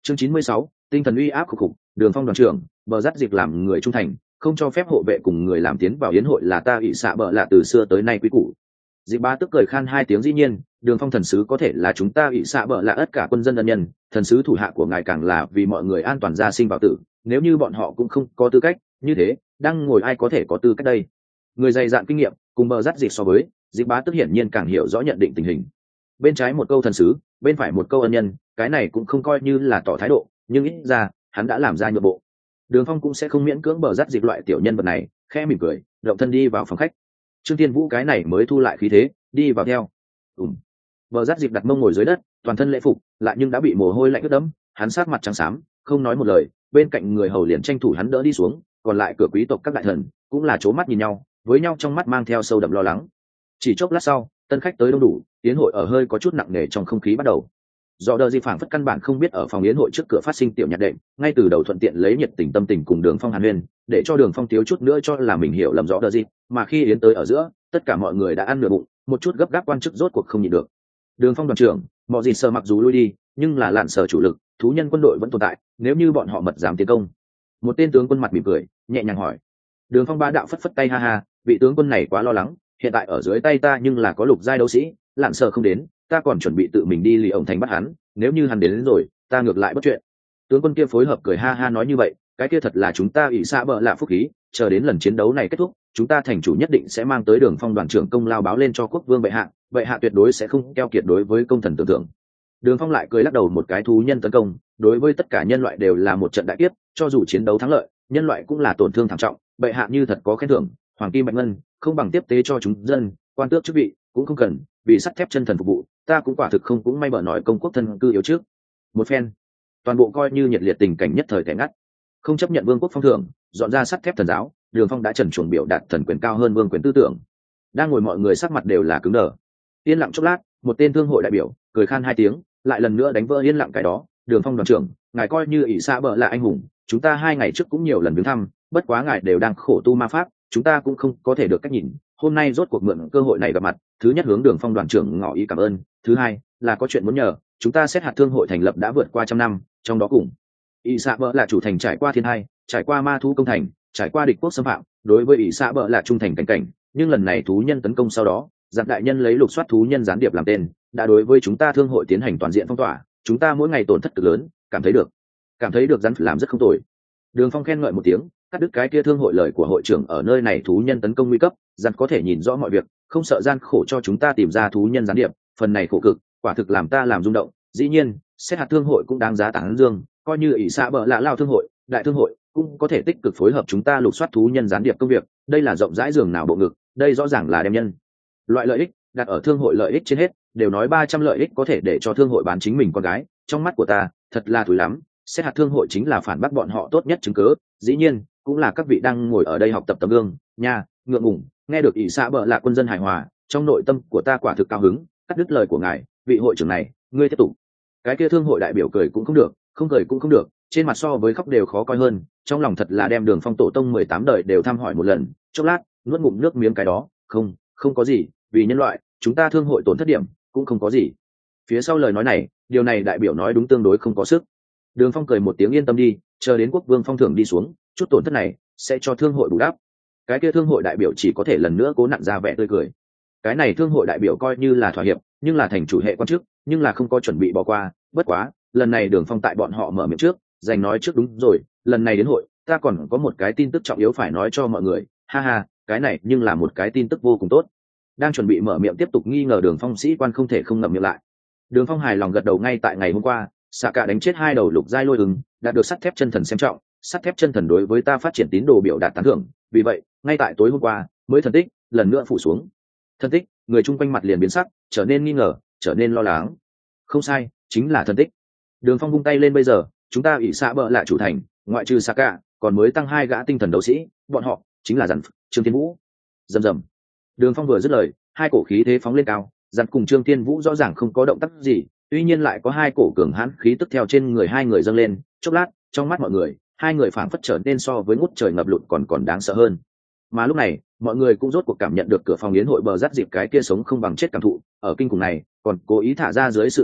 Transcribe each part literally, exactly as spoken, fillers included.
chương chín mươi sáu, tinh thần uy áp khục khục. Đường Phong đoàn trưởng, bờ dắt dịp làm người trung thành, không cho phép hộ vệ cùng người làm tiến vào yến hội là ta ỷ xạ bợ lạ từ xưa tới nay quý củ. Dịp Ba tức cười khan hai tiếng. Dĩ nhiên, Đường Phong thần sứ có thể là chúng ta ỷ xạ bợ lạ tất cả quân dân ân nhân, thần sứ thủ hạ của ngài càng là vì mọi người an toàn ra sinh vào tử, nếu như bọn họ cũng không có tư cách như thế, đang ngồi ai có thể có tư cách đây? Người dày dạn kinh nghiệm cùng bờ dắt dịp so với, Dịp Ba tức hiển nhiên càng hiểu rõ nhận định tình hình. Bên trái một câu thần sứ, bên phải một câu ân nhân, cái này cũng không coi như là tỏ thái độ, nhưng ít ra hắn đã làm ra nhượng bộ. Đường Phong cũng sẽ không miễn cưỡng bờ dắt dịp loại tiểu nhân vật này, khẽ mỉm cười, động thân đi vào phòng khách. Trương Tiên Vũ cái này mới thu lại khí thế, đi vào theo. Ừm. Bờ dắt dịp đặt mông ngồi dưới đất, toàn thân lễ phục, lại nhưng đã bị mồ hôi lạnh ướt đẫm, hắn sát mặt trắng xám, không nói một lời, bên cạnh người hầu liền tranh thủ hắn đỡ đi xuống, còn lại cửa quý tộc các đại thần cũng là chố mắt nhìn nhau, với nhau trong mắt mang theo sâu đậm lo lắng. Chỉ chốc lát sau, tân khách tới đông đủ, yến hội ở hơi có chút nặng nề trong không khí bắt đầu. Do đờ gì phảng phất căn bản không biết ở phòng yến hội trước cửa phát sinh tiểu nhạc đệm, ngay từ đầu thuận tiện lấy nhiệt tình tâm tình cùng Đường Phong hàn huyên, để cho Đường Phong thiếu chút nữa cho là mình hiểu lầm rõ đờ gì, mà khi yến tới ở giữa, tất cả mọi người đã ăn nửa bụng, một chút gấp gáp quan chức rốt cuộc không nhịn được. Đường Phong đoàn trưởng, mọi gì sờ mặc dù lui đi, nhưng là lạn sở chủ lực, thú nhân quân đội vẫn tồn tại, nếu như bọn họ mật dám tiến công. Một tên tướng quân mặt mỉm cười, nhẹ nhàng hỏi. Đường Phong bá đạo phất phất tay, ha ha, vị tướng quân này quá lo lắng, hiện tại ở dưới tay ta nhưng là có lục giai đấu sĩ, lạn sở không đến, ta còn chuẩn bị tự mình đi lì ổng thành bắt hắn, nếu như hắn đến, đến rồi ta ngược lại bất chuyện. Tướng quân kia phối hợp cười ha ha nói, như vậy cái kia thật là chúng ta ỷ xạ bợ lạ phúc khí, chờ đến lần chiến đấu này kết thúc, chúng ta thành chủ nhất định sẽ mang tới Đường Phong đoàn trưởng công lao báo lên cho quốc vương bệ hạ, bệ hạ tuyệt đối sẽ không keo kiệt đối với công thần tưởng tượng. Đường Phong lại cười lắc đầu, một cái thú nhân tấn công đối với tất cả nhân loại đều là một trận đại kiếp, cho dù chiến đấu thắng lợi, nhân loại cũng là tổn thương thảm trọng, bệ hạ như thật có khen thưởng hoàng kim bạch ngân, không bằng tiếp tế cho chúng dân, quan tước chức vị cũng không cần, vì sắt thép chân thần phục vụ, ta cũng quả thực không cũng may bở nói công quốc thân cư yếu trước. Một phen toàn bộ coi như nhiệt liệt tình cảnh nhất thời kẻ ngắt, không chấp nhận vương quốc phong thưởng, dọn ra sắt thép thần giáo. Đường Phong đã trần truồng biểu đạt thần quyền cao hơn vương quyền tư tưởng, đang ngồi mọi người sắc mặt đều là cứng đờ. Yên lặng chốc lát, một tên thương hội đại biểu cười khan hai tiếng, lại lần nữa đánh vỡ yên lặng cái đó. Đường Phong đoàn trưởng, ngài coi như ỷ xạ bợ là anh hùng, chúng ta hai ngày trước cũng nhiều lần viếng thăm, bất quá ngài đều đang khổ tu ma pháp, chúng ta cũng không có thể được cách nhìn, hôm nay rốt cuộc mượn cơ hội này gặp mặt, thứ nhất hướng Đường Phong đoàn trưởng ngỏ ý cảm ơn, thứ hai là có chuyện muốn nhờ. Chúng ta xét hạt thương hội thành lập đã vượt qua trăm năm, trong đó cùng ỷ xạ bợ là chủ thành trải qua thiên hai, trải qua ma thú công thành, trải qua địch quốc xâm phạm, đối với ỷ xạ bợ là trung thành cảnh cảnh, nhưng lần này thú nhân tấn công sau đó, giặc đại nhân lấy lục soát thú nhân gián điệp làm tên, đã đối với chúng ta thương hội tiến hành toàn diện phong tỏa, chúng ta mỗi ngày tổn thất cực lớn, cảm thấy được cảm thấy được rắn làm rất không tồi. Đường Phong khen ngợi một tiếng, cắt đứt cái kia thương hội lời của hội trưởng, ở nơi này thú nhân tấn công nguy cấp, rắn có thể nhìn rõ mọi việc, không sợ gian khổ cho chúng ta tìm ra thú nhân gián điệp, phần này khổ cực quả thực làm ta làm rung động. Dĩ nhiên xét hạt thương hội cũng đáng giá tán dương, coi như ỷ xạ bợ lạ lao thương hội, đại thương hội cũng có thể tích cực phối hợp chúng ta lục soát thú nhân gián điệp công việc, đây là rộng rãi giường nào bộ ngực, đây rõ ràng là đem nhân loại lợi ích đặt ở thương hội lợi ích trên hết, đều nói ba trăm lợi ích có thể để cho thương hội bán chính mình con gái, trong mắt của ta thật là thúi lắm. Xét hạt thương hội chính là phản bác bọn họ tốt nhất chứng cớ, dĩ nhiên cũng là các vị đang ngồi ở đây học tập tấm gương nha. Ngượng ngùng nghe được ỷ xạ bợ lạ quân dân hài hòa, trong nội tâm của ta quả thực cao hứng. Cắt đứt lời của ngài, vị hội trưởng này, ngươi tiếp tục. Cái kia thương hội đại biểu cười cũng không được, không cười cũng không được, trên mặt so với khóc đều khó coi hơn, trong lòng thật là đem Đường Phong tổ tông mười tám đời đều thăm hỏi một lần. Chốc lát nuốt ngụm nước miếng, cái đó không không có gì, vì nhân loại chúng ta thương hội tổn thất điểm cũng không có gì. Phía sau lời nói này, điều này đại biểu nói đúng tương đối không có sức. Đường Phong cười một tiếng, yên tâm đi, chờ đến quốc vương phong thưởng đi xuống, chút tổn thất này sẽ cho thương hội bù đắp. Cái kia thương hội đại biểu chỉ có thể lần nữa cố nặn ra vẻ tươi cười. Cái này thương hội đại biểu coi như là thỏa hiệp, nhưng là thành chủ hệ quan chức, nhưng là không có chuẩn bị bỏ qua. Bất quá lần này Đường Phong tại bọn họ mở miệng trước, dành nói trước, đúng rồi, lần này đến hội ta còn có một cái tin tức trọng yếu phải nói cho mọi người, ha ha, cái này nhưng là một cái tin tức vô cùng tốt. Đang chuẩn bị mở miệng tiếp tục nghi ngờ Đường Phong sĩ quan không thể không ngậm miệng lại. Đường Phong hài lòng gật đầu, ngay tại ngày hôm qua xạ cả đánh chết hai đầu lục giai lôi ứng, đạt được sắt thép chân thần xem trọng, sắt thép chân thần đối với ta phát triển tín đồ biểu đạt tán thưởng, vì vậy ngay tại tối hôm qua mới thần tích lần nữa phủ xuống. Thần tích, người chung quanh mặt liền biến sắc, trở nên nghi ngờ, trở nên lo lắng. Không sai, chính là thần tích. Đường Phong vung tay lên, bây giờ chúng ta ỷ xạ bợ lại chủ thành, ngoại trừ xạ cả còn mới tăng hai gã tinh thần đấu sĩ, bọn họ chính là dặn Trương Thiên Vũ. Rầm rầm. Đường Phong vừa dứt lời, hai cổ khí thế phóng lên cao, dặn cùng Trương Thiên Vũ rõ ràng không có động tác gì, tuy nhiên lại có hai cổ cường hãn khí tức theo trên người hai người dâng lên. Chốc lát, trong mắt mọi người, hai người phảng phất trở nên so với ngút trời ngập lụt còn còn đáng sợ hơn. Mà lúc này, mọi người cũng rốt cuộc cảm nhận được cửa phòng yến hội bờ rắt dịp cái kia sống không bằng chết cảm thụ, ở kinh khủng này, còn cố ý thả ra dưới sự uy áp,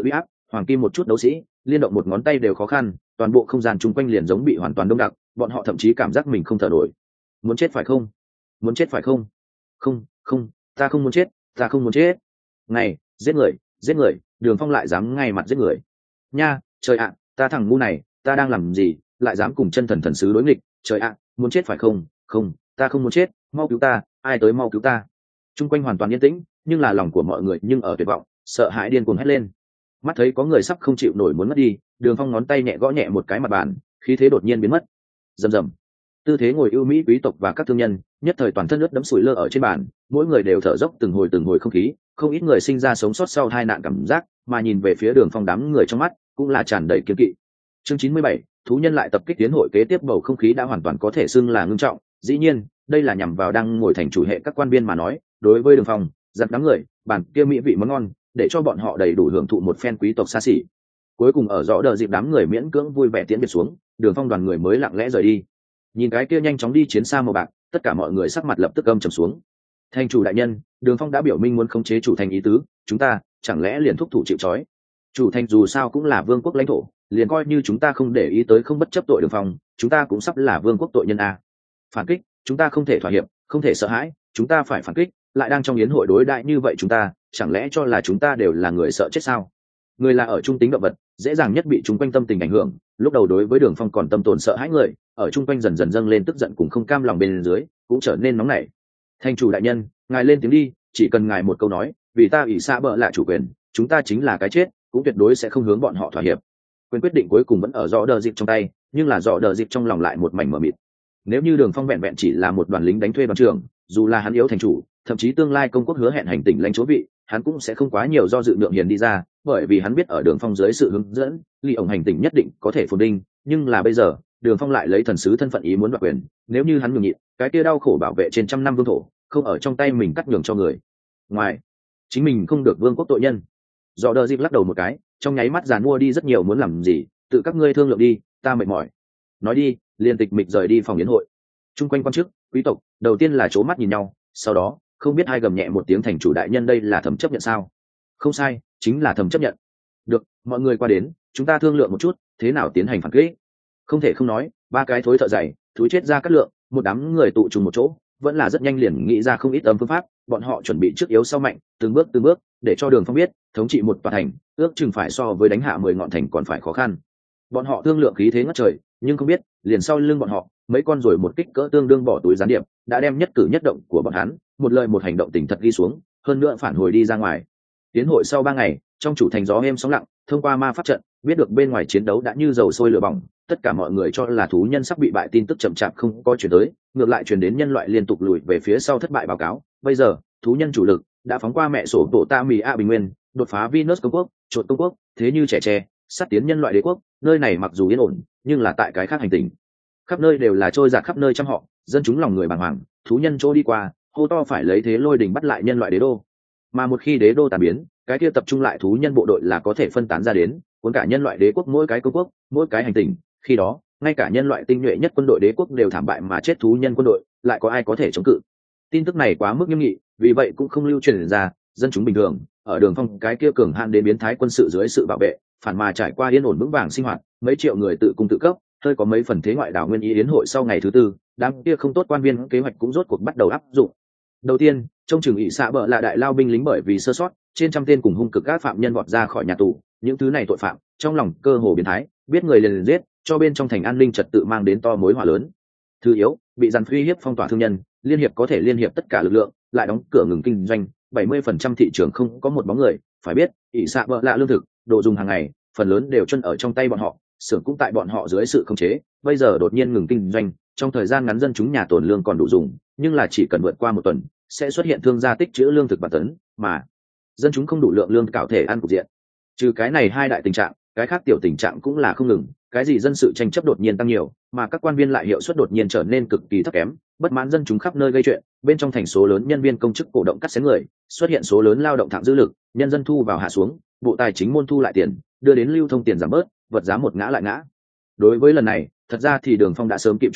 hoàng kim một chút đấu sĩ liên động một ngón tay đều khó khăn, toàn bộ không gian chung quanh liền giống bị hoàn toàn đông đặc, bọn họ thậm chí cảm giác mình không thở nổi. Muốn chết phải không? Muốn chết phải không? Không, không, ta không muốn chết, ta không muốn chết. Này, giết người, giết người, Đường Phong lại dám ngay mặt giết người. Nha, trời ạ, ta thằng ngu này, ta đang làm gì, lại dám cùng chân thần thần sứ đối nghịch, trời ạ, muốn chết phải không? Không, ta không muốn chết, mau cứu ta, ai tới mau cứu ta. Chung quanh hoàn toàn yên tĩnh, nhưng là lòng của mọi người nhưng ở tuyệt vọng, sợ hãi điên cuồng hét lên. Mắt thấy có người sắp không chịu nổi muốn mất đi, Đường Phong ngón tay nhẹ gõ nhẹ một cái mặt bàn, khí thế đột nhiên biến mất. Rầm rầm. Tư thế ngồi ưu mỹ quý tộc và các thương nhân nhất thời toàn thân ướt đẫm sủi lơ ở trên bàn, mỗi người đều thở dốc từng hồi từng hồi không khí, không ít người sinh ra sống sót sau hai nạn cảm giác, mà nhìn về phía Đường Phong đám người trong mắt cũng là tràn đầy kiêng kỵ. Chương chín mươi bảy, thú nhân lại tập kích tiến hội kế tiếp, bầu không khí đã hoàn toàn có thể xưng là ngưng trọng. Dĩ nhiên, đây là nhằm vào đang ngồi thành chủ hệ các quan viên mà nói, đối với Đường Phong, giật đám người, bàn kia mỹ vị món ngon, để cho bọn họ đầy đủ hưởng thụ một phen quý tộc xa xỉ. Cuối cùng ở rõ đợi dịp đám người miễn cưỡng vui vẻ tiễn biệt xuống, Đường Phong đoàn người mới lặng lẽ rời đi. Nhìn cái kia nhanh chóng đi chiến xa màu bạc, tất cả mọi người sắc mặt lập tức âm trầm xuống. Thành chủ đại nhân, Đường Phong đã biểu minh muốn khống chế chủ thành ý tứ, chúng ta chẳng lẽ liền thúc thủ chịu trói? Chủ thành dù sao cũng là vương quốc lãnh thổ, liền coi như chúng ta không để ý tới không bất chấp tội Đường Phong, chúng ta cũng sắp là vương quốc tội nhân a. Phản kích, chúng ta không thể thỏa hiệp, không thể sợ hãi, chúng ta phải phản kích, lại đang trong yến hội đối đại như vậy chúng ta, chẳng lẽ cho là chúng ta đều là người sợ chết sao? Người là ở trung tính động vật, dễ dàng nhất bị chúng quanh tâm tình ảnh hưởng, lúc đầu đối với Đường Phong còn tâm tồn sợ hãi người, ở chung quanh dần dần dâng lên tức giận cùng không cam lòng bên dưới, cũng trở nên nóng nảy. Thành chủ đại nhân, ngài lên tiếng đi, chỉ cần ngài một câu nói, vì ta ỷ xa bợ lạ chủ quyền, chúng ta chính là cái chết, cũng tuyệt đối sẽ không hướng bọn họ thỏa hiệp. Quyền quyết định cuối cùng vẫn ở rõ đờ dịp trong tay, nhưng là rõ đờ dịp trong lòng lại một mảnh mờ mịt. Nếu như Đường Phong vẹn vẹn chỉ là một đoàn lính đánh thuê đoàn trưởng, dù là hắn yếu thành chủ, thậm chí tương lai công quốc hứa hẹn hành tỉnh lãnh chúa vị, hắn cũng sẽ không quá nhiều do dự lượng hiền đi ra, bởi vì hắn biết ở Đường Phong dưới sự hướng dẫn, ly ổng hành tỉnh nhất định có thể phồn đinh. Nhưng là bây giờ, Đường Phong lại lấy thần sứ thân phận ý muốn đoạt quyền, nếu như hắn nhường nhịn, cái kia đau khổ bảo vệ trên trăm năm vương thổ, không ở trong tay mình cắt nhường cho người ngoài, chính mình không được vương quốc tội nhân. Do đờ dịp lắc đầu một cái, trong nháy mắt giàn mua đi rất nhiều muốn làm gì, tự các ngươi thương lượng đi, ta mệt mỏi. Nói đi, liền tịch mịch rời đi phòng yến hội. Trung quanh quan chức, quý tộc, đầu tiên là chố mắt nhìn nhau, sau đó, không biết ai gầm nhẹ một tiếng, thành chủ đại nhân đây là thầm chấp nhận sao? Không sai, chính là thầm chấp nhận. Được, mọi người qua đến, chúng ta thương lượng một chút, thế nào tiến hành phản kích. Không thể không nói, ba cái thối thợ dày, thúi chết ra cắt lượng, một đám người tụ trùng một chỗ, vẫn là rất nhanh liền nghĩ ra không ít âm phương pháp. Bọn họ chuẩn bị trước yếu sau mạnh, từng bước từng bước, để cho Đường Phong biết, thống trị một tòa thành, ước chừng phải so với đánh hạ mười ngọn thành còn phải khó khăn. Bọn họ thương lượng khí thế ngất trời, nhưng không biết, liền sau lưng bọn họ, mấy con rồi một kích cỡ tương đương bỏ túi gián điệp, đã đem nhất cử nhất động của bọn hắn, một lời một hành động tình thật ghi xuống, hơn nữa phản hồi đi ra ngoài. Tiến hội sau ba ngày, trong chủ thành gió êm sóng lặng, thông qua ma pháp trận, biết được bên ngoài chiến đấu đã như dầu sôi lửa bỏng, tất cả mọi người cho là thú nhân sắp bị bại, tin tức chậm chạp không có truyền tới, ngược lại truyền đến nhân loại liên tục lùi về phía sau thất bại báo cáo. Bây giờ, thú nhân chủ lực đã phóng qua mẹ sổ tổ ta mì a bình nguyên, đột phá Venus công quốc, trộn công quốc, thế như trẻ tre, sát tiến nhân loại đế quốc. Nơi này mặc dù yên ổn, nhưng là tại cái khác hành tinh, khắp nơi đều là trôi giạt khắp nơi trăm họ, dân chúng lòng người bàng hoàng, thú nhân chỗ đi qua, hô to phải lấy thế lôi đình bắt lại nhân loại đế đô. Mà một khi đế đô tàn biến, cái kia tập trung lại thú nhân bộ đội là có thể phân tán ra đến, cuốn cả nhân loại đế quốc mỗi cái công quốc, mỗi cái hành tinh. Khi đó, ngay cả nhân loại tinh nhuệ nhất quân đội đế quốc đều thảm bại mà chết thú nhân quân đội, lại có ai có thể chống cự? Tin tức này quá mức nghiêm nghị, vì vậy cũng không lưu truyền ra, dân chúng bình thường ở Đường Phong cái kia cường hạn đến biến thái quân sự dưới sự bảo vệ, phản mà trải qua yên ổn vững vàng sinh hoạt, mấy triệu người tự cung tự cấp, hơi có mấy phần thế ngoại đảo nguyên ý. Yến hội sau ngày thứ tư, đám kia không tốt quan viên kế hoạch cũng rốt cuộc bắt đầu áp dụng. Đầu tiên, trong trường ỷ xạ bợ là đại lao binh lính bởi vì sơ sót, trên trăm tên cùng hung cực các phạm nhân vọt ra khỏi nhà tù, những thứ này tội phạm trong lòng cơ hồ biến thái, biết người liền liền giết, cho bên trong thành an ninh trật tự mang đến to mối hỏa lớn. Thứ yếu, bị dàn uy hiếp phong tỏa thương nhân, liên hiệp có thể liên hiệp tất cả lực lượng, lại đóng cửa ngừng kinh doanh, bảy mươi phần trăm thị trường không có một bóng người. Phải biết, ỷ xạ bợ lạ lương thực, đồ dùng hàng ngày, phần lớn đều chân ở trong tay bọn họ, xưởng cũng tại bọn họ dưới sự khống chế. Bây giờ đột nhiên ngừng kinh doanh, trong thời gian ngắn dân chúng nhà tồn lương còn đủ dùng, nhưng là chỉ cần vượt qua một tuần, sẽ xuất hiện thương gia tích trữ lương thực bản tấn, mà dân chúng không đủ lượng lương cạo thể ăn cục diện. Trừ cái này hai đại tình trạng, cái khác tiểu tình trạng cũng là không ngừng. Cái gì dân sự tranh chấp đột nhiên tăng nhiều, mà các quan viên lại hiệu suất đột nhiên trở nên cực kỳ thấp kém, bất mãn dân chúng khắp nơi gây chuyện. Bên trong thành số lớn nhân viên công chức cổ động cắt xén người, xuất hiện số lớn lao động thẳng dư lực, nhân dân thu vào hạ xuống, bộ tài chính môn thu lại tiền, đưa đến lưu thông tiền giảm bớt, vật giá một ngã lại ngã. Đối với lần này, thật ra thì Đường Phong đã sớm kịp chuẩn bị,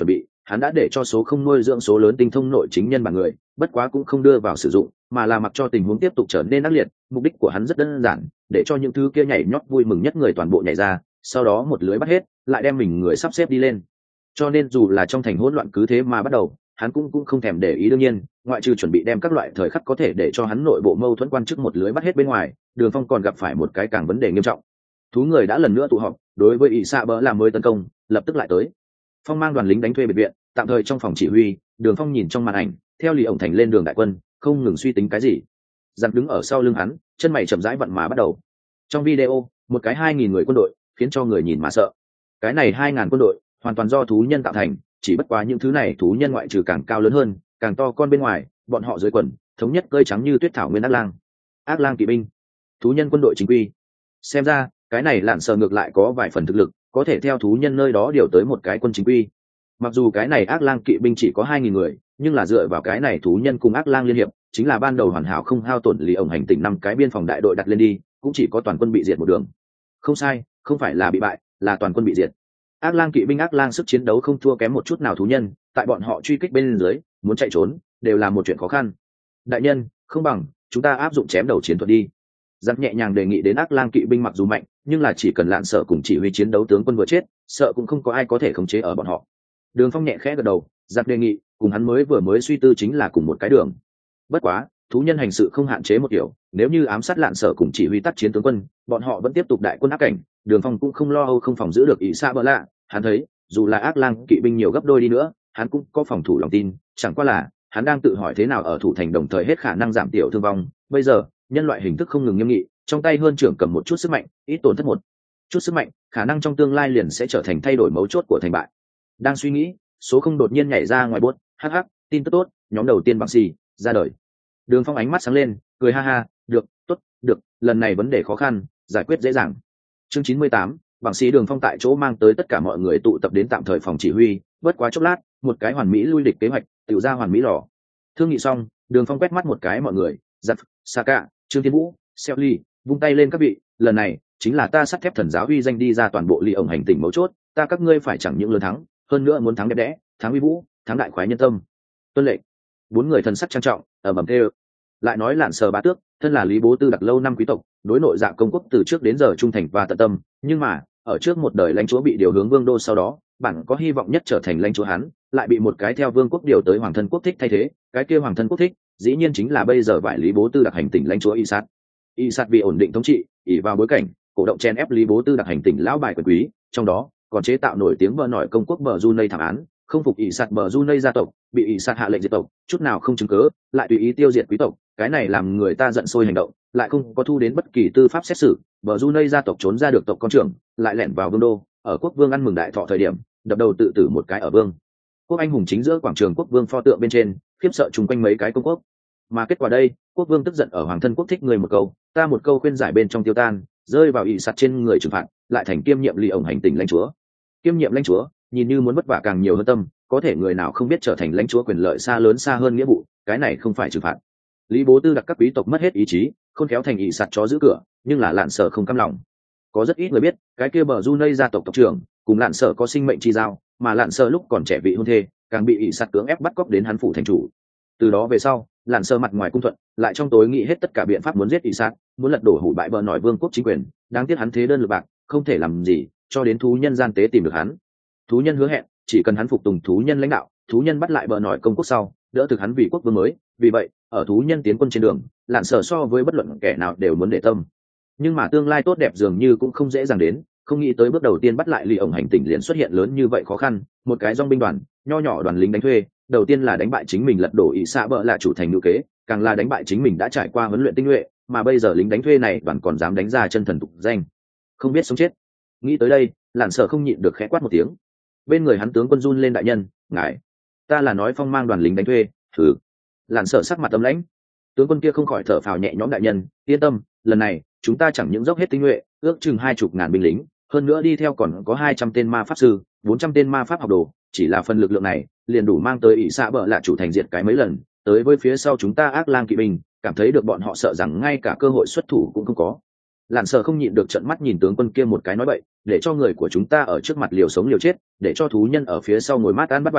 hắn đã để cho số không nuôi dưỡng số lớn tinh thông nội chính nhân bản người, bất quá cũng không đưa vào sử dụng, mà là mặc cho tình huống tiếp tục trở nên ác liệt. Mục đích của hắn rất đơn giản, để cho những thứ kia nhảy nhót vui mừng nhất người toàn bộ nhảy ra, sau đó một lưới bắt hết, lại đem mình người sắp xếp đi lên. Cho nên dù là trong thành hỗn loạn cứ thế mà bắt đầu, hắn cũng cũng không thèm để ý. Đương nhiên, ngoại trừ chuẩn bị đem các loại thời khắc có thể để cho hắn nội bộ mâu thuẫn quan chức một lưới bắt hết bên ngoài, Đường Phong còn gặp phải một cái càng vấn đề nghiêm trọng. Thú người đã lần nữa tụ họp, đối với ỷ xạ bỡ làm mới tấn công, lập tức lại tới. Phong mang đoàn lính đánh thuê biệt viện, tạm thời trong phòng chỉ huy. Đường Phong nhìn trong màn ảnh, theo Lý ổng thành lên đường đại quân, không ngừng suy tính cái gì. Giặc đứng ở sau lưng hắn, chân mày chậm rãi vận mà bắt đầu. Trong video, một cái hai nghìn người quân đội, khiến cho người nhìn mà sợ. Cái này hai ngàn quân đội, hoàn toàn do thú nhân tạo thành, chỉ bất quá những thứ này thú nhân ngoại trừ càng cao lớn hơn, càng to con bên ngoài, bọn họ dưới quần, thống nhất cơi trắng như tuyết thảo nguyên ác lang. Ác lang kỵ binh, thú nhân quân đội chính quy. Xem ra, cái này lạn sờ ngược lại có vài phần thực lực, có thể theo thú nhân nơi đó điều tới một cái quân chính quy. Mặc dù cái này ác lang kỵ binh chỉ có hai nghìn người, nhưng là dựa vào cái này thú nhân cùng ác lang liên hiệp, chính là ban đầu hoàn hảo không hao tổn Lý ổng hành tỉnh năm cái biên phòng đại đội đặt lên đi, cũng chỉ có toàn quân bị diệt một đường. Không sai, không phải là bị bại, là toàn quân bị diệt. Ác lang kỵ binh ác lang sức chiến đấu không thua kém một chút nào thú nhân, tại bọn họ truy kích bên dưới, muốn chạy trốn đều là một chuyện khó khăn. Đại nhân, không bằng chúng ta áp dụng chém đầu chiến thuật đi. Giặc nhẹ nhàng đề nghị đến. Ác lang kỵ binh mặc dù mạnh, nhưng là chỉ cần lạn sợ cùng chỉ huy chiến đấu tướng quân vừa chết, sợ cũng không có ai có thể khống chế ở bọn họ. Đường Phong nhẹ khẽ gật đầu, giặc đề nghị cùng hắn mới vừa mới suy tư chính là cùng một cái đường. Bất quá, thú nhân hành sự không hạn chế một kiểu, nếu như ám sát lạn sợ cùng chỉ huy tác chiến tướng quân, bọn họ vẫn tiếp tục đại quân áp cảnh. Đường Phong cũng không lo âu không phòng giữ được ỷ xạ bỡ lạ. Hắn thấy, dù là ác lang kỵ binh nhiều gấp đôi đi nữa, hắn cũng có phòng thủ lòng tin. Chẳng qua là hắn đang tự hỏi thế nào ở thủ thành đồng thời hết khả năng giảm thiểu thương vong. Bây giờ, nhân loại hình thức không ngừng nghiêm nghị, trong tay hơn trưởng cầm một chút sức mạnh, ít tổn thất một chút sức mạnh, khả năng trong tương lai liền sẽ trở thành thay đổi mấu chốt của thành bại. Đang suy nghĩ, số không đột nhiên nhảy ra ngoài bốt. Hắc hắc, tin tức tốt, nhóm đầu tiên bằng xì ra đời. Đường Phong ánh mắt sáng lên, cười ha ha, được, tốt, được, lần này vấn đề khó khăn, giải quyết dễ dàng. Chương chín mươi tám, bằng sĩ Đường Phong tại chỗ mang tới tất cả mọi người tụ tập đến tạm thời phòng chỉ huy. Bất quá chốc lát, một cái hoàn mỹ lui địch kế hoạch tự ra hoàn mỹ lò. Thương nghị xong, Đường Phong quét mắt một cái mọi người, giật, Saka, Trương Thiên Vũ, Seo Ly, vung tay lên các vị, lần này chính là ta sắt thép thần giáo uy danh đi ra toàn bộ Lý ổng hành tỉnh mấu chốt, ta các ngươi phải chẳng những lớn thắng, hơn nữa muốn thắng đẹp đẽ, thắng uy vũ, thắng đại khoái nhân tâm. Tuân lệnh. Bốn người thần sắc trang trọng, ở mầm kêu. Lại nói lạn sờ bá tước, thân là Lý Bố Tư đặc lâu năm quý tộc, đối nội dạ công quốc từ trước đến giờ trung thành và tận tâm, nhưng mà ở trước một đời lãnh chúa bị điều hướng vương đô sau đó, bản có hy vọng nhất trở thành lãnh chúa hắn, lại bị một cái theo vương quốc điều tới hoàng thân quốc thích thay thế. Cái kia hoàng thân quốc thích, dĩ nhiên chính là bây giờ vải Lý Bố Tư đặc hành tỉnh lãnh chúa Y Sát. Y Sát vì ổn định thống trị, ỷ vào bối cảnh, cổ động chen ép Lý Bố Tư đặc hành tỉnh lão bài quyền quý, trong đó còn chế tạo nổi tiếng bờ nổi công quốc bờ Brunei thảm án, không phục Y Sát bờ Brunei gia tộc, bị Y Sát hạ lệnh diệt tộc, chút nào không chứng cớ, lại tùy ý tiêu diệt quý tộc, cái này làm người ta giận sôi hành động, lại không có thu đến bất kỳ tư pháp xét xử. Bờ Brunei gia tộc trốn ra được tộc con trưởng, lại lẻn vào vương đô, ở quốc vương ăn mừng đại thọ thời điểm, đập đầu tự tử một cái ở vương quốc anh hùng chính giữa quảng trường quốc vương pho tượng bên trên, khiếp sợ chung quanh mấy cái công quốc. Mà kết quả đây, quốc vương tức giận ở hoàng thân quốc thích người một câu, ta một câu khuyên giải bên trong tiêu tan, rơi vào ỷ sạt trên người trừng phạt, lại thành kiêm nhiệm Lý ổng hành tỉnh lãnh chúa. Kiêm nhiệm lãnh chúa, nhìn như muốn vất vả càng nhiều hơn tâm, có thể người nào không biết trở thành lãnh chúa quyền lợi xa lớn xa hơn nghĩa vụ, cái này không phải trừng phạt. Lý Bố Tư đặc các quý tộc mất hết ý chí, khôn khéo thành ỷ sạt chó giữ cửa, nhưng là lạn sở không cam lòng. Có rất ít người biết, cái kia bờ Brunei gia tộc tộc trưởng cùng lạn sở có sinh mệnh chi giao, mà lạn sở lúc còn trẻ vị hôn thê, càng bị ỷ sạt cưỡng ép bắt cóc đến hắn phủ thành chủ. Từ đó về sau, lạn sở mặt ngoài cung thuận, lại trong tối nghĩ hết tất cả biện pháp muốn giết ỷ sạt, muốn lật đổ hủ bại bờ nổi vương quốc chính quyền. Đáng tiếc hắn thế đơn lực bạc, không thể làm gì, cho đến thú nhân gian tế tìm được hắn. Thú nhân hứa hẹn, chỉ cần hắn phục tùng thú nhân lãnh đạo, thú nhân bắt lại bờ nổi công quốc sau, đỡ thực hắn vì quốc vương mới. Vì vậy, ở thú nhân tiến quân trên đường, lạn sở so với bất luận kẻ nào đều muốn để tâm. Nhưng mà tương lai tốt đẹp dường như cũng không dễ dàng đến, không nghĩ tới bước đầu tiên bắt lại Lý ổng hành tỉnh liền xuất hiện lớn như vậy khó khăn. Một cái dòng binh đoàn, nho nhỏ đoàn lính đánh thuê, đầu tiên là đánh bại chính mình lật đổ ỷ xạ bỡ là chủ thành ngữ kế, càng là đánh bại chính mình đã trải qua huấn luyện tinh nhuệ, mà bây giờ lính đánh thuê này đoàn còn dám đánh ra chân thần tục danh, không biết sống chết. Nghĩ tới đây, lạn sở không nhịn được khẽ quát một tiếng. Bên người hắn tướng quân run lên, đại nhân, ngài, ta là nói phong mang đoàn lính đánh thuê. Thử. Lạn sở sắc mặt âm lãnh. Tướng quân kia không khỏi thở phào nhẹ nhõm, đại nhân yên tâm, lần này chúng ta chẳng những dốc hết tinh nhuệ, ước chừng hai chục ngàn binh lính, hơn nữa đi theo còn có hai trăm tên ma pháp sư, bốn trăm tên ma pháp học đồ, chỉ là phần lực lượng này liền đủ mang tới ỷ xạ bỡ là chủ thành diệt cái mấy lần. Tới với phía sau chúng ta ác lang kỵ binh, cảm thấy được bọn họ sợ rằng ngay cả cơ hội xuất thủ cũng không có. Lạn sở không nhịn được trợn mắt nhìn tướng quân kia một cái, nói bậy, để cho người của chúng ta ở trước mặt liều sống liều chết, để cho thú nhân ở phía sau ngồi mát ăn bắt vàng,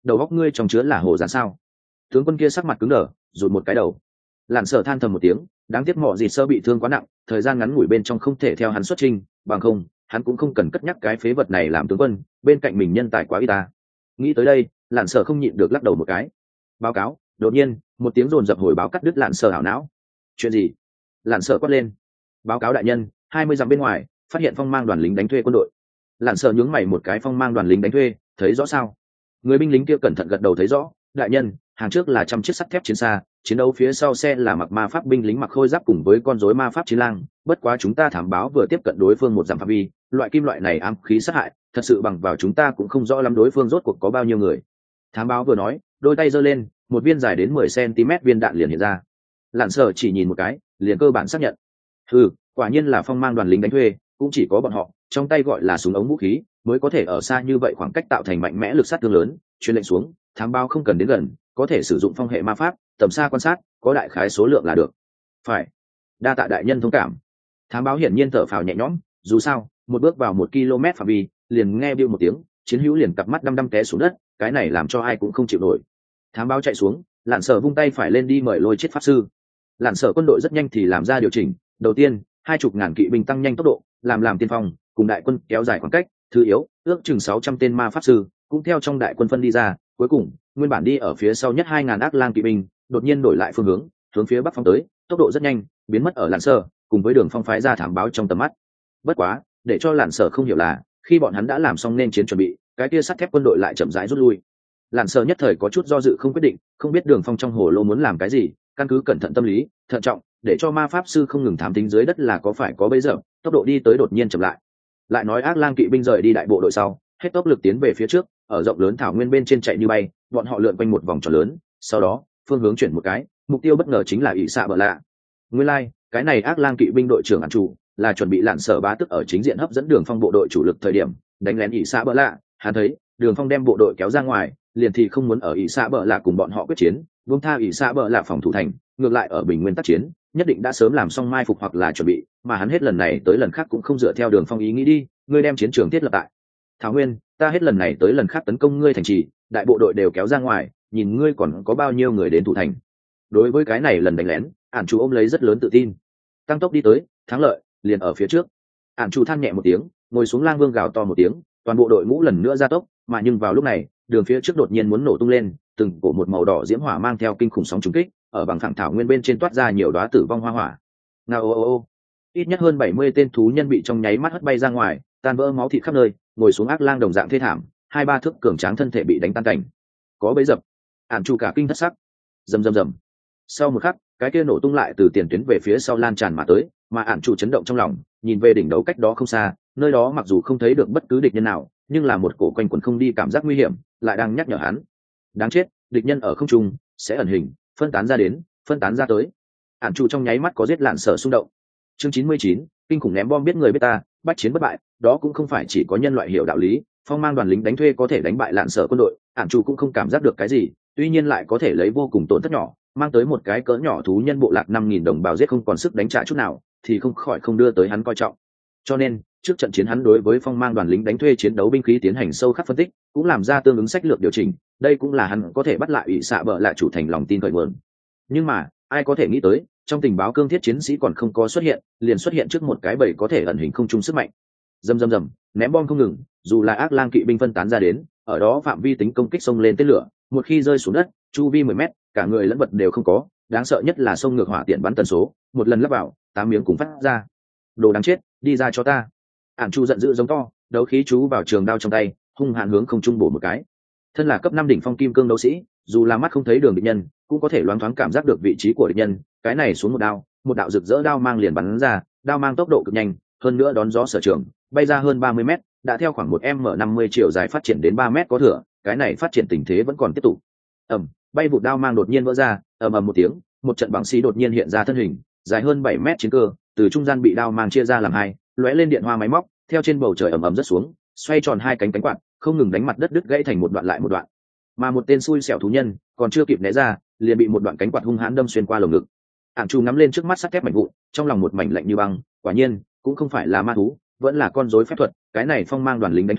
đầu góc ngươi trong chứa là hồ dán sao? Tướng quân kia sắc mặt cứng đờ, rụt một cái đầu. Lạn Sở than thầm một tiếng, đáng tiếc mọ dịt sơ bị thương quá nặng, thời gian ngắn ngủi bên trong không thể theo hắn xuất trình, bằng không hắn cũng không cần cất nhắc cái phế vật này làm tướng quân, bên cạnh mình nhân tài quá y ta. Nghĩ tới đây, Lạn Sở không nhịn được lắc đầu một cái. Báo cáo. Đột nhiên một tiếng rồn rập hồi báo cắt đứt Lạn Sở hảo não. Chuyện gì? Lạn Sở quát lên. Báo cáo đại nhân, hai mươi dặm bên ngoài phát hiện phong mang đoàn lính đánh thuê quân đội. Lạn Sở nhướng mày một cái, phong mang đoàn lính đánh thuê, thấy rõ sao? Người binh lính kia cẩn thận gật đầu, thấy rõ. Đại nhân, hàng trước là trăm chiếc sắt thép chiến xa, chiến đấu phía sau xe là mặc ma pháp binh lính mặc khôi giáp cùng với con rối ma pháp chiến lang. Bất quá chúng ta thám báo vừa tiếp cận đối phương một dặm phạm vi, loại kim loại này ám khí sát hại, thật sự bằng vào chúng ta cũng không rõ lắm đối phương rốt cuộc có bao nhiêu người. Thám báo vừa nói, đôi tay giơ lên, một viên dài đến mười xăng-ti-mét viên đạn liền hiện ra. Lạn Sở chỉ nhìn một cái, liền cơ bản xác nhận. Ừ, quả nhiên là phong mang đoàn lính đánh thuê, cũng chỉ có bọn họ trong tay gọi là súng ống vũ khí mới có thể ở xa như vậy khoảng cách tạo thành mạnh mẽ lực sát thương lớn. Truyền lệnh xuống, thám báo không cần đến gần, có thể sử dụng phong hệ ma pháp, tầm xa quan sát, có đại khái số lượng là được. Phải. Đa tạ đại nhân thông cảm. Thám báo hiển nhiên thở phào nhẹ nhõm, dù sao một bước vào một km phạm vi liền nghe bưu một tiếng, chiến hữu liền cặp mắt đăm đăm té xuống đất, cái này làm cho ai cũng không chịu nổi. Thám báo chạy xuống, Lạn Sở vung tay phải lên đi mời lôi chết pháp sư. Lạn Sở quân đội rất nhanh thì làm ra điều chỉnh, đầu tiên hai chục ngàn kỵ binh tăng nhanh tốc độ, làm làm tiên phong, cùng đại quân kéo dài khoảng cách. Thứ yếu, ước chừng sáu trăm tên ma pháp sư cũng theo trong đại quân phân đi ra. Cuối cùng nguyên bản đi ở phía sau nhất hai ngàn ác lang kỵ binh đột nhiên đổi lại phương hướng, hướng phía bắc phóng tới, tốc độ rất nhanh, biến mất ở Lạn Sở cùng với đường phong phái ra thám báo trong tầm mắt. Bất quá để cho Lạn Sở không hiểu là khi bọn hắn đã làm xong nên chiến chuẩn bị, cái kia sắt thép quân đội lại chậm rãi rút lui. Lạn Sở nhất thời có chút do dự không quyết định, không biết đường phong trong hồ lô muốn làm cái gì, căn cứ cẩn thận tâm lý thận trọng để cho ma pháp sư không ngừng thám tính dưới đất là có phải có bấy giờ, tốc độ đi tới đột nhiên chậm lại. Lại nói ác lang kỵ binh rời đi đại bộ đội sau, hết tốc lực tiến về phía trước, ở rộng lớn thảo nguyên bên trên chạy như bay, bọn họ lượn quanh một vòng tròn lớn, sau đó phương hướng chuyển một cái, mục tiêu bất ngờ chính là ỷ xạ bờ lạ. Nguyên lai like, cái này ác lang kỵ binh đội trưởng Ản chủ là chuẩn bị Lạn Sở bá tức ở chính diện hấp dẫn đường phong bộ đội chủ lực thời điểm đánh lén ỷ xạ bờ lạ. Hắn thấy đường phong đem bộ đội kéo ra ngoài, liền thì không muốn ở ỷ xạ bờ lạ cùng bọn họ quyết chiến, buông tha ỷ xạ bờ lạ phòng thủ thành, ngược lại ở bình nguyên tác chiến, nhất định đã sớm làm xong mai phục hoặc là chuẩn bị, mà hắn hết lần này tới lần khác cũng không dựa theo đường phong ý nghĩ đi. Ngươi đem chiến trường thiết lập tại thảo nguyên, ta hết lần này tới lần khác tấn công ngươi thành trì, đại bộ đội đều kéo ra ngoài, nhìn ngươi còn có bao nhiêu người đến thủ thành. Đối với cái này lần đánh lén, Ản chủ ôm lấy rất lớn tự tin, tăng tốc đi tới, thắng lợi liền ở phía trước. Ản chủ than nhẹ một tiếng, ngồi xuống lang vương gào to một tiếng, toàn bộ đội ngũ lần nữa ra tốc, mà nhưng vào lúc này đường phía trước đột nhiên muốn nổ tung lên, từng cổ một màu đỏ diễm hỏa mang theo kinh khủng sóng trùng kích, ở bằng phẳng thảo nguyên bên trên toát ra nhiều đóa tử vong hoa hỏa. Ngao ô ô ô, ít nhất hơn bảy mươi tên thú nhân bị trong nháy mắt hất bay ra ngoài, tan vỡ máu thịt khắp nơi, ngồi xuống ác lang đồng dạng thê thảm, hai ba thước cường tráng thân thể bị đánh tan cảnh. Có bấy dập. Ản chủ cả kinh thất sắc. Rầm rầm rầm. Sau một khắc, cái kia nổ tung lại từ tiền tuyến về phía sau lan tràn mà tới, mà Ản chủ chấn động trong lòng, nhìn về đỉnh đấu cách đó không xa, nơi đó mặc dù không thấy được bất cứ địch nhân nào, nhưng là một cổ quanh quẩn không đi cảm giác nguy hiểm lại đang nhắc nhở hắn. Đáng chết, địch nhân ở không trung sẽ ẩn hình, phân tán ra đến, phân tán ra tới. Ản chủ trong nháy mắt có giết Lạn Sở xung động. Chương chín mươi chín, kinh khủng ném bom biết người biết ta, bách chiến bất bại, đó cũng không phải chỉ có nhân loại hiểu đạo lý, phong mang đoàn lính đánh thuê có thể đánh bại Lạn Sở quân đội, Ản chủ cũng không cảm giác được cái gì, tuy nhiên lại có thể lấy vô cùng tổn thất nhỏ, mang tới một cái cỡ nhỏ thú nhân bộ lạc năm nghìn đồng bào giết không còn sức đánh trả chút nào, thì không khỏi không đưa tới hắn coi trọng. Cho nên trước trận chiến hắn đối với phong mang đoàn lính đánh thuê chiến đấu binh khí tiến hành sâu khắc phân tích, cũng làm ra tương ứng sách lược điều chỉnh, đây cũng là hắn có thể bắt lại ỷ xạ bợ lại chủ thành lòng tin khởi nguồn. Nhưng mà ai có thể nghĩ tới, trong tình báo cương thiết chiến sĩ còn không có xuất hiện, liền xuất hiện trước một cái bầy có thể ẩn hình không trung sức mạnh. Rầm rầm rầm, ném bom không ngừng, dù là ác lang kỵ binh phân tán ra đến, ở đó phạm vi tính công kích xông lên tên lửa, một khi rơi xuống đất, chu vi mười mét, cả người lẫn vật đều không có, đáng sợ nhất là xông ngược hỏa tiện bắn tần số, một lần lắp vào, tám miếng cùng phát ra. Đồ đáng chết, đi ra cho ta. Ản chu giận dữ giống to, đấu khí chú vào trường đao trong tay, hung hãn hướng không trung bổ một cái. Thân là cấp năm đỉnh phong kim cương đấu sĩ, dù là mắt không thấy đường địch nhân, cũng có thể loáng thoáng cảm giác được vị trí của địch nhân, cái này xuống một đao, một đạo rực rỡ đao mang liền bắn ra, đao mang tốc độ cực nhanh, hơn nữa đón gió sở trường, bay ra hơn ba mươi mét, đã theo khoảng một m năm mươi chiều dài phát triển đến ba mét có thừa, cái này phát triển tình thế vẫn còn tiếp tục. Ầm, bay vụ đao mang đột nhiên vỡ ra, ầm ầm một tiếng, một trận băng xí đột nhiên hiện ra thân hình, dài hơn bảy mét chiến cơ, từ trung gian bị đao mang chia ra làm hai, lóe lên điện hoa máy móc, theo trên bầu trời ầm ầm rớt xuống, xoay tròn hai cánh cánh quạt, không ngừng đánh mặt đất đứt gãy thành một đoạn lại một đoạn. Mà một tên xui xẻo thú nhân, còn chưa kịp né ra, liền bị một đoạn cánh quạt hung hãn đâm xuyên qua lồng ngực. Ản chu ngắm lên trước mắt sắt thép mảnh vụn, trong lòng một mảnh lạnh như băng, quả nhiên, cũng không phải là ma thú, vẫn là con rối phép thuật, cái này phong mang đoàn lính đánh thuê,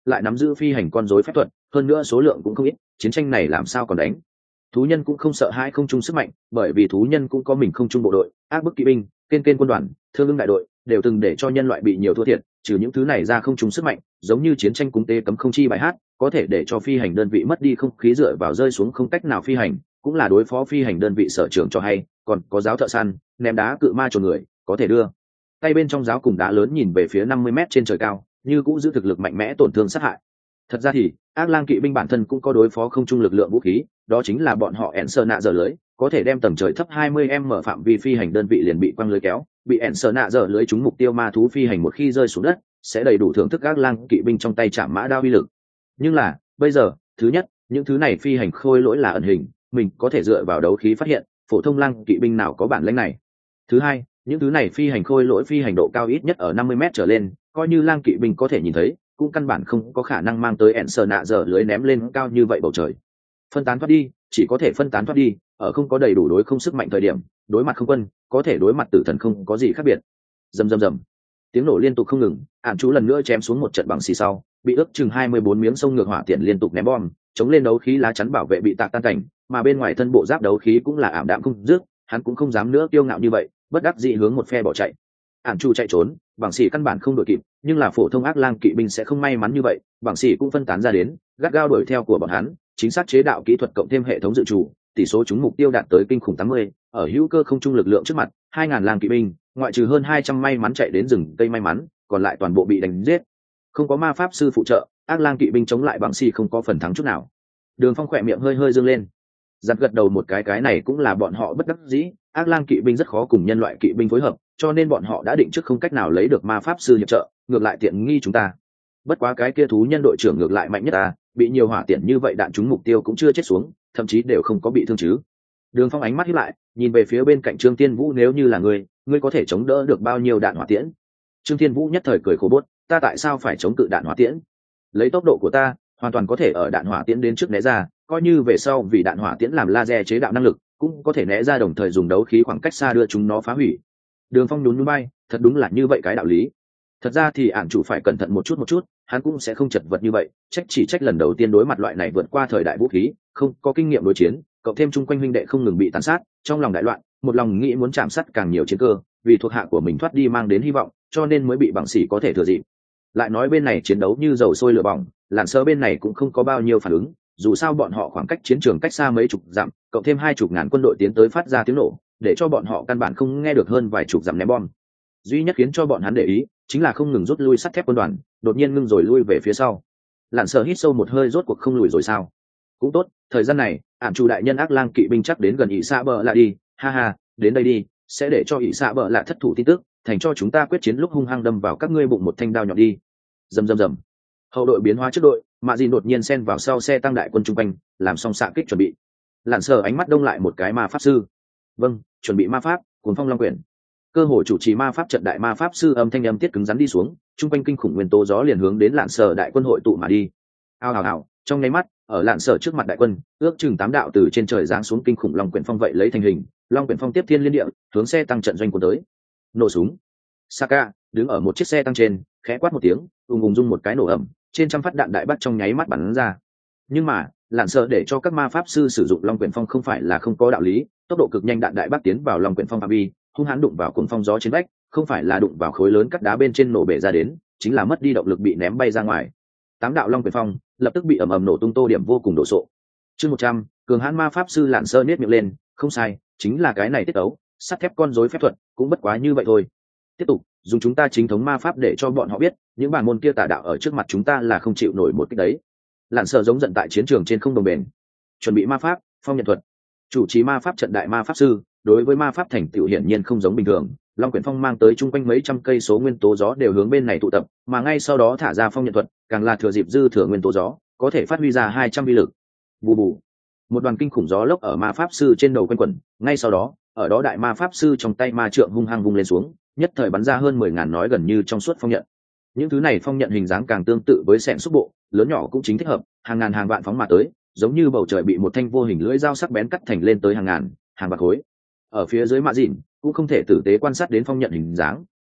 lại nắm giữ phi hành con rối phép thuật, hơn nữa số lượng cũng không ít, chiến tranh này làm sao còn đánh. Thú nhân cũng không sợ hai không trung sức mạnh, bởi vì thú nhân cũng có mình không trung bộ đội, ác bức kỵ binh, kên kên quân đoàn, thương ưng đại đội, đều từng để cho nhân loại bị nhiều thua thiệt. Trừ những thứ này ra, không trung sức mạnh giống như chiến tranh cúng tế cấm không chi bài hát, có thể để cho phi hành đơn vị mất đi không khí, dựa vào rơi xuống không cách nào phi hành, cũng là đối phó phi hành đơn vị sở trường cho hay. Còn có giáo thợ săn, ném đá cự ma trồn người, có thể đưa tay bên trong giáo cùng đá lớn nhìn về phía năm mươi mét trên trời cao, như cũng giữ thực lực mạnh mẽ, tổn thương sát hại. Thật ra thì ác lang kỵ binh bản thân cũng có đối phó không trung lực lượng vũ khí, đó chính là bọn họ ẻn sơ nạ dở lưới, có thể đem tầm trời thấp hai mươi m mở phạm vi phi hành đơn vị liền bị quăng lưới kéo, bị ẻn sơ nạ dở lưới trúng mục tiêu ma thú phi hành một khi rơi xuống đất sẽ đầy đủ thưởng thức ác lang kỵ binh trong tay chạm mã đao uy lực. Nhưng là bây giờ, thứ nhất, những thứ này phi hành khôi lỗi là ẩn hình, mình có thể dựa vào đấu khí phát hiện, phổ thông lang kỵ binh nào có bản lĩnh này. Thứ hai, những thứ này phi hành khôi lỗi phi hành độ cao ít nhất ở năm mươi mét trở lên, coi như lang kỵ binh có thể nhìn thấy, cũng căn bản không có khả năng mang tới ẻn sờ nạ dở lưới ném lên cao như vậy bầu trời. Phân tán thoát đi, chỉ có thể phân tán thoát đi, ở không có đầy đủ đối không sức mạnh thời điểm, đối mặt không quân, có thể đối mặt tử thần không có gì khác biệt. Rầm rầm rầm, tiếng nổ liên tục không ngừng, ản chú lần nữa chém xuống một trận bằng xì sau, bị ước chừng hai mươi bốn miếng sông ngược hỏa tiện liên tục ném bom, chống lên đấu khí lá chắn bảo vệ bị tạc tan cảnh, mà bên ngoài thân bộ giáp đấu khí cũng là ảm đạm không dứt, hắn cũng không dám nữa kiêu ngạo như vậy, bất đắc dĩ hướng một phe bỏ chạy. Ản chu chạy trốn, bằng xỉ căn bản không đội kịp, nhưng là phổ thông ác lang kỵ binh sẽ không may mắn như vậy, bằng xỉ cũng phân tán ra đến, gắt gao đuổi theo của bọn hắn, chính xác chế đạo kỹ thuật cộng thêm hệ thống dự trù, tỷ số trúng mục tiêu đạt tới kinh khủng tám mươi, ở hữu cơ không trung lực lượng trước mặt, hai ngàn lang kỵ binh, ngoại trừ hơn hai trăm may mắn chạy đến rừng cây may mắn, còn lại toàn bộ bị đánh giết. Không có ma pháp sư phụ trợ, ác lang kỵ binh chống lại bằng xỉ không có phần thắng chút nào. Đường Phong khỏe miệng hơi hơi dương lên, giật gật đầu một cái, cái này cũng là bọn họ bất đắc dĩ, ác lang kỵ binh rất khó cùng nhân loại kỵ binh phối hợp, cho nên bọn họ đã định trước không cách nào lấy được ma pháp sư hiệp trợ, ngược lại tiện nghi chúng ta. Bất quá cái kia thú nhân đội trưởng ngược lại mạnh nhất ta, bị nhiều hỏa tiện như vậy đạn trúng mục tiêu cũng chưa chết xuống, thậm chí đều không có bị thương chứ. Đường Phong ánh mắt híp lại, nhìn về phía bên cạnh Trương Tiên Vũ, nếu như là ngươi, ngươi có thể chống đỡ được bao nhiêu đạn hỏa tiễn? Trương Tiên Vũ nhất thời cười khổ bốt, ta tại sao phải chống cự đạn hỏa tiễn? Lấy tốc độ của ta, hoàn toàn có thể ở đạn hỏa tiễn đến trước né ra, coi như về sau vì đạn hỏa tiễn làm laser chế đạo năng lực, cũng có thể né ra, đồng thời dùng đấu khí khoảng cách xa đưa chúng nó phá hủy. Đường Phong nhún nhún bay, thật đúng là như vậy cái đạo lý. Thật ra thì ản chủ phải cẩn thận một chút một chút, hắn cũng sẽ không chật vật như vậy, trách chỉ trách lần đầu tiên đối mặt loại này vượt qua thời đại vũ khí, không có kinh nghiệm đối chiến, cộng thêm chung quanh huynh đệ không ngừng bị tàn sát, trong lòng đại loạn, một lòng nghĩ muốn chạm sát càng nhiều chiến cơ, vì thuộc hạ của mình thoát đi mang đến hy vọng, cho nên mới bị bằng xỉ có thể thừa dịp. Lại nói bên này chiến đấu như dầu sôi lửa bỏng, lạn sơ bên này cũng không có bao nhiêu phản ứng, dù sao bọn họ khoảng cách chiến trường cách xa mấy chục dặm, cộng thêm hai chục ngàn quân đội tiến tới phát ra tiếng nổ, để cho bọn họ căn bản không nghe được hơn vài chục dặm ném bom. Duy nhất khiến cho bọn hắn để ý chính là không ngừng rút lui sắt thép quân đoàn, đột nhiên ngưng rồi lui về phía sau. Lạn sơ hít sâu một hơi, rốt cuộc không lùi rồi sao? Cũng tốt, thời gian này ảm chủ đại nhân ác lang kỵ binh chắc đến gần ỷ xạ bờ lạ đi, ha ha, đến đây đi, sẽ để cho ỷ xạ bờ lạ thất thủ tin tức, thành cho chúng ta quyết chiến lúc hung hăng đâm vào các ngươi bụng một thanh đao nhọn đi. Rầm rầm rầm, hậu đội biến hóa trước đội, mạ dìn đột nhiên xen vào sau xe tăng đại quân trung quanh, làm xong xạ kích chuẩn bị. Lạn sơ ánh mắt đông lại một cái, ma pháp sư. Vâng, chuẩn bị ma pháp, cuốn phong long quyển. Cơ hội chủ trì ma pháp trận đại ma pháp sư âm thanh âm tiết cứng rắn đi xuống, trung quanh kinh khủng nguyên tố gió liền hướng đến Lạn sơ đại quân hội tụ mà đi. Ao ào ào, trong nháy mắt, ở Lạn sơ trước mặt đại quân, ước chừng tám đạo từ trên trời giáng xuống kinh khủng long quyển phong vậy lấy thành hình, long quyển phong tiếp thiên liên địa, hướng xe tăng trận doanh cuốn tới. Nổ súng. Saka đứng ở một chiếc xe tăng trên, khẽ quát một tiếng, ùng ùng rung một cái nổ ầm, trên trăm phát đạn đại bác trong nháy mắt bắn ra. Nhưng mà Lạn sợ để cho các ma pháp sư sử dụng long quyển phong không phải là không có đạo lý, tốc độ cực nhanh, đạn đại bác tiến vào long quyển phong phạm vi, hung hãn đụng vào cuồng phong gió trên vách, không phải là đụng vào khối lớn cắt đá bên trên nổ bể ra đến, chính là mất đi động lực bị ném bay ra ngoài. Tám đạo long quyển phong lập tức bị ầm ầm nổ tung, tô điểm vô cùng đổ sộ. Chương một trăm, cường hãn ma pháp sư Lạn sợ nhếch miệng lên, không sai, chính là cái này tiết tấu, sắt thép con rối phép thuật, cũng bất quá như vậy thôi. Tiếp tục dùng chúng ta chính thống ma pháp để cho bọn họ biết, những bản môn kia tà đạo ở trước mặt chúng ta là không chịu nổi một cái đấy. Lạn sợ giống giận tại chiến trường trên không đồng bền. Chuẩn bị ma pháp, phong nhận thuật. Chủ trì ma pháp trận đại ma pháp sư, đối với ma pháp thành tựu hiển nhiên không giống bình thường, long quyển phong mang tới chung quanh mấy trăm cây số nguyên tố gió đều hướng bên này tụ tập, mà ngay sau đó thả ra phong nhận thuật, càng là thừa dịp dư thừa nguyên tố gió, có thể phát huy ra hai trăm vi lực. Bù bù, một đoàn kinh khủng gió lốc ở ma pháp sư trên đầu quanh quẩn, ngay sau đó, ở đó đại ma pháp sư trong tay ma trượng hung hăng vung lên xuống, nhất thời bắn ra hơn mười ngàn nói gần như trong suốt phong nhận. Những thứ này phong nhận hình dáng càng tương tự với xẻng xúc bộ, lớn nhỏ cũng chính thích hợp, hàng ngàn hàng vạn phóng mà tới, giống như bầu trời bị một thanh vô hình lưỡi dao sắc bén cắt thành lên tới hàng ngàn hàng vạn khối. Ở phía dưới mạ dìn cũng không thể tử tế quan sát đến phong nhận hình dáng,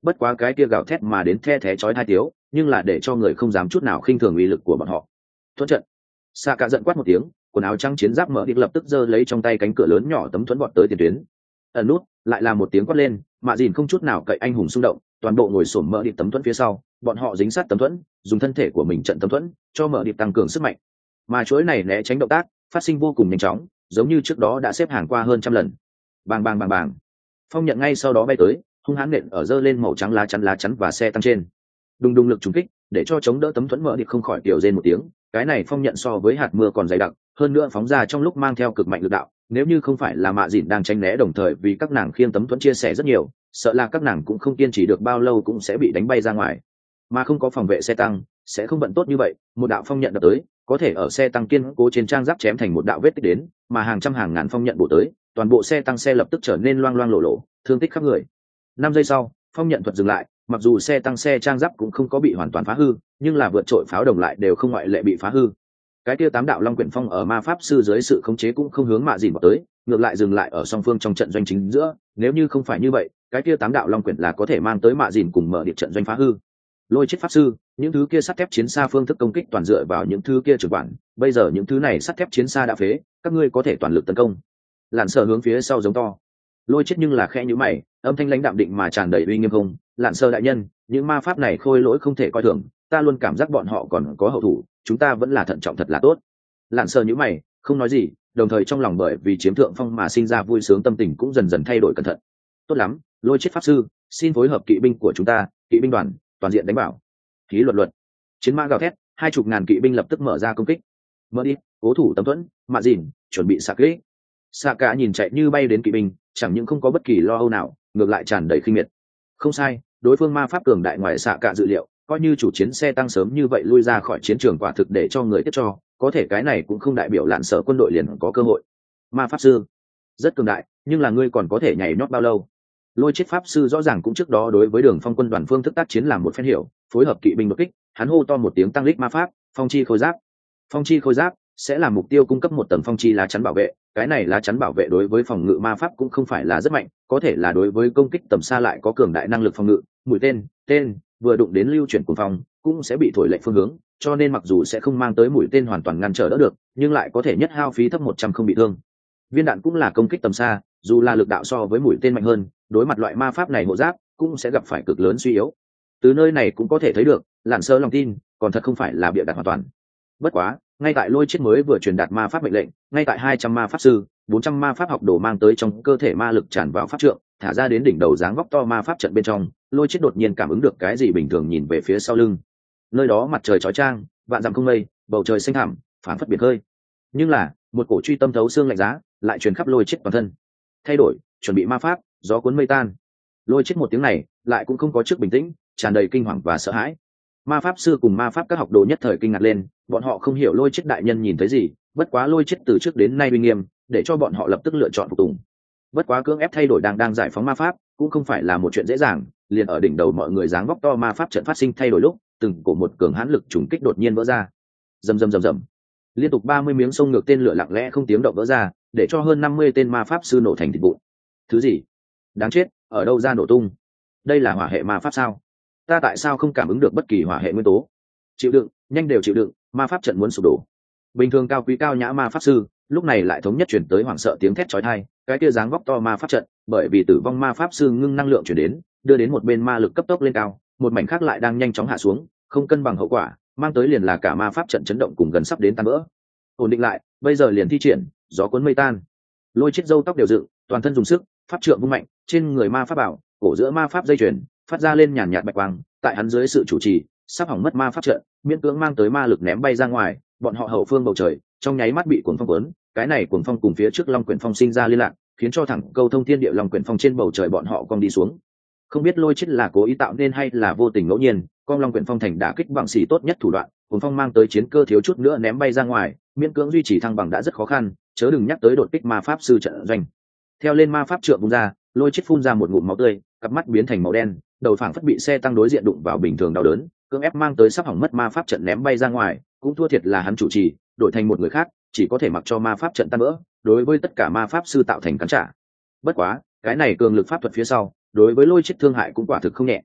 bất quá cái kia gào thét mà đến the thé chói hai tiếu nhưng là để cho người không dám chút nào khinh thường uy lực của bọn họ. Thuẫn trận. Xạ cả giận quát một tiếng, quần áo trắng chiến giáp mở địch lập tức giơ lấy trong tay cánh cửa lớn nhỏ tấm thuẫn vọt tới tiền tuyến. Ẩn nút lại là một tiếng quát lên, mạ dìn không chút nào cậy anh hùng xung động, toàn bộ ngồi xổm mở địch tấm thuẫn phía sau, bọn họ dính sát tấm thuẫn, dùng thân thể của mình trận tấm thuẫn cho mở địch tăng cường sức mạnh. Mà chuỗi này né tránh động tác phát sinh vô cùng nhanh chóng, giống như trước đó đã xếp hàng qua hơn trăm lần. Bang bang bang bang, phong nhận ngay sau đó bay tới, hung hãn nện ở dơ lên màu trắng lá chắn lá chắn và xe tăng trên. Đùng đùng lực trùng kích để cho chống đỡ tấm thuẫn mở địch không khỏi tiểu rên một tiếng. Cái này phong nhận so với hạt mưa còn dày đặc, hơn nữa phóng ra trong lúc mang theo cực mạnh lực đạo, nếu như không phải là mạ dìn đang tránh né đồng thời vì các nàng khiêng tấm thuẫn chia sẻ rất nhiều, sợ là các nàng cũng không kiên trì được bao lâu cũng sẽ bị đánh bay ra ngoài. Mà không có phòng vệ xe tăng sẽ không bận tốt như vậy, một đạo phong nhận đập tới có thể ở xe tăng kiên cố trên trang giáp chém thành một đạo vết tích đến, mà hàng trăm hàng ngàn phong nhận bổ tới, toàn bộ xe tăng xe lập tức trở nên loang loang lổ lổ, thương tích khắp người. Năm giây sau phong nhận thuật dừng lại, mặc dù xe tăng xe trang giáp cũng không có bị hoàn toàn phá hư, nhưng là vượt trội pháo đồng lại đều không ngoại lệ bị phá hư. Cái kia tám đạo long quyển phong ở ma pháp sư dưới sự khống chế cũng không hướng mạ dìn vào tới, ngược lại dừng lại ở song phương trong trận doanh chính giữa. Nếu như không phải như vậy, cái kia tám đạo long quyển là có thể mang tới mạ dìn cùng mở điệp trận doanh phá hư. Lôi chết pháp sư, những thứ kia sắt thép chiến xa phương thức công kích toàn dựa vào những thứ kia trưởng quản, bây giờ những thứ này sắt thép chiến xa đã phế, các ngươi có thể toàn lực tấn công. Lặn sợ hướng phía sau giống to. Lôi chết nhưng là khẽ nhíu mày, âm thanh lãnh đạm định mà tràn đầy uy nghiêm không. Lặn sợ đại nhân, những ma pháp này khôi lỗi không thể coi thường, ta luôn cảm giác bọn họ còn có hậu thủ, chúng ta vẫn là thận trọng thật là tốt. Lặn sợ nhíu mày, không nói gì, đồng thời trong lòng bởi vì chiếm thượng phong mà sinh ra vui sướng tâm tình cũng dần dần thay đổi cẩn thận. Tốt lắm, lôi chết pháp sư, xin phối hợp kỵ binh của chúng ta, kỵ binh đoàn, toàn diện đánh bảo. Khí luật luật. Chiến mã gào thét, hai chục ngàn kỵ binh lập tức mở ra công kích. Mở đi, cố thủ tấm thuẫn, mạ dìn, chuẩn bị xạ kích. Xạ cả nhìn chạy như bay đến kỵ binh, chẳng những không có bất kỳ lo âu nào, ngược lại tràn đầy khinh miệt. Không sai, đối phương ma pháp cường đại ngoài xạ cả dự liệu, coi như chủ chiến xe tăng sớm như vậy lui ra khỏi chiến trường quả thực để cho người tiếp cho, có thể cái này cũng không đại biểu lạn sở quân đội liền có cơ hội. Ma pháp sư rất cường đại, nhưng là ngươi còn có thể nhảy nhót bao lâu? Lôi chết pháp sư rõ ràng cũng trước đó đối với đường phong quân đoàn phương thức tác chiến làm một phen hiểu, phối hợp kỵ binh đột kích, hắn hô to một tiếng tăng lích ma pháp, phong chi khôi giáp. Phong chi khôi giáp sẽ là mục tiêu cung cấp một tầng phong chi lá chắn bảo vệ, cái này lá chắn bảo vệ đối với phòng ngự ma pháp cũng không phải là rất mạnh, có thể là đối với công kích tầm xa lại có cường đại năng lực phòng ngự, mũi tên, tên vừa đụng đến lưu chuyển của phòng cũng sẽ bị thổi lệch phương hướng, cho nên mặc dù sẽ không mang tới mũi tên hoàn toàn ngăn trở đỡ được, nhưng lại có thể nhất hao phí thấp một trăm không bị thương. Viên đạn cũng là công kích tầm xa, dù là lực đạo so với mũi tên mạnh hơn, đối mặt loại ma pháp này hộ giáp cũng sẽ gặp phải cực lớn suy yếu. Từ nơi này cũng có thể thấy được, lạn sơ lòng tin còn thật không phải là bịa đặt hoàn toàn. Bất quá, ngay tại lôi chết mới vừa truyền đạt ma pháp mệnh lệnh, ngay tại hai trăm ma pháp sư, bốn trăm ma pháp học đồ mang tới trong cơ thể ma lực tràn vào pháp trượng, thả ra đến đỉnh đầu dáng vóc to ma pháp trận bên trong, lôi chết đột nhiên cảm ứng được cái gì bình thường nhìn về phía sau lưng. Nơi đó mặt trời chói chang, vạn dặm không mây, bầu trời xanh thẳm, phản phất biệt hơi. Nhưng là, một cổ truy tâm thấu xương lạnh giá, lại truyền khắp lôi chết toàn thân. Thay đổi, chuẩn bị ma pháp, gió cuốn mây tan. Lôi chết một tiếng này, lại cũng không có trước bình tĩnh, tràn đầy kinh hoàng và sợ hãi. Ma pháp sư cùng ma pháp các học đồ nhất thời kinh ngạc lên, bọn họ không hiểu lôi chết đại nhân nhìn thấy gì, bất quá lôi chết từ trước đến nay uy nghiêm, để cho bọn họ lập tức lựa chọn phục tùng. Bất quá cưỡng ép thay đổi đang đang giải phóng ma pháp cũng không phải là một chuyện dễ dàng, liền ở đỉnh đầu mọi người dáng vóc to ma pháp trận phát sinh thay đổi lúc, từng cổ một cường hãn lực trùng kích đột nhiên vỡ ra. Rầm rầm rầm rầm. Liên tục ba mươi miếng sông ngược tên lửa lặng lẽ không tiếng động vỡ ra, để cho hơn năm mươi tên ma pháp sư nổ thành thịt vụn. Thứ gì? Đáng chết, ở đâu ra nổ tung? Đây là hỏa hệ ma pháp sao? Ta tại sao không cảm ứng được bất kỳ hỏa hệ nguyên tố? Chịu đựng, nhanh đều chịu đựng, ma pháp trận muốn sụp đổ. Bình thường cao quý cao nhã ma pháp sư, lúc này lại thống nhất chuyển tới hoảng sợ tiếng thét chói tai, cái kia dáng vóc to ma pháp trận, bởi vì tử vong ma pháp sư ngưng năng lượng chuyển đến, đưa đến một bên ma lực cấp tốc lên cao, một mảnh khác lại đang nhanh chóng hạ xuống, không cân bằng hậu quả, mang tới liền là cả ma pháp trận chấn động cùng gần sắp đến tan vỡ. Ổn định lại, bây giờ liền thi triển, gió cuốn mây tan. Lôi chết râu tóc đều dựng, toàn thân dùng sức, pháp trượng vung mạnh, trên người ma pháp bảo, cổ giữa ma pháp dây chuyền, phát ra lên nhàn nhạt bạch quang, tại hắn dưới sự chủ trì, sắp hỏng mất ma pháp trận, miễn cưỡng mang tới ma lực ném bay ra ngoài, bọn họ hậu phương bầu trời, trong nháy mắt bị cuồng phong cuốn, cái này cuồng phong cùng phía trước long quyển phong sinh ra liên lạc, khiến cho thẳng câu thông thiên địa long quyển phong trên bầu trời bọn họ cong đi xuống. Không biết lôi chết là cố ý tạo nên hay là vô tình ngẫu nhiên, con long quyển phong thành đả kích bằng xì tốt nhất thủ đoạn, cuồng phong mang tới chiến cơ thiếu chút nữa ném bay ra ngoài, miễn cưỡng duy trì thăng bằng đã rất khó khăn, chớ đừng nhắc tới đột kích ma pháp sư trận doanh. Theo lên ma pháp trượng vung ra, lôi chết phun ra một ngụm máu tươi, cặp mắt biến thành màu đen, đầu phảng phất bị xe tăng đối diện đụng vào bình thường đau đớn, cưỡng ép mang tới sắp hỏng mất ma pháp trận ném bay ra ngoài, cũng thua thiệt là hắn chủ trì, đổi thành một người khác, chỉ có thể mặc cho ma pháp trận tan vỡ, đối với tất cả ma pháp sư tạo thành cản trả. Bất quá, cái này cường lực pháp thuật phía sau, đối với lôi chết thương hại cũng quả thực không nhẹ.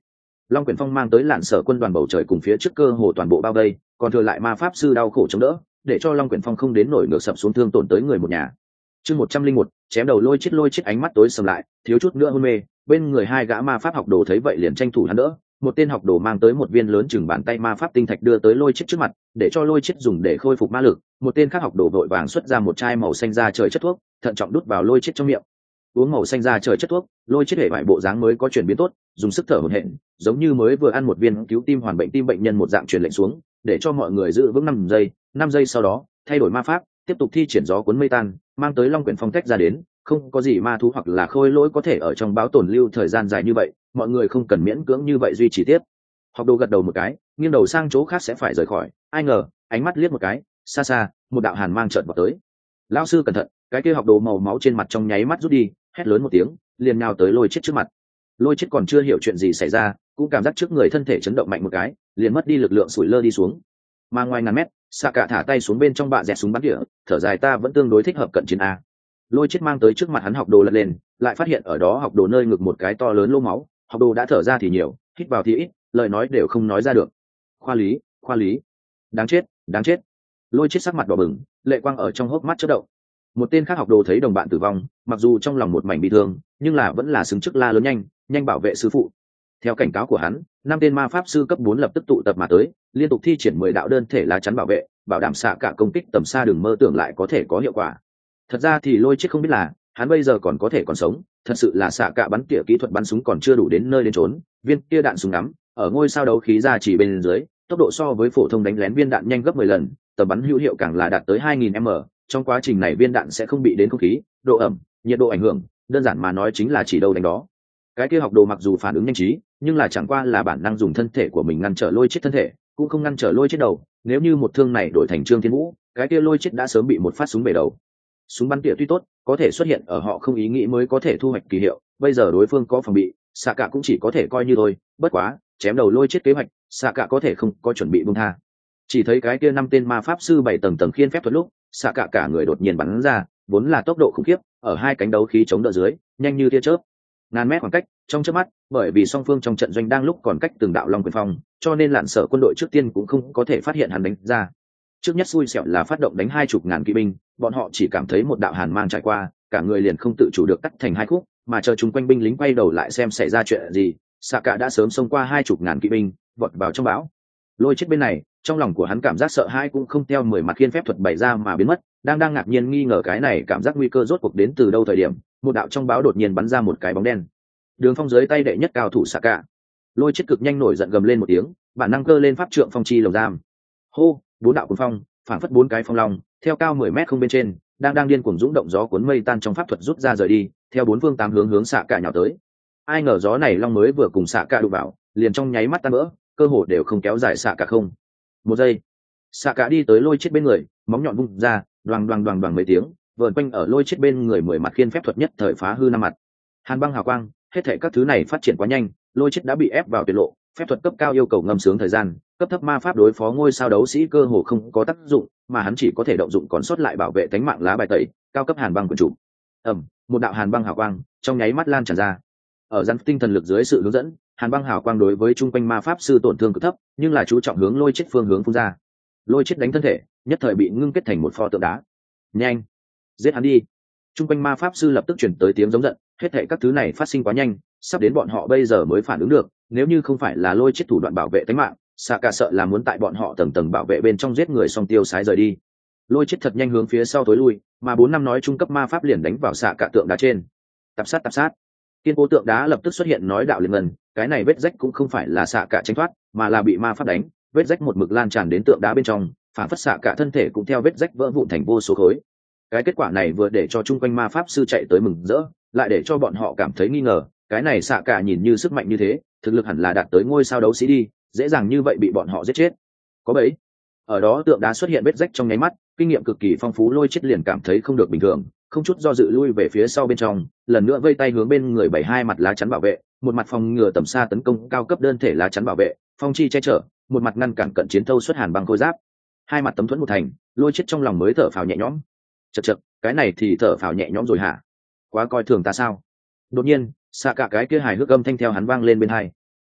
Long Quyển Phong mang tới lạn sở quân đoàn bầu trời cùng phía trước cơ hồ toàn bộ bao vây, còn thừa lại ma pháp sư đau khổ chống đỡ, để cho Long Quyển Phong không đến nổi ngược sập xuống thương tổn tới người một nhà. Chương một trăm linh một, chém đầu lôi chết lôi chết ánh mắt tối sầm lại, thiếu chút nữa hôn mê, bên người hai gã ma pháp học đồ thấy vậy liền tranh thủ hắn đỡ, một tên học đồ mang tới một viên lớn chừng bàn tay ma pháp tinh thạch đưa tới lôi chết trước mặt, để cho lôi chết dùng để khôi phục ma lực, một tên khác học đồ vội vàng xuất ra một chai màu xanh da trời chất thuốc, thận trọng đút vào lôi chết trong miệng. Uống màu xanh da trời chất thuốc, lôi chết hệ vải bộ dáng mới có chuyển biến tốt, dùng sức thở hổn hển, giống như mới vừa ăn một viên cứu tim hoàn bệnh tim bệnh nhân một dạng truyền lệnh xuống, để cho mọi người giữ vững năm giây, năm giây sau đó, thay đổi ma pháp, tiếp tục thi triển gió cuốn mây tan, mang tới Long Quyển Phong tách ra đến, không có gì ma thú hoặc là khôi lỗi có thể ở trong báo tồn lưu thời gian dài như vậy, mọi người không cần miễn cưỡng như vậy duy trì tiếp. Học đồ gật đầu một cái, nghiêng đầu sang chỗ khác sẽ phải rời khỏi, ai ngờ, ánh mắt liếc một cái, xa xa, một đạo hàn mang chợt vào tới. Lão sư cẩn thận, cái kia học đồ màu máu trên mặt trong nháy mắt rút đi, hét lớn một tiếng, liền nhào tới lôi chết trước mặt. Lôi chết còn chưa hiểu chuyện gì xảy ra, cũng cảm giác trước người thân thể chấn động mạnh một cái, liền mất đi lực lượng sủi lơ đi xuống. Mà ngoài ngàn mét, xạ cả thả tay xuống bên trong bạ dẹt súng bắn tỉa, thở dài ta vẫn tương đối thích hợp cận chiến a. Lôi chết mang tới trước mặt hắn học đồ lật lên, lại phát hiện ở đó học đồ nơi ngực một cái to lớn lỗ máu, học đồ đã thở ra thì nhiều, hít vào thì ít, lời nói đều không nói ra được. Khoa lý, khoa lý, đáng chết, đáng chết. Lôi chết sắc mặt đỏ bừng, lệ quang ở trong hốc mắt chớp động. Một tên khác học đồ thấy đồng bạn tử vong, mặc dù trong lòng một mảnh bi thương, nhưng là vẫn là xứng chức la lớn nhanh, nhanh bảo vệ sư phụ. Theo cảnh cáo của hắn, năm tên ma pháp sư cấp bốn lập tức tụ tập mà tới, liên tục thi triển mười đạo đơn thể lá chắn bảo vệ, bảo đảm xạ cả công kích tầm xa đừng mơ tưởng lại có thể có hiệu quả. Thật ra thì lôi chết không biết là, hắn bây giờ còn có thể còn sống, thật sự là xạ cả bắn tỉa kỹ thuật bắn súng còn chưa đủ đến nơi đến trốn, viên kia đạn súng ngắm, ở ngôi sao đấu khí ra chỉ bên dưới, tốc độ so với phổ thông đánh lén viên đạn nhanh gấp mười lần, tầm bắn hữu hiệu càng là đạt tới hai nghìn m, trong quá trình này viên đạn sẽ không bị đến không khí, độ ẩm, nhiệt độ ảnh hưởng, đơn giản mà nói chính là chỉ đâu đánh đó. Cái kia học đồ mặc dù phản ứng nhanh trí, nhưng là chẳng qua là bản năng dùng thân thể của mình ngăn trở lôi chết thân thể, cũng không ngăn trở lôi chết đầu, nếu như một thương này đổi thành Trương Thiên Vũ, cái kia lôi chết đã sớm bị một phát súng bể đầu. Súng bắn tỉa tuy tốt, có thể xuất hiện ở họ không ý nghĩ mới có thể thu hoạch kỳ hiệu, bây giờ đối phương có phòng bị, xạ cả cũng chỉ có thể coi như thôi, bất quá, chém đầu lôi chết kế hoạch, xạ cả có thể không có chuẩn bị buông tha. Chỉ thấy cái kia năm tên ma pháp sư bảy tầng tầng khiên phép thuật lúc, xạ cả cả người đột nhiên bắn ra, vốn là tốc độ khủng khiếp, ở hai cánh đấu khí chống đỡ dưới, nhanh như tia chớp. Ngàn mét khoảng cách, trong chớp mắt, bởi vì song phương trong trận doanh đang lúc còn cách từng đạo Long Quyền Phong, cho nên lạn sở quân đội trước tiên cũng không có thể phát hiện hắn đánh ra. Trước nhất xui xẻo là phát động đánh hai chục ngàn kỵ binh, bọn họ chỉ cảm thấy một đạo hàn mang trải qua, cả người liền không tự chủ được cắt thành hai khúc, mà chờ chúng quanh binh lính quay đầu lại xem xảy ra chuyện gì, xạ cả đã sớm xông qua hai chục ngàn kỵ binh, vọt vào trong bão. Lôi chết bên này, trong lòng của hắn cảm giác sợ hãi cũng không theo mười mặt khiên phép thuật bày ra mà biến mất, đang đang ngạc nhiên nghi ngờ cái này cảm giác nguy cơ rốt cuộc đến từ đâu thời điểm, một đạo trong báo đột nhiên bắn ra một cái bóng đen. Đường Phong dưới tay đệ nhất cao thủ xạ cả. Lôi chết cực nhanh nổi giận gầm lên một tiếng, bản năng cơ lên pháp trượng phong chi lồng giam. Hô, bốn đạo cuốn phong, phản phất bốn cái phong long, theo cao mười mét không bên trên, đang đang điên cuồng dũng động gió cuốn mây tan trong pháp thuật rút ra rời đi, theo bốn phương tám hướng hướng xạ cả nhào tới. Ai ngờ gió này long mới vừa cùng xạ cả đụng vào, liền trong nháy mắt tan vỡ, cơ hồ đều không kéo dài xạ cả không. Một giây, xạ cả đi tới lôi chết bên người, móng nhọn vung ra, đoàng đoàng đoàng đoàng mấy tiếng, vờn quanh ở lôi chết bên người mười mặt khiên phép thuật nhất thời phá hư năm mặt. Hàn băng hào quang, hết thảy các thứ này phát triển quá nhanh, lôi chết đã bị ép vào tuyệt lộ, phép thuật cấp cao yêu cầu ngâm sướng thời gian, cấp thấp ma pháp đối phó ngôi sao đấu sĩ cơ hồ không có tác dụng, mà hắn chỉ có thể động dụng còn sót lại bảo vệ tính mạng lá bài tẩy, cao cấp hàn băng quyền chủ. Ầm, một đạo hàn băng hào quang trong nháy mắt lan tràn ra. Ở gian tinh thần lực dưới sự hướng dẫn, hàn băng hào quang đối với trung quanh ma pháp sư tổn thương cực thấp, nhưng là chú trọng hướng lôi chết phương hướng phun ra. Lôi chết đánh thân thể, nhất thời bị ngưng kết thành một pho tượng đá. Nhanh, giết hắn đi! Trung quanh ma pháp sư lập tức chuyển tới tiếng giống giận, hết thảy các thứ này phát sinh quá nhanh, sắp đến bọn họ bây giờ mới phản ứng được, nếu như không phải là lôi chết thủ đoạn bảo vệ tính mạng, xạ cả sợ là muốn tại bọn họ tầng tầng bảo vệ bên trong giết người xong tiêu sái rời đi. Lôi chết thật nhanh hướng phía sau tối lui, mà bốn năm nói trung cấp ma pháp liền đánh vào xạ cả tượng đá trên. Tập sát tập sát. Kiên cố tượng đá lập tức xuất hiện nói đạo liền ngần, cái này vết rách cũng không phải là xạ cả tránh thoát, mà là bị ma pháp đánh, vết rách một mực lan tràn đến tượng đá bên trong, phản phất xạ cả thân thể cũng theo vết rách vỡ vụn thành vô số khối. Cái kết quả này vừa để cho chung quanh ma pháp sư chạy tới mừng rỡ, lại để cho bọn họ cảm thấy nghi ngờ, cái này xạ cả nhìn như sức mạnh như thế, thực lực hẳn là đạt tới ngôi sao đấu sĩ đi, dễ dàng như vậy bị bọn họ giết chết. Có bẫy. Ở đó tượng đá xuất hiện vết rách trong nháy mắt, kinh nghiệm cực kỳ phong phú lôi chết liền cảm thấy không được bình thường, không chút do dự lui về phía sau bên trong, lần nữa vây tay hướng bên người bảy hai mặt lá chắn bảo vệ, một mặt phòng ngừa tầm xa tấn công cao cấp đơn thể lá chắn bảo vệ, phong chi che chở, một mặt ngăn cản cận chiến thâu xuất hàn băng khôi giáp. Hai mặt tấm thuẫn một thành, lôi chết trong lòng mới thở phào nhẹ nhõm. Chậc chậc, cái này thì thở phào nhẹ nhõm rồi hả? Quá coi thường ta sao? Đột nhiên, xạ cả cái kia hài hước âm thanh theo hắn vang lên bên hai.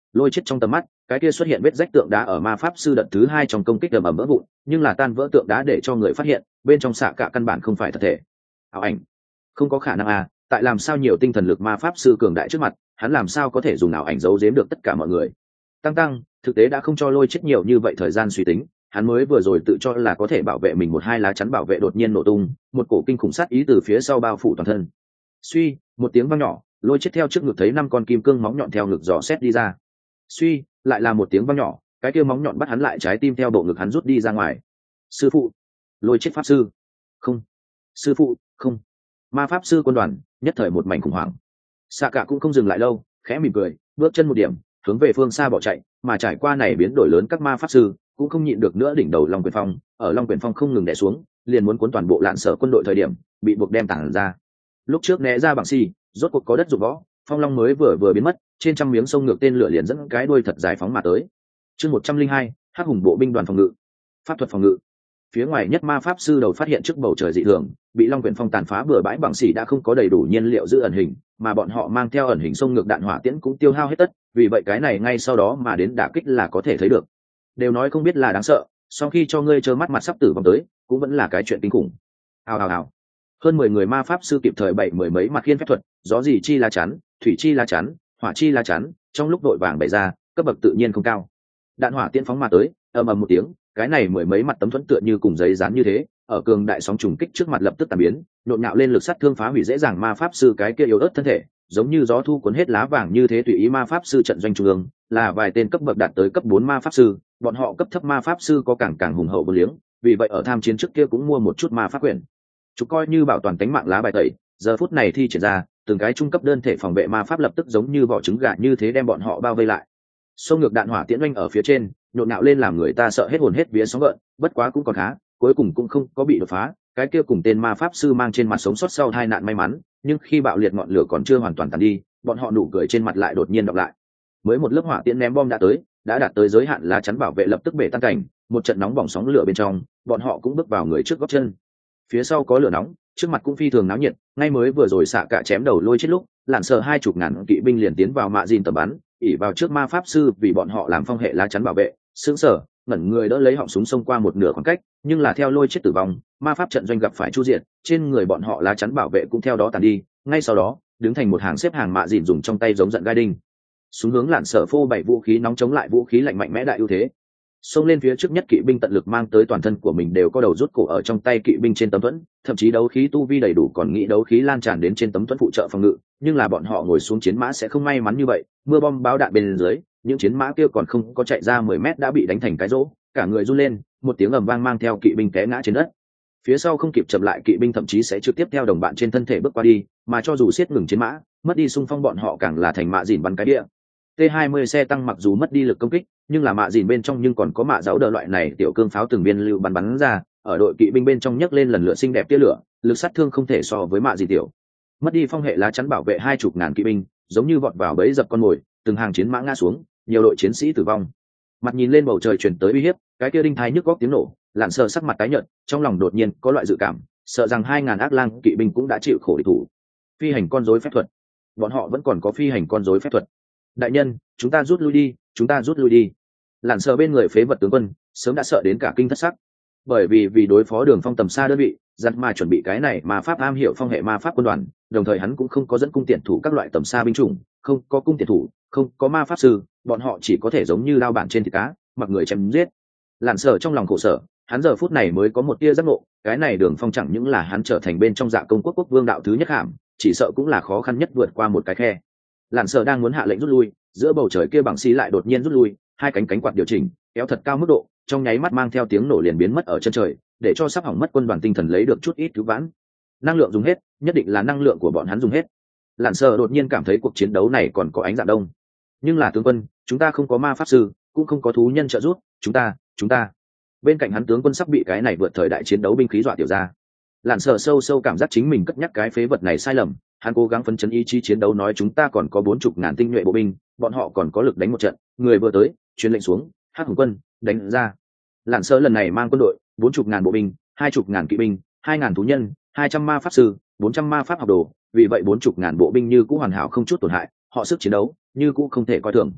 Lôi chết trong tầm mắt, cái kia xuất hiện vết rách tượng đá ở ma pháp sư đợt thứ hai trong công kích ầm ầm vỡ vụn, nhưng là tan vỡ tượng đá để cho người phát hiện bên trong xạ cả căn bản không phải thật thể. Ảo ảnh, không có khả năng à, tại làm sao nhiều tinh thần lực ma pháp sư cường đại trước mặt, hắn làm sao có thể dùng ảo ảnh giấu giếm được tất cả mọi người. Tăng tăng, thực tế đã không cho Lôi chết nhiều như vậy thời gian suy tính, hắn mới vừa rồi tự cho là có thể bảo vệ mình một hai lá chắn bảo vệ đột nhiên nổ tung, một cổ kinh khủng sát ý từ phía sau bao phủ toàn thân. Suy, một tiếng vang nhỏ, Lôi chết theo trước ngực thấy năm con kim cương móng nhọn theo ngực dò xét đi ra. Suy, lại là một tiếng vang nhỏ, cái kia móng nhọn bắt hắn lại trái tim theo bộ ngực hắn rút đi ra ngoài. Sư phụ, Lôi chết pháp sư, không, sư phụ, không, ma pháp sư quân đoàn nhất thời một mảnh khủng hoảng. Xạ cả cũng không dừng lại lâu, khẽ mỉm cười, bước chân một điểm, hướng về phương xa bỏ chạy. Mà trải qua này biến đổi lớn, các ma pháp sư cũng không nhịn được nữa, đỉnh đầu Long Quyền Phong ở Long Quyền Phong không ngừng đè xuống, liền muốn cuốn toàn bộ lạn sở quân đội thời điểm bị buộc đem tản ra. Lúc trước né ra bằng xi, rốt cuộc có đất dụng võ, phong long mới vừa vừa biến mất, trên trăm miếng sông ngược tên lửa liền dẫn cái đuôi thật dài phóng mà tới. Chương một trăm linh hai, Hắc Hùng bộ binh đoàn phòng ngự. Pháp thuật phòng ngự. Phía ngoài nhất ma pháp sư đầu phát hiện trước bầu trời dị thường, bị Long Quyền Phong tàn phá bừa bãi bằng xỉ đã không có đầy đủ nhiên liệu giữ ẩn hình, mà bọn họ mang theo ẩn hình sông ngược đạn hỏa tiễn cũng tiêu hao hết tất, vì vậy cái này ngay sau đó mà đến đả kích là có thể thấy được. Đều nói không biết là đáng sợ, sau khi cho ngươi trơ mắt mặt sắp tử vong tới, cũng vẫn là cái chuyện kinh khủng. Hào hào hào. Hơn mười người ma pháp sư kịp thời bảy mười mấy mặt khiên phép thuật, gió gì chi la chắn, thủy chi la chắn, hỏa chi la chắn, trong lúc đội vàng bày ra, cấp bậc tự nhiên không cao. Đạn hỏa tiễn phóng mà tới, ầm ầm một tiếng, cái này mười mấy mặt tấm thuẫn tựa như cùng giấy dán như thế, ở cường đại sóng trùng kích trước mặt lập tức tàn biến, nhộn nhạo lên lực sát thương phá hủy dễ dàng ma pháp sư cái kia yếu ớt thân thể, giống như gió thu cuốn hết lá vàng như thế tùy ý ma pháp sư trận doanh trung ương, là vài tên cấp bậc đạt tới cấp bốn ma pháp sư, bọn họ cấp thấp ma pháp sư có càng càng hùng hậu vô liếng, vì vậy ở tham chiến trước kia cũng mua một chút ma pháp quyển. Chúng coi như bảo toàn tính mạng lá bài tẩy, giờ phút này thi triển ra, từng cái trung cấp đơn thể phòng vệ ma pháp lập tức giống như vỏ trứng gà như thế đem bọn họ bao vây lại. Xông ngược đạn hỏa tiễn oanh ở phía trên, nhộn nhạo lên làm người ta sợ hết hồn hết vía sóng gợn, bất quá cũng còn khá, cuối cùng cũng không có bị đột phá, cái kia cùng tên ma pháp sư mang trên mặt sống sót sau hai nạn may mắn, nhưng khi bạo liệt ngọn lửa còn chưa hoàn toàn tàn đi, bọn họ nụ cười trên mặt lại đột nhiên đọc lại. Mới một lớp hỏa tiễn ném bom đã tới, đã đạt tới giới hạn lá chắn bảo vệ lập tức bể tan cảnh, một trận nóng bỏng sóng lửa bên trong, bọn họ cũng bước vào người trước gót chân. Phía sau có lửa nóng, trước mặt cũng phi thường náo nhiệt, ngay mới vừa rồi xạ cả chém đầu Lôi chết lúc, lặn sợ hai chục ngàn kỵ binh liền tiến vào mạ dìn tầm bắn, ỉ vào trước ma pháp sư vì bọn họ làm phong hệ lá chắn bảo vệ, sững sờ, ngẩn người đỡ lấy họng súng xông qua một nửa khoảng cách, nhưng là theo Lôi chết tử vong, ma pháp trận doanh gặp phải chu diện, trên người bọn họ lá chắn bảo vệ cũng theo đó tàn đi, ngay sau đó, đứng thành một hàng xếp hàng mạ dìn dùng trong tay giống giận gai đinh. Súng hướng lặn sợ phô bảy vũ khí nóng chống lại vũ khí lạnh mạnh mẽ đại ưu thế. Xông lên phía trước nhất kỵ binh tận lực mang tới toàn thân của mình đều có đầu rút cổ ở trong tay kỵ binh trên tấm thuẫn, thậm chí đấu khí tu vi đầy đủ còn nghĩ đấu khí lan tràn đến trên tấm thuẫn phụ trợ phòng ngự, nhưng là bọn họ ngồi xuống chiến mã sẽ không may mắn như vậy, mưa bom báo đạn bên dưới, những chiến mã kia còn không có chạy ra mười mét đã bị đánh thành cái rỗ, cả người run lên, một tiếng ầm vang mang theo kỵ binh té ngã trên đất. Phía sau không kịp chậm lại kỵ binh thậm chí sẽ trực tiếp theo đồng bạn trên thân thể bước qua đi, mà cho dù siết ngừng chiến mã, mất đi xung phong bọn họ càng là thành mạ dìn bắn cái địa. T hai mươi xe tăng mặc dù mất đi lực công kích, nhưng là mạ dìn bên trong nhưng còn có mạ giáo đỡ loại này tiểu cương pháo từng viên lưu bắn bắn ra, ở đội kỵ binh bên trong nhấc lên lần lượt xinh đẹp tia lửa, lực sát thương không thể so với mạ dìn tiểu. Mất đi phong hệ lá chắn bảo vệ hai chục ngàn kỵ binh, giống như vọt vào bẫy dập con mồi, từng hàng chiến mã ngã xuống, nhiều đội chiến sĩ tử vong. Mặt nhìn lên bầu trời truyền tới uy hiếp, cái kia đinh thái nhức góc tiếng nổ, lặn sợ sắc mặt tái nhợt, trong lòng đột nhiên có loại dự cảm, sợ rằng hai ngàn ác lang kỵ binh cũng đã chịu khổ địch thủ. Phi hành con rối phép thuật, bọn họ vẫn còn có phi hành con rối phép thuật. Đại nhân, chúng ta rút lui đi, chúng ta rút lui đi. Lặn sợ bên người phế vật tướng quân sớm đã sợ đến cả kinh thất sắc, bởi vì vì đối phó Đường Phong tầm xa đơn vị, giặt mà chuẩn bị cái này mà pháp am hiểu phong hệ ma pháp quân đoàn, đồng thời hắn cũng không có dẫn cung tiện thủ các loại tầm xa binh chủng, không có cung tiện thủ, không có ma pháp sư, bọn họ chỉ có thể giống như lao bản trên thịt cá, mặc người chém giết. Lặn sợ trong lòng khổ sở, hắn giờ phút này mới có một tia giác ngộ, cái này Đường Phong chẳng những là hắn trở thành bên trong dạ công quốc quốc vương đạo thứ nhất hàm, chỉ sợ cũng là khó khăn nhất vượt qua một cái khe. Lặn sợ đang muốn hạ lệnh rút lui, giữa bầu trời kia bằng xí lại đột nhiên rút lui, hai cánh cánh quạt điều chỉnh, kéo thật cao mức độ, trong nháy mắt mang theo tiếng nổ liền biến mất ở chân trời, để cho sắp hỏng mất quân đoàn tinh thần lấy được chút ít cứu vãn. Năng lượng dùng hết, nhất định là năng lượng của bọn hắn dùng hết. Lặn sợ đột nhiên cảm thấy cuộc chiến đấu này còn có ánh dạng đông. Nhưng là tướng quân, chúng ta không có ma pháp sư, cũng không có thú nhân trợ giúp, chúng ta, chúng ta. Bên cạnh hắn tướng quân sắp bị cái này vượt thời đại chiến đấu binh khí dọa tiểu ra. Lặn sợ sâu sâu cảm giác chính mình cất nhắc cái phế vật này sai lầm, hắn cố gắng phấn chấn ý chí chiến đấu nói chúng ta còn có bốn chục ngàn tinh nhuệ bộ binh, bọn họ còn có lực đánh một trận, người vừa tới, truyền lệnh xuống, Hắc Hùng quân, đánh ra. Lặn sợ lần này mang quân đội, bốn chục ngàn bộ binh, hai chục ngàn kỵ binh, hai ngàn thú nhân, hai trăm ma pháp sư, bốn trăm ma pháp học đồ, vì vậy bốn chục ngàn bộ binh như cũ hoàn hảo không chút tổn hại, họ sức chiến đấu như cũ không thể coi thường.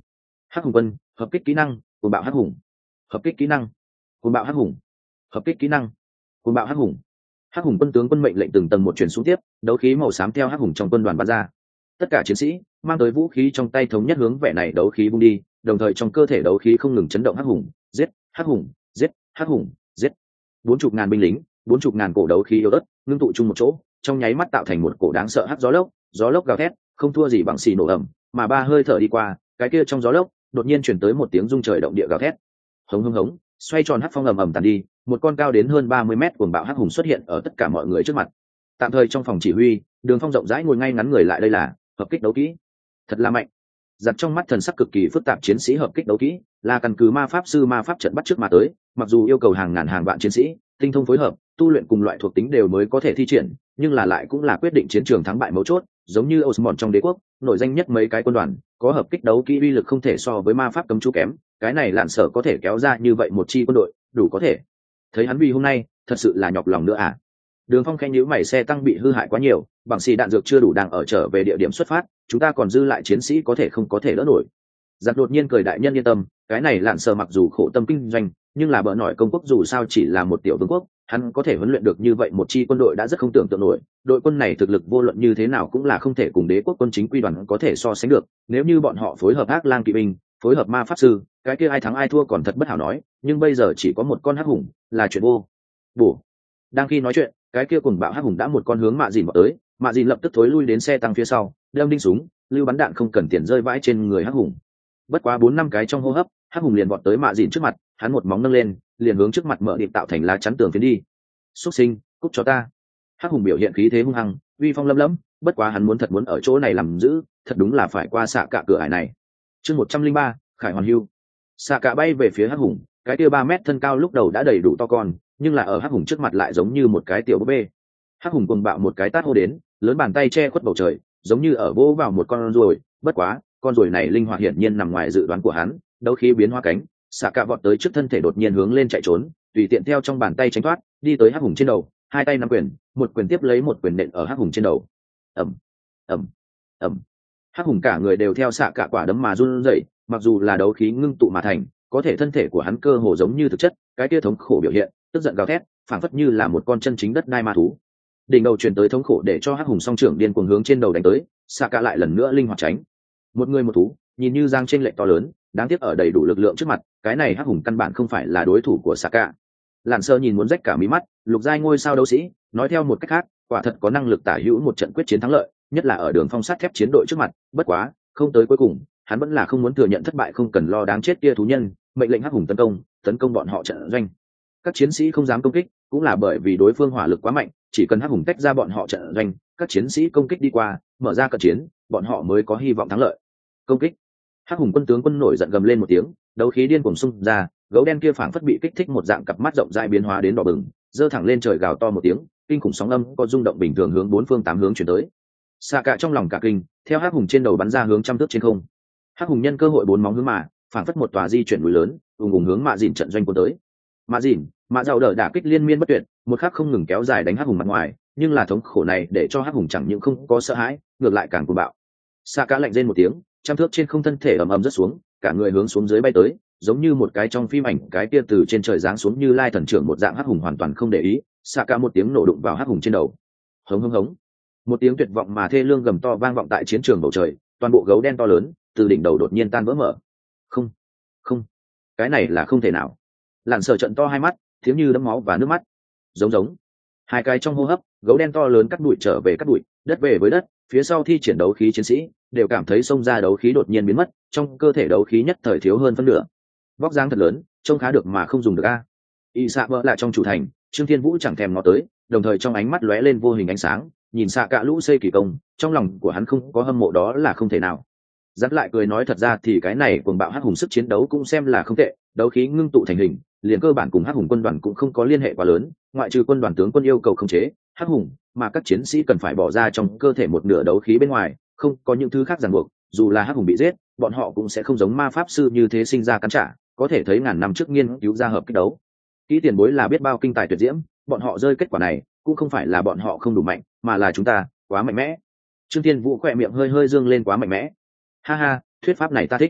Hắc hùng quân hợp kích kỹ năng cuồng bạo hắc hùng, hợp kích kỹ năng cuồng bạo hắc hùng, hợp kích kỹ năng cuồng bạo hắc hùng. Hắc hùng quân tướng quân mệnh lệnh từng tầng một chuyển xuống tiếp, đấu khí màu xám theo hắc hùng trong quân đoàn bắn ra. Tất cả chiến sĩ mang tới vũ khí trong tay thống nhất hướng vẻ này đấu khí bung đi, đồng thời trong cơ thể đấu khí không ngừng chấn động. Hắc hùng giết, hắc hùng giết, hắc hùng giết. Bốn chục ngàn binh lính, bốn chục ngàn cổ đấu khí yếu ớt ngưng tụ chung một chỗ, trong nháy mắt tạo thành một cổ đáng sợ hắc gió lốc. Gió lốc gào thét không thua gì bằng xì nổ ầm, mà ba hơi thở đi qua, cái kia trong gió lốc đột nhiên chuyển tới một tiếng rung trời động địa gào thét. Hống hống hống, xoay tròn hắc phong ầm ầm tàn đi, một con cao đến hơn ba mươi mét cuồng bạo hắc hùng xuất hiện ở tất cả mọi người trước mặt. Tạm thời trong phòng chỉ huy, Đường Phong rộng rãi ngồi ngay ngắn người lại. Đây là hợp kích đấu kỹ, thật là mạnh. Giặt trong mắt thần sắc cực kỳ phức tạp, chiến sĩ hợp kích đấu kỹ là căn cứ ma pháp sư ma pháp trận bắt trước mà tới, mặc dù yêu cầu hàng ngàn hàng vạn chiến sĩ tinh thông phối hợp tu luyện cùng loại thuộc tính đều mới có thể thi triển, nhưng là lại cũng là quyết định chiến trường thắng bại mấu chốt. Giống như Osmond trong đế quốc nổi danh nhất mấy cái quân đoàn có hợp kích đấu kỹ uy lực không thể so với ma pháp cấm chú kém, cái này Lạn Sở có thể kéo ra như vậy một chi quân đội đủ có thể thấy hắn vì hôm nay thật sự là nhọc lòng nữa à. Đường Phong khẽ nhíu mày, xe tăng bị hư hại quá nhiều, bằng xì đạn dược chưa đủ, đang ở trở về địa điểm xuất phát, chúng ta còn dư lại chiến sĩ có thể không có thể đỡ nổi. Giặc đột nhiên cười, đại nhân yên tâm, cái này Lạn Sở mặc dù khổ tâm kinh doanh, nhưng là bỡ nổi công quốc dù sao chỉ là một tiểu vương quốc, hắn có thể huấn luyện được như vậy một chi quân đội đã rất không tưởng tượng nổi. Đội quân này thực lực vô luận như thế nào cũng là không thể cùng đế quốc quân chính quy đoàn có thể so sánh được, nếu như bọn họ phối hợp ác lang kỵ binh, phối hợp ma pháp sư, cái kia ai thắng ai thua còn thật bất hảo nói, nhưng bây giờ chỉ có một con hắc hùng là chuyện vô bổ. Đang khi nói chuyện, cái kia cùng bạo hắc hùng đã một con hướng Mạ Dìn vào tới, Mạ Dìn lập tức thối lui đến xe tăng phía sau, đâm đinh súng lưu bắn đạn không cần tiền rơi vãi trên người hắc hùng. Bất quá bốn năm cái trong hô hấp, hắc hùng liền vọt tới Mạ Dìn trước mặt, hắn một móng nâng lên liền hướng trước mặt mở điệp tạo thành lá chắn tường phiến đi. Xuất sinh, cút cho ta. Hắc hùng biểu hiện khí thế hung hăng, uy phong lấm lấm, bất quá hắn muốn thật muốn ở chỗ này làm giữ, thật đúng là phải qua xạ cả cửa ải này. Chương một trăm linh ba, Khải Hoàn Hưu. Xạ cả bay về phía hắc hùng, cái kia ba mét thân cao lúc đầu đã đầy đủ to con, nhưng là ở hắc hùng trước mặt lại giống như một cái tiểu búp bê. Hắc hùng cuồng bạo một cái tát hô đến, lớn bàn tay che khuất bầu trời, giống như ở vỗ vào một con ruồi, bất quá con ruồi này linh hoạt hiển nhiên nằm ngoài dự đoán của hắn, đấu khí biến hóa cánh, xạ cả vọt tới trước thân thể đột nhiên hướng lên chạy trốn, tùy tiện theo trong bàn tay tránh thoát, đi tới hắc hùng trên đầu, hai tay nắm quyền, một quyền tiếp lấy một quyền nện ở hắc hùng trên đầu. Ầm, ầm, ầm. Hắc hùng cả người đều theo xạ cả quả đấm mà run rẩy, mặc dù là đấu khí ngưng tụ mà thành, có thể thân thể của hắn cơ hồ giống như thực chất, cái kia thống khổ biểu hiện, tức giận gào thét, phảng phất như là một con chân chính đất đai ma thú. Đỉnh đầu truyền tới thống khổ để cho hắc hùng song trưởng điên cuồng hướng trên đầu đánh tới, xạ cả lại lần nữa linh hoạt tránh. Một người một thú, nhìn như giang trên lệnh to lớn, đáng tiếc ở đầy đủ lực lượng trước mặt, cái này hắc hùng căn bản không phải là đối thủ của xạ cả. Lạn Sơ nhìn muốn rách cả mí mắt, lục giai ngôi sao đấu sĩ, nói theo một cách khác, quả thật có năng lực tả hữu một trận quyết chiến thắng lợi, nhất là ở Đường Phong sắt thép chiến đội trước mặt, bất quá, không tới cuối cùng, hắn vẫn là không muốn thừa nhận thất bại, không cần lo đáng chết kia thú nhân, mệnh lệnh hắc hùng tấn công, tấn công bọn họ trận doanh. Các chiến sĩ không dám công kích, cũng là bởi vì đối phương hỏa lực quá mạnh, chỉ cần hắc hùng tách ra bọn họ trận doanh, các chiến sĩ công kích đi qua, mở ra cận chiến, bọn họ mới có hy vọng thắng lợi. Công kích. Hắc hùng quân tướng quân nổi giận gầm lên một tiếng, đấu khí điên cuồng xung ra, gấu đen kia phảng phất bị kích thích một dạng cặp mắt rộng rãi biến hóa đến đỏ bừng, giơ thẳng lên trời gào to một tiếng, kinh khủng sóng âm có rung động bình thường hướng bốn phương tám hướng chuyển tới. Xạ cả trong lòng cả kinh, theo hắc hùng trên đầu bắn ra hướng trăm thước trên không. Hắc hùng nhân cơ hội bốn móng hướng mà, phảng phất một tòa di chuyển núi lớn, ùng ùng hướng Mạ Dìn trận doanh cuốn tới. Mạ Dìn, Mạ Giàu đỡ đả kích liên miên bất tuyệt, một khắc không ngừng kéo dài đánh hắc hùng mặt ngoài, nhưng là thống khổ này để cho hắc hùng chẳng những không có sợ hãi, ngược lại càng cuồng bạo. Xạ cả lạnh rên một tiếng, trăm thước trên không thân thể ầm ầm rớt xuống, cả người hướng xuống dưới bay tới, giống như một cái trong phim ảnh cái kia từ trên trời giáng xuống như lai thần trưởng một dạng. Hắc hùng hoàn toàn không để ý, xạ cả một tiếng nổ đụng vào hắc hùng trên đầu. Hống hống hống, một tiếng tuyệt vọng mà thê lương gầm to vang vọng tại chiến trường bầu trời, toàn bộ gấu đen to lớn từ đỉnh đầu đột nhiên tan vỡ mở. Không, không, cái này là không thể nào. Lạn Sở trận to hai mắt, thiếm như đẫm máu và nước mắt. Giống giống, hai cái trong hô hấp, gấu đen to lớn cắt đuổi trở về cắt đuổi, đất về với đất, phía sau thi triển đấu khí chiến sĩ đều cảm thấy xông ra đấu khí đột nhiên biến mất, trong cơ thể đấu khí nhất thời thiếu hơn phân nửa. Vóc dáng thật lớn, trông khá được mà không dùng được a. Y xạ vợ lại trong chủ thành, Trương Thiên Vũ chẳng thèm nó tới, đồng thời trong ánh mắt lóe lên vô hình ánh sáng, nhìn xạ cả lũ xây kỳ công, trong lòng của hắn không có hâm mộ đó là không thể nào. Dắt lại cười nói, thật ra thì cái này cuồng bạo hắc hùng sức chiến đấu cũng xem là không tệ, đấu khí ngưng tụ thành hình, liền cơ bản cùng hắc hùng quân đoàn cũng không có liên hệ quá lớn, ngoại trừ quân đoàn tướng quân yêu cầu khống chế hắc hùng, mà các chiến sĩ cần phải bỏ ra trong cơ thể một nửa đấu khí bên ngoài, không có những thứ khác ràng buộc, dù là hắc hùng bị giết, bọn họ cũng sẽ không giống ma pháp sư như thế sinh ra cắn trả, có thể thấy ngàn năm trước nghiên cứu ra hợp kích đấu kỹ tiền bối là biết bao kinh tài tuyệt diễm, bọn họ rơi kết quả này cũng không phải là bọn họ không đủ mạnh, mà là chúng ta quá mạnh mẽ. Trương Thiên Vũ khỏe miệng hơi hơi dương lên, quá mạnh mẽ. Ha ha, thuyết pháp này ta thích.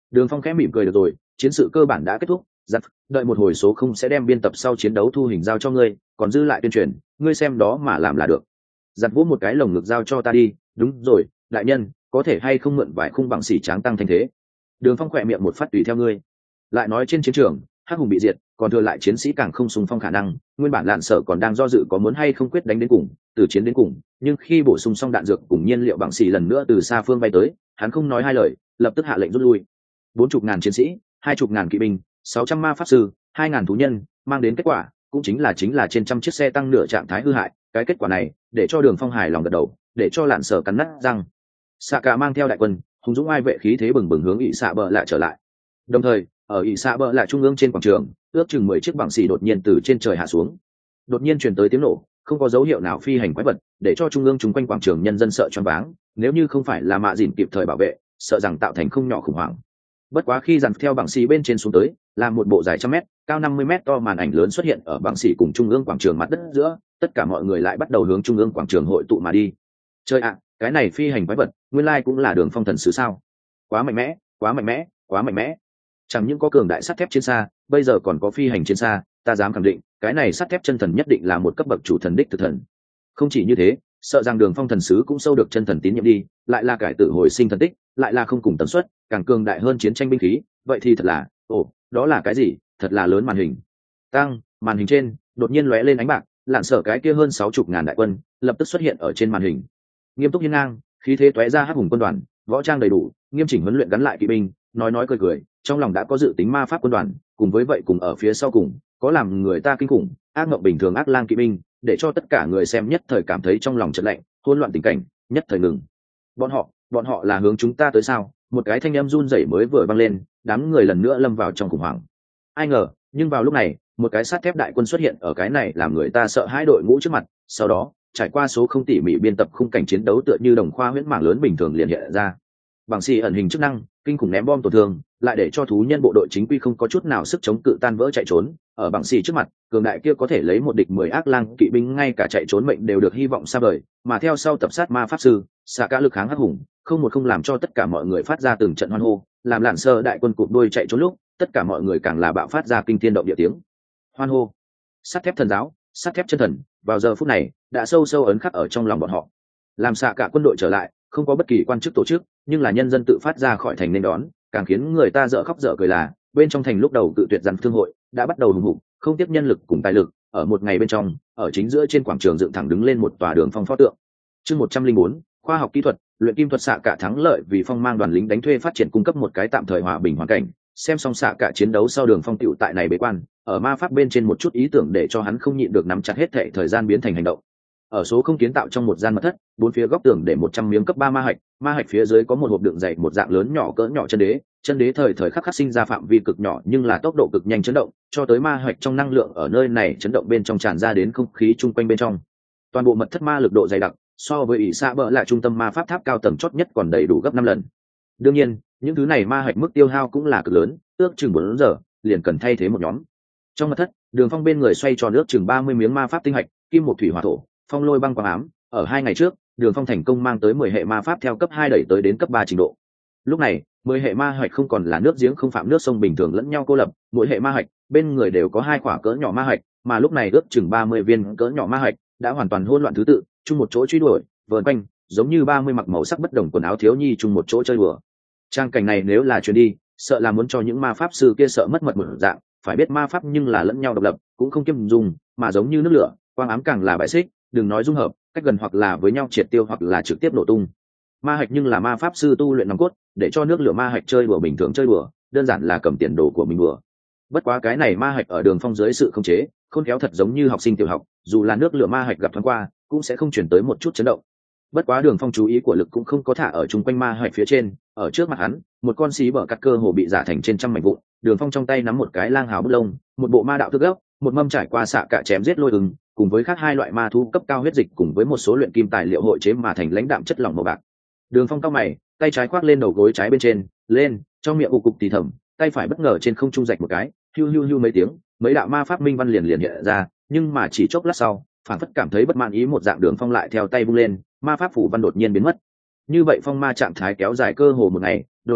Đường Phong khẽ mỉm cười, được rồi, chiến sự cơ bản đã kết thúc, giặt đợi một hồi số không sẽ đem biên tập sau chiến đấu thu hình giao cho ngươi, còn dư lại tuyên truyền ngươi xem đó mà làm là được. Giặt vỗ một cái lồng ngực giao cho ta đi. Đúng rồi, đại nhân, có thể hay không mượn vài khung bằng xỉ tráng tăng thanh thế? Đường Phong khỏe miệng một phát, tùy theo ngươi. Lại nói trên chiến trường hắc hùng bị diệt, còn thừa lại chiến sĩ càng không xung phong khả năng, nguyên bản lạn sở còn đang do dự có muốn hay không quyết đánh đến cùng, từ chiến đến cùng, nhưng khi bổ sung xong đạn dược cùng nhiên liệu bằng xỉ lần nữa từ xa phương bay tới, hắn không nói hai lời, lập tức hạ lệnh rút lui. Bốn chục ngàn chiến sĩ, hai chục ngàn kỵ binh, sáu trăm ma pháp sư, hai ngàn thú nhân, mang đến kết quả cũng chính là chính là trên trăm chiếc xe tăng nửa trạng thái hư hại. Cái kết quả này để cho Đường Phong hài lòng gật đầu, để cho lạn sở cắn nát răng. Xạ cả mang theo đại quân hùng dũng ai vệ khí thế bừng bừng hướng ỵ xạ bờ lại trở lại. Đồng thời ở ỵ xạ bờ lại trung ương trên quảng trường, ước chừng mười chiếc bằng xỉ đột nhiên từ trên trời hạ xuống. Đột nhiên truyền tới tiếng nổ, không có dấu hiệu nào phi hành quái vật, để cho trung ương chung quanh quảng trường nhân dân sợ choáng váng. Nếu như không phải là mạ dìn kịp thời bảo vệ, sợ rằng tạo thành không nhỏ khủng hoảng. Bất quá khi dàn theo bằng xỉ bên trên xuống tới, là một bộ dài trăm mét, cao năm mươi mét to màn ảnh lớn xuất hiện ở bằng xỉ cùng trung ương quảng trường mặt đất giữa, tất cả mọi người lại bắt đầu hướng trung ương quảng trường hội tụ mà đi. Chơi ạ, cái này phi hành quái vật, nguyên lai cũng là Đường Phong thần sứ sao? Quá mạnh mẽ, quá mạnh mẽ, quá mạnh mẽ. Chẳng những có cường đại sắt thép chiến xa, bây giờ còn có phi hành chiến xa, ta dám khẳng định, cái này sắt thép chân thần nhất định là một cấp bậc chủ thần đích thực thần. Không chỉ như thế, sợ rằng Đường Phong thần sứ cũng sâu được chân thần tín nhiệm đi, lại là cải tử hồi sinh thần tích, lại là không cùng tần suất, càng cường đại hơn chiến tranh binh khí, vậy thì thật là, ồ, đó là cái gì? Thật là lớn màn hình. Tăng, màn hình trên đột nhiên lóe lên ánh bạc, lạn sở cái kia hơn sáu chục ngàn đại quân lập tức xuất hiện ở trên màn hình. Nghiêm túc hiên ngang, khí thế tóe ra hắc hùng quân đoàn, võ trang đầy đủ, nghiêm chỉnh huấn luyện gắn lại kỵ binh, nói nói cười cười, trong lòng đã có dự tính ma pháp quân đoàn, cùng với vậy cùng ở phía sau cùng có làm người ta kinh khủng ác mộng bình thường ác lang kỵ binh, để cho tất cả người xem nhất thời cảm thấy trong lòng chợt lạnh, hỗn loạn tình cảnh nhất thời ngừng. Bọn họ, bọn họ là hướng chúng ta tới sao? Một cái thanh âm run rẩy mới vừa vang lên, đám người lần nữa lâm vào trong khủng hoảng. Ai ngờ, nhưng vào lúc này, một cái sắt thép đại quân xuất hiện ở cái này làm người ta sợ hãi đội ngũ trước mặt, sau đó trải qua số không tỉ mỉ biên tập khung cảnh chiến đấu tựa như đồng khoa huyễn mảng lớn bình thường liền hiện ra. Bằng xì ẩn hình chức năng, kinh khủng ném bom tổn thương, lại để cho thú nhân bộ đội chính quy không có chút nào sức chống cự, tan vỡ chạy trốn. Ở bằng xì trước mặt, cường đại kia có thể lấy một địch mười ác lang kỵ binh ngay cả chạy trốn mệnh đều được hy vọng xa vời, mà theo sau tập sát ma pháp sư, xạ cả lực kháng hắc hùng, không một không làm cho tất cả mọi người phát ra từng trận hoan hô, làm lạn sơ đại quân cụp đuôi chạy trốn lúc, tất cả mọi người càng là bạo phát ra kinh thiên động địa tiếng hoan hô. Sắt thép thần giáo, sắt thép chân thần, vào giờ phút này đã sâu sâu ấn khắc ở trong lòng bọn họ. Làm xạ cả quân đội trở lại, không có bất kỳ quan chức tổ chức, nhưng là nhân dân tự phát ra khỏi thành nên đón, càng khiến người ta dở khóc dở cười là bên trong thành lúc đầu tự tuyệt rằng thương hội đã bắt đầu hùng hục, không tiếp nhân lực cùng tài lực. Ở một ngày bên trong, ở chính giữa trên quảng trường dựng thẳng đứng lên một tòa đường phong pho tượng. Chương một trăm linh bốn, khoa học kỹ thuật, luyện kim thuật. Xạ cả thắng lợi vì phong mang đoàn lính đánh thuê phát triển cung cấp một cái tạm thời hòa bình hoàn cảnh. Xem xong xạ cả chiến đấu sau, Đường Phong tiểu tại này bế quan, ở ma pháp bên trên một chút ý tưởng để cho hắn không nhịn được nắm chặt hết thệ thời gian biến thành hành động. Ở số không kiến tạo trong một gian mật thất, bốn phía góc tường để một trăm miếng cấp ba ma hạch, ma hạch phía dưới có một hộp đựng dày một dạng lớn nhỏ cỡ nhỏ chân đế, chân đế thời thời khắc khắc sinh ra phạm vi cực nhỏ nhưng là tốc độ cực nhanh chấn động, cho tới ma hạch trong năng lượng ở nơi này chấn động bên trong tràn ra đến không khí chung quanh bên trong. Toàn bộ mật thất ma lực độ dày đặc, so với ỷ xạ bờ lại trung tâm ma pháp tháp cao tầng chót nhất còn đầy đủ gấp năm lần. Đương nhiên, những thứ này ma hạch mức tiêu hao cũng là cực lớn, ước chừng bốn giờ liền cần thay thế một nhóm. Trong mật thất, Đường Phong bên người xoay tròn ước chừng ba mươi miếng ma pháp tinh hạch, kim một thủy hỏa thổ, phong lôi băng quang ám. Ở hai ngày trước, Đường Phong thành công mang tới mười hệ ma pháp theo cấp hai đẩy tới đến cấp ba trình độ. Lúc này, mười hệ ma hạch không còn là nước giếng không phạm nước sông bình thường lẫn nhau cô lập, mỗi hệ ma hạch bên người đều có hai quả cỡ nhỏ ma hạch, mà lúc này ước chừng ba mươi viên cỡ nhỏ ma hạch đã hoàn toàn hỗn loạn thứ tự, chung một chỗ truy đuổi, vờn quanh, giống như ba mươi mặc màu sắc bất đồng quần áo thiếu nhi chung một chỗ chơi đùa. Trang cảnh này nếu là chuyến đi, sợ là muốn cho những ma pháp sư kia sợ mất mật một dạng. Phải biết ma pháp nhưng là lẫn nhau độc lập, cũng không kiêm dung, mà giống như nước lửa, quang ám càng là bại xích, đừng nói dung hợp, cách gần hoặc là với nhau triệt tiêu hoặc là trực tiếp nổ tung. Ma hạch nhưng là ma pháp sư tu luyện nòng cốt, để cho nước lửa ma hạch chơi đùa bình thường chơi đùa, đơn giản là cầm tiền đồ của mình đùa. Bất quá cái này ma hạch ở Đường Phong dưới sự khống chế, khôn khéo thật giống như học sinh tiểu học, dù là nước lửa ma hạch gặp thoáng qua, cũng sẽ không chuyển tới một chút chấn động. Bất quá Đường Phong chú ý của lực cũng không có thả ở chung quanh ma hạch phía trên, ở trước mặt hắn, một con xí bờ cắt cơ hồ bị giả thành trên trăm mảnh vụn. Đường Phong trong tay nắm một cái lang hào bút lông, một bộ ma đạo thức gốc, một mâm trải qua xạ cả chém giết lôi ứng, cùng với khác hai loại ma thú cấp cao huyết dịch cùng với một số luyện kim tài liệu hội chế mà thành lãnh đạm chất lỏng màu bạc. Đường Phong cau mày, tay trái khoác lên đầu gối trái bên trên, lên, trong miệng ù cục thì thầm, tay phải bất ngờ trên không trung rạch một cái, hưu hưu hưu mấy tiếng, mấy đạo ma pháp minh văn liền liền hiện ra, nhưng mà chỉ chốc lát sau, phản phất cảm thấy bất mãn ý một dạng, Đường Phong lại theo tay vung lên, ma pháp phủ văn đột nhiên biến mất. Như vậy phong ma trạng thái kéo dài cơ hồ một ngày, đột nhiên,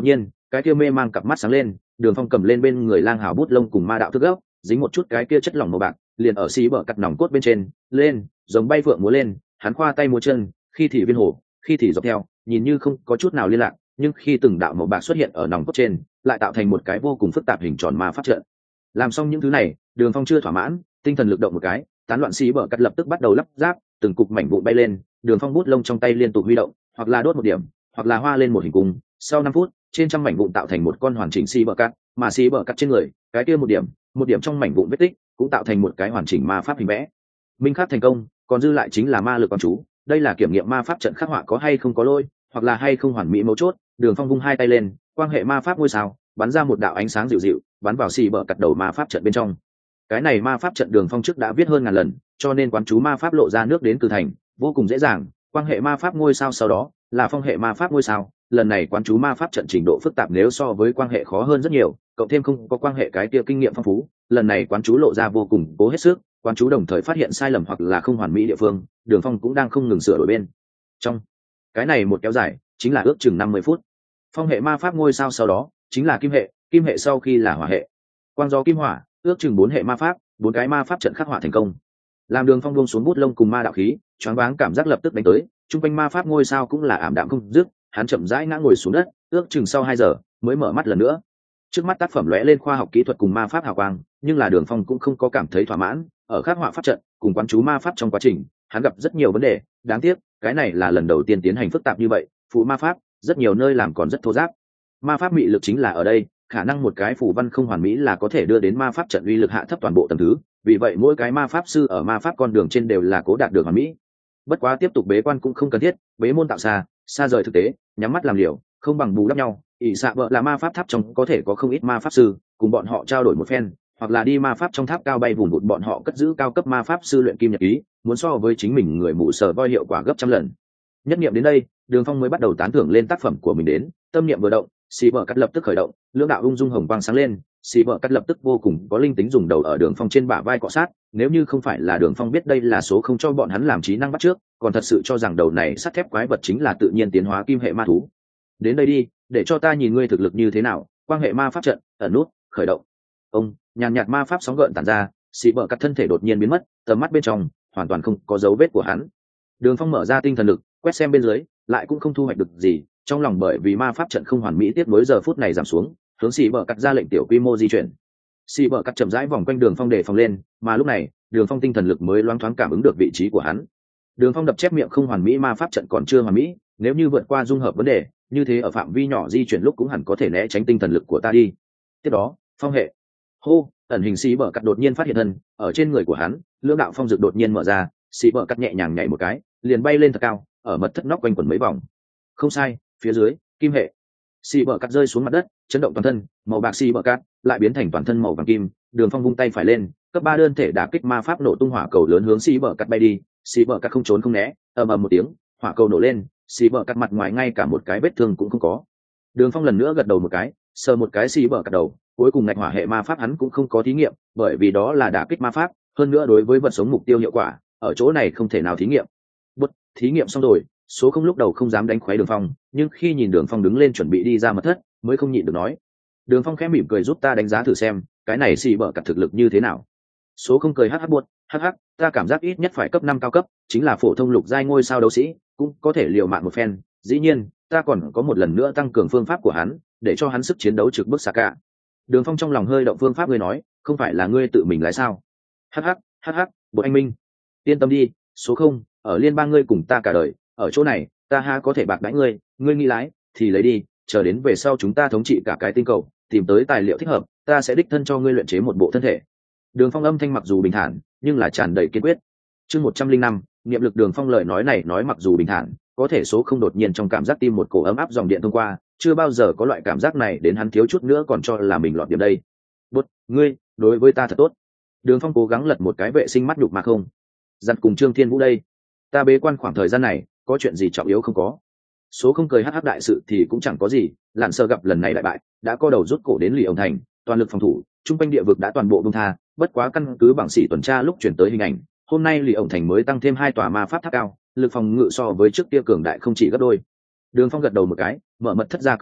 cái kia mê mang cặp mắt sáng lên. Đường Phong cầm lên bên người lang hào bút lông cùng ma đạo thức gốc, dính một chút cái kia chất lỏng màu bạc, liền ở xí bờ cắt nòng cốt bên trên lên, giống bay phượng múa lên. Hắn khoa tay múa chân, khi thì viên hổ, khi thì dọc theo, nhìn như không có chút nào liên lạc, nhưng khi từng đạo màu bạc xuất hiện ở nòng cốt trên, lại tạo thành một cái vô cùng phức tạp hình tròn ma pháp trận. Làm xong những thứ này, Đường Phong chưa thỏa mãn, tinh thần lực động một cái, tán loạn xí bờ cắt lập tức bắt đầu lắp ráp, từng cục mảnh vụn bay lên. Đường Phong bút lông trong tay liên tục huy động, hoặc là đốt một điểm, hoặc là hoa lên một hình cung. Sau năm phút, trên trăm mảnh vụn tạo thành một con hoàn chỉnh xí bờ cắt, mà xí bờ cắt trên người, cái kia một điểm, một điểm trong mảnh vụn vết tích, cũng tạo thành một cái hoàn chỉnh ma pháp hình vẽ. Minh khắc thành công, còn dư lại chính là ma lực quan chú. Đây là kiểm nghiệm ma pháp trận khắc họa có hay không có lôi, hoặc là hay không hoàn mỹ mấu chốt. Đường Phong vung hai tay lên, quan hệ ma pháp ngôi sao bắn ra một đạo ánh sáng dịu dịu, bắn vào xì bờ cắt đầu ma pháp trận bên trong. Cái này ma pháp trận Đường Phong trước đã viết hơn ngàn lần, cho nên quán chú ma pháp lộ ra nước đến từ thành vô cùng dễ dàng. Quan hệ ma pháp ngôi sao sau đó là phong hệ ma pháp ngôi sao, lần này quán chú ma pháp trận trình độ phức tạp nếu so với quan hệ khó hơn rất nhiều, cộng thêm không có quan hệ cái kia kinh nghiệm phong phú, lần này quán chú lộ ra vô cùng cố hết sức. Quán chú đồng thời phát hiện sai lầm hoặc là không hoàn mỹ địa phương, Đường Phong cũng đang không ngừng sửa đổi bên trong. Cái này một kéo dài chính là ước chừng năm mươi phút. Phong hệ ma pháp ngôi sao sau đó chính là kim hệ, kim hệ sau khi là hỏa hệ, quang gió kim hỏa, ước chừng bốn hệ ma pháp, bốn cái ma pháp trận khắc họa thành công. Làm Đường Phong buông xuống bút lông cùng ma đạo khí, choáng váng cảm giác lập tức đánh tới, trung quanh ma pháp ngôi sao cũng là ảm đạm không dứt. Hắn chậm rãi ngã ngồi xuống đất, ước chừng sau hai giờ mới mở mắt lần nữa. Trước mắt tác phẩm lóe lên khoa học kỹ thuật cùng ma pháp hào quang, nhưng là Đường Phong cũng không có cảm thấy thỏa mãn. Ở khắc họa pháp trận cùng quán chú ma pháp trong quá trình, hắn gặp rất nhiều vấn đề. Đáng tiếc, cái này là lần đầu tiên tiến hành phức tạp như vậy, phụ ma pháp rất nhiều nơi làm còn rất thô ráp. Ma pháp mị lực chính là ở đây, khả năng một cái phù văn không hoàn mỹ là có thể đưa đến ma pháp trận uy lực hạ thấp toàn bộ tầng thứ. Vì vậy mỗi cái ma pháp sư ở ma pháp con đường trên đều là cố đạt được hoàn mỹ. Bất quá tiếp tục bế quan cũng không cần thiết, bế môn tạo xa, xa rời thực tế, nhắm mắt làm liều, không bằng bù đắp nhau. ỷ xạ vợ là ma pháp tháp trong có thể có không ít ma pháp sư, cùng bọn họ trao đổi một phen, hoặc là đi ma pháp trong tháp cao bay vùn vụt, bọn họ cất giữ cao cấp ma pháp sư luyện kim nhật ký, muốn so với chính mình người mù sờ voi hiệu quả gấp trăm lần. Nhất niệm đến đây, Đường Phong mới bắt đầu tán thưởng lên tác phẩm của mình đến, tâm niệm vừa động, xì bờ cắt lập tức khởi động, lưỡng đạo ung dung hồng quang sáng lên, xì bờ cắt lập tức vô cùng có linh tính dùng đầu ở Đường Phong trên bả vai cọ sát. Nếu như không phải là Đường Phong biết đây là số không cho bọn hắn làm trí năng bắt trước, còn thật sự cho rằng đầu này sắt thép quái vật chính là tự nhiên tiến hóa kim hệ ma thú. Đến đây đi, để cho ta nhìn ngươi thực lực như thế nào. Quan hệ ma pháp trận ẩn nút khởi động. Ông nhàn nhạt ma pháp sóng gợn tản ra, xì bờ cắt thân thể đột nhiên biến mất, tầm mắt bên trong hoàn toàn không có dấu vết của hắn. Đường Phong mở ra tinh thần lực, quét xem bên dưới, lại cũng không thu hoạch được gì. Trong lòng bởi vì ma pháp trận không hoàn mỹ tiếp nối giờ phút này giảm xuống, hướng xì bờ cắt ra lệnh tiểu quy mô di chuyển. Xì bờ cắt chậm rãi vòng quanh Đường Phong để phòng lên, mà lúc này Đường Phong tinh thần lực mới loáng thoáng cảm ứng được vị trí của hắn. Đường Phong đập chép miệng không hoàn mỹ ma pháp trận còn chưa hoàn mỹ, nếu như vượt qua dung hợp vấn đề, như thế ở phạm vi nhỏ di chuyển lúc cũng hẳn có thể né tránh tinh thần lực của ta đi. Tiếp đó, phong hệ. Hô, ẩn hình xì bờ cắt đột nhiên phát hiện thân, ở trên người của hắn, lưỡng đạo phong dược đột nhiên mở ra, xì bờ cắt nhẹ nhàng nhảy một cái, liền bay lên thật cao, ở mật thất nóc quanh quẩn mấy vòng. Không sai, phía dưới, kim hệ. Xì bờ cắt rơi xuống mặt đất, chấn động toàn thân, màu bạc xì bờ cắt lại biến thành toàn thân màu vàng kim. Đường Phong vung tay phải lên, cấp ba đơn thể đả kích ma pháp nổ tung hỏa cầu lớn hướng xì bờ cắt bay đi. Xì bờ cắt không trốn không né, ầm ầm một tiếng, hỏa cầu nổ lên, xì bờ cắt mặt ngoài ngay cả một cái vết thương cũng không có. Đường Phong lần nữa gật đầu một cái, sờ một cái xì bờ cắt đầu, cuối cùng ngạch hỏa hệ ma pháp hắn cũng không có thí nghiệm, bởi vì đó là đả kích ma pháp, hơn nữa đối với vật sống mục tiêu hiệu quả, ở chỗ này không thể nào thí nghiệm. Bất, thí nghiệm xong rồi, số không lúc đầu không dám đánh khoái Đường Phong, nhưng khi nhìn Đường Phong đứng lên chuẩn bị đi ra mật thất, mới không nhịn được nói. Đường Phong khẽ mỉm cười giúp ta đánh giá thử xem, cái này xì bờ cắt thực lực như thế nào. Số không cười hắc hắc buốt, hắc hắc, ta cảm giác ít nhất phải cấp năm cao cấp, chính là phổ thông lục giai ngôi sao đấu sĩ, cũng có thể liều mạng một phen. Dĩ nhiên, ta còn có một lần nữa tăng cường phương pháp của hắn, để cho hắn sức chiến đấu trực bức xa cả. Đường Phong trong lòng hơi động, phương pháp ngươi nói, không phải là ngươi tự mình lái sao? Hắc hắc, hắc hắc, bộ anh minh, yên tâm đi, số không, ở liên bang ngươi cùng ta cả đời, ở chỗ này, ta ha có thể bạc đãi ngươi, ngươi nghĩ lái, thì lấy đi, chờ đến về sau chúng ta thống trị cả cái tinh cầu, tìm tới tài liệu thích hợp, ta sẽ đích thân cho ngươi luyện chế một bộ thân thể. Đường Phong âm thanh mặc dù bình thản, nhưng là tràn đầy kiên quyết. Chương một trăm linh năm, niệm lực. Đường Phong lời nói này nói mặc dù bình thản, có thể số không đột nhiên trong cảm giác tim một cổ ấm áp dòng điện thông qua, chưa bao giờ có loại cảm giác này đến, hắn thiếu chút nữa còn cho là mình lọt điểm đây. Bút, ngươi, đối với ta thật tốt. Đường Phong cố gắng lật một cái vệ sinh mắt nhục mà không. Dặn cùng Trương Thiên Vũ đây, ta bế quan khoảng thời gian này, có chuyện gì trọng yếu không có? Số không cười hắc hắc, đại sự thì cũng chẳng có gì, Lạn Sơ gặp lần này đại bại, đã co đầu rút cổ đến Lì Ông Thành, toàn lực phòng thủ, trung quanh địa vực đã toàn bộ buông tha, bất quá căn cứ bảng sĩ tuần tra lúc chuyển tới hình ảnh, hôm nay Lì Ông Thành mới tăng thêm hai tòa ma pháp tháp cao, lực phòng ngự so với trước kia cường đại không chỉ gấp đôi. Đường Phong gật đầu một cái, mở mật thất ra cửa chính,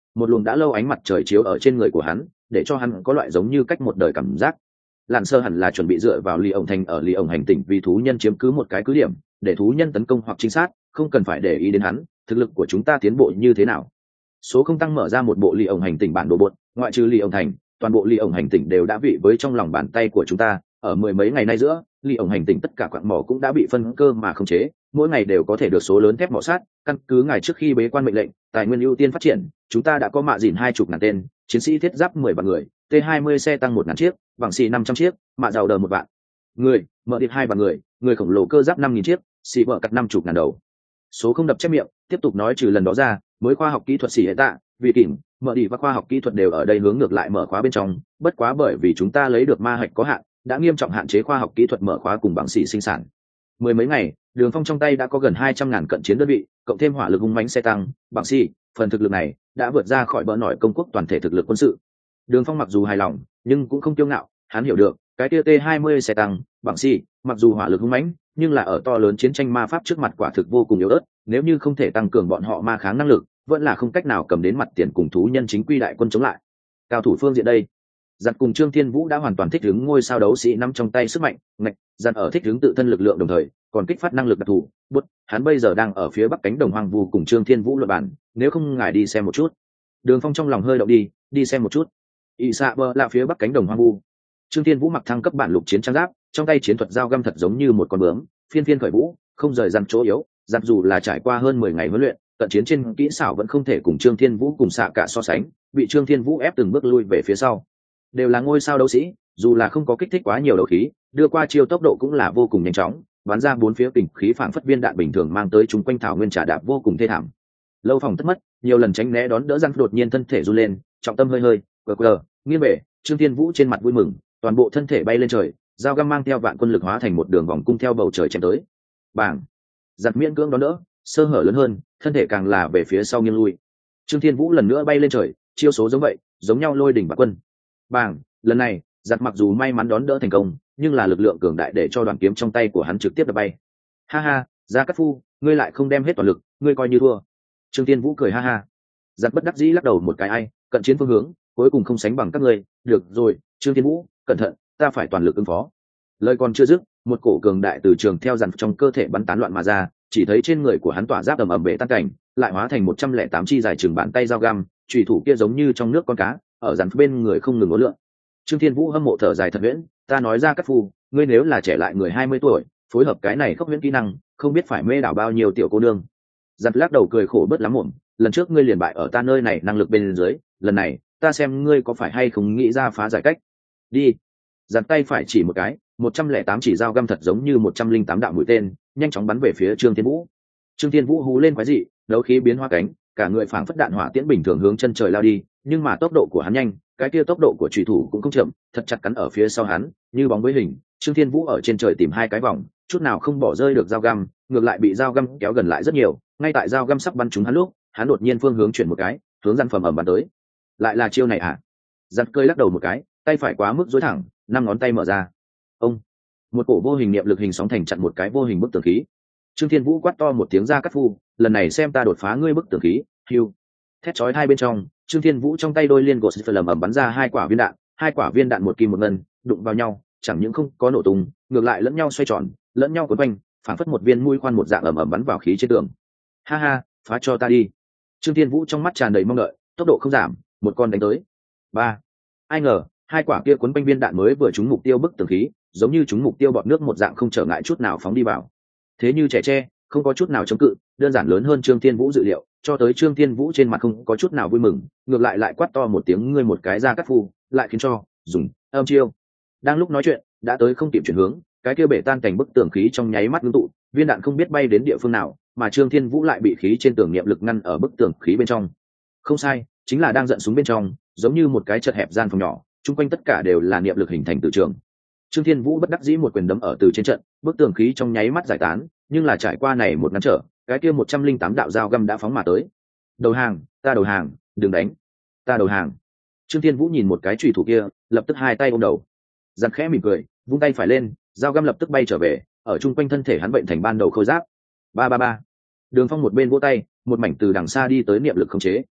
một luồng đã lâu ánh mặt trời chiếu ở trên người của hắn, để cho hắn có loại giống như cách một đời cảm giác. Lạn sơ hẳn là chuẩn bị dựa vào Ly ổng thành ở Ly ổng hành tỉnh vì thú nhân chiếm cứ một cái cứ điểm, để thú nhân tấn công hoặc trinh sát, không cần phải để ý đến hắn. Thực lực của chúng ta tiến bộ như thế nào? Số không tăng mở ra một bộ Ly ổng hành tỉnh bản đồ bột, ngoại trừ Ly ổng thành, toàn bộ Ly ổng hành tỉnh đều đã vị với trong lòng bàn tay của chúng ta. Ở mười mấy ngày nay giữa, Ly ổng hành tỉnh tất cả quặng mỏ cũng đã bị phân cơ mà khống chế, mỗi ngày đều có thể được số lớn thép mỏ sát. Căn cứ ngày trước khi bế quan mệnh lệnh, tài nguyên ưu tiên phát triển, chúng ta đã có mạ dìn hai chục ngàn tên, chiến sĩ thiết giáp mười vạn người, T hai mươi xe tăng một ngàn chiếc, bằng xì năm trăm chiếc, mạ giàu đờ một vạn người, mở điệp hai vạn người, người khổng lồ cơ giáp năm nghìn chiếc, xì vợ cắt năm chục ngàn đầu. Số không đập chép miệng, tiếp tục nói trừ lần đó ra, mới khoa học kỹ thuật xì hệ tạ, vị kỉnh, mở đi và khoa học kỹ thuật đều ở đây hướng ngược lại mở khóa bên trong, bất quá bởi vì chúng ta lấy được ma hạch có hạn, đã nghiêm trọng hạn chế khoa học kỹ thuật mở khóa cùng bằng xì sinh sản. Mười mấy ngày, Đường Phong trong tay đã có gần hai trăm ngàn cận chiến đơn vị, cộng thêm hỏa lực hung mãnh xe tăng, bằng xì, phần thực lực này đã vượt ra khỏi bỡ nổi công quốc toàn thể thực lực quân sự. Đường Phong mặc dù hài lòng, nhưng cũng không kiêu ngạo, hắn hiểu được, cái tia T hai mươi xe tăng, bằng xì, mặc dù hỏa lực hung mãnh, nhưng là ở to lớn chiến tranh ma pháp trước mặt quả thực vô cùng yếu ớt, nếu như không thể tăng cường bọn họ ma kháng năng lực, vẫn là không cách nào cầm đến mặt tiền cùng thú nhân chính quy đại quân chống lại. Cao thủ phương diện đây, Giặt cùng Trương Thiên Vũ đã hoàn toàn thích ứng ngôi sao đấu sĩ nắm trong tay sức mạnh, ngạch, Giặt ở thích ứng tự thân lực lượng đồng thời, còn kích phát năng lực đặc thù, bút, hắn bây giờ đang ở phía bắc cánh đồng hoang vu cùng Trương Thiên Vũ luận bản, nếu không ngài đi xem một chút. Đường Phong trong lòng hơi động đi, đi xem một chút. Y xạ bờ là phía bắc cánh đồng hoang vu. Trương Thiên Vũ mặc thăng cấp bản lục chiến trang giáp, trong tay chiến thuật dao găm thật giống như một con bướm, phiên phiên khởi vũ, không rời dằn chỗ yếu, Giặt dù là trải qua hơn mười ngày huấn luyện, cận chiến trên kỹ xảo vẫn không thể cùng Trương Thiên Vũ cùng xạ cả so sánh, bị Trương Thiên Vũ ép từng bước lui về phía sau. Đều là ngôi sao đấu sĩ, dù là không có kích thích quá nhiều đấu khí, đưa qua chiêu tốc độ cũng là vô cùng nhanh chóng, bắn ra bốn phía kình khí phảng phất viên đạn bình thường mang tới chúng quanh thảo nguyên trà đạp vô cùng thê thảm. Lâu phòng thất mất, nhiều lần tránh né đón đỡ răng đột nhiên thân thể run lên, trọng tâm hơi hơi, cờ cờ, nghiêng bể, Trương Thiên Vũ trên mặt vui mừng, toàn bộ thân thể bay lên trời, dao găm mang theo vạn quân lực hóa thành một đường vòng cung theo bầu trời chém tới. Bảng, giật miễn cưỡng đón đỡ, sơ hở lớn hơn, thân thể càng là về phía sau nghiêng lui. Trương Thiên Vũ lần nữa bay lên trời, chiêu số giống vậy, giống nhau lôi đỉnh vạn quân. Bảng, lần này, giật mặc dù may mắn đón đỡ thành công, nhưng là lực lượng cường đại để cho đoàn kiếm trong tay của hắn trực tiếp đập bay. Ha ha, Gia Cát Phu, ngươi lại không đem hết toàn lực, ngươi coi như thua. Trương Thiên Vũ cười ha ha. Giật bất đắc dĩ lắc đầu một cái ai, cận chiến phương hướng, cuối cùng không sánh bằng các ngươi, được rồi, Trương Thiên Vũ, cẩn thận, ta phải toàn lực ứng phó. Lời còn chưa dứt, một cổ cường đại từ trường theo dàn trong cơ thể bắn tán loạn mà ra, chỉ thấy trên người của hắn tỏa giáp ầm ầm bể tan cảnh, lại hóa thành một trăm lẻ tám chi dài chừng bàn tay dao găm, chủy thủ kia giống như trong nước con cá, ở dàn bên người không ngừng uốn lượn. Trương Thiên Vũ hâm mộ thở dài thật huyễn, ta nói ra Cát Phu, ngươi nếu là trẻ lại người hai mươi tuổi, phối hợp cái này khốc huyễn kỹ năng, không biết phải mê đảo bao nhiêu tiểu cô nương. Giặt lắc đầu cười khổ bớt lắm mồm, lần trước ngươi liền bại ở ta nơi này năng lực bên dưới, lần này, ta xem ngươi có phải hay không nghĩ ra phá giải cách. Đi. Giặt tay phải chỉ một cái, một trăm lẻ tám chỉ dao găm thật giống như một trăm linh tám đạo mũi tên, nhanh chóng bắn về phía Trương Thiên Vũ. Trương Thiên Vũ hú lên quái dị, đấu khí biến hóa cánh, cả người phảng phất đạn hỏa tiễn bình thường hướng chân trời lao đi, nhưng mà tốc độ của hắn nhanh, cái kia tốc độ của chủy thủ cũng không chậm, thật chặt cắn ở phía sau hắn, như bóng với hình. Trương Thiên Vũ ở trên trời tìm hai cái vòng, chút nào không bỏ rơi được dao găm, ngược lại bị dao găm kéo gần lại rất nhiều. Ngay tại dao găm sắp bắn trúng hắn lúc, hắn đột nhiên phương hướng chuyển một cái, hướng răn phẩm ẩm bắn tới. Lại là chiêu này à? Giặt cơi lắc đầu một cái, tay phải quá mức duỗi thẳng, năm ngón tay mở ra. Ông, một cổ vô hình niệm lực hình sóng thành chặn một cái vô hình bức tường khí. Trương Thiên Vũ quát to một tiếng Gia Cát Phu, lần này xem ta đột phá ngươi bức tường khí. Hưu. Thét chói hai bên trong, Trương Thiên Vũ trong tay đôi liên gột phật lầm ầm bắn ra hai quả viên đạn, hai quả viên đạn một kim một ngân, đụng vào nhau, chẳng những không có nổ tung, ngược lại lẫn nhau xoay tròn, lẫn nhau quấn quanh, phảng phất một viên mũi khoan một dạng ầm ầm bắn vào khí trên tường. Ha ha, phá cho ta đi. Trương Thiên Vũ trong mắt tràn đầy mong đợi, tốc độ không giảm, một con đánh tới. Ba. Ai ngờ, hai quả kia quấn quanh viên đạn mới vừa trúng mục tiêu bức tường khí, giống như trúng mục tiêu bọt nước một dạng không trở ngại chút nào phóng đi vào. Thế như trẻ tre, không có chút nào chống cự, đơn giản lớn hơn Trương Thiên Vũ dự liệu, cho tới Trương Thiên Vũ trên mặt không có chút nào vui mừng, ngược lại lại quát to một tiếng ngươi một cái Gia Cát Phu, lại khiến cho dùng âm chiêu. Đang lúc nói chuyện, đã tới không kịp chuyển hướng, cái kia bể tan cảnh bức tường khí trong nháy mắt ngưng tụ, viên đạn không biết bay đến địa phương nào, mà Trương Thiên Vũ lại bị khí trên tường niệm lực ngăn ở bức tường khí bên trong. Không sai, chính là đang giận súng bên trong, giống như một cái chật hẹp gian phòng nhỏ, chung quanh tất cả đều là niệm lực hình thành từ trường. Trương Thiên Vũ bất đắc dĩ một quyền đấm ở từ trên trận, bức tường khí trong nháy mắt giải tán, nhưng là trải qua này một ngăn trở, cái kia một trăm linh tám đạo dao găm đã phóng mà tới. Đầu hàng, ta đầu hàng, đừng đánh, ta đầu hàng. Trương Thiên Vũ nhìn một cái chùy thủ kia, lập tức hai tay ôm đầu. Giật khẽ mỉm cười, vung tay phải lên, dao găm lập tức bay trở về, ở chung quanh thân thể hắn bệnh thành ban đầu khôi giáp. Ba ba ba. Đường Phong một bên vỗ tay, một mảnh từ đằng xa đi tới niệm lực khống chế.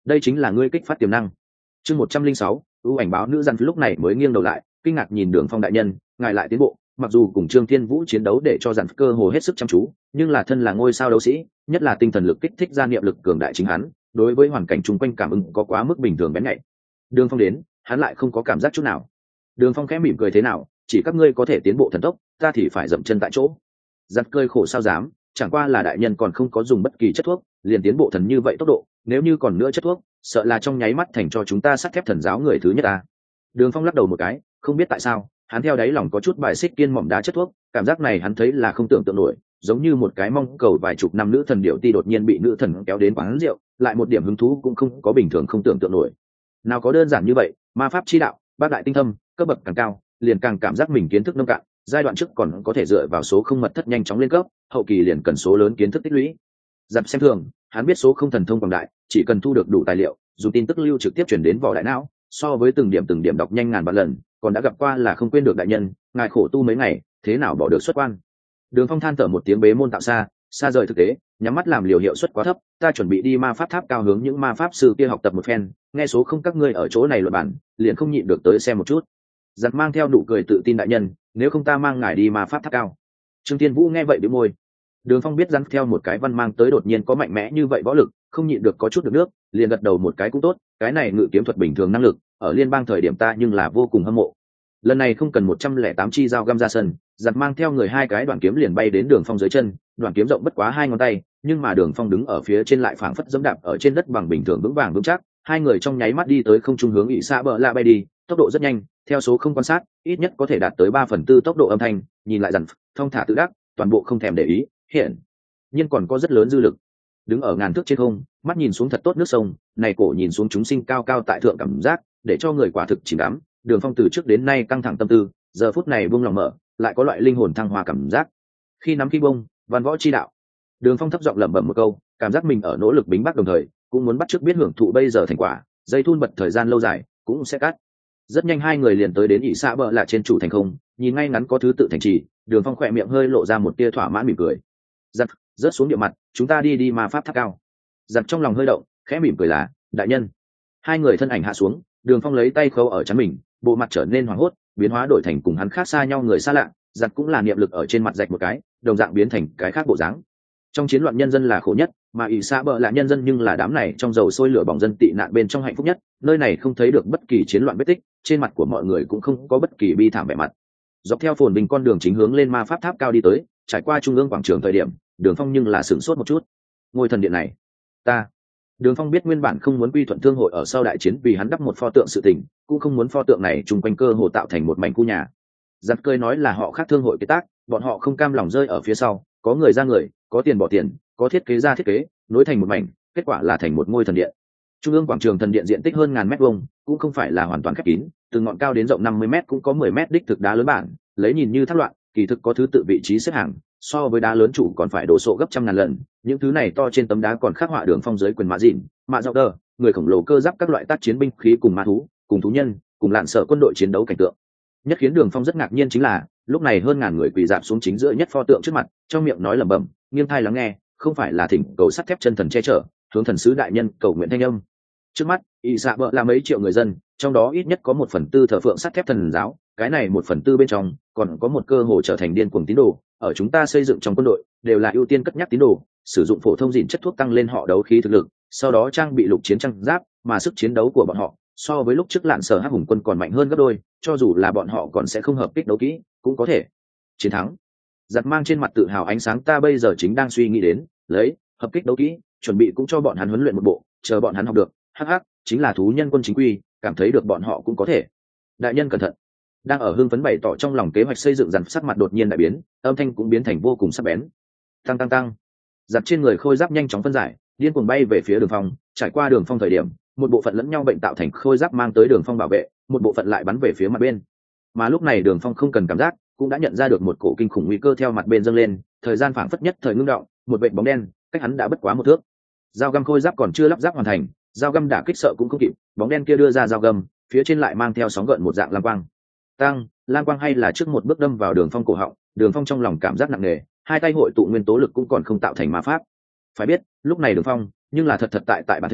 đây chính là ngươi kích phát tiềm năng. Chương một trăm linh sáu, ưu ảnh báo nữ dân lúc này mới nghiêng đầu lại, kinh ngạc nhìn Đường Phong đại nhân, ngài lại tiến bộ, mặc dù cùng Trương Thiên Vũ chiến đấu để cho dàn cơ hồ hết sức chăm chú, nhưng là thân là ngôi sao đấu sĩ, nhất là tinh thần lực kích thích ra niệm lực cường đại chính hắn, đối với hoàn cảnh chung quanh cảm ứng có quá mức bình thường bén nhạy. Đường Phong đến, hắn lại không có cảm giác chút nào. Đường Phong khẽ mỉm cười, thế nào, chỉ các ngươi có thể tiến bộ thần tốc, ta thì phải dậm chân tại chỗ. Giật cơi khổ sao dám, chẳng qua là đại nhân còn không có dùng bất kỳ chất thuốc, liền tiến bộ thần như vậy tốc độ, nếu như còn nữa chất thuốc, sợ là trong nháy mắt thành cho chúng ta sắt thép thần giáo người thứ nhất ta. Đường Phong lắc đầu một cái, không biết tại sao, hắn theo đáy lòng có chút bài xích kiên mỏm đá chất thuốc, cảm giác này hắn thấy là không tưởng tượng nổi, giống như một cái mong cầu vài chục năm nữ thần điệu ti đột nhiên bị nữ thần kéo đến quán rượu, lại một điểm hứng thú cũng không có, bình thường không tưởng tượng nổi. Nào có đơn giản như vậy, ma pháp chi đạo, bác đại tinh thâm, cấp bậc càng cao, liền càng cảm giác mình kiến thức nông cạn, giai đoạn trước còn có thể dựa vào số không mật thất nhanh chóng lên cấp, hậu kỳ liền cần số lớn kiến thức tích lũy. Dập xem thường, hắn biết số không thần thông quảng đại, chỉ cần thu được đủ tài liệu, dùng tin tức lưu trực tiếp chuyển đến vỏ đại não, so với từng điểm từng điểm đọc nhanh ngàn vạn lần, còn đã gặp qua là không quên được đại nhân, ngài khổ tu mấy ngày, thế nào bỏ được xuất quan. Đường Phong than thở một tiếng, bế môn tạo xa, xa rời thực tế, nhắm mắt làm liều hiệu suất quá thấp, ta chuẩn bị đi ma pháp tháp cao hướng những ma pháp sư kia học tập một phen, nghe số không các ngươi ở chỗ này luận bản, liền không nhịn được tới xem một chút. Giật mang theo nụ cười tự tin, đại nhân, nếu không ta mang ngài đi ma pháp tháp cao. Trương Thiên Vũ nghe vậy bĩu môi. Đường Phong biết rắn theo một cái văn mang tới đột nhiên có mạnh mẽ như vậy võ lực, không nhịn được có chút được nước, liền gật đầu một cái cũng tốt, cái này ngự kiếm thuật bình thường năng lực, ở liên bang thời điểm ta nhưng là vô cùng hâm mộ. Lần này không cần một trăm lẻ tám chi dao găm ra sân, giật mang theo người hai cái đoạn kiếm liền bay đến Đường Phong dưới chân, đoạn kiếm rộng bất quá hai ngón tay, nhưng mà Đường Phong đứng ở phía trên lại phảng phất dẫm đạp ở trên đất bằng bình thường vững vàng vững chắc, hai người trong nháy mắt đi tới không trung hướng ỷ xa bờ lạ bay đi, tốc độ rất nhanh, theo số không quan sát, ít nhất có thể đạt tới ba phần tư tốc độ âm thanh, nhìn lại dần, thong thả tự đắc, toàn bộ không thèm để ý, hiện nhiên còn có rất lớn dư lực. Đứng ở ngàn thước trên không, mắt nhìn xuống thật tốt nước sông, này cổ nhìn xuống chúng sinh cao cao tại thượng cảm giác, để cho người quả thực chìm đắm. Đường Phong từ trước đến nay căng thẳng tâm tư, giờ phút này buông lòng mở, lại có loại linh hồn thăng hoa cảm giác. Khi nắm khi bông, văn võ chi đạo. Đường Phong thấp giọng lẩm bẩm một câu, cảm giác mình ở nỗ lực bính bắc đồng thời, cũng muốn bắt chước biết hưởng thụ bây giờ thành quả, dây thun bật thời gian lâu dài, cũng sẽ cắt. Rất nhanh hai người liền tới đến ỷ xã bờ lạ trên chủ thành không, nhìn ngay ngắn có thứ tự thành trì, Đường Phong khỏe miệng hơi lộ ra một tia thỏa mãn mỉm cười. Giật, rớt xuống địa mặt, chúng ta đi đi ma pháp tháp cao. Giật trong lòng hơi động, khẽ mỉm cười là, đại nhân. Hai người thân ảnh hạ xuống, Đường Phong lấy tay khâu ở trán mình, bộ mặt trở nên hoảng hốt, biến hóa đổi thành cùng hắn khác xa nhau người xa lạ. Giật cũng là niệm lực ở trên mặt rạch một cái, đồng dạng biến thành cái khác bộ dáng. Trong chiến loạn nhân dân là khổ nhất, mà ỷ xã bờ lạ nhân dân nhưng là đám này trong dầu sôi lửa bỏng dân tị nạn bên trong hạnh phúc nhất. Nơi này không thấy được bất kỳ chiến loạn vết tích, trên mặt của mọi người cũng không có bất kỳ bi thảm vẻ mặt. Dọc theo phồn bình con đường chính hướng lên ma pháp tháp cao đi tới, trải qua trung ương quảng trường thời điểm, Đường Phong nhưng là sửng sốt một chút. Ngôi thần điện này, ta. Đường Phong biết nguyên bản không muốn quy thuận thương hội ở sau đại chiến vì hắn đắp một pho tượng sự tình, cũng không muốn pho tượng này chung quanh cơ hồ tạo thành một mảnh khu nhà. Giật cười nói là họ khác thương hội kế tác, bọn họ không cam lòng rơi ở phía sau, có người ra người, có tiền bỏ tiền, có thiết kế ra thiết kế, nối thành một mảnh, kết quả là thành một ngôi thần điện. Trung ương quảng trường thần điện diện tích hơn ngàn mét vuông, cũng không phải là hoàn toàn khép kín, từ ngọn cao đến rộng năm mươi mét cũng có mười mét đích thực đá lớn bản, lấy nhìn như thác loạn, kỳ thực có thứ tự vị trí xếp hàng, so với đá lớn chủ còn phải đổ sộ gấp trăm ngàn lần. Những thứ này to trên tấm đá còn khắc họa Đường Phong dưới quyền mã dịn, mạ dọc đờ, người khổng lồ cơ giáp các loại tác chiến binh khí cùng ma thú, cùng thú nhân, cùng lạn sở quân đội chiến đấu cảnh tượng. Nhất khiến Đường Phong rất ngạc nhiên chính là, lúc này hơn ngàn người quỳ dạp xuống chính giữa nhất pho tượng trước mặt, trong miệng nói lẩm bẩm, nghiêng tai lắng nghe, không phải là thỉnh cầu sắt thép chân thần che chở, hướng thần sứ đại nhân cầu nguyện thanh âm. Trước mắt, ỷ xã bờ là mấy triệu người dân, trong đó ít nhất có một phần tư thờ phượng sắt thép thần giáo, cái này một phần tư bên trong còn có một cơ hội trở thành điên cuồng tín đồ. Ở chúng ta xây dựng trong quân đội đều là ưu tiên cất nhắc tín đồ, sử dụng phổ thông dịn chất thuốc tăng lên họ đấu khí thực lực, sau đó trang bị lục chiến trang giáp, mà sức chiến đấu của bọn họ so với lúc trước lạn sở hắc hùng quân còn mạnh hơn gấp đôi, cho dù là bọn họ còn sẽ không hợp kích đấu kỹ, cũng có thể chiến thắng. Giật mang trên mặt tự hào ánh sáng, ta bây giờ chính đang suy nghĩ đến lấy hợp kích đấu kỹ, chuẩn bị cũng cho bọn hắn huấn luyện một bộ, chờ bọn hắn học được, hắc hắc, chính là thú nhân quân chính quy, cảm thấy được bọn họ cũng có thể. Đại nhân cẩn thận. Đang ở hưng phấn bày tỏ trong lòng kế hoạch xây dựng, dàn sắc mặt đột nhiên đại biến, âm thanh cũng biến thành vô cùng sắc bén. Tăng tăng tăng. Giật trên người khôi giáp nhanh chóng phân giải, điên cuồng bay về phía Đường Phong, trải qua Đường Phong thời điểm, một bộ phận lẫn nhau bệnh tạo thành khôi giáp mang tới Đường Phong bảo vệ, một bộ phận lại bắn về phía mặt bên. Mà lúc này Đường Phong không cần cảm giác, cũng đã nhận ra được một cổ kinh khủng nguy cơ theo mặt bên dâng lên, thời gian phảng phất nhất thời ngưng động, một vệt bóng đen, cách hắn đã bất quá một thước. Dao găm khôi giáp còn chưa lắp ráp hoàn thành, dao găm đả kích sợ cũng không kịp, bóng đen kia đưa ra dao găm, phía trên lại mang theo sóng gợn một dạng lam quang. Tăng, lam quang hay là trước một bước đâm vào Đường Phong cổ họng, Đường Phong trong lòng cảm giác nặng nề, hai tay hội tụ nguyên tố lực cũng còn không tạo thành ma pháp. Phải biết, lúc này Đường Phong, nhưng là thật thật tại tại bản thể,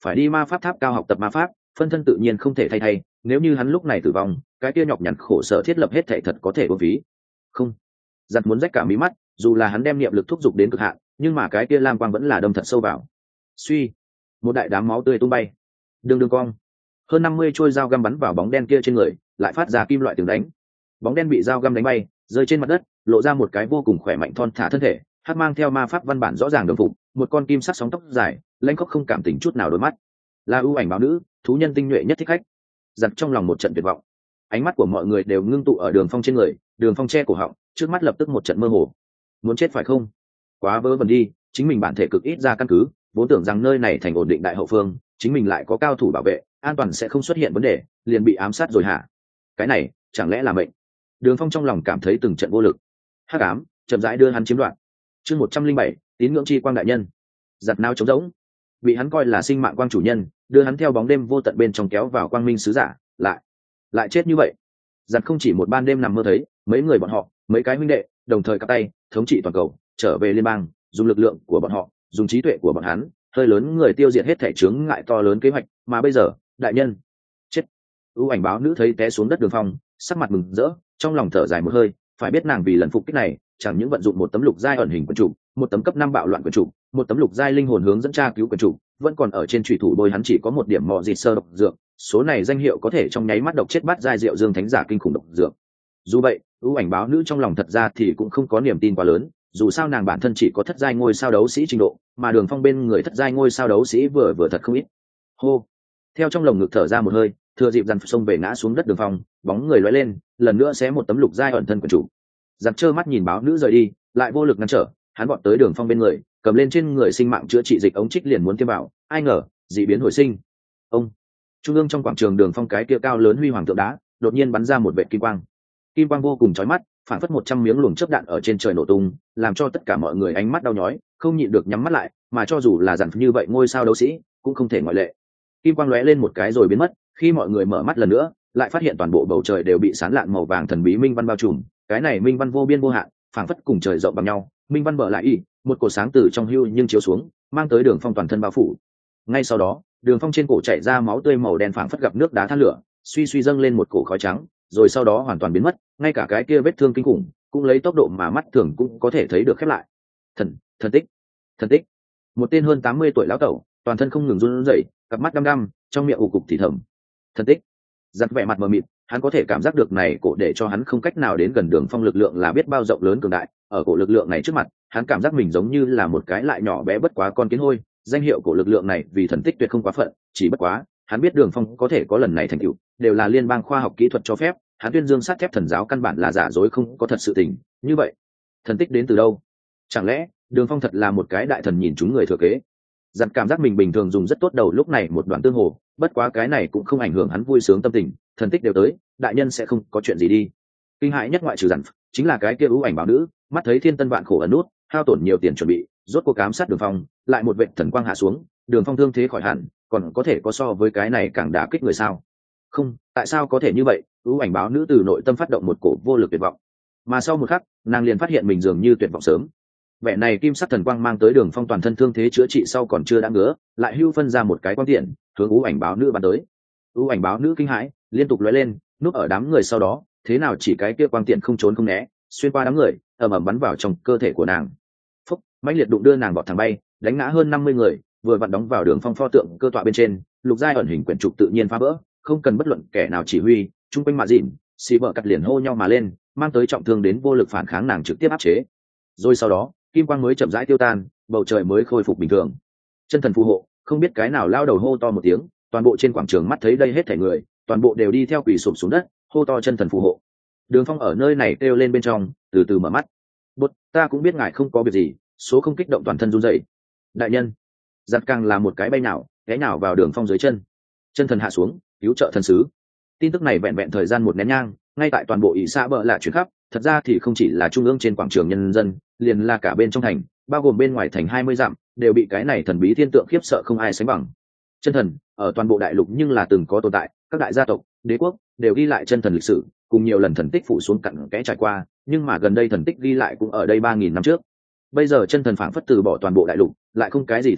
phải đi ma pháp tháp cao học tập ma pháp, phân thân tự nhiên không thể thay thay, nếu như hắn lúc này tử vong, cái kia nhọc nhằn khổ sở thiết lập hết thảy thật có thể vô phí. Không, giật muốn rách cả mí mắt, dù là hắn đem niệm lực thúc giục đến cực hạn, nhưng mà cái kia lam quang vẫn là đâm thật sâu vào. Suy, một đại đám máu tươi tung bay. Đường đường cong, hơn năm mươi trôi dao găm bắn vào bóng đen kia trên người, lại phát ra kim loại tiếng đánh. Bóng đen bị dao găm đánh bay, rơi trên mặt đất, lộ ra một cái vô cùng khỏe mạnh thon thả thân thể, hát mang theo ma pháp văn bản rõ ràng đồng phục, một con kim sắc sóng tóc dài, lãnh khốc không cảm tình chút nào đôi mắt. Là ưu ảnh báo nữ, thú nhân tinh nhuệ nhất thích khách. Giật trong lòng một trận tuyệt vọng, ánh mắt của mọi người đều ngưng tụ ở Đường Phong trên người, Đường Phong che cổ họng, trước mắt lập tức một trận mơ hồ. Muốn chết phải không? Quá vớ vẩn đi, chính mình bản thể cực ít ra căn cứ, vốn tưởng rằng nơi này thành ổn định đại hậu phương, chính mình lại có cao thủ bảo vệ, an toàn sẽ không xuất hiện vấn đề, liền bị ám sát rồi hả? Cái này chẳng lẽ là mệnh? Đường Phong trong lòng cảm thấy từng trận vô lực. Hắc ám chậm rãi đưa hắn chiếm đoạt. Chương một trăm linh bảy, tín ngưỡng chi quang đại nhân. Giật nao trống rỗng, bị hắn coi là sinh mạng quang chủ nhân, đưa hắn theo bóng đêm vô tận bên trong kéo vào quang minh sứ giả, lại lại chết như vậy. Giật không chỉ một ban đêm nằm mơ thấy mấy người bọn họ, mấy cái huynh đệ đồng thời cặp tay thống trị toàn cầu, trở về liên bang, dùng lực lượng của bọn họ, dùng trí tuệ của bọn hắn, hơi lớn người tiêu diệt hết thể chướng ngại to lớn kế hoạch, mà bây giờ đại nhân chết. ưu ảnh báo nữ thấy té xuống đất Đường Phong, sắc mặt mừng rỡ, trong lòng thở dài một hơi, phải biết nàng vì lần phục kích này chẳng những vận dụng một tấm lục giai ẩn hình quyền chủ, một tấm cấp năm bạo loạn quyền chủ, một tấm lục giai linh hồn hướng dẫn tra cứu quyền chủ, vẫn còn ở trên chủy thủ bôi hắn chỉ có một điểm mọ dịt sơ độc dược, số này danh hiệu có thể trong nháy mắt độc chết bát giai rượu dương thánh giả kinh khủng độc dược. Dù vậy, ưu ảnh báo nữ trong lòng thật ra thì cũng không có niềm tin quá lớn, dù sao nàng bản thân chỉ có thất giai ngôi sao đấu sĩ trình độ, mà Đường Phong bên người thất giai ngôi sao đấu sĩ vừa vừa thật không ít. Hô, theo trong lồng ngực thở ra một hơi, thừa dịp dàn xông về ngã xuống đất Đường Phong, bóng người lóe lên, lần nữa xé một tấm lục giai ẩn thân quyền chủ. Giặc trơ mắt nhìn báo nữ rời đi, lại vô lực ngăn trở, hắn vọt tới Đường Phong bên người, cầm lên trên người sinh mạng chữa trị dịch ống trích liền muốn tiêm vào, ai ngờ dị biến hồi sinh. Ông trung ương trong quảng trường Đường Phong cái kia cao lớn huy hoàng tượng đá đột nhiên bắn ra một vệt kim quang, kim quang vô cùng chói mắt, phản phất một trăm miếng luồng chớp đạn ở trên trời nổ tung, làm cho tất cả mọi người ánh mắt đau nhói, không nhịn được nhắm mắt lại, mà cho dù là dặn như vậy ngôi sao đấu sĩ cũng không thể ngoại lệ. Kim quang lóe lên một cái rồi biến mất, khi mọi người mở mắt lần nữa, lại phát hiện toàn bộ bầu trời đều bị sán lạn màu vàng thần bí minh văn bao trùm, cái này minh văn vô biên vô hạn, phảng phất cùng trời rộng bằng nhau, minh văn bở lại y, một cột sáng từ trong hưu nhưng chiếu xuống, mang tới Đường Phong toàn thân bao phủ. Ngay sau đó, Đường Phong trên cổ chảy ra máu tươi màu đen phảng phất gặp nước đá than lửa, suy suy dâng lên một cổ khói trắng, rồi sau đó hoàn toàn biến mất, ngay cả cái kia vết thương kinh khủng cũng lấy tốc độ mà mắt thường cũng có thể thấy được khép lại. Thần, thần tích, thần tích. Một tên hơn tám mươi tuổi lão tẩu, toàn thân không ngừng run rẩy, cặp mắt đăm đăm, trong miệng ù cục thì thầm. Thần tích. Giật vẻ mặt mờ mịt, hắn có thể cảm giác được này cổ để cho hắn không cách nào đến gần Đường Phong lực lượng là biết bao rộng lớn cường đại, ở cổ lực lượng này trước mặt, hắn cảm giác mình giống như là một cái lại nhỏ bé bất quá con kiến hôi, danh hiệu của lực lượng này vì thần tích tuyệt không quá phận, chỉ bất quá, hắn biết Đường Phong có thể có lần này thành tựu, đều là liên bang khoa học kỹ thuật cho phép, hắn tuyên dương sắt thép thần giáo căn bản là giả dối không có thật sự tình, như vậy, thần tích đến từ đâu? Chẳng lẽ, Đường Phong thật là một cái đại thần nhìn chúng người thừa kế? Giật cảm giác mình bình thường dùng rất tốt đầu lúc này một đoạn tương hồ, bất quá cái này cũng không ảnh hưởng hắn vui sướng tâm tình, thần tích đều tới, đại nhân sẽ không có chuyện gì đi. Kinh hãi nhất ngoại trừ dặn, chính là cái kia ưu ảnh báo nữ, mắt thấy thiên tân vạn khổ ẩn nút, hao tổn nhiều tiền chuẩn bị, rốt cuộc ám sát Đường Phong, lại một vệt thần quang hạ xuống, Đường Phong thương thế khỏi hẳn, còn có thể có so với cái này càng đả kích người sao? Không, tại sao có thể như vậy? ưu ảnh báo nữ từ nội tâm phát động một cổ vô lực tuyệt vọng, mà sau một khắc, nàng liền phát hiện mình dường như tuyệt vọng sớm. Vẻ này kim sắc thần quang mang tới Đường Phong toàn thân thương thế chữa trị sau còn chưa đã ngứa, lại hưu phân ra một cái quang tiện, hướng ưu ảnh báo nữ bắn tới. ưu ảnh báo nữ kinh hãi, liên tục lóe lên, núp ở đám người sau đó, thế nào chỉ cái kia quang tiện không trốn không né, xuyên qua đám người, ầm ầm bắn vào trong cơ thể của nàng. Phúc, mãnh liệt đụng đưa nàng vọt thẳng bay, đánh ngã hơn năm mươi người, vừa vặn đóng vào Đường Phong pho tượng cơ tọa bên trên, lục giai ẩn hình quyển trục tự nhiên phá vỡ, không cần bất luận kẻ nào chỉ huy, trung quanh mạ dịn, xì bờ cắt liền hô nhau mà lên, mang tới trọng thương đến vô lực phản kháng nàng trực tiếp áp chế. Rồi sau đó, kim quang mới chậm rãi tiêu tan, bầu trời mới khôi phục bình thường. Chân thần phù hộ, không biết cái nào lao đầu hô to một tiếng, toàn bộ trên quảng trường mắt thấy đây hết thảy người, toàn bộ đều đi theo quỳ sụp xuống đất, hô to chân thần phù hộ. Đường Phong ở nơi này kêu lên bên trong, từ từ mở mắt. Bút, ta cũng biết ngài không có việc gì, số không kích động toàn thân run rẩy. Đại nhân, giật càng là một cái bay nào, té nào vào Đường Phong dưới chân. Chân thần hạ xuống, cứu trợ thần sứ. Tin tức này vẹn vẹn thời gian một nén nhang, ngay tại toàn bộ ỷ xã bờ lạ chuyển khắp, thật ra thì không chỉ là trung ương trên quảng trường nhân dân, liền là cả bên trong thành, bao gồm bên ngoài thành hai mươi dặm, đều bị cái này thần bí thiên tượng khiếp sợ không ai sánh bằng. Chân thần ở toàn bộ đại lục nhưng là từng có tồn tại, các đại gia tộc, đế quốc đều ghi lại chân thần lịch sử, cùng nhiều lần thần tích phủ xuống cặn kẽ trải qua, nhưng mà gần đây thần tích ghi lại cũng ở đây ba nghìn năm trước. Bây giờ chân thần phảng phất từ bỏ toàn bộ đại lục, lại không cái gì thần tích,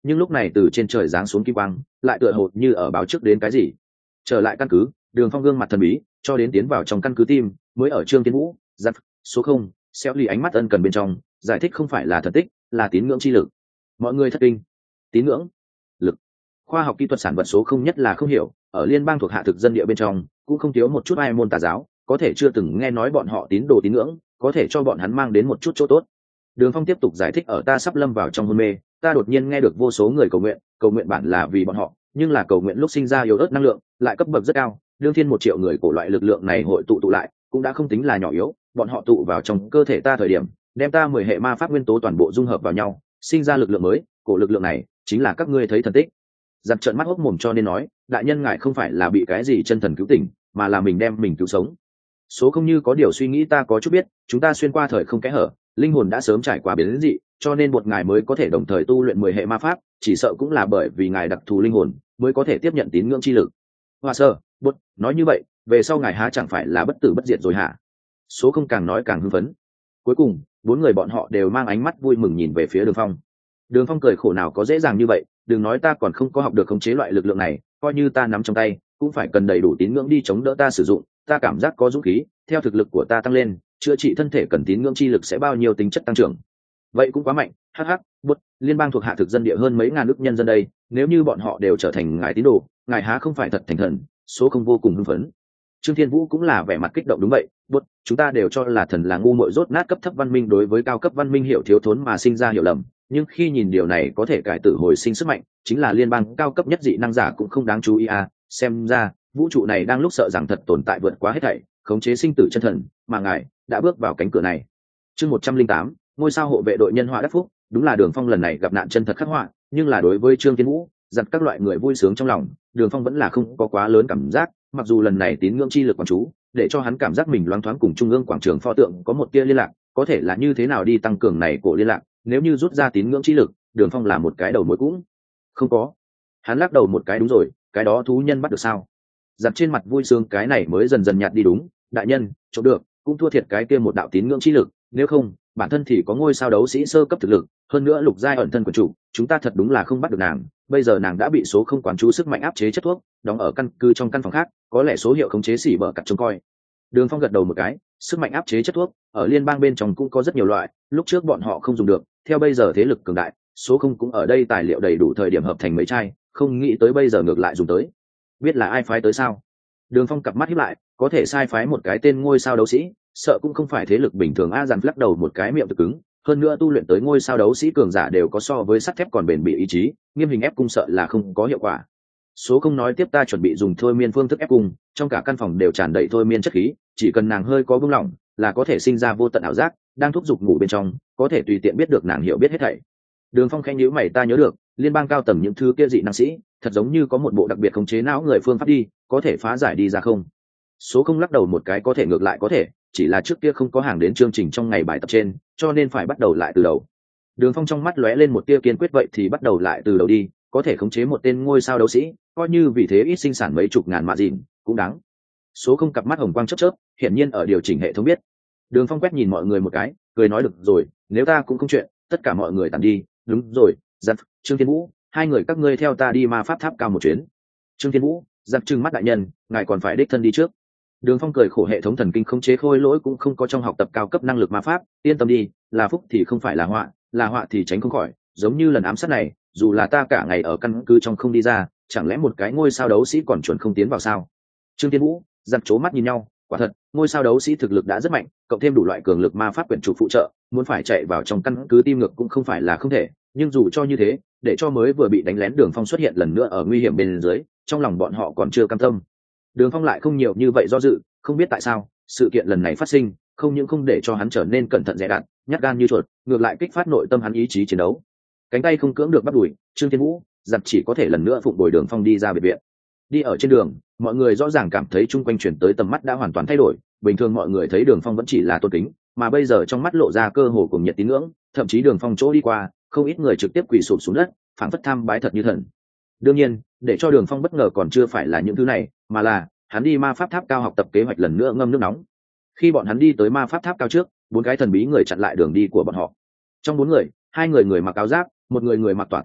nhưng lúc này từ trên trời giáng xuống kim quang lại tựa hồ như ở báo trước đến cái gì. Trở lại căn cứ, Đường Phong gương mặt thần bí cho đến tiến vào trong căn cứ tim mới ở Trương Thiên Vũ giật số không xéo lì ánh mắt ân cần bên trong giải thích không phải là thần tích, là tín ngưỡng chi lực. Mọi người thất kinh. Tín ngưỡng lực, khoa học kỹ thuật sản vật số không nhất là không hiểu, ở liên bang thuộc hạ thực dân địa bên trong cũng không thiếu một chút ai môn tà giáo, có thể chưa từng nghe nói bọn họ tín đồ tín ngưỡng có thể cho bọn hắn mang đến một chút chỗ tốt. Đường Phong tiếp tục giải thích, ở ta sắp lâm vào trong hôn mê, ta đột nhiên nghe được vô số người cầu nguyện, cầu nguyện bản là vì bọn họ, nhưng là cầu nguyện lúc sinh ra yếu ớt năng lượng, lại cấp bậc rất cao, đương thiên một triệu người của loại lực lượng này hội tụ tụ lại, cũng đã không tính là nhỏ yếu, bọn họ tụ vào trong cơ thể ta thời điểm, đem ta mười hệ ma pháp nguyên tố toàn bộ dung hợp vào nhau, sinh ra lực lượng mới, cổ lực lượng này chính là các ngươi thấy thần tích. Giật trợn mắt hốc mồm cho nên nói, đại nhân ngài không phải là bị cái gì chân thần cứu tỉnh, mà là mình đem mình cứu sống. Số không như có điều suy nghĩ, ta có chút biết, chúng ta xuyên qua thời không kẽ hở, linh hồn đã sớm trải qua biến dị, cho nên một ngài mới có thể đồng thời tu luyện mười hệ ma pháp, chỉ sợ cũng là bởi vì ngài đặc thù linh hồn mới có thể tiếp nhận tín ngưỡng chi lực. Hoa sơ, bút, nói như vậy, về sau ngài há chẳng phải là bất tử bất diệt rồi hả? Số không càng nói càng hưng phấn. Cuối cùng, bốn người bọn họ đều mang ánh mắt vui mừng nhìn về phía Đường Phong. Đường Phong cười khổ, nào có dễ dàng như vậy, đừng nói ta còn không có học được khống chế loại lực lượng này, coi như ta nắm trong tay, cũng phải cần đầy đủ tín ngưỡng đi chống đỡ ta sử dụng, ta cảm giác có dũng khí, theo thực lực của ta tăng lên, chữa trị thân thể cần tín ngưỡng chi lực sẽ bao nhiêu tính chất tăng trưởng. Vậy cũng quá mạnh, hắc hắc, bút, liên bang thuộc hạ thực dân địa hơn mấy ngàn nước nhân dân đây, nếu như bọn họ đều trở thành ngài tín đồ, ngài há không phải thật thành thần. Số không vô cùng hưng phấn. Trương Thiên Vũ cũng là vẻ mặt kích động, đúng vậy, bút, chúng ta đều cho là thần là ngu muội rốt nát cấp thấp văn minh đối với cao cấp văn minh hiểu thiếu thốn mà sinh ra hiểu lầm, nhưng khi nhìn điều này có thể cải tử hồi sinh sức mạnh, chính là liên bang cao cấp nhất dị năng giả cũng không đáng chú ý à, xem ra vũ trụ này đang lúc sợ rằng thật tồn tại vượt quá hết thảy, khống chế sinh tử chân thần, mà ngài đã bước vào cánh cửa này. Chương một trăm linh tám, ngôi sao hộ vệ đội nhân họa đắc phúc, đúng là Đường Phong lần này gặp nạn chân thật khắc họa, nhưng là đối với Trương Thiên Vũ, giật các loại người vui sướng trong lòng, Đường Phong vẫn là không có quá lớn cảm giác, mặc dù lần này tín ngưỡng chi lực quảng chú, để cho hắn cảm giác mình loáng thoáng cùng trung ương quảng trường pho tượng có một tia liên lạc, có thể là như thế nào đi tăng cường này của liên lạc, nếu như rút ra tín ngưỡng chi lực, Đường Phong là một cái đầu mối cũng không có. Hắn lắc đầu một cái, đúng rồi, cái đó thú nhân bắt được sao? Giặt trên mặt vui sướng, cái này mới dần dần nhạt đi, đúng, đại nhân, chỗ được, cũng thua thiệt cái kia một đạo tín ngưỡng chi lực, nếu không, bản thân thì có ngôi sao đấu sĩ sơ cấp thực lực, hơn nữa lục giai ẩn thân của chủ, chúng ta thật đúng là không bắt được nàng, bây giờ nàng đã bị số không quán chú sức mạnh áp chế chất thuốc, đóng ở căn cứ trong căn phòng khác, có lẽ số hiệu khống chế xỉ bở cặt trông coi. Đường Phong gật đầu một cái, sức mạnh áp chế chất thuốc, ở liên bang bên trong cũng có rất nhiều loại, lúc trước bọn họ không dùng được, theo bây giờ thế lực cường đại, số không cũng ở đây tài liệu đầy đủ thời điểm hợp thành mấy chai, không nghĩ tới bây giờ ngược lại dùng tới. Biết là ai phái tới sao? Đường Phong cặp mắt híp lại, có thể sai phái một cái tên ngôi sao đấu sĩ, sợ cũng không phải thế lực bình thường a. Dàn lắc đầu một cái, miệng thực cứng, hơn nữa tu luyện tới ngôi sao đấu sĩ cường giả đều có so với sắt thép còn bền bỉ ý chí, nghiêm hình ép cung sợ là không có hiệu quả. Số không nói tiếp, ta chuẩn bị dùng thôi miên phương thức ép cung, trong cả căn phòng đều tràn đầy thôi miên chất khí, chỉ cần nàng hơi có buông lỏng là có thể sinh ra vô tận ảo giác, đang thúc giục ngủ bên trong, có thể tùy tiện biết được nàng hiểu biết hết thảy. Đường Phong khẽ nhíu mày, ta nhớ được, liên bang cao tầng những thứ kia dị năng sĩ, thật giống như có một bộ đặc biệt khống chế não người phương pháp đi, có thể phá giải đi ra không? Số không lắc đầu một cái, có thể, ngược lại có thể, chỉ là trước kia không có hàng đến chương trình trong ngày bài tập trên, cho nên phải bắt đầu lại từ đầu. Đường Phong trong mắt lóe lên một tia kiên quyết, vậy thì bắt đầu lại từ đầu đi, có thể khống chế một tên ngôi sao đấu sĩ, coi như vì thế ít sinh sản mấy chục ngàn mạ dìn, cũng đáng. Số không cặp mắt hồng quang chớp chớp, hiển nhiên ở điều chỉnh hệ thống biết. Đường Phong quét nhìn mọi người một cái, cười nói, được rồi, nếu ta cũng không chuyện, tất cả mọi người tản đi. Đúng rồi, giật, Trương Thiên Vũ, hai người các ngươi theo ta đi ma pháp tháp cao một chuyến. Trương Thiên Vũ, giật trừng mắt, đại nhân, ngài còn phải đích thân đi trước. Đường Phong cười khổ, hệ thống thần kinh khống chế khôi lỗi cũng không có trong học tập cao cấp năng lực ma pháp, yên tâm đi, là phúc thì không phải là họa, là họa thì tránh không khỏi, giống như lần ám sát này, dù là ta cả ngày ở căn cứ trong không đi ra, chẳng lẽ một cái ngôi sao đấu sĩ còn chuẩn không tiến vào sao? Trương Thiên Vũ, giật chố mắt nhìn nhau, quả thật, ngôi sao đấu sĩ thực lực đã rất mạnh, cộng thêm đủ loại cường lực ma pháp quyển chủ phụ trợ, muốn phải chạy vào trong căn cứ tim ngược cũng không phải là không thể, nhưng dù cho như thế, để cho mới vừa bị đánh lén Đường Phong xuất hiện lần nữa ở nguy hiểm bên dưới, trong lòng bọn họ còn chưa cam tâm. Đường Phong lại không nhiều như vậy do dự, không biết tại sao, sự kiện lần này phát sinh, không những không để cho hắn trở nên cẩn thận dè dặt, nhát gan như chuột, ngược lại kích phát nội tâm hắn ý chí chiến đấu. Cánh tay không cưỡng được bắt đuổi, Trương Thiên Vũ, giật chỉ có thể lần nữa phụng bồi Đường Phong đi ra biệt viện. Đi ở trên đường, mọi người rõ ràng cảm thấy chung quanh chuyển tới tầm mắt đã hoàn toàn thay đổi, bình thường mọi người thấy Đường Phong vẫn chỉ là tôn kính, mà bây giờ trong mắt lộ ra cơ hồ cùng nhiệt tín ngưỡng, thậm chí Đường Phong chỗ đi qua, không ít người trực tiếp quỳ sụp xuống đất, phảng phất tham bái thật như thần. Đương nhiên, để cho Đường Phong bất ngờ còn chưa phải là những thứ này, mà là hắn đi ma pháp tháp cao học tập kế hoạch lần nữa ngâm nước nóng. Khi bọn hắn đi tới ma pháp tháp cao trước, bốn cái thần bí người chặn lại đường đi của bọn họ. Trong bốn người, hai người người mặc áo giáp, một người người mặc tỏa tử giáp,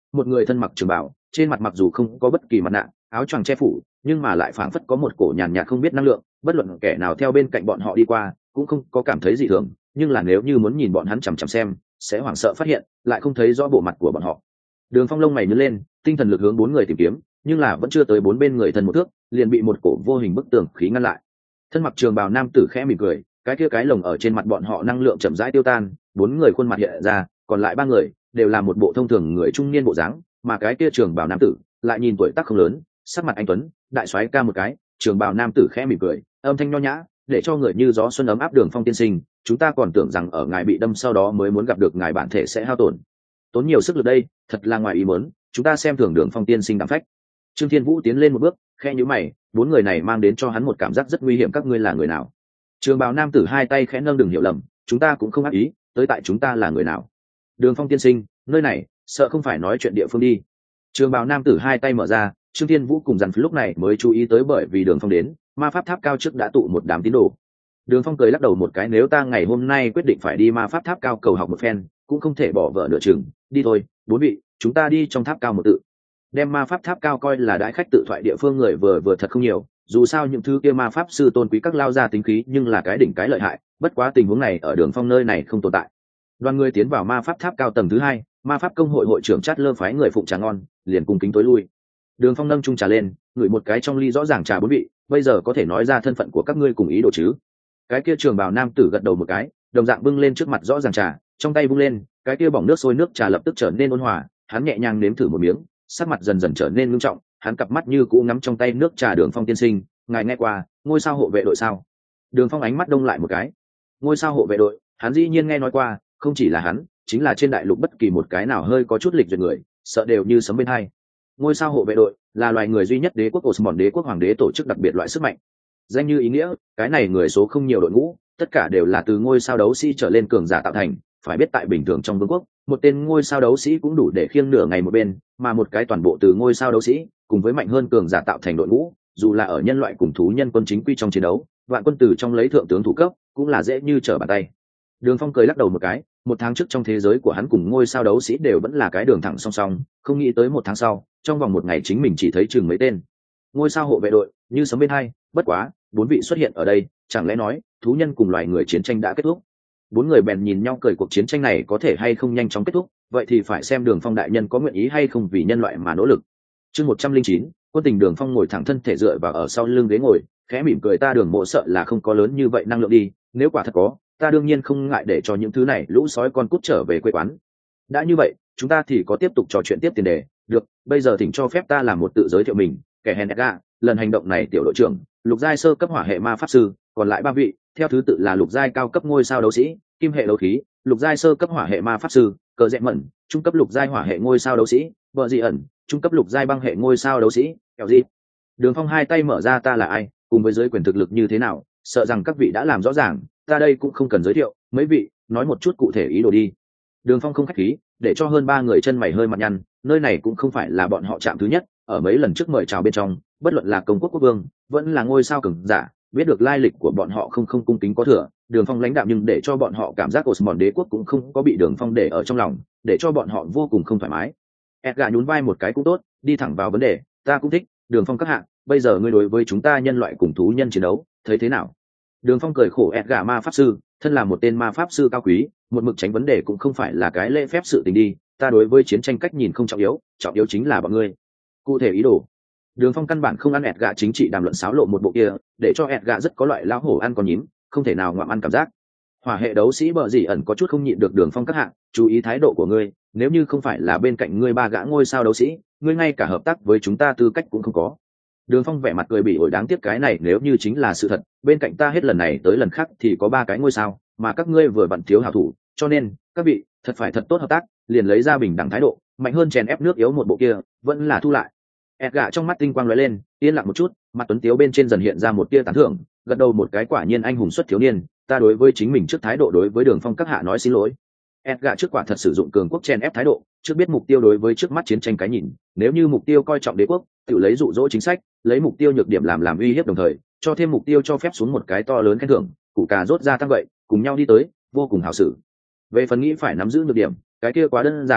một người thân mặc trường bảo, trên mặt mặc dù không có bất kỳ mặt nạ áo choàng che phủ, nhưng mà lại phảng phất có một cổ nhàn nhạt không biết năng lượng, bất luận kẻ nào theo bên cạnh bọn họ đi qua cũng không có cảm thấy gì thường, nhưng là nếu như muốn nhìn bọn hắn chằm chằm xem sẽ hoảng sợ phát hiện lại không thấy rõ bộ mặt của bọn họ. Đường Phong lông mày nhướng lên, tinh thần lực hướng bốn người tìm kiếm, nhưng là vẫn chưa tới bốn bên người thân một thước, liền bị một cổ vô hình bức tường khí ngăn lại. Thân mặc trường bào nam tử khẽ mỉm cười, cái kia cái lồng ở trên mặt bọn họ năng lượng chậm rãi tiêu tan, bốn người khuôn mặt hiện ra, còn lại ba người đều là một bộ thông thường người trung niên bộ dáng, mà cái kia trường bào nam tử lại nhìn tuổi tác không lớn, sắc mặt anh tuấn, đại soái ca một cái. Trường bào nam tử khẽ mỉm cười, âm thanh nho nhã, để cho người như gió xuân ấm áp. Đường Phong tiên sinh, chúng ta còn tưởng rằng ở ngài bị đâm sau đó mới muốn gặp được ngài, bản thể sẽ hao tổn, tốn nhiều sức lực đây, thật là ngoài ý muốn, chúng ta xem thường Đường Phong tiên sinh đảm phách. Trương Thiên Vũ tiến lên một bước, khẽ nhíu mày, bốn người này mang đến cho hắn một cảm giác rất nguy hiểm, các ngươi là người nào? Trường bào nam tử hai tay khẽ nâng, đừng hiểu lầm, chúng ta cũng không ác ý, tới tại chúng ta là người nào? Đường Phong tiên sinh, nơi này sợ không phải nói chuyện địa phương đi. Trường bào nam tử hai tay mở ra, Trương Thiên Vũ cùng dàn lúc này mới chú ý tới, bởi vì Đường Phong đến, ma pháp tháp cao trước đã tụ một đám tín đồ. Đường Phong cười lắc đầu một cái, nếu ta ngày hôm nay quyết định phải đi ma pháp tháp cao cầu học một phen, cũng không thể bỏ vợ nửa chừng, đi thôi, bốn vị, chúng ta đi trong tháp cao một tự. Đem ma pháp tháp cao coi là đãi khách tự thoại địa phương người vừa vừa thật không nhiều, dù sao những thứ kia ma pháp sư tôn quý các lao ra tính khí, nhưng là cái đỉnh cái lợi hại, bất quá tình huống này ở Đường Phong nơi này không tồn tại. Đoàn người tiến vào ma pháp tháp cao tầng thứ hai, ma pháp công hội hội trưởng Chát Lơ phái người phụng trà ngon, liền cung kính tối lui. Đường Phong nâng chung trà lên, ngửi một cái trong ly, rõ ràng trà bốn vị, bây giờ có thể nói ra thân phận của các ngươi cùng ý đồ chứ? Cái kia trường bào nam tử gật đầu một cái, đồng dạng bưng lên trước mặt rõ ràng trà, trong tay bưng lên, cái kia bỏng nước sôi nước trà lập tức trở nên ôn hòa, hắn nhẹ nhàng nếm thử một miếng, sắc mặt dần dần trở nên nghiêm trọng, hắn cặp mắt như cũ ngắm trong tay nước trà. Đường Phong tiên sinh, ngài nghe qua ngôi sao hộ vệ đội sao? Đường Phong ánh mắt đông lại một cái. Ngôi sao hộ vệ đội, hắn dĩ nhiên nghe nói qua, không chỉ là hắn, chính là trên đại lục bất kỳ một cái nào hơi có chút lịch duyệt người, sợ đều như sấm bên hai. Ngôi sao hộ vệ đội là loài người duy nhất đế quốc Osmond đế quốc hoàng đế tổ chức đặc biệt loại sức mạnh. Danh như ý nghĩa, cái này người số không nhiều đội ngũ, tất cả đều là từ ngôi sao đấu sĩ trở lên cường giả tạo thành. Phải biết tại bình thường trong vương quốc, một tên ngôi sao đấu sĩ cũng đủ để khiêng nửa ngày một bên, mà một cái toàn bộ từ ngôi sao đấu sĩ cùng với mạnh hơn cường giả tạo thành đội ngũ, dù là ở nhân loại cùng thú nhân quân chính quy trong chiến đấu, vạn quân tử trong lấy thượng tướng thủ cấp cũng là dễ như trở bàn tay. Đường Phong cười lắc đầu một cái, một tháng trước trong thế giới của hắn cùng ngôi sao đấu sĩ đều vẫn là cái đường thẳng song song, không nghĩ tới một tháng sau, trong vòng một ngày chính mình chỉ thấy chừng mấy tên ngôi sao hộ vệ đội, như sấm bên hai. Bất quá, bốn vị xuất hiện ở đây, chẳng lẽ nói thú nhân cùng loài người chiến tranh đã kết thúc? Bốn người bèn nhìn nhau cười, cuộc chiến tranh này có thể hay không nhanh chóng kết thúc, vậy thì phải xem Đường Phong đại nhân có nguyện ý hay không vì nhân loại mà nỗ lực. Chương một trăm linh chín, quân tình. Đường Phong ngồi thẳng thân thể dựa vào ở sau lưng ghế ngồi, khẽ mỉm cười, ta Đường Mộ sợ là không có lớn như vậy năng lượng đi, nếu quả thật có, ta đương nhiên không ngại để cho những thứ này lũ sói con cút trở về quê quán. Đã như vậy, chúng ta thì có tiếp tục trò chuyện tiếp tiền đề. Được, bây giờ thỉnh cho phép ta làm một tự giới thiệu mình, kẻ hèn Edgar, lần hành động này tiểu đội trưởng, lục giai sơ cấp hỏa hệ ma pháp sư, còn lại ba vị theo thứ tự là lục giai cao cấp ngôi sao đấu sĩ, kim hệ đấu khí, lục giai sơ cấp hỏa hệ ma pháp sư, cờ rẽ mẩn, trung cấp lục giai hỏa hệ ngôi sao đấu sĩ, vợ dị ẩn, trung cấp lục giai băng hệ ngôi sao đấu sĩ, kẹo gì. Đường Phong hai tay mở ra, ta là ai, cùng với giới quyền thực lực như thế nào, sợ rằng các vị đã làm rõ ràng, ta đây cũng không cần giới thiệu, mấy vị nói một chút cụ thể ý đồ đi. Đường Phong không khách khí, để cho hơn ba người chân mày hơi mặt nhăn, nơi này cũng không phải là bọn họ chạm thứ nhất, ở mấy lần trước mời chào bên trong, bất luận là công quốc quốc vương, vẫn là ngôi sao cường giả, biết được lai lịch của bọn họ không không cung kính có thừa. Đường Phong lãnh đạm nhưng để cho bọn họ cảm giác Osmond đế quốc cũng không có bị Đường Phong để ở trong lòng, để cho bọn họ vô cùng không thoải mái. Edgar nhún vai một cái, cũng tốt, đi thẳng vào vấn đề, ta cũng thích. Đường Phong các hạ, bây giờ ngươi đối với chúng ta nhân loại cùng thú nhân chiến đấu, thấy thế nào? Đường Phong cười khổ, Edgar ma pháp sư, thân là một tên ma pháp sư cao quý, một mực tránh vấn đề cũng không phải là cái lễ phép sự tình đi, ta đối với chiến tranh cách nhìn không trọng yếu, trọng yếu chính là bọn ngươi. Cụ thể ý đồ. Đường Phong căn bản không ăn Edgar chính trị đàm luận xáo lộ một bộ kia, để cho Edgar rất có loại lão hổ ăn con nhím, không thể nào ngoạm ăn cảm giác. Hỏa hệ đấu sĩ bờ dỉ ẩn có chút không nhịn được, Đường Phong các hạng, chú ý thái độ của ngươi, nếu như không phải là bên cạnh ngươi ba gã ngôi sao đấu sĩ, ngươi ngay cả hợp tác với chúng ta tư cách cũng không có. Đường Phong vẻ mặt cười bỉ ổi, đáng tiếc cái này nếu như chính là sự thật, bên cạnh ta hết lần này tới lần khác thì có ba cái ngôi sao, mà các ngươi vừa vặn thiếu hảo thủ, cho nên các vị thật phải thật tốt hợp tác, liền lấy ra bình đẳng thái độ, mạnh hơn chèn ép nước yếu một bộ kia, vẫn là thu lại. Edgar trong mắt tinh quang lóe lên, yên lặng một chút, mặt tuấn tiếu bên trên dần hiện ra một tia tán thưởng, gật đầu một cái, quả nhiên anh hùng xuất thiếu niên, ta đối với chính mình trước thái độ đối với Đường Phong các hạ nói xin lỗi. Edgar trước quả thật sử dụng cường quốc chèn ép thái độ, trước biết mục tiêu đối với trước mắt chiến tranh cái nhìn, nếu như mục tiêu coi trọng đế quốc, tự lấy dụ dỗ chính sách, lấy mục tiêu nhược điểm làm làm uy hiếp, đồng thời cho thêm mục tiêu cho phép xuống một cái to lớn khen thưởng, củ cà rốt ra tăng vậy, cùng nhau đi tới, vô cùng hảo xử. Về phần nghĩ phải nắm giữ nhược điểm, cái kia quá đơn giản,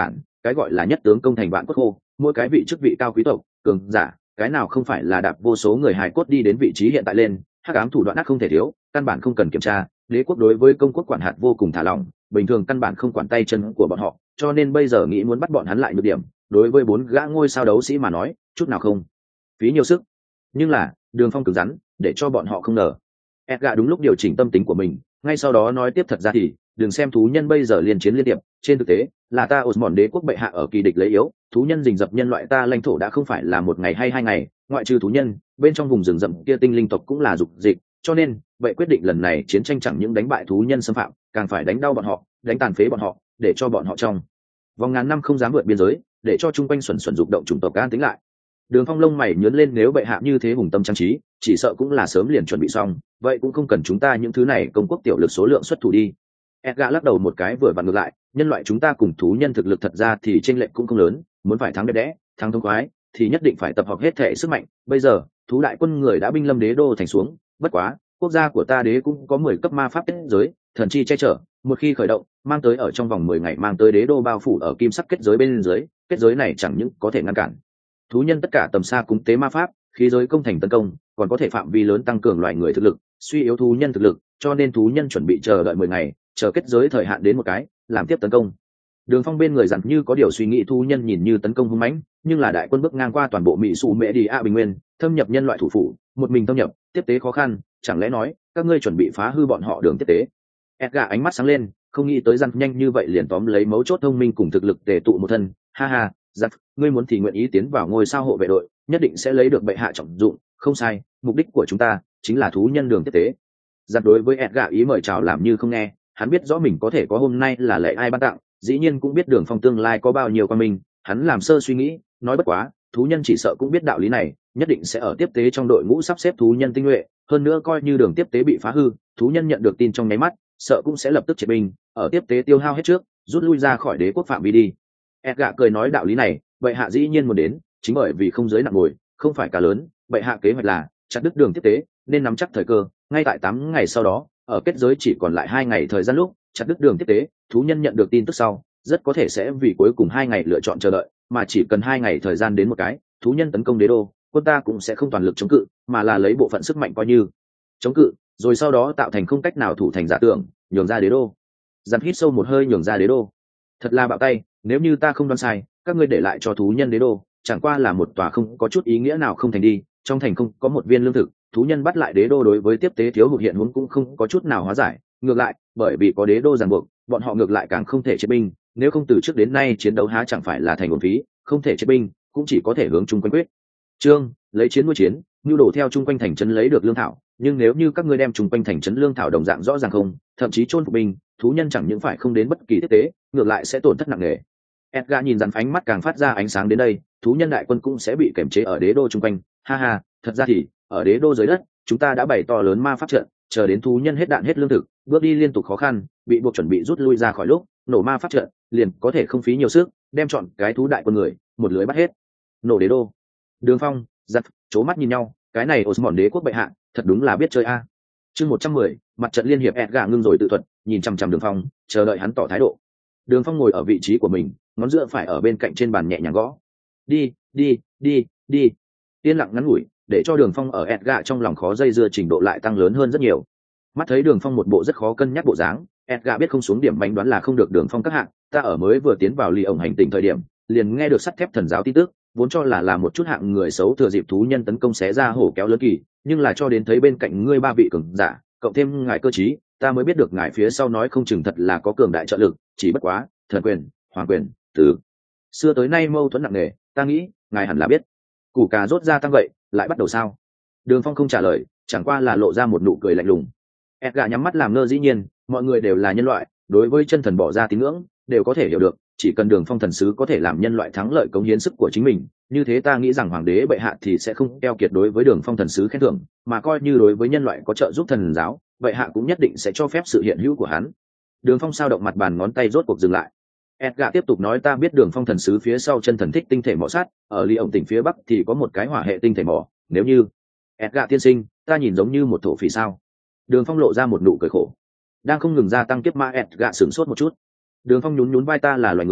cái gọi là nhất tướng công thành vạn quốc khô, mỗi cái vị chức vị cao quý tộc cường giả, cái nào không phải là đạp vô số người hài cốt đi đến vị trí hiện tại lên. Hắc ám thủ đoạn ác không thể thiếu, căn bản không cần kiểm tra. Đế quốc đối với công quốc quản hạt vô cùng thả lỏng, bình thường căn bản không quản tay chân của bọn họ, cho nên bây giờ nghĩ muốn bắt bọn hắn lại nhược điểm, đối với bốn gã ngôi sao đấu sĩ mà nói chút nào không phí nhiều sức. Nhưng là Đường Phong cứng rắn để cho bọn họ không ngờ. Edgar đúng lúc điều chỉnh tâm tính của mình, ngay sau đó nói tiếp, thật ra thì đừng xem thú nhân bây giờ liên chiến liên tiệp, trên thực tế là ta Osmond đế quốc bệ hạ ở kỳ địch lấy yếu, thú nhân rình rập nhân loại ta lãnh thổ đã không phải là một ngày hay hai ngày, ngoại trừ thú nhân bên trong vùng rừng rậm kia tinh linh tộc cũng là dục dịch, cho nên vậy quyết định lần này chiến tranh chẳng những đánh bại thú nhân xâm phạm, càng phải đánh đau bọn họ, đánh tàn phế bọn họ, để cho bọn họ trong vòng ngàn năm không dám vượt biên giới, để cho chung quanh xuẩn xuẩn dục động chủng tộc an tính lại. Đường Phong lông mày nhướng lên, nếu bệ hạ như thế hùng tâm trang trí, chỉ sợ cũng là sớm liền chuẩn bị xong, vậy cũng không cần chúng ta những thứ này công quốc tiểu lực số lượng xuất thủ đi. Edgar lắc đầu một cái, vừa vặn ngược lại, nhân loại chúng ta cùng thú nhân thực lực thật ra thì chênh lệch cũng không lớn, muốn phải thắng đẹp đẽ, thắng thông khoái, thì nhất định phải tập hợp hết thể sức mạnh. Bây giờ thú đại quân người đã binh lâm đế đô thành xuống, bất quá quốc gia của ta đế cũng có mười cấp ma pháp kết giới, thần chi che chở, một khi khởi động, mang tới ở trong vòng mười ngày mang tới đế đô bao phủ ở kim sắc kết giới bên dưới, kết giới này chẳng những có thể ngăn cản thú nhân tất cả tầm xa cúng tế ma pháp, khí giới công thành tấn công, còn có thể phạm vi lớn tăng cường loài người thực lực, suy yếu thú nhân thực lực, cho nên thú nhân chuẩn bị chờ đợi mười ngày, chờ kết giới thời hạn đến một cái, làm tiếp tấn công. Đường Phong bên người dặn như có điều suy nghĩ, thú nhân nhìn như tấn công hung mãnh, nhưng là đại quân bước ngang qua toàn bộ Mỹ Sụ Mẹ Đi A Bình Nguyên, thâm nhập nhân loại thủ phủ, một mình thâm nhập, tiếp tế khó khăn, chẳng lẽ nói các ngươi chuẩn bị phá hư bọn họ đường tiếp tế? Edgar ánh mắt sáng lên, không nghĩ tới dặn nhanh như vậy liền tóm lấy mấu chốt thông minh cùng thực lực tề tụ một thân, ha ha, dặn, ngươi muốn thì nguyện ý tiến vào ngôi sao hộ vệ đội, nhất định sẽ lấy được bệ hạ trọng dụng, không sai, mục đích của chúng ta chính là thú nhân đường tiếp tế. Dặn đối với Edgar ý mời chào làm như không nghe, hắn biết rõ mình có thể có hôm nay là lệ ai ban tặng, dĩ nhiên cũng biết Đường Phong tương lai có bao nhiêu quan minh, hắn làm sơ suy nghĩ, nói bất quá, thú nhân chỉ sợ cũng biết đạo lý này, nhất định sẽ ở tiếp tế trong đội ngũ sắp xếp thú nhân tinh nhuệ, hơn nữa coi như đường tiếp tế bị phá hư, thú nhân nhận được tin trong nháy mắt, sợ cũng sẽ lập tức triệt binh, ở tiếp tế tiêu hao hết trước, rút lui ra khỏi đế quốc phạm vi đi. Edgar cười nói, đạo lý này, bệ hạ dĩ nhiên muốn đến, chính bởi vì không giới nặng ngồi, không phải cả lớn, bệ hạ kế hoạch là chặt đứt đường tiếp tế, nên nắm chắc thời cơ, ngay tại tám ngày sau đó, ở kết giới chỉ còn lại hai ngày thời gian lúc, chặt đứt đường tiếp tế, thú nhân nhận được tin tức sau, rất có thể sẽ vì cuối cùng hai ngày lựa chọn chờ đợi, mà chỉ cần hai ngày thời gian đến một cái, thú nhân tấn công đế đô, quân ta cũng sẽ không toàn lực chống cự, mà là lấy bộ phận sức mạnh coi như chống cự, rồi sau đó tạo thành không cách nào thủ thành giả tưởng, nhường ra đế đô. Dặn hít sâu một hơi, nhường ra đế đô. Thật là bạo tay, nếu như ta không đoán sai, các ngươi để lại cho thú nhân đế đô, chẳng qua là một tòa không có chút ý nghĩa nào không thành đi, trong thành không có một viên lương thực, thú nhân bắt lại đế đô đối với tiếp tế thiếu hụt hiện huống cũng không có chút nào hóa giải, ngược lại, bởi vì có đế đô ràng buộc, bọn họ ngược lại càng không thể chế binh, nếu không từ trước đến nay chiến đấu há chẳng phải là thành uổng phí, không thể chế binh, cũng chỉ có thể hướng chung quanh quyết. Trương, lấy chiến nuôi chiến, nhu đồ theo chung quanh thành trấn lấy được lương thảo, nhưng nếu như các ngươi đem chung quanh thành trấn lương thảo đồng dạng rõ ràng không, thậm chí chôn phục binh, thú nhân chẳng những phải không đến bất kỳ tiếp tế, ngược lại sẽ tổn thất nặng nề. Edgar nhìn dàn ánh mắt càng phát ra ánh sáng đến đây, thú nhân đại quân cũng sẽ bị kiểm chế ở đế đô chung quanh, ha ha, thật ra thì ở đế đô dưới đất, chúng ta đã bày to lớn ma pháp trận, chờ đến thú nhân hết đạn hết lương thực, bước đi liên tục khó khăn, bị buộc chuẩn bị rút lui ra khỏi lúc, nổ ma pháp trận, liền có thể không phí nhiều sức, đem chọn cái thú đại quân người, một lưới bắt hết. Nổ đế đô. Đường Phong, giật, chố mắt nhìn nhau, cái này Osmond đế quốc bệ hạ, thật đúng là biết chơi a. Chương một trăm mười, mặt trận liên hiệp. Edgar ngưng rồi tự thuật, nhìn chằm chằm Đường Phong, chờ đợi hắn tỏ thái độ. Đường Phong ngồi ở vị trí của mình, ngón giữa phải ở bên cạnh trên bàn nhẹ nhàng gõ. Đi, đi, đi, đi. Yên lặng ngắn ngủi, để cho Đường Phong ở Edgar trong lòng khó dây dưa trình độ lại tăng lớn hơn rất nhiều. Mắt thấy Đường Phong một bộ rất khó cân nhắc bộ dáng, Edgar biết không xuống điểm bánh đoán là không được. Đường Phong các hạng, ta ở mới vừa tiến vào ly ổng hành tinh thời điểm, liền nghe được sắt thép thần giáo tin tức, vốn cho là là một chút hạng người xấu thừa dịp thú nhân tấn công xé ra hổ kéo lớn kỳ, nhưng là cho đến thấy bên cạnh ngươi ba vị cường giả, cộng thêm ngài cơ trí, ta mới biết được ngài phía sau nói không chừng thật là có cường đại trợ lực, chỉ bất quá, thần quyền, hoàng quyền, từ xưa tới nay mâu thuẫn nặng nề, ta nghĩ, ngài hẳn là biết. Củ cà rốt ra tăng vậy, lại bắt đầu sao? Đường Phong không trả lời, chẳng qua là lộ ra một nụ cười lạnh lùng. Edgar nhắm mắt làm ngơ, dĩ nhiên, mọi người đều là nhân loại, đối với chân thần bỏ ra tín ngưỡng, đều có thể hiểu được, chỉ cần Đường Phong thần sứ có thể làm nhân loại thắng lợi cống hiến sức của chính mình, như thế ta nghĩ rằng hoàng đế bệ hạ thì sẽ không keo kiệt đối với Đường Phong thần sứ khen thưởng, mà coi như đối với nhân loại có trợ giúp thần giáo, bệ hạ cũng nhất định sẽ cho phép sự hiện hữu của hắn. Đường Phong sao động mặt bàn, ngón tay rốt cuộc dừng lại. Edgar tiếp tục nói, ta biết Đường Phong thần sứ phía sau chân thần thích tinh thể mỏ sắt, ở ly ổng tỉnh phía bắc thì có một cái hỏa hệ tinh thể mỏ, nếu như Edgar tiên sinh, ta nhìn giống như một thổ phỉ sao? Đường Phong lộ ra một nụ cười khổ. Đang không ngừng gia tăng kiếp ma. Edgar sửng sốt một chút. Đường Phong nhún nhún vai, ta là loài người,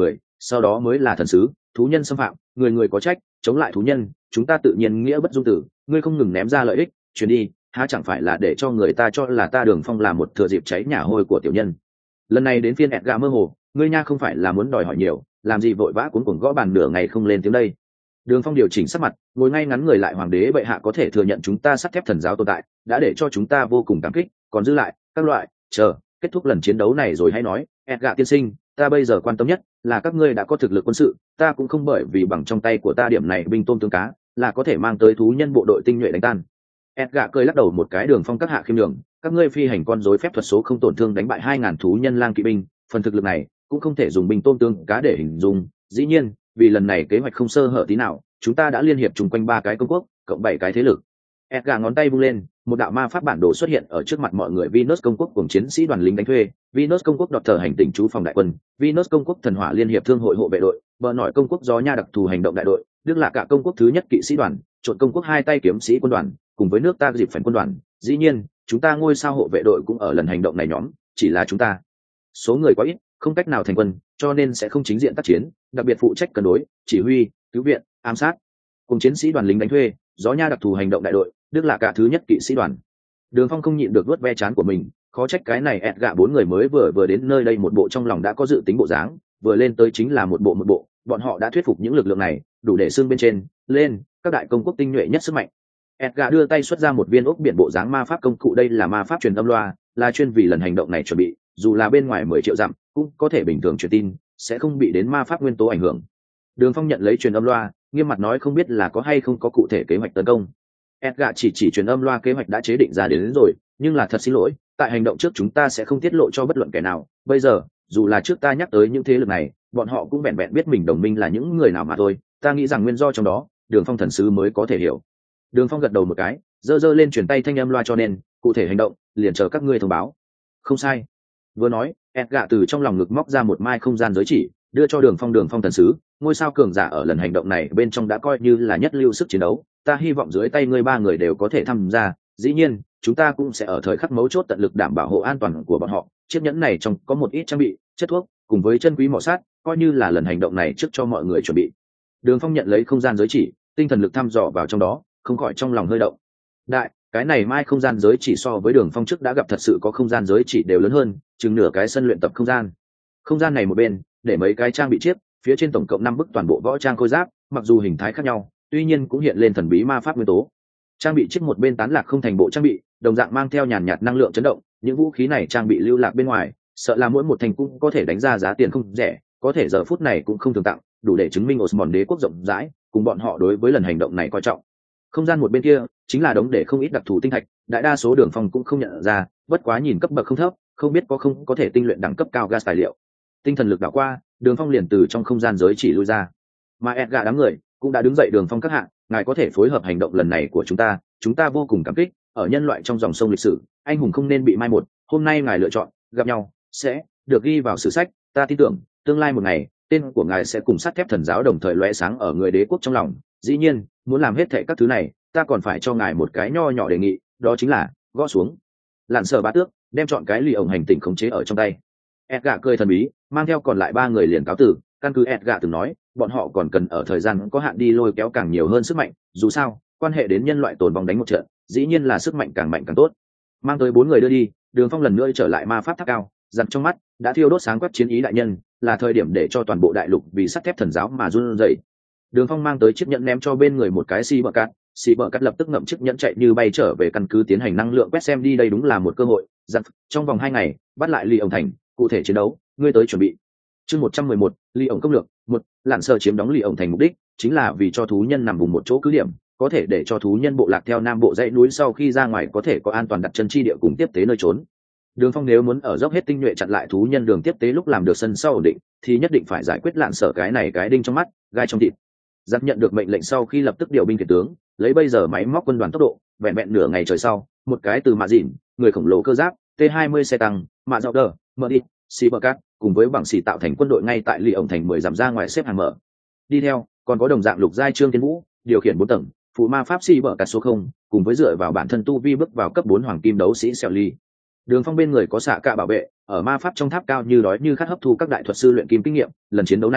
sau đó mới là thần sứ. Thú nhân xâm phạm, người người có trách, chống lại thú nhân, chúng ta tự nhiên nghĩa bất dung tử. Ngươi không ngừng ném ra lợi ích, chuyển đi, há chẳng phải là để cho người ta cho là ta Đường Phong là một thừa dịp cháy nhà hôi của tiểu nhân. Lần này đến phiên Edgar mơ hồ, ngươi nha không phải là muốn đòi hỏi nhiều, làm gì vội vã cuống cuồng gõ bàn nửa ngày không lên tiếng đây. Đường Phong điều chỉnh sắc mặt, ngồi ngay ngắn người lại, hoàng đế bệ hạ có thể thừa nhận chúng ta sắt thép thần giáo tồn tại, đã để cho chúng ta vô cùng cảm kích, còn giữ lại các loại, chờ kết thúc lần chiến đấu này rồi hãy nói. Edgar tiên sinh, ta bây giờ quan tâm nhất là các ngươi đã có thực lực quân sự, ta cũng không bởi vì bằng trong tay của ta điểm này binh tôm tương cá là có thể mang tới thú nhân bộ đội tinh nhuệ đánh tan. Edgar cười lắc đầu một cái. Đường Phong các hạ khiêm đường, các ngươi phi hành con rối phép thuật số không tổn thương đánh bại hai ngàn thú nhân lang kỵ binh, phần thực lực này cũng không thể dùng binh tôm tương cá để hình dung. Dĩ nhiên, vì lần này kế hoạch không sơ hở tí nào, chúng ta đã liên hiệp chung quanh ba cái công quốc, cộng bảy cái thế lực. Edgar ngón tay vung lên, một đạo ma pháp bản đồ xuất hiện ở trước mặt mọi người. Venus công quốc cùng chiến sĩ đoàn lính đánh thuê, Venus công quốc đọt thờ hành tỉnh trú phòng đại quân, Venus công quốc thần hỏa liên hiệp thương hội hộ vệ đội, bờ nổi công quốc gió nha đặc thù hành động đại đội, Đức Lạ Cả công quốc thứ nhất kỵ sĩ đoàn, trộn công quốc hai tay kiếm sĩ quân đoàn, cùng với nước ta dịp phản quân đoàn. Dĩ nhiên, chúng ta ngôi sao hộ vệ đội cũng ở lần hành động này nhóm, chỉ là chúng ta số người quá ít, không cách nào thành quân, cho nên sẽ không chính diện tác chiến, đặc biệt phụ trách cân đối, chỉ huy, cứu viện, ám sát. Cùng chiến sĩ đoàn lính đánh thuê, gió nha đặc thù hành động đại đội, Đức Lạ Cả thứ nhất kỵ sĩ đoàn. Đường Phong không nhịn được vuốt ve trán của mình, khó trách cái này ẹt gạ bốn người mới vừa vừa đến nơi đây một bộ trong lòng đã có dự tính bộ dáng, vừa lên tới chính là một bộ một bộ, bọn họ đã thuyết phục những lực lượng này, đủ để xưng bên trên lên các đại công quốc tinh nhuệ nhất sức mạnh. Edgar đưa tay xuất ra một viên ốc biển bộ dáng ma pháp công cụ, đây là ma pháp truyền âm loa, là chuyên vì lần hành động này chuẩn bị, dù là bên ngoài mười triệu dặm cũng có thể bình thường truyền tin, sẽ không bị đến ma pháp nguyên tố ảnh hưởng. Đường Phong nhận lấy truyền âm loa, nghiêm mặt nói không biết là có hay không có cụ thể kế hoạch tấn công. Edgar chỉ chỉ truyền âm loa, kế hoạch đã chế định ra đến, đến rồi, nhưng là thật xin lỗi, tại hành động trước chúng ta sẽ không tiết lộ cho bất luận kẻ nào. Bây giờ, dù là trước ta nhắc tới những thế lực này, bọn họ cũng vẹn vẹn biết mình đồng minh là những người nào mà thôi. Ta nghĩ rằng nguyên do trong đó, Đường Phong thần sứ mới có thể hiểu. Đường Phong gật đầu một cái, giơ giơ lên truyền tay thanh âm loa, cho nên cụ thể hành động liền chờ các ngươi thông báo. Không sai. Vừa nói, Edgar từ trong lòng ngực móc ra một mai không gian giới chỉ, đưa cho Đường Phong. Đường Phong thần sứ, ngôi sao cường giả ở lần hành động này bên trong đã coi như là nhất lưu sức chiến đấu, ta hy vọng dưới tay ngươi ba người đều có thể tham gia. Dĩ nhiên, chúng ta cũng sẽ ở thời khắc mấu chốt tận lực đảm bảo hộ an toàn của bọn họ. Chiếc nhẫn này trong có một ít trang bị, chất thuốc, cùng với chân quý mỏ sắt, coi như là lần hành động này trước cho mọi người chuẩn bị. Đường Phong nhận lấy không gian giới chỉ, tinh thần lực thăm dò vào trong đó, không khỏi trong lòng hơi động. Đại, cái này mai không gian giới chỉ so với Đường Phong trước đã gặp thật sự có không gian giới chỉ đều lớn hơn, chừng nửa cái sân luyện tập không gian. Không gian này một bên để mấy cái trang bị chiếc, phía trên tổng cộng năm bức toàn bộ võ trang khôi giáp, mặc dù hình thái khác nhau, tuy nhiên cũng hiện lên thần bí ma pháp nguyên tố. Trang bị chiếc một bên tán lạc không thành bộ trang bị, đồng dạng mang theo nhàn nhạt năng lượng chấn động, những vũ khí này trang bị lưu lạc bên ngoài, sợ là mỗi một thành cũng có thể đánh ra giá tiền không rẻ, có thể giờ phút này cũng không thường tặng, đủ để chứng minh Osmond đế quốc rộng rãi, cùng bọn họ đối với lần hành động này coi trọng. Không gian một bên kia chính là đống để không ít đặc thù tinh thạch, đại đa số Đường Phong cũng không nhận ra, bất quá nhìn cấp bậc không thấp, không biết có không có thể tinh luyện đẳng cấp cao gas tài liệu. Tinh thần lực đảo qua, Đường Phong liền từ trong không gian giới chỉ lui ra. Mà Edgar đám người cũng đã đứng dậy. Đường Phong các hạ, ngài có thể phối hợp hành động lần này của chúng ta, chúng ta vô cùng cảm kích. Ở nhân loại trong dòng sông lịch sử, anh hùng không nên bị mai một, hôm nay ngài lựa chọn gặp nhau sẽ được ghi vào sử sách, ta tin tưởng tương lai một ngày tên của ngài sẽ cùng sắt thép thần giáo đồng thời lóe sáng ở người đế quốc trong lòng. Dĩ nhiên, muốn làm hết thệ các thứ này, ta còn phải cho ngài một cái nho nhỏ đề nghị, đó chính là gõ xuống lặn sở bá tước, đem chọn cái lì ổng hành tinh khống chế ở trong tay. Edgar cười thần bí, mang theo còn lại ba người liền cáo tử. Căn cứ Edgar từng nói, bọn họ còn cần ở thời gian có hạn đi lôi kéo càng nhiều hơn sức mạnh, dù sao quan hệ đến nhân loại tồn vong đánh một trận, dĩ nhiên là sức mạnh càng mạnh càng tốt. Mang tới bốn người đưa đi, Đường Phong lần nữa trở lại ma pháp tháp cao, dặn trong mắt đã thiêu đốt sáng quắc chiến ý đại nhân, là thời điểm để cho toàn bộ đại lục vì sắt thép thần giáo mà run rẩy. Đường Phong mang tới chiếc nhẫn ném cho bên người một cái xi bờ cát, xi bờ cát lập tức ngậm chiếc nhẫn chạy như bay trở về căn cứ tiến hành năng lượng quét xem đi. Đây đúng là một cơ hội, dặn trong vòng hai ngày bắt lại Ly ổng thành, cụ thể chiến đấu ngươi tới chuẩn bị. Chương một trăm mười một, Ly ổng công lược. Một, lặn sở chiếm đóng Ly ổng thành mục đích chính là vì cho thú nhân nằm vùng một chỗ cứ điểm, có thể để cho thú nhân bộ lạc theo nam bộ dãy núi sau khi ra ngoài có thể có an toàn đặt chân chi địa cùng tiếp tế nơi trốn. Đường Phong nếu muốn ở dốc hết tinh nhuệ chặn lại thú nhân đường tiếp tế lúc làm được sân sau ổn định, thì nhất định phải giải quyết lạn sở cái này cái đinh trong mắt, gai trong thịt. Giáp nhận được mệnh lệnh sau khi lập tức điều binh khiển tướng, lấy bây giờ máy móc quân đoàn tốc độ, vẹn vẹn nửa ngày trời sau, một cái từ mạ dịn, người khổng lồ cơ giáp, T hai mươi xe tăng, mạ dọc đờ, mở đi, xì bờ cát, cùng với bằng xì tạo thành quân đội ngay tại Ly ổng thành mười dặm ra ngoài xếp hàng mở. Đi theo, còn có đồng dạng lục giai Trương Thiên Vũ, điều khiển bốn tầng, phụ ma pháp xì bờ cát số không, cùng với dựa vào bản thân tu vi bước vào cấp bốn hoàng kim đấu sĩ Sẹo Ly. Đường Phong bên người có xạ cạ bảo vệ, ở ma pháp trong tháp cao như đói như khát hấp thu các đại thuật sư luyện kim kinh nghiệm, lần chiến đấu này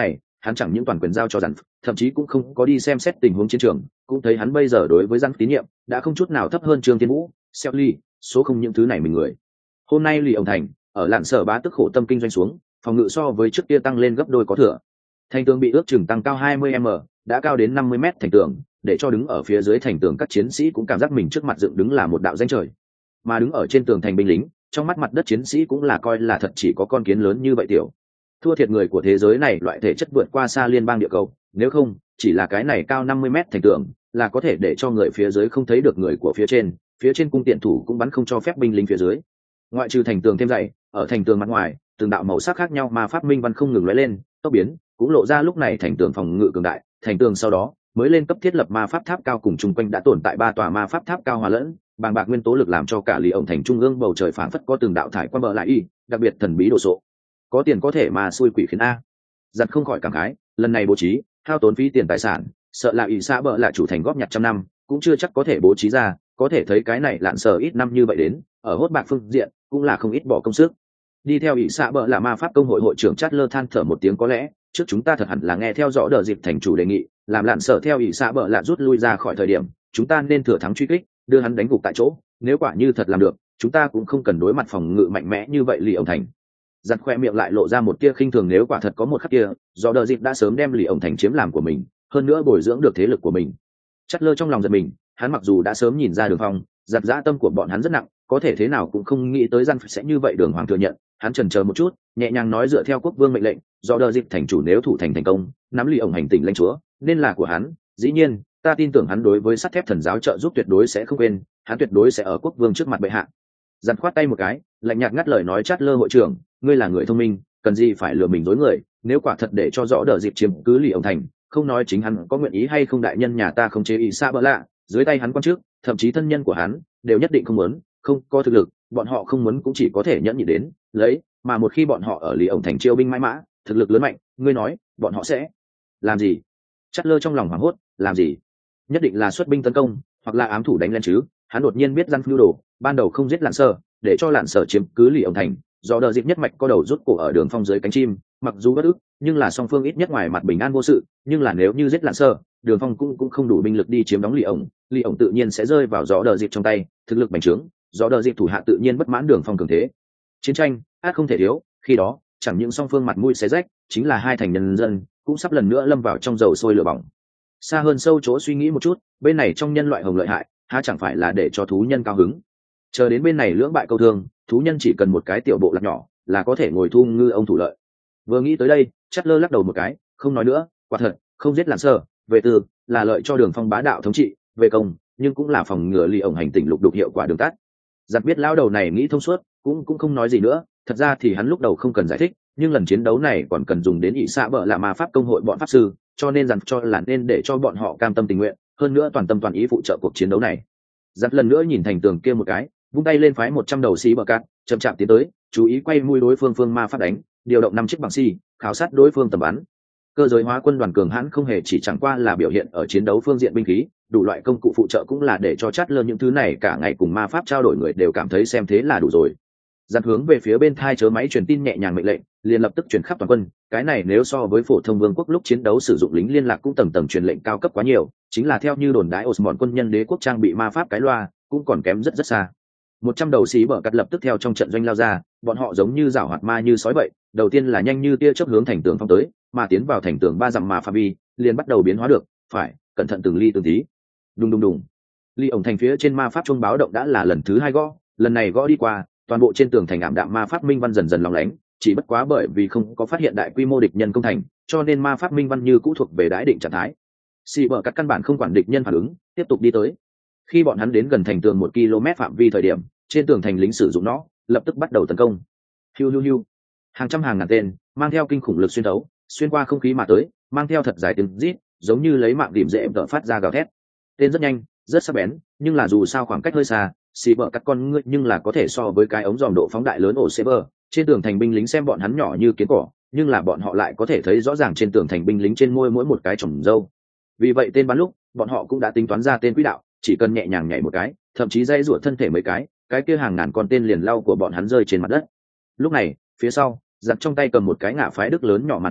hắn chẳng những toàn quyền giao cho dặn, thậm chí cũng không có đi xem xét tình huống chiến trường, cũng thấy hắn bây giờ đối với dặn tín nhiệm đã không chút nào thấp hơn Trương Thiên Vũ, Selly, số không những thứ này mình người. Hôm nay lì ông thành ở lạn sở bá tức khổ tâm kinh doanh xuống, phòng ngự so với trước kia tăng lên gấp đôi có thừa. Thành tường bị ước chừng tăng cao hai mươi mét, đã cao đến năm mươi mét thành tường, để cho đứng ở phía dưới thành tường các chiến sĩ cũng cảm giác mình trước mặt dựng đứng là một đạo danh trời. Mà đứng ở trên tường thành binh lính, trong mắt mặt đất chiến sĩ cũng là coi là thật chỉ có con kiến lớn như vậy tiểu. Thua thiệt người của thế giới này loại thể chất vượt qua xa liên bang địa cầu, nếu không, chỉ là cái này cao năm mươi mét thành tường, là có thể để cho người phía dưới không thấy được người của phía trên, phía trên cung tiện thủ cũng bắn không cho phép binh lính phía dưới. Ngoại trừ thành tường thêm dày, ở thành tường mặt ngoài, từng đạo màu sắc khác nhau mà pháp minh văn không ngừng lóe lên, tốc biến, cũng lộ ra lúc này thành tường phòng ngự cường đại, thành tường sau đó mới lên cấp thiết lập ma pháp tháp cao cùng chung quanh đã tồn tại ba tòa ma pháp tháp cao hòa lẫn, bàng bạc nguyên tố lực làm cho cả lì ổng thành trung ương bầu trời phảng phất có từng đạo thải qua bờ lại y, đặc biệt thần bí đồ sộ. Có tiền có thể mà xui quỷ khiến a. Giật không khỏi cảm khái, lần này bố trí, hao tốn phí tiền tài sản, sợ là ỷ xã bờ là chủ thành góp nhặt trăm năm, cũng chưa chắc có thể bố trí ra, có thể thấy cái này lạn sở ít năm như vậy đến, ở hốt bạc phương diện, cũng là không ít bỏ công sức. Đi theo ỷ xã bờ là ma pháp công hội hội trưởng Chát Lơ than thở một tiếng, có lẽ trước chúng ta thật hẳn là nghe theo dõi đờ dịp thành chủ đề nghị, làm lạn sở theo ỷ xã bờ là rút lui ra khỏi thời điểm, chúng ta nên thừa thắng truy kích, đưa hắn đánh gục tại chỗ, nếu quả như thật làm được, chúng ta cũng không cần đối mặt phòng ngự mạnh mẽ như vậy lì ông thành. Giặt khoe miệng lại lộ ra một tia khinh thường, nếu quả thật có một khắc kia, do đờ dịp đã sớm đem lì ông thành chiếm làm của mình, hơn nữa bồi dưỡng được thế lực của mình. Chát Lơ trong lòng giật mình, hắn mặc dù đã sớm nhìn ra đường phong, giặt dã tâm của bọn hắn rất nặng, có thể thế nào cũng không nghĩ tới gian sẽ như vậy. Đường hoàng thừa nhận, hắn chần chờ một chút, nhẹ nhàng nói, dựa theo quốc vương mệnh lệnh, do đờ dịp thành chủ nếu thủ thành thành công, nắm lì ông hành tỉnh lãnh chúa, nên là của hắn. Dĩ nhiên, ta tin tưởng hắn đối với sắt thép thần giáo trợ giúp tuyệt đối sẽ không quên, hắn tuyệt đối sẽ ở quốc vương trước mặt bệ hạ. Giặt khoát tay một cái, lạnh nhạt ngắt lời nói, Chát Lơ hội trưởng, ngươi là người thông minh, cần gì phải lừa mình dối người, nếu quả thật để cho rõ đờ dịp chiếm cứ lì ông thành, không nói chính hắn có nguyện ý hay không, đại nhân nhà ta không chế ý xa bỡ lạ, dưới tay hắn quan trước, thậm chí thân nhân của hắn đều nhất định không muốn, không có thực lực, bọn họ không muốn cũng chỉ có thể nhẫn nhịn đến lấy, mà một khi bọn họ ở lì ông thành chiêu binh mãi mã, thực lực lớn mạnh, ngươi nói bọn họ sẽ làm gì? Chát Lơ trong lòng hoảng hốt, làm gì? Nhất định là xuất binh tấn công, hoặc là ám thủ đánh lên chứ. Hắn đột nhiên biết răn phu đồ, ban đầu không giết lạn sở, để cho lạn sở chiếm cứ lì ông thành, do đờ dịp nhất mạch có đầu rút cổ ở đường phong dưới cánh chim, mặc dù bất ức, nhưng là song phương ít nhất ngoài mặt bình an vô sự. Nhưng là nếu như giết lạn sở, đường phong cũng cũng không đủ binh lực đi chiếm đóng lì ổng, lì ổng tự nhiên sẽ rơi vào gió đờ dịp trong tay, thực lực bành trướng, gió đờ dịp thủ hạ tự nhiên bất mãn đường phong cường thế, chiến tranh át không thể thiếu. Khi đó chẳng những song phương mặt mũi xé rách, chính là hai thành nhân dân cũng sắp lần nữa lâm vào trong dầu sôi lửa bỏng. Xa hơn sâu chỗ suy nghĩ một chút, bên này trong nhân loại hồng lợi hại, há chẳng phải là để cho thú nhân cao hứng. Chờ đến bên này lưỡng bại câu thương, thú nhân chỉ cần một cái tiểu bộ lạc nhỏ là có thể ngồi thu ngư ông thủ lợi. Vừa nghĩ tới đây, Chát Lơ lắc đầu một cái, không nói nữa, quả thật không giết lạn sơ, về từ là lợi cho đường phong bá đạo thống trị, về công nhưng cũng là phòng ngừa lì ổng hành tỉnh lục đục hiệu quả đường tắt. Giặt biết lão đầu này nghĩ thông suốt, cũng cũng không nói gì nữa. Thật ra thì hắn lúc đầu không cần giải thích, nhưng lần chiến đấu này còn cần dùng đến ỷ xạ bợ là ma pháp công hội bọn pháp sư, cho nên dặn cho là nên để cho bọn họ cam tâm tình nguyện, hơn nữa toàn tâm toàn ý phụ trợ cuộc chiến đấu này. Dặn lần nữa nhìn thành tường kia một cái, vung tay lên phái một trăm đầu xí bờ cát chậm chạp tiến tới, chú ý quay mũi đối phương phương ma pháp đánh, điều động năm chiếc bằng xi khảo sát đối phương tầm bắn. Cơ giới hóa quân đoàn cường hãn không hề chỉ chẳng qua là biểu hiện ở chiến đấu phương diện binh khí, đủ loại công cụ phụ trợ cũng là để cho Chát Lơ những thứ này cả ngày cùng ma pháp trao đổi người đều cảm thấy xem thế là đủ rồi. Dặn hướng về phía bên thai chớ máy truyền tin nhẹ nhàng mệnh lệnh, liền lập tức truyền khắp toàn quân. Cái này nếu so với phổ thông vương quốc lúc chiến đấu sử dụng lính liên lạc cũng tầng tầng truyền lệnh cao cấp quá nhiều, chính là theo như đồn đái Osmond quân nhân đế quốc trang bị ma pháp cái loa cũng còn kém rất rất xa. Một trăm đầu xí bờ cắt lập tức theo trong trận doanh lao ra, bọn họ giống như rảo hoạt ma như sói vậy, đầu tiên là nhanh như tia chớp hướng thành tường phong tới, mà tiến vào thành tường ba dặm mà pha vi liền bắt đầu biến hóa được, phải cẩn thận từng ly từng tí. Đùng đùng đùng, ly ổng thành phía trên ma pháp chuông báo động đã là lần thứ hai gõ, lần này gõ đi qua, toàn bộ trên tường thành ảm đạm ma pháp minh văn dần dần lóng lánh, chỉ bất quá bởi vì không có phát hiện đại quy mô địch nhân công thành, cho nên ma pháp minh văn như cũ thuộc về đãi định trạng thái. Xì bờ cắt căn bản không quản địch nhân phản ứng, tiếp tục đi tới. Khi bọn hắn đến gần thành tường một ki lô mét phạm vi thời điểm, trên tường thành lính sử dụng nó, lập tức bắt đầu tấn công. Hiu hiu hiu, hàng trăm hàng ngàn tên, mang theo kinh khủng lực xuyên thấu, xuyên qua không khí mà tới, mang theo thật dài tiếng rít, giống như lấy mạng điểm dễ đỡ phát ra gào thét. Tên rất nhanh, rất sắc bén, nhưng là dù sao khoảng cách hơi xa, xì bờ cắt con ngươi nhưng là có thể so với cái ống dòm độ phóng đại lớn ổ xê bờ. Trên tường thành binh lính xem bọn hắn nhỏ như kiến cỏ, nhưng là bọn họ lại có thể thấy rõ ràng trên tường thành binh lính trên môi mỗi một cái chòm râu. Vì vậy tên bắn lúc, bọn họ cũng đã tính toán ra tên quỹ đạo, chỉ cần nhẹ nhàng nhảy một cái, thậm chí dây rủa thân thể mấy cái, cái kia hàng ngàn con tên liền lau của bọn hắn rơi trên mặt đất. Lúc này, phía sau, giặt trong tay cầm một cái ngả phái đức lớn nhỏ màn hình,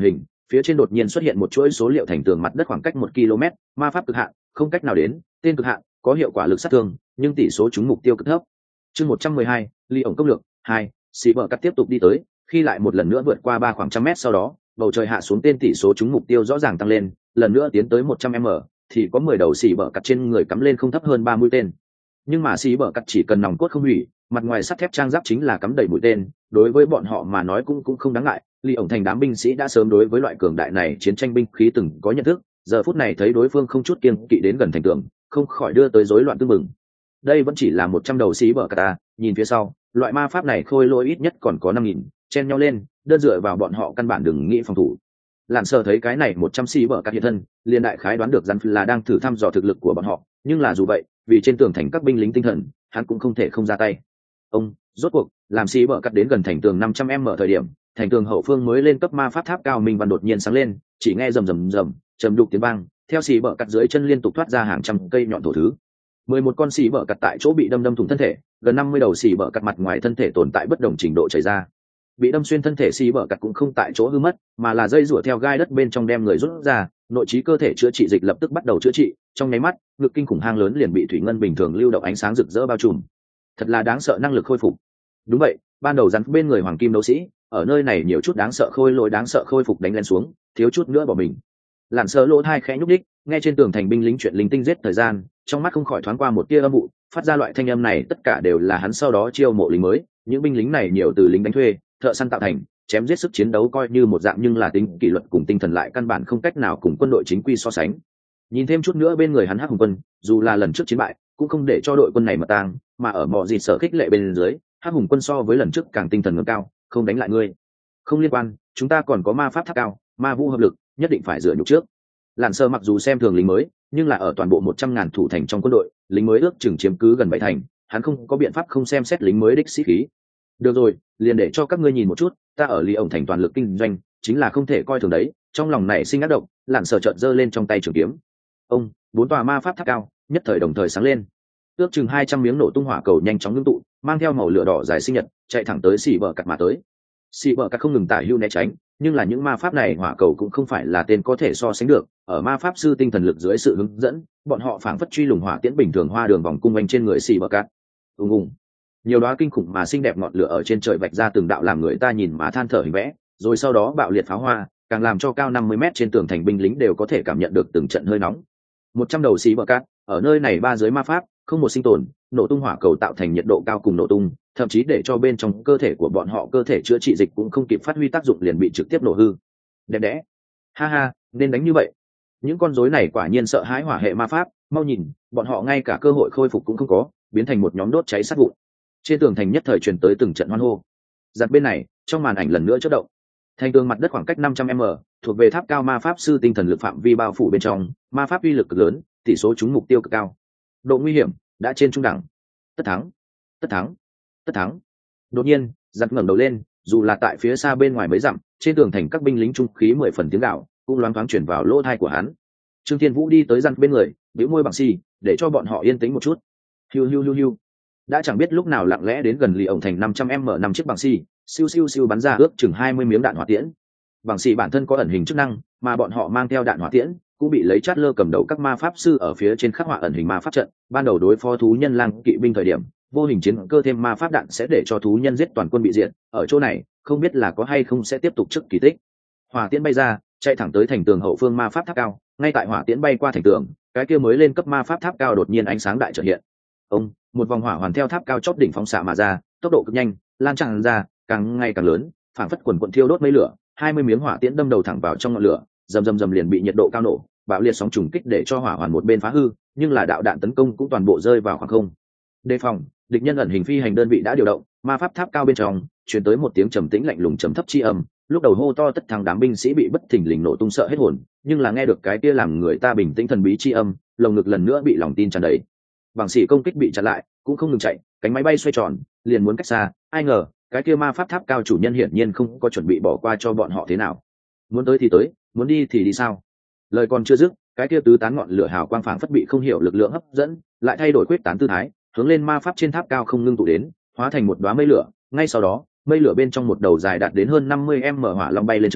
phía trên đột nhiên xuất hiện một chuỗi số liệu thành tường mặt đất khoảng cách một ki lô mét, ma pháp cực hạn, không cách nào đến, tên cực hạn, có hiệu quả lực sát thương, nhưng tỷ số trúng mục tiêu cực thấp. Chương một trăm mười hai, ly ổng công lược hai, xì bờ cắt tiếp tục đi tới, khi lại một lần nữa vượt qua ba khoảng trăm mét sau đó, bầu trời hạ xuống, tên tỷ số trúng mục tiêu rõ ràng tăng lên, lần nữa tiến tới một trăm mét, thì có mười đầu xì bờ cắt trên người cắm lên không thấp hơn ba mũi tên. Nhưng mà xì bờ cắt chỉ cần nòng cốt không hủy, mặt ngoài sắt thép trang giáp chính là cắm đầy mũi tên, đối với bọn họ mà nói cũng cũng không đáng ngại. Ly ổng thành đám binh sĩ đã sớm đối với loại cường đại này chiến tranh binh khí từng có nhận thức, giờ phút này thấy đối phương không chút kiêng kỵ đến gần thành tường, không khỏi đưa tới rối loạn tương mừng. Đây vẫn chỉ là một trăm đầu xí bờ cắt ta, nhìn phía sau, loại ma pháp này khôi lỗi ít nhất còn có năm nghìn, chen nhau lên, đơn dựa vào bọn họ căn bản đừng nghĩ phòng thủ. Lạn Sở thấy cái này một trăm xí bờ cắt hiện thân, liền đại khái đoán được rằng là đang thử thăm dò thực lực của bọn họ, nhưng là dù vậy, vì trên tường thành các binh lính tinh thần, hắn cũng không thể không ra tay. Ông, rốt cuộc, làm xí bờ cắt đến gần thành tường năm trăm mét thời điểm, thành tường hậu phương mới lên cấp ma pháp tháp cao minh văn đột nhiên sáng lên, chỉ nghe rầm rầm rầm, trầm đục tiếng vang, theo xí bờ cắt dưới chân liên tục thoát ra hàng trăm cây nhọn thổ thứ. Mười một con xí bờ cắt tại chỗ bị đâm đâm thủng thân thể, gần năm mươi đầu xí bờ cắt mặt ngoài thân thể tồn tại bất đồng trình độ chảy ra. Bị đâm xuyên thân thể xí bờ cắt cũng không tại chỗ hư mất, mà là dây rủa theo gai đất bên trong đem người rút ra, nội trí cơ thể chữa trị dịch lập tức bắt đầu chữa trị, trong nháy mắt, ngực kinh khủng hang lớn liền bị thủy ngân bình thường lưu động ánh sáng rực rỡ bao trùm. Thật là đáng sợ năng lực khôi phục. Đúng vậy, ban đầu rắn bên người hoàng kim đấu sĩ, ở nơi này nhiều chút đáng sợ khôi lỗi đáng sợ khôi phục đánh lên xuống, thiếu chút nữa bỏ mình. Lặn Sơ lỗ thai khẽ nhúc đích, nghe trên tường thành binh lính chuyện linh tinh giết thời gian, trong mắt không khỏi thoáng qua một tia âm vụ, phát ra loại thanh âm này tất cả đều là hắn sau đó chiêu mộ lính mới, những binh lính này nhiều từ lính đánh thuê, thợ săn tạo thành, chém giết sức chiến đấu coi như một dạng nhưng là tính kỷ luật cùng tinh thần lại căn bản không cách nào cùng quân đội chính quy so sánh. Nhìn thêm chút nữa bên người hắn Hắc Hùng quân, dù là lần trước chiến bại, cũng không để cho đội quân này mà tang, mà ở mọi gì sở khích lệ bên dưới, Hắc Hùng quân so với lần trước càng tinh thần ngẩng cao, không đánh lại ngươi. Không liên quan, chúng ta còn có ma pháp tháp cao, ma vũ hợp lực, nhất định phải dựa nhục trước. Lạn Sơ mặc dù xem thường lính mới, nhưng là ở toàn bộ một trăm ngàn thủ thành trong quân đội, lính mới ước chừng chiếm cứ gần bảy thành, hắn không có biện pháp không xem xét lính mới đích sĩ khí. Được rồi, liền để cho các ngươi nhìn một chút, ta ở Ly ổng thành toàn lực kinh doanh, chính là không thể coi thường đấy. Trong lòng này sinh ác độc, Lạn Sơ chợt giơ lên trong tay trường kiếm. Ông, bốn tòa ma pháp tháp cao, nhất thời đồng thời sáng lên. Ước chừng hai trăm miếng nổ tung hỏa cầu nhanh chóng ngưng tụ, mang theo màu lửa đỏ dài sinh nhật, chạy thẳng tới xì bờ cắt mà tới. Xì bờ cắt không ngừng tả hưu né tránh, nhưng là những ma pháp này hỏa cầu cũng không phải là tên có thể so sánh được. Ở ma pháp sư tinh thần lực dưới sự hướng dẫn, bọn họ phảng phất truy lùng hỏa tiễn bình thường hoa đường vòng cung quanh trên người xì bờ cắt. Ùng ùng, nhiều đóa kinh khủng mà xinh đẹp ngọn lửa ở trên trời vạch ra từng đạo làm người ta nhìn mà than thở hình vẽ, rồi sau đó bạo liệt pháo hoa, càng làm cho cao năm mươi mét trên tường thành binh lính đều có thể cảm nhận được từng trận hơi nóng. Một trăm đầu xì bờ cắt, ở nơi này ba giới ma pháp, không một sinh tồn, nổ tung hỏa cầu tạo thành nhiệt độ cao cùng nổ tung, thậm chí để cho bên trong cơ thể của bọn họ cơ thể chữa trị dịch cũng không kịp phát huy tác dụng liền bị trực tiếp nổ hư. Đẹp đẽ, ha ha, nên đánh như vậy. Những con rối này quả nhiên sợ hãi hỏa hệ ma pháp, mau nhìn, bọn họ ngay cả cơ hội khôi phục cũng không có, biến thành một nhóm đốt cháy sát vụn. Trên tường thành nhất thời truyền tới từng trận hoan hô. Giặt bên này, trong màn ảnh lần nữa chớp động. Thành tường mặt đất khoảng cách năm trăm mét, thuộc về tháp cao ma pháp sư tinh thần lực phạm vi bao phủ bên trong, ma pháp uy lực cực lớn, tỷ số trúng mục tiêu cực cao. Độ nguy hiểm đã trên trung đẳng. Tất thắng, tất thắng, tất thắng. Đột nhiên, giặt ngẩng đầu lên, dù là tại phía xa bên ngoài mấy dặm, trên tường thành các binh lính trung khí mười phần tiếng gạo, cũng loáng thoáng chuyển vào lỗ tai của hắn. Trương Thiên Vũ đi tới giặt bên người, bĩu môi bằng xì, để cho bọn họ yên tĩnh một chút. Hiu hiu hiu hiu. Đã chẳng biết lúc nào lặng lẽ đến gần Ly ổng thành năm trăm mét năm chiếc bằng xì, siêu siêu siêu bắn ra ước chừng hai mươi miếng đạn hỏa tiễn. Bằng xì bản thân có ẩn hình chức năng, mà bọn họ mang theo đạn hỏa tiễn, cũng bị lấy chát lơ cầm đầu các ma pháp sư ở phía trên khắc họa ẩn hình ma pháp trận. Ban đầu đối phó thú nhân lang kỵ binh thời điểm, vô hình chiến cơ thêm ma pháp đạn sẽ để cho thú nhân giết toàn quân bị diệt. Ở chỗ này, không biết là có hay không sẽ tiếp tục trước kỳ tích. Hỏa tiễn bay ra, chạy thẳng tới thành tường hậu phương ma pháp tháp cao. Ngay tại hỏa tiễn bay qua thành tường, cái kia mới lên cấp ma pháp tháp cao đột nhiên ánh sáng đại chợt hiện. Ông, một vòng hỏa hoàn theo tháp cao chóp đỉnh phóng xạ mà ra, tốc độ cực nhanh, lan tràn ra, càng ngày càng lớn, phảng phất quần quần thiêu đốt mây lửa. Hai mươi miếng hỏa tiễn đâm đầu thẳng vào trong ngọn lửa, rầm rầm rầm liền bị nhiệt độ cao nổ, bạo liệt sóng trùng kích để cho hỏa hoàn một bên phá hư, nhưng là đạo đạn tấn công cũng toàn bộ rơi vào khoảng không. Đề phòng, địch nhân ẩn hình phi hành đơn vị đã điều động, ma pháp tháp cao bên trong truyền tới một tiếng trầm tĩnh lạnh lùng trầm thấp chi âm. Lúc đầu hô to tất thắng đám binh sĩ bị bất thình lình nổ tung sợ hết hồn, nhưng là nghe được cái kia làm người ta bình tĩnh thần bí chi âm, lồng ngực lần nữa bị lòng tin tràn đầy. Bằng sĩ công kích bị chặn lại, cũng không ngừng chạy, cánh máy bay xoay tròn, liền muốn cách xa. Ai ngờ, cái kia ma pháp tháp cao chủ nhân hiển nhiên không có chuẩn bị bỏ qua cho bọn họ thế nào. Muốn tới thì tới, muốn đi thì đi sao? Lời còn chưa dứt, cái kia tứ tán ngọn lửa hào quang phảng phất bị không hiểu lực lượng hấp dẫn, lại thay đổi quyết tán tư thái, hướng lên ma pháp trên tháp cao không ngưng tụ đến, hóa thành một đóa mây lửa. Ngay sau đó, mây lửa bên trong một đầu dài đạt đến hơn năm mươi mét hỏa long bay lên trời,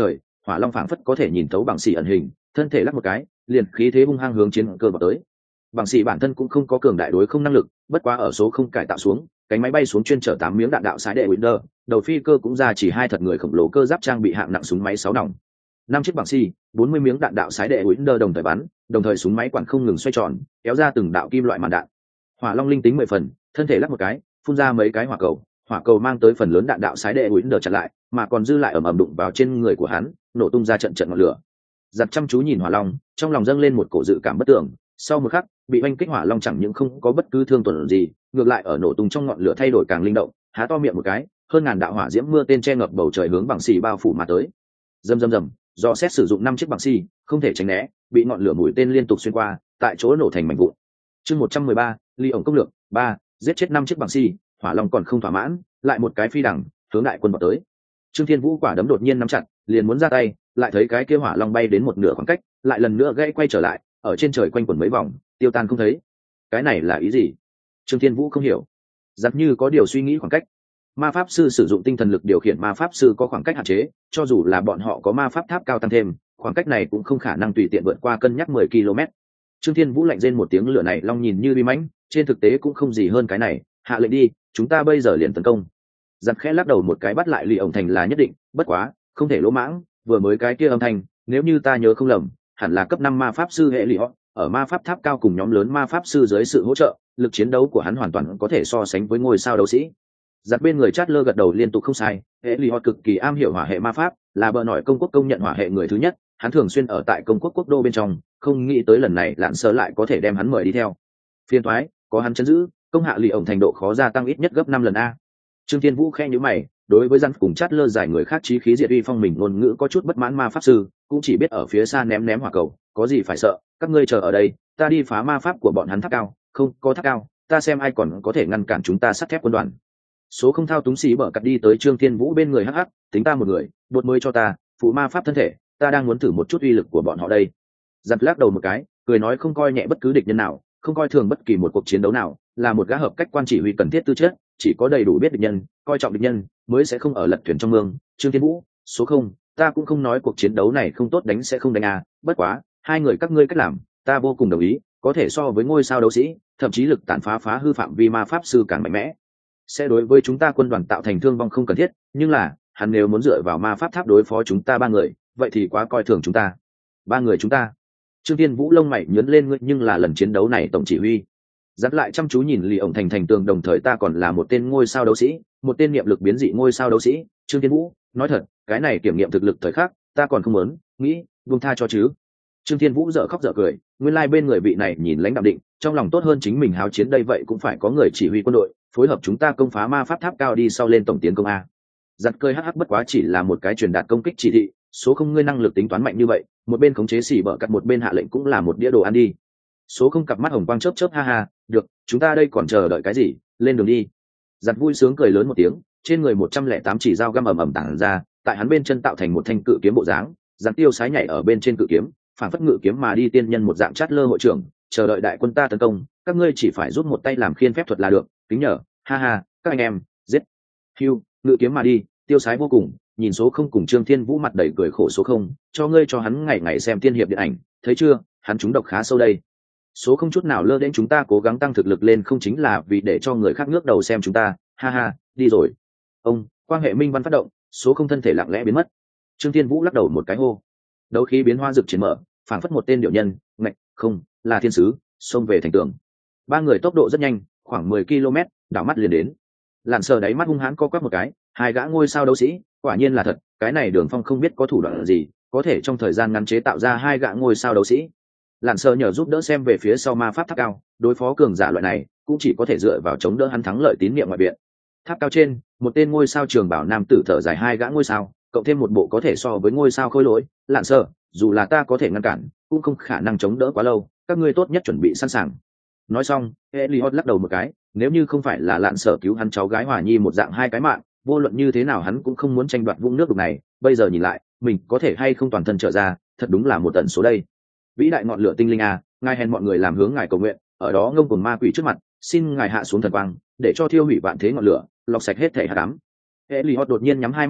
hỏa long phảng phất có thể nhìn thấu bằng xì ẩn hình, thân thể lắc một cái, liền khí thế hung hăng hướng chiến cơ vào tới. Bằng xì bản thân cũng không có cường đại đối không năng lực, bất quá ở số không cải tạo xuống, cánh máy bay xuống chuyên chở tám miếng đạn đạo sái đệ Winder, đầu phi cơ cũng ra chỉ hai thật người khổng lồ cơ giáp trang bị hạng nặng súng máy sáu nòng. Năm chiếc bằng xì, bốn mươi miếng đạn đạo sái đệ Winder đồng thời bắn, đồng thời súng máy quản không ngừng xoay tròn, kéo ra từng đạo kim loại màn đạn. Hỏa long linh tính mười phần, thân thể lắc một cái, phun ra mấy cái hỏa cầu, hỏa cầu mang tới phần lớn đạn đạo sái đệ Winder chặn lại, mà còn dư lại ầm ầm đụng vào trên người của hắn, nổ tung ra trận trận ngọn lửa. Giật chăm chú nhìn hỏa long, trong lòng dâng lên một cổ dự cảm bất tưởng. Sau một khắc, bị oanh kích hỏa long chẳng những không có bất cứ thương tổn gì, ngược lại ở nổ tung trong ngọn lửa thay đổi càng linh động, há to miệng một cái, hơn ngàn đạo hỏa diễm mưa tên che ngập bầu trời hướng bằng xì bao phủ mà tới. Rầm rầm rầm, do xét sử dụng năm chiếc bằng xì, không thể tránh né, bị ngọn lửa mũi tên liên tục xuyên qua, tại chỗ nổ thành mảnh vụn. Chương một trăm mười ba, ly ổng công lược ba, giết chết năm chiếc bằng xì, hỏa long còn không thỏa mãn, lại một cái phi đằng, hướng đại quân vào tới. Trương Thiên Vũ quả đấm đột nhiên nắm chặt, liền muốn ra tay, lại thấy cái kia hỏa long bay đến một nửa khoảng cách, lại lần nữa gãy quay trở lại, ở trên trời quanh quẩn mấy vòng, tiêu tan không thấy. Cái này là ý gì? Trương Thiên Vũ không hiểu. Giặc như có điều suy nghĩ khoảng cách. Ma pháp sư sử dụng tinh thần lực điều khiển ma pháp sư có khoảng cách hạn chế, cho dù là bọn họ có ma pháp tháp cao tăng thêm, khoảng cách này cũng không khả năng tùy tiện vượt qua cân nhắc mười ki lô mét. Trương Thiên Vũ lạnh rên một tiếng, lửa này long nhìn như uy mãnh, trên thực tế cũng không gì hơn cái này, hạ lệnh đi, chúng ta bây giờ liền tấn công. Giặc khẽ lắc đầu một cái, bắt lại Lý ổng thành là nhất định, bất quá, không thể lỗ mãng, vừa mới cái kia âm thanh, nếu như ta nhớ không lầm, hẳn là cấp năm ma pháp sư hệ Lý họ, ở ma pháp tháp cao cùng nhóm lớn ma pháp sư dưới sự hỗ trợ, lực chiến đấu của hắn hoàn toàn có thể so sánh với ngôi sao đấu sĩ. Giặt bên người Chát Lơ gật đầu liên tục không sai, hệ Lý họ cực kỳ am hiểu hỏa hệ ma pháp, là bờ nổi công quốc công nhận hỏa hệ người thứ nhất, hắn thường xuyên ở tại công quốc quốc đô bên trong, không nghĩ tới lần này Lạn Sơ lại có thể đem hắn mời đi theo. Phiên toái, có hắn chấn giữ, công hạ Lý ổng thành độ khó gia tăng ít nhất gấp năm lần a. Trương Thiên Vũ khẽ nhíu mày, đối với răn cùng Chát Lơ giải người khác chí khí diệt uy phong mình ngôn ngữ có chút bất mãn. Ma pháp sư cũng chỉ biết ở phía xa ném ném hỏa cầu, có gì phải sợ, các ngươi chờ ở đây, ta đi phá ma pháp của bọn hắn tháp cao, không có tháp cao, ta xem ai còn có thể ngăn cản chúng ta sắt thép quân đoàn. Số không thao túng xì bở cắt đi tới Trương Thiên Vũ bên người hắc hắc, tính ta một người, bột mới cho ta, phụ ma pháp thân thể, ta đang muốn thử một chút uy lực của bọn họ đây. Giật lắc đầu một cái, cười nói không coi nhẹ bất cứ địch nhân nào, không coi thường bất kỳ một cuộc chiến đấu nào, là một gã hợp cách quan chỉ huy cần thiết tư chất, chỉ có đầy đủ biết địch nhân, coi trọng địch nhân, mới sẽ không ở lật thuyền trong mương. Trương Thiên Vũ, số không, ta cũng không nói cuộc chiến đấu này không tốt đánh sẽ không đánh à, bất quá, hai người các ngươi cách làm, ta vô cùng đồng ý, có thể so với ngôi sao đấu sĩ, thậm chí lực tàn phá phá hư phạm vi ma pháp sư càng mạnh mẽ, sẽ đối với chúng ta quân đoàn tạo thành thương vong không cần thiết, nhưng là, hắn nếu muốn dựa vào ma pháp tháp đối phó chúng ta ba người, vậy thì quá coi thường chúng ta. Ba người chúng ta. Trương Thiên Vũ lông mày nhướng lên, ngươi nhưng là lần chiến đấu này tổng chỉ huy. Dắt lại chăm chú nhìn Lý ổng thành thành tường, đồng thời ta còn là một tên ngôi sao đấu sĩ, một tên niệm lực biến dị ngôi sao đấu sĩ. Trương Thiên Vũ, nói thật, cái này kiểm nghiệm thực lực thời khắc, ta còn không muốn, nghĩ, buông tha cho chứ. Trương Thiên Vũ dở khóc dở cười, nguyên lai like bên người vị này nhìn lãnh đạm định, trong lòng tốt hơn chính mình háo chiến đây, vậy cũng phải có người chỉ huy quân đội, phối hợp chúng ta công phá ma pháp tháp cao đi sau lên tổng tiến công a. Giật cười hắc hắc, bất quá chỉ là một cái truyền đạt công kích chỉ thị, số không ngươi năng lực tính toán mạnh như vậy, một bên khống chế xỉ bở cắt một bên hạ lệnh cũng là một đĩa đồ ăn đi. Số không cặp mắt hồng quang chớp chớp, ha ha, được, chúng ta đây còn chờ đợi cái gì, lên đường đi. Giật vui sướng cười lớn một tiếng, trên người một trăm lẻ tám chỉ dao găm ầm ầm tản ra, tại hắn bên chân tạo thành một thanh cự kiếm bộ dáng, giật tiêu sái nhảy ở bên trên cự kiếm, phản phất ngự kiếm mà đi, tiên nhân một dạng. Chát Lơ hội trưởng, chờ đợi đại quân ta tấn công, các ngươi chỉ phải giúp một tay làm khiên phép thuật là được, kính nhờ, ha ha, các anh em, giết. Hưu, ngự kiếm mà đi, tiêu sái vô cùng. Nhìn số không cùng Trương Thiên Vũ mặt đầy cười khổ, số không, cho ngươi cho hắn ngày ngày xem tiên hiệp điện ảnh, thấy chưa, hắn trúng độc khá sâu đây. Số không chút nào lơ đễnh, chúng ta cố gắng tăng thực lực lên không chính là vì để cho người khác ngước đầu xem chúng ta, ha ha, đi rồi. Ông, quan hệ minh văn phát động, số không thân thể lặng lẽ biến mất. Trương Thiên Vũ lắc đầu một cái, hô. Đấu khí biến hoa rực triển mở, phảng phất một tên điệu nhân, ngạch, không, là thiên sứ, xông về thành tường. Ba người tốc độ rất nhanh, khoảng mười ki lô mét, đảo mắt liền đến. Lặn sờ đáy mắt hung hãn co quắp một cái, hai gã ngôi sao đấu sĩ, quả nhiên là thật, cái này Đường Phong không biết có thủ đoạn gì, có thể trong thời gian ngắn chế tạo ra hai gã ngôi sao đấu sĩ. Lặn sờ nhờ giúp đỡ xem về phía sau ma pháp tháp cao, đối phó cường giả loại này, cũng chỉ có thể dựa vào chống đỡ hắn thắng lợi tín niệm ngoại viện. Tháp cao trên, một tên ngôi sao trường bảo nam tử thở dài, hai gã ngôi sao, cộng thêm một bộ có thể so với ngôi sao khôi lỗi, Lặn sờ, dù là ta có thể ngăn cản, cũng không khả năng chống đỡ quá lâu, các ngươi tốt nhất chuẩn bị sẵn sàng. Nói xong, Elliot lắc đầu một cái, nếu như không phải là Lạn Sở cứu hắn cháu gái Hỏa Nhi một dạng hai cái mạng, vô luận như thế nào hắn cũng không muốn tranh đoạt vũng nước đục này, bây giờ nhìn lại, mình có thể hay không toàn thân trở ra, thật đúng là một tận số đây. Vĩ đại ngọn lửa tinh linh à, ngài hẹn mọi người làm hướng ngài cầu nguyện, ở đó ngông cuồng ma quỷ trước mặt, xin ngài hạ xuống thần quang, để cho thiêu hủy vạn thế ngọn lửa, lọc sạch hết thể hắc ám. Elliot đột nhiên nhắm hai mắt lại,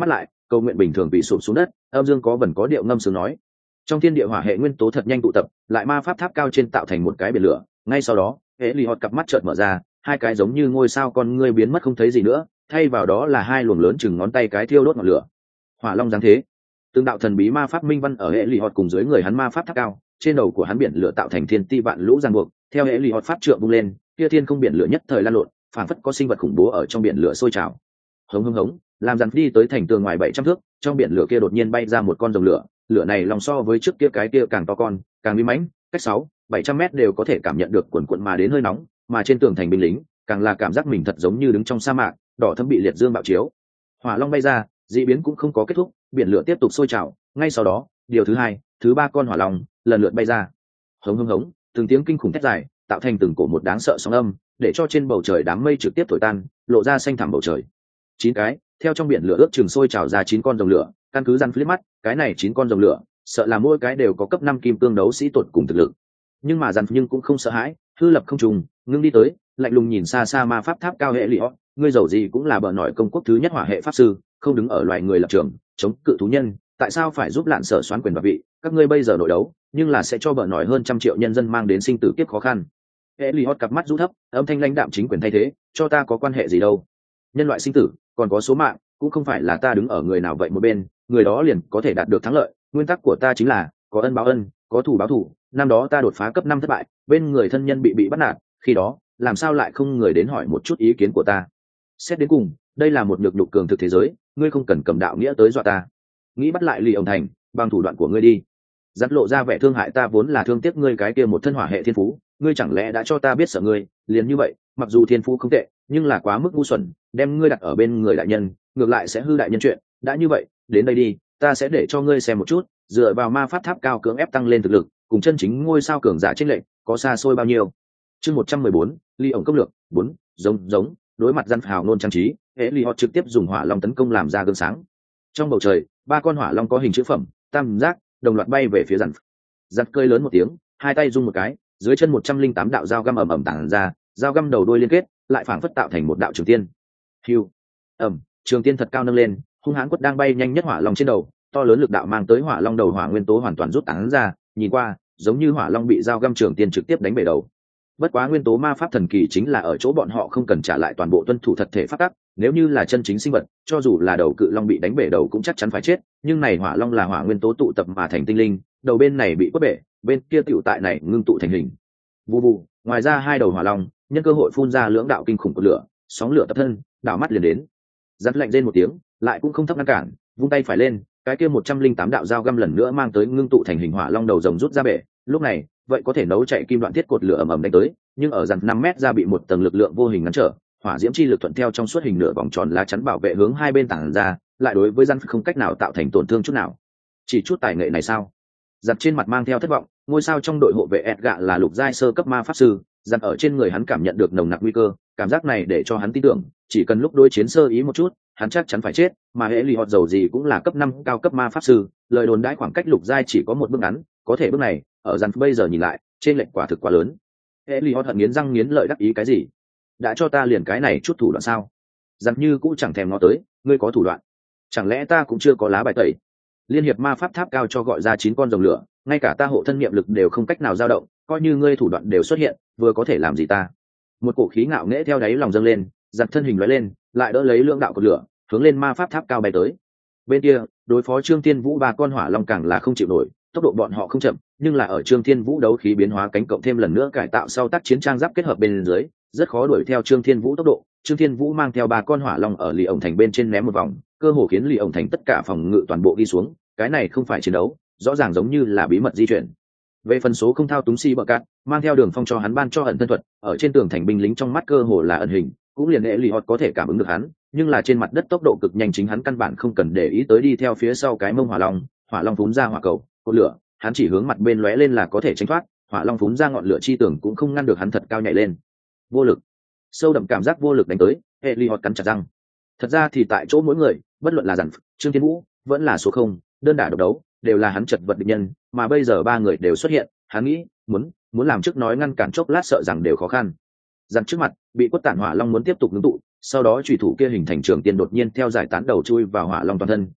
cầu nguyện bình thường bị sụp xuống đất, âm dương có vần có điệu ngâm sướng nói. Trong thiên địa hỏa hệ nguyên tố thật nhanh tụ tập, lại ma pháp tháp cao trên tạo thành một cái biển lửa, ngay sau đó hệ lì họt cặp mắt chợt mở ra, hai cái giống như ngôi sao con ngươi biến mất không thấy gì nữa, thay vào đó là hai luồng lớn chừng ngón tay cái thiêu đốt ngọn lửa. Hỏa long giáng thế. Từng đạo thần bí ma pháp minh văn ở hệ lì họt cùng dưới người hắn ma pháp tháp cao, trên đầu của hắn biển lửa tạo thành thiên ti vạn lũ giằng buộc, theo hệ lì họt pháp trượng bung lên, kia thiên không biển lửa nhất thời lan lộn, phản phất có sinh vật khủng bố ở trong biển lửa sôi trào. Hống hống hống, làm dàn đi tới thành tường ngoài bảy trăm thước, trong biển lửa kia đột nhiên bay ra một con rồng lửa, lửa này lòng so với trước kia cái kia càng to con, càng uy mãnh, cách sáu bảy trăm mét đều có thể cảm nhận được cuộn cuộn mà đến hơi nóng, mà trên tường thành binh lính càng là cảm giác mình thật giống như đứng trong sa mạc, đỏ thẫm bị liệt dương bạo chiếu. Hỏa long bay ra, dị biến cũng không có kết thúc, biển lửa tiếp tục sôi trào, ngay sau đó điều thứ hai thứ ba con hỏa long lần lượt bay ra. Hống hống hống, từng tiếng kinh khủng thét dài tạo thành từng cổ một đáng sợ sóng âm, để cho trên bầu trời đám mây trực tiếp thổi tan, lộ ra xanh thẳm bầu trời. Chín cái theo trong biển lửa ước chừng sôi trào ra chín con rồng lửa, căn cứ răn phliết mắt, cái này chín con rồng lửa sợ là mỗi cái đều có cấp năm kim cương đấu sĩ tuột cùng thực lực. Nhưng mà răn nhưng cũng không sợ hãi, hư lập không trùng ngưng đi tới, lạnh lùng nhìn xa xa ma pháp tháp cao hệ lịa, ngươi giàu gì cũng là bờ nổi công quốc thứ nhất hỏa hệ pháp sư, không đứng ở loài người lập trường chống cự thú nhân, tại sao phải giúp lạn sở xoán quyền và vị, các ngươi bây giờ nội đấu nhưng là sẽ cho bờ nổi hơn trăm triệu nhân dân mang đến sinh tử kiếp khó khăn. Hệ lịa cặp mắt rũ thấp, âm thanh lãnh đạm chính quyền thay thế, cho ta có quan hệ gì đâu, nhân loại sinh tử còn có số mạng, cũng không phải là ta đứng ở người nào vậy một bên người đó liền có thể đạt được thắng lợi. Nguyên tắc của ta chính là có ân báo ân, có thù báo thù. Năm đó ta đột phá cấp năm thất bại, bên người thân nhân bị bị bắt nạt, khi đó làm sao lại không người đến hỏi một chút ý kiến của ta. Xét đến cùng đây là một nhược nhục cường thực thế giới, ngươi không cần cầm đạo nghĩa tới dọa ta. Nghĩ bắt lại lì ông thành bằng thủ đoạn của ngươi đi. Dắt lộ ra vẻ thương hại, ta vốn là thương tiếc ngươi cái kia một thân hỏa hệ thiên phú, ngươi chẳng lẽ đã cho ta biết sợ ngươi liền như vậy. Mặc dù thiên phú không tệ, nhưng là quá mức ngu xuẩn, đem ngươi đặt ở bên người đại nhân ngược lại sẽ hư đại nhân chuyện. Đã như vậy đến đây đi, ta sẽ để cho ngươi xem một chút dựa vào ma pháp tháp cao cưỡng ép tăng lên thực lực cùng chân chính ngôi sao cường giả chênh lệch có xa xôi bao nhiêu. Chương một trăm mười bốn, ly ổng công lược bốn, giống giống đối mặt gian hào nôn trang trí, hệ ly họ trực tiếp dùng hỏa long tấn công làm ra gương sáng. Trong bầu trời ba con hỏa long có hình chữ phẩm tam giác đồng loạt bay về phía dàn. Dàn cơi lớn một tiếng, hai tay rung một cái, dưới chân một trăm linh tám đạo dao găm ầm ầm tản ra, dao găm đầu đuôi liên kết lại phảng phất tạo thành một đạo trường tiên. Hưu, ầm, trường tiên thật cao nâng lên, hung hãn quất đang bay nhanh nhất hỏa long trên đầu, to lớn lực đạo mang tới hỏa long đầu hỏa nguyên tố hoàn toàn rút tán ra, nhìn qua giống như hỏa long bị dao găm trường tiên trực tiếp đánh bể đầu. Bất quá nguyên tố ma pháp thần kỳ chính là ở chỗ bọn họ không cần trả lại toàn bộ tuân thủ thật thể pháp tắc, nếu như là chân chính sinh vật, cho dù là đầu cự long bị đánh bể đầu cũng chắc chắn phải chết, nhưng này hỏa long là hỏa nguyên tố tụ tập mà thành tinh linh, đầu bên này bị quất bể, bên kia tiểu tại này ngưng tụ thành hình. Vù vù, ngoài ra hai đầu hỏa long nhân cơ hội phun ra lưỡng đạo kinh khủng của lửa, sóng lửa tập thân, đảo mắt liền đến. Giật lạnh rên một tiếng, lại cũng không thấp ngăn cản, vung tay phải lên, cái kia một trăm linh tám đạo dao găm lần nữa mang tới ngưng tụ thành hình hỏa long đầu rồng rút ra bể. Lúc này, vậy có thể nấu chạy kim đoạn thiết cột lửa ầm ầm đánh tới, nhưng ở dàn năm mét ra bị một tầng lực lượng vô hình ngăn trở, hỏa diễm chi lực thuận theo trong suốt hình nửa vòng tròn lá chắn bảo vệ hướng hai bên tản ra, lại đối với dàn không cách nào tạo thành tổn thương chút nào. Chỉ chút tài nghệ này sao? Giật trên mặt mang theo thất vọng, ngôi sao trong đội hộ vệ Edgar là lục giai sơ cấp ma pháp sư, giật ở trên người hắn cảm nhận được nồng nặc nguy cơ, cảm giác này để cho hắn tin tưởng, chỉ cần lúc đối chiến sơ ý một chút, hắn chắc chắn phải chết, mà hệ lì họt dầu gì cũng là cấp năm cao cấp ma pháp sư, lời đồn đãi khoảng cách lục giai chỉ có một bước ngắn, có thể bước này, ở dàn bây giờ nhìn lại, trên lệnh quả thực quá lớn. Hệ lì họt hận nghiến răng nghiến lợi đắc ý cái gì? Đã cho ta liền cái này chút thủ đoạn sao? Dàn như cũng chẳng thèm ngó tới, ngươi có thủ đoạn? Chẳng lẽ ta cũng chưa có lá bài tẩy? Liên hiệp ma pháp tháp cao cho gọi ra chín con rồng lửa, ngay cả ta hộ thân niệm lực đều không cách nào dao động, coi như ngươi thủ đoạn đều xuất hiện, vừa có thể làm gì ta? Một cổ khí ngạo nghễ theo đáy lòng dâng lên, giật thân hình lóe lên, lại đỡ lấy lưỡng đạo cột lửa, hướng lên ma pháp tháp cao bay tới. Bên kia, đối phó Trương Thiên Vũ ba con hỏa long càng là không chịu nổi, tốc độ bọn họ không chậm, nhưng là ở Trương Thiên Vũ đấu khí biến hóa cánh cộng thêm lần nữa cải tạo sau tác chiến trang giáp kết hợp bên dưới, rất khó đuổi theo Trương Thiên Vũ tốc độ. Trương Thiên Vũ mang theo ba con hỏa long ở lì ổng thành bên trên ném một vòng, cơ hồ khiến lì ổng thành tất cả phòng ngự toàn bộ đi xuống. Cái này không phải chiến đấu, rõ ràng giống như là bí mật di chuyển. Về phần số không thao túng si bờ cát, mang theo đường phong cho hắn ban cho ẩn thân thuật, ở trên tường thành binh lính trong mắt cơ hồ là ẩn hình, cũng liền hệ lì họt có thể cảm ứng được hắn, nhưng là trên mặt đất tốc độ cực nhanh, chính hắn căn bản không cần để ý tới đi theo phía sau cái mông hỏa long. Hỏa long phún ra hỏa cầu, cột lửa, hắn chỉ hướng mặt bên lóe lên là có thể tránh thoát, hỏa long phún ra ngọn lửa chi tường cũng không ngăn được hắn thật cao nhảy lên. Vô lực, sâu đậm cảm giác vô lực đánh tới, hệ lì họt cắn chặt răng. Thật ra thì tại chỗ mỗi người, bất luận là giản Trương Thiên Vũ vẫn là số không đơn đả độc đấu, đều là hắn chật vật địch nhân, mà bây giờ ba người đều xuất hiện, hắn nghĩ muốn muốn làm trước nói ngăn cản chốc lát sợ rằng đều khó khăn. Dặn trước mặt bị quất tản hỏa long muốn tiếp tục ngưng tụ, sau đó chủy thủ kia hình thành trường tiên đột nhiên theo giải tán đầu chui vào hỏa long toàn thân,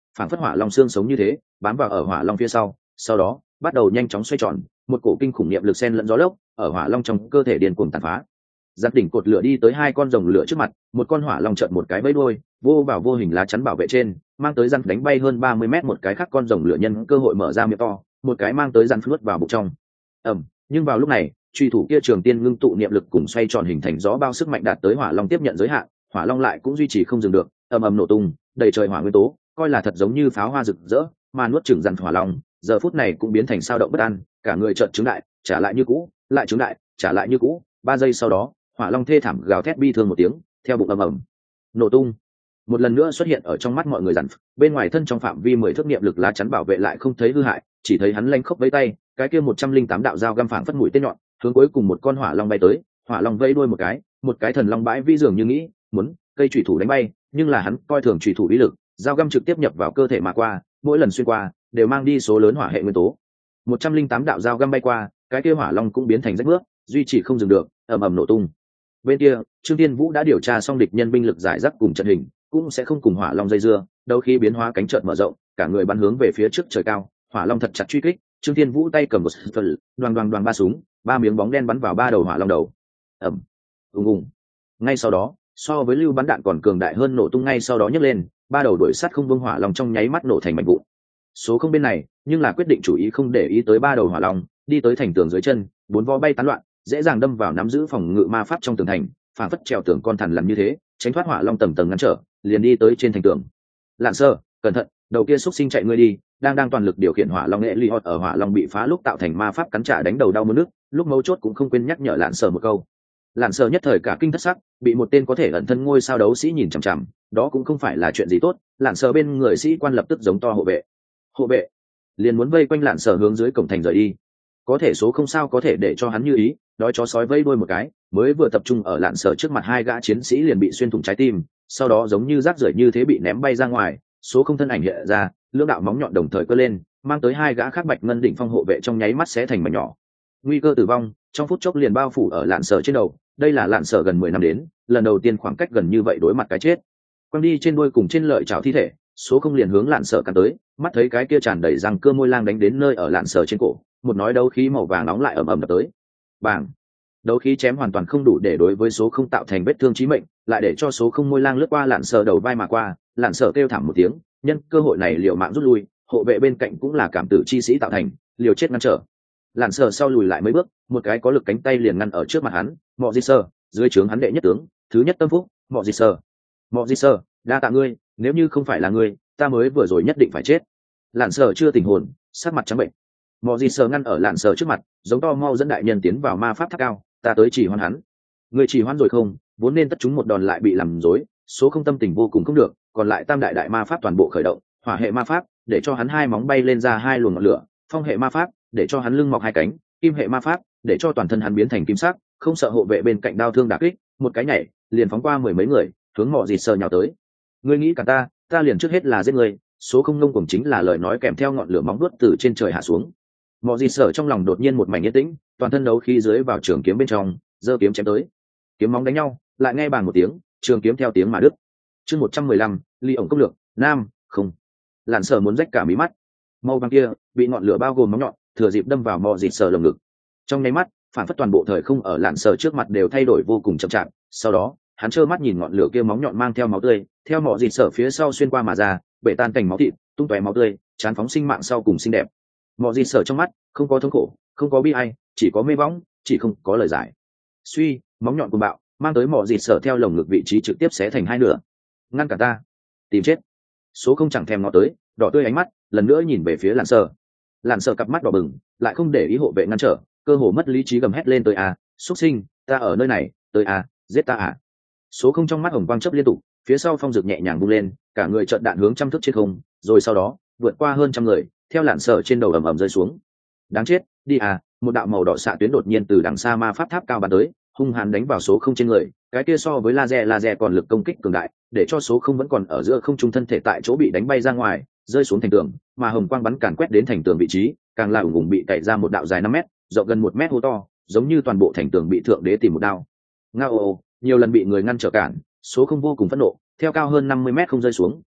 phản phất hỏa long xương sống như thế bám vào ở hỏa long phía sau, sau đó bắt đầu nhanh chóng xoay tròn, một cổ kinh khủng niệm lực xen lẫn gió lốc ở hỏa long trong cơ thể điên cuồng tàn phá. Giáp đỉnh cột lửa đi tới hai con rồng lửa trước mặt, một con hỏa long trợn một cái vẫy đuôi, vô vào vô hình lá chắn bảo vệ trên, mang tới răng đánh bay hơn ba mươi mét một cái khác con rồng lửa nhân cơ hội mở ra miệng to, một cái mang tới răng nuốt vào bụng trong. Ầm, nhưng vào lúc này, truy thủ kia trường tiên ngưng tụ niệm lực cùng xoay tròn hình thành gió bao sức mạnh đạt tới hỏa long tiếp nhận giới hạn, hỏa long lại cũng duy trì không dừng được, ầm ầm nổ tung, đầy trời hỏa nguyên tố, coi là thật giống như pháo hoa rực rỡ, mà nuốt chửng dàn hỏa long, giờ phút này cũng biến thành sao động bất an, cả người trợn trứng đại, trả lại như cũ, lại trứng đại, trả lại như cũ, ba giây sau đó, hỏa long thê thảm gào thét bi thương một tiếng, theo bụng ầm ầm nổ tung, một lần nữa xuất hiện ở trong mắt mọi người dàn, bên ngoài thân trong phạm vi mười thước niệm lực lá chắn bảo vệ lại không thấy hư hại, chỉ thấy hắn lanh khốc với tay, cái kia một trăm linh tám đạo dao găm phảng phất mũi tên nhọn, hướng cuối cùng một con hỏa long bay tới, hỏa long vẫy đuôi một cái, một cái thần long bãi vi dường như nghĩ muốn cây chủy thủ đánh bay, nhưng là hắn coi thường chủy thủ uy lực, dao găm trực tiếp nhập vào cơ thể mà qua, mỗi lần xuyên qua đều mang đi số lớn hỏa hệ nguyên tố. một trăm linh tám đạo dao găm bay qua, cái kia hỏa long cũng biến thành rách nước, duy trì không dừng được, ầm ầm nổ tung. Bên kia, Trương Thiên Vũ đã điều tra xong địch nhân binh lực giải rác cùng trận hình, cũng sẽ không cùng hỏa long dây dưa, đâu khi biến hóa cánh chợt mở rộng, cả người bắn hướng về phía trước trời cao, hỏa long thật chặt truy kích, Trương Thiên Vũ tay cầm một sợi, đoàn đoàn đoàn ba súng, ba miếng bóng đen bắn vào ba đầu hỏa long đầu. Ầm, ùng ùng. Ngay sau đó, so với lưu bắn đạn còn cường đại hơn nổ tung ngay sau đó nhấc lên, ba đầu đuổi sát không vương hỏa long trong nháy mắt nổ thành mảnh vụn. Số không bên này, nhưng là quyết định chủ ý không để ý tới ba đầu hỏa long, đi tới thành tường dưới chân, bốn vó bay tán loạn, dễ dàng đâm vào nắm giữ phòng ngự ma pháp trong tường thành, phản phất trèo tường con thằn lằn như thế, tránh thoát hỏa long tầng tầng ngăn trở, liền đi tới trên thành tường. Lạn Sơ, cẩn thận, đầu kia xúc sinh chạy ngươi đi, đang đang toàn lực điều khiển hỏa long nghệ ly hot ở hỏa long bị phá lúc tạo thành ma pháp cắn trả đánh đầu đau muốn nước, lúc mấu chốt cũng không quên nhắc nhở Lạn Sơ một câu. Lạn Sơ nhất thời cả kinh thất sắc, bị một tên có thể ẩn thân ngôi sao đấu sĩ nhìn chằm chằm, đó cũng không phải là chuyện gì tốt. Lạn Sơ bên người sĩ quan lập tức giống to hộ vệ. Hộ vệ liền muốn vây quanh Lạn Sơ hướng dưới cổng thành rời đi. Có thể số không sao có thể để cho hắn như ý, đói chó sói vây đuôi một cái, mới vừa tập trung ở Lạn Sơ trước mặt hai gã chiến sĩ liền bị xuyên thủng trái tim, sau đó giống như rác rưởi như thế bị ném bay ra ngoài. Số không thân ảnh hiện ra, lưỡng đạo móng nhọn đồng thời cơ lên, mang tới hai gã khác bạch ngân đỉnh phong hộ vệ trong nháy mắt xé thành mảnh nhỏ. Nguy cơ tử vong trong phút chốc liền bao phủ ở Lạn Sơ trên đầu. Đây là Lạn Sơ gần mười năm đến lần đầu tiên khoảng cách gần như vậy đối mặt cái chết. Quăng đi trên đuôi cùng trên lợi chảo thi thể, số không liền hướng Lạn Sơ cắn tới, mắt thấy cái kia tràn đầy răng cưa môi lang đánh đến nơi ở Lạn Sơ trên cổ, một nói đấu khí màu vàng nóng lại ầm ầm đập tới. Bàng! Đấu khí chém hoàn toàn không đủ để đối với số không tạo thành vết thương chí mệnh, lại để cho số không môi lang lướt qua Lạn Sơ đầu vai mà qua, Lạn Sơ kêu thảm một tiếng, nhân cơ hội này liều mạng rút lui, hộ vệ bên cạnh cũng là cảm tử chi sĩ tạo thành, liều chết ngăn trở. Lạn Sơ sau lùi lại mấy bước, một cái có lực cánh tay liền ngăn ở trước mặt hắn, Mọ Di Sơ, dưới trướng hắn đệ nhất tướng, thứ nhất tâm phúc, Mọ Di Sơ. Mọ Di Sơ, đa tạ ngươi, nếu như không phải là ngươi, ta mới vừa rồi nhất định phải chết. Lạn Sơ chưa tỉnh hồn, sắc mặt trắng bệnh. Mọ Di Sơ ngăn ở Lạn Sơ trước mặt, giống to mau dẫn đại nhân tiến vào ma pháp tháp cao, ta tới chỉ hoan hắn. Ngươi chỉ hoan rồi không, vốn nên tất chúng một đòn lại bị làm rối, số không tâm tình vô cùng không được, còn lại tam đại đại ma pháp toàn bộ khởi động, hỏa hệ ma pháp để cho hắn hai móng bay lên ra hai luồng ngọn lửa, phong hệ ma pháp để cho hắn lưng mọc hai cánh, kim hệ ma pháp để cho toàn thân hắn biến thành kim sắc, không sợ hộ vệ bên cạnh đao thương đả kích, một cái nhảy liền phóng qua mười mấy người, hướng Mọ Di Sơ nhào tới. Ngươi nghĩ cả ta, ta liền trước hết là giết ngươi, số không ngông cuồng chính là lời nói kèm theo ngọn lửa móng vuốt từ trên trời hạ xuống. Mọ Di Sơ trong lòng đột nhiên một mảnh yên tĩnh, toàn thân đấu khí dưới vào trường kiếm bên trong, giơ kiếm chém tới. Kiếm móng đánh nhau, lại nghe bàn một tiếng, trường kiếm theo tiếng mà đứt. Chương một trăm mười lăm, ly ổng công lược, nam, không. Lạn Sơ muốn rách cả mí mắt. Màu vàng kia bị ngọn lửa bao gồm móng nhọn, thừa dịp đâm vào Mọ Di Sơ lồng ngực. Trong nháy mắt, phản phất toàn bộ thời không ở Lạn Sơ trước mặt đều thay đổi vô cùng chậm chạp, sau đó, hắn trơ mắt nhìn ngọn lửa kia móng nhọn mang theo máu tươi, theo Mọ Di Sơ phía sau xuyên qua mà ra, bể tan cảnh máu thịt, tung tóe máu tươi, chán phóng sinh mạng sau cùng xinh đẹp. Mọ Di Sơ trong mắt không có thống khổ, không có bi ai, chỉ có mê võng, chỉ không có lời giải. Suy, móng nhọn cuồng bạo, mang tới Mọ Di Sơ theo lồng ngực vị trí trực tiếp xé thành hai nửa. Ngăn cả ta, tìm chết. Số không chẳng thèm ngó tới, đỏ tươi ánh mắt, lần nữa nhìn về phía Lạn Sơ. Lạn Sơ cặp mắt đỏ bừng, lại không để ý hộ vệ ngăn trở, cơ hồ mất lý trí gầm hét lên tới a, xuất sinh, ta ở nơi này, tới a, giết ta à. Số không trong mắt hồng quang chớp liên tục, phía sau phong dược nhẹ nhàng bung lên, cả người chợt đạn hướng trăm thước trên không, rồi sau đó vượt qua hơn trăm người, theo Lạn Sơ trên đầu ầm ầm rơi xuống. Đáng chết, đi à, một đạo màu đỏ xạ tuyến đột nhiên từ đằng xa ma pháp tháp cao bắn tới, hung hãn đánh vào số không trên người, cái kia so với laser laser còn lực công kích cường đại, để cho số không vẫn còn ở giữa không trung thân thể tại chỗ bị đánh bay ra ngoài, rơi xuống thành tường, mà hồng quang bắn càn quét đến thành tường vị trí, càng là ủng ủng bị cày ra một đạo dài năm mét, rộng gần một mét hố to, giống như toàn bộ thành tường bị thượng đế tìm một đao. Ngao, nhiều lần bị người ngăn trở cản, số không vô cùng phẫn nộ, theo cao hơn năm mươi mét không rơi xuống,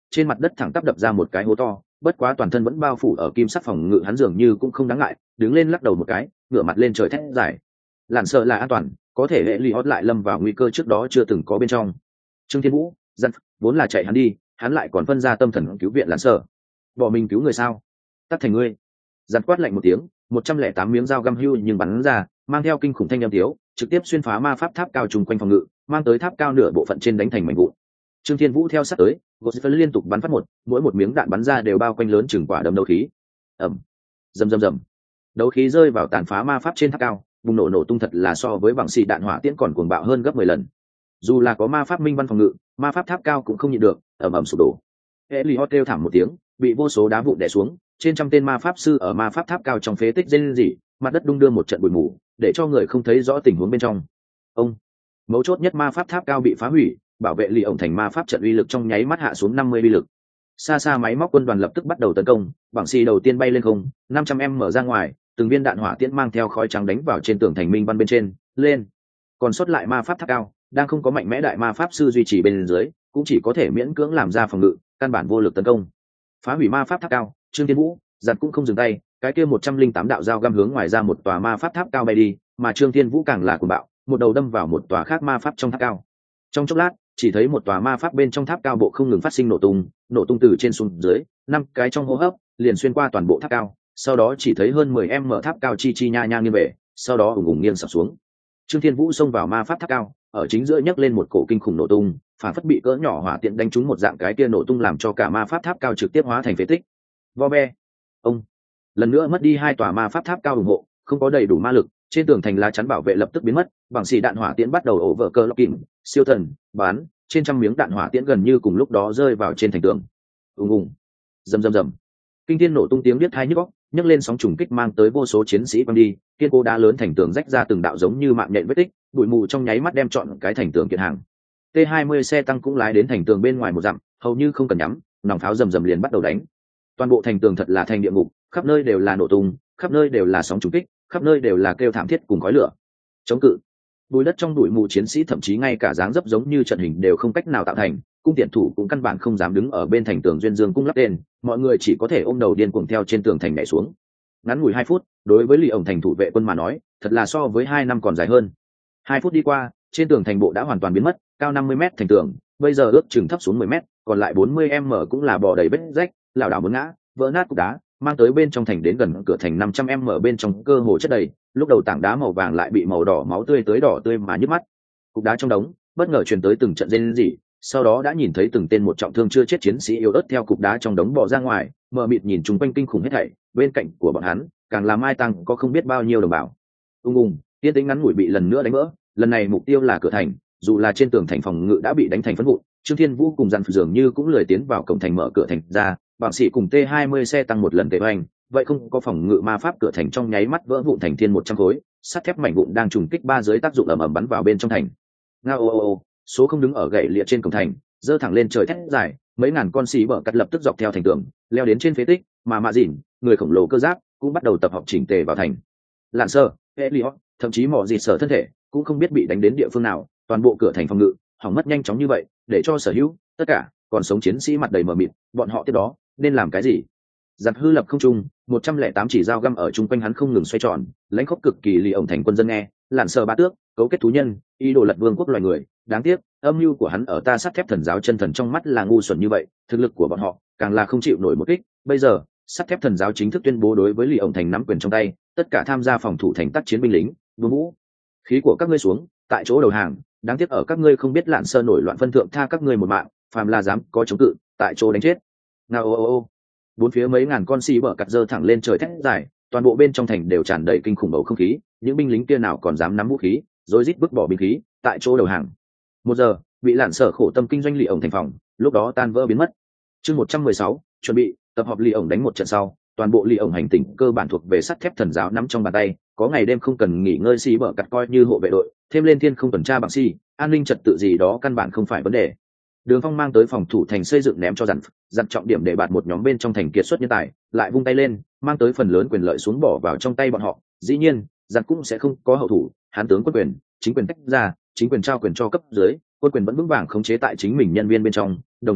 trên mặt đất thẳng tắp đập ra một cái hố to, bất quá toàn thân vẫn bao phủ ở kim sắc phòng ngự, hắn dường như cũng không đáng ngại, đứng lên lắc đầu một cái, ngửa mặt lên trời thét giải. Lạn sợ là an toàn, có thể hệ lì hót lại lâm vào nguy cơ trước đó chưa từng có bên trong. Trương Thiên Vũ dặn, vốn là chạy hắn đi, hắn lại còn phân ra tâm thần cứu viện Lạn sợ. Bỏ mình cứu người sao? Tắt thành ngươi. Dặn quát lạnh một tiếng, một trăm lẻ tám miếng dao găm hưu nhưng bắn ra, mang theo kinh khủng thanh âm tiếu, trực tiếp xuyên phá ma pháp tháp cao trùng quanh phòng ngự, mang tới tháp cao nửa bộ phận trên đánh thành mảnh vụn. Trương Thiên Vũ theo sát tới, Gosford liên tục bắn phát một, mỗi một miếng đạn bắn ra đều bao quanh lớn chừng quả đấm đấu khí. Ầm, rầm rầm rầm. Đấu khí rơi vào tàn phá ma pháp trên tháp cao, bùng nổ nổ tung thật là so với bằng xì đạn hỏa tiễn còn cuồng bạo hơn gấp mười lần. Dù là có ma pháp minh văn phòng ngự, ma pháp tháp cao cũng không nhịn được, ầm ầm sụp đổ. Elliot kêu thảm một tiếng, bị vô số đá vụn đè xuống, trên trăm tên ma pháp sư ở ma pháp tháp cao trong phế tích rên rỉ, mặt đất đung đưa một trận bụi mù, để cho người không thấy rõ tình huống bên trong. Ông, mấu chốt nhất ma pháp tháp cao bị phá hủy, bảo vệ lì ổng thành ma pháp trận uy lực trong nháy mắt hạ xuống năm mươi uy lực. Xa xa máy móc quân đoàn lập tức bắt đầu tấn công, bảng xì đầu tiên bay lên không, năm trăm em mở ra ngoài, từng viên đạn hỏa tiễn mang theo khói trắng đánh vào trên tường thành minh văn bên trên, lên. Còn sót lại ma pháp tháp cao, đang không có mạnh mẽ đại ma pháp sư duy trì bên dưới, cũng chỉ có thể miễn cưỡng làm ra phòng ngự, căn bản vô lực tấn công. Phá hủy ma pháp tháp cao, Trương Thiên Vũ giật cũng không dừng tay, cái kia một trăm linh tám đạo dao găm hướng ngoài ra một tòa ma pháp tháp cao bay đi, mà Trương Thiên Vũ càng là cuồng bạo, một đầu đâm vào một tòa khác ma pháp trong tháp cao. Trong chốc lát, chỉ thấy một tòa ma pháp bên trong tháp cao bộ không ngừng phát sinh nổ tung, nổ tung từ trên xuống dưới, năm cái trong hô hấp liền xuyên qua toàn bộ tháp cao, sau đó chỉ thấy hơn mười em mở tháp cao chi chi nha nha nghiêng về, sau đó ùng ùng nghiêng sập xuống. Trương Thiên Vũ xông vào ma pháp tháp cao, ở chính giữa nhấc lên một cổ kinh khủng nổ tung, phản phất bị cỡ nhỏ hỏa tiễn đánh trúng một dạng, cái kia nổ tung làm cho cả ma pháp tháp cao trực tiếp hóa thành phế tích. Vo ve, ông lần nữa mất đi hai tòa ma pháp tháp cao ủng hộ, không có đầy đủ ma lực, trên tường thành lá chắn bảo vệ lập tức biến mất, bằng xì đạn hỏa tiễn bắt đầu ổ vỡ cơ lọc kìm, siêu thần bán trên trăm miếng đạn hỏa tiễn gần như cùng lúc đó rơi vào trên thành tường. Ùng ùng, rầm rầm rầm, kinh thiên nổ tung tiếng biết hai nhức óc, nhấc lên sóng trùng kích mang tới vô số chiến sĩ băng đi, kiên cố đá lớn thành tường rách ra từng đạo giống như mạng nhện vết tích, bụi mù trong nháy mắt đem trọn cái thành tường kiện hàng. T hai mươi xe tăng cũng lái đến thành tường bên ngoài một dặm, hầu như không cần nhắm, nòng pháo rầm rầm liền bắt đầu đánh. Toàn bộ thành tường thật là thành địa ngục, khắp nơi đều là nổ tung, khắp nơi đều là sóng trùng kích, khắp nơi đều là kêu thảm thiết cùng khói lửa. Chống cự. Bùi đất trong bụi mù chiến sĩ thậm chí ngay cả dáng dấp giống như trận hình đều không cách nào tạo thành, cung tiện thủ cũng căn bản không dám đứng ở bên thành tường duyên dương cung lắp tên, mọi người chỉ có thể ôm đầu điên cuồng theo trên tường thành nhảy xuống. Ngắn ngủi hai phút, đối với lì ổng thành thủ vệ quân mà nói, thật là so với hai năm còn dài hơn. Hai phút đi qua, trên tường thành bộ đã hoàn toàn biến mất, cao năm mươi mét thành tường, bây giờ ước chừng thấp xuống mười mét, còn lại bốn mươi em cũng là bò đầy vết rách, lảo đảo muốn ngã, vỡ nát cục đá, mang tới bên trong thành đến gần cửa thành năm trăm em bên trong cơ hồ chất đầy, lúc đầu tảng đá màu vàng lại bị màu đỏ máu tươi tới đỏ tươi mà nhức mắt. Cục đá trong đống, bất ngờ truyền tới từng trận rên rỉ, sau đó đã nhìn thấy từng tên một trọng thương chưa chết chiến sĩ yếu ớt theo cục đá trong đống bò ra ngoài, mờ mịt nhìn chung quanh kinh khủng hết thảy, bên cạnh của bọn hắn, càng làm mai tăng có không biết bao nhiêu đồng bào. Ung ung, tiên tính ngắn ngủi bị lần nữa đánh vỡ, lần này mục tiêu là cửa thành, dù là trên tường thành phòng ngự đã bị đánh thành phấn vụn, Trương Thiên Vũ cùng dàn dường như cũng lười tiến vào cổng thành mở cửa thành ra, bảng sĩ cùng T hai mươi xe tăng một lần tệ hoành, vậy không có phòng ngự ma pháp cửa thành trong nháy mắt vỡ vụn thành thiên một trăm khối, sắt thép mảnh vụn đang trùng kích ba dưới tác dụng ầm ầm bắn vào bên trong thành. Ngao ô ô ô, số không đứng ở gậy lịa trên cổng thành, giơ thẳng lên trời thét dài, mấy ngàn con xí bở cắt lập tức dọc theo thành tường, leo đến trên phế tích, mà mạ dỉn, người khổng lồ cơ giáp, cũng bắt đầu tập hợp chỉnh tề vào thành. Lạn sơ, Elliot, thậm chí mỏ dịt sở thân thể, cũng không biết bị đánh đến địa phương nào, toàn bộ cửa thành phòng ngự hỏng mất nhanh chóng như vậy, để cho sở hữu tất cả còn sống chiến sĩ mặt đầy mờ mịt, bọn họ tiếp đó nên làm cái gì? Giặt hư lập không trung, một trăm lẻ tám chỉ dao găm ở chung quanh hắn không ngừng xoay tròn, lãnh khốc cực kỳ lì ổng thành quân dân nghe, lạn sơ ba tước, cấu kết thú nhân, ý đồ lật vương quốc loài người, đáng tiếc, âm mưu của hắn ở ta sắt thép thần giáo chân thần trong mắt là ngu xuẩn như vậy, thực lực của bọn họ càng là không chịu nổi một kích, bây giờ, sắt thép thần giáo chính thức tuyên bố đối với lì ổng thành nắm quyền trong tay, tất cả tham gia phòng thủ thành tác chiến binh lính, vương vũ, khí của các ngươi xuống, tại chỗ đầu hàng, đáng tiếc ở các ngươi không biết lạn sơ nổi loạn phân thượng tha các ngươi một mạng, phàm là dám có chống cự, tại chỗ đánh chết. Ngao ô ô ô. Bốn phía mấy ngàn con xì bở cắt dơ thẳng lên trời thét dài, toàn bộ bên trong thành đều tràn đầy kinh khủng bầu không khí, những binh lính kia nào còn dám nắm vũ khí, rối rít vứt bỏ binh khí, tại chỗ đầu hàng. Một giờ, bị lạn sở khổ tâm kinh doanh lì ổng thành phòng, lúc đó tan vỡ biến mất. Chương một trăm mười sáu, chuẩn bị, tập hợp lì ổng đánh một trận sau, toàn bộ lì ổng hành tỉnh cơ bản thuộc về sắt thép thần giáo nắm trong bàn tay, có ngày đêm không cần nghỉ ngơi xì bở cắt coi như hộ vệ đội, thêm lên thiên không tuần tra bằng xi, an ninh trật tự gì đó căn bản không phải vấn đề. Đường Phong mang tới phòng thủ thành xây dựng ném cho dặn, dặn trọng điểm để bạt một nhóm bên trong thành kiệt xuất nhân tài, lại vung tay lên, mang tới phần lớn quyền lợi xuống bỏ vào trong tay bọn họ. Dĩ nhiên, dặn cũng sẽ không có hậu thủ, hán tướng quân quyền, chính quyền tách ra, chính quyền trao quyền cho cấp dưới, quân quyền vẫn vững vàng khống chế tại chính mình nhân viên bên trong. Đồng thời,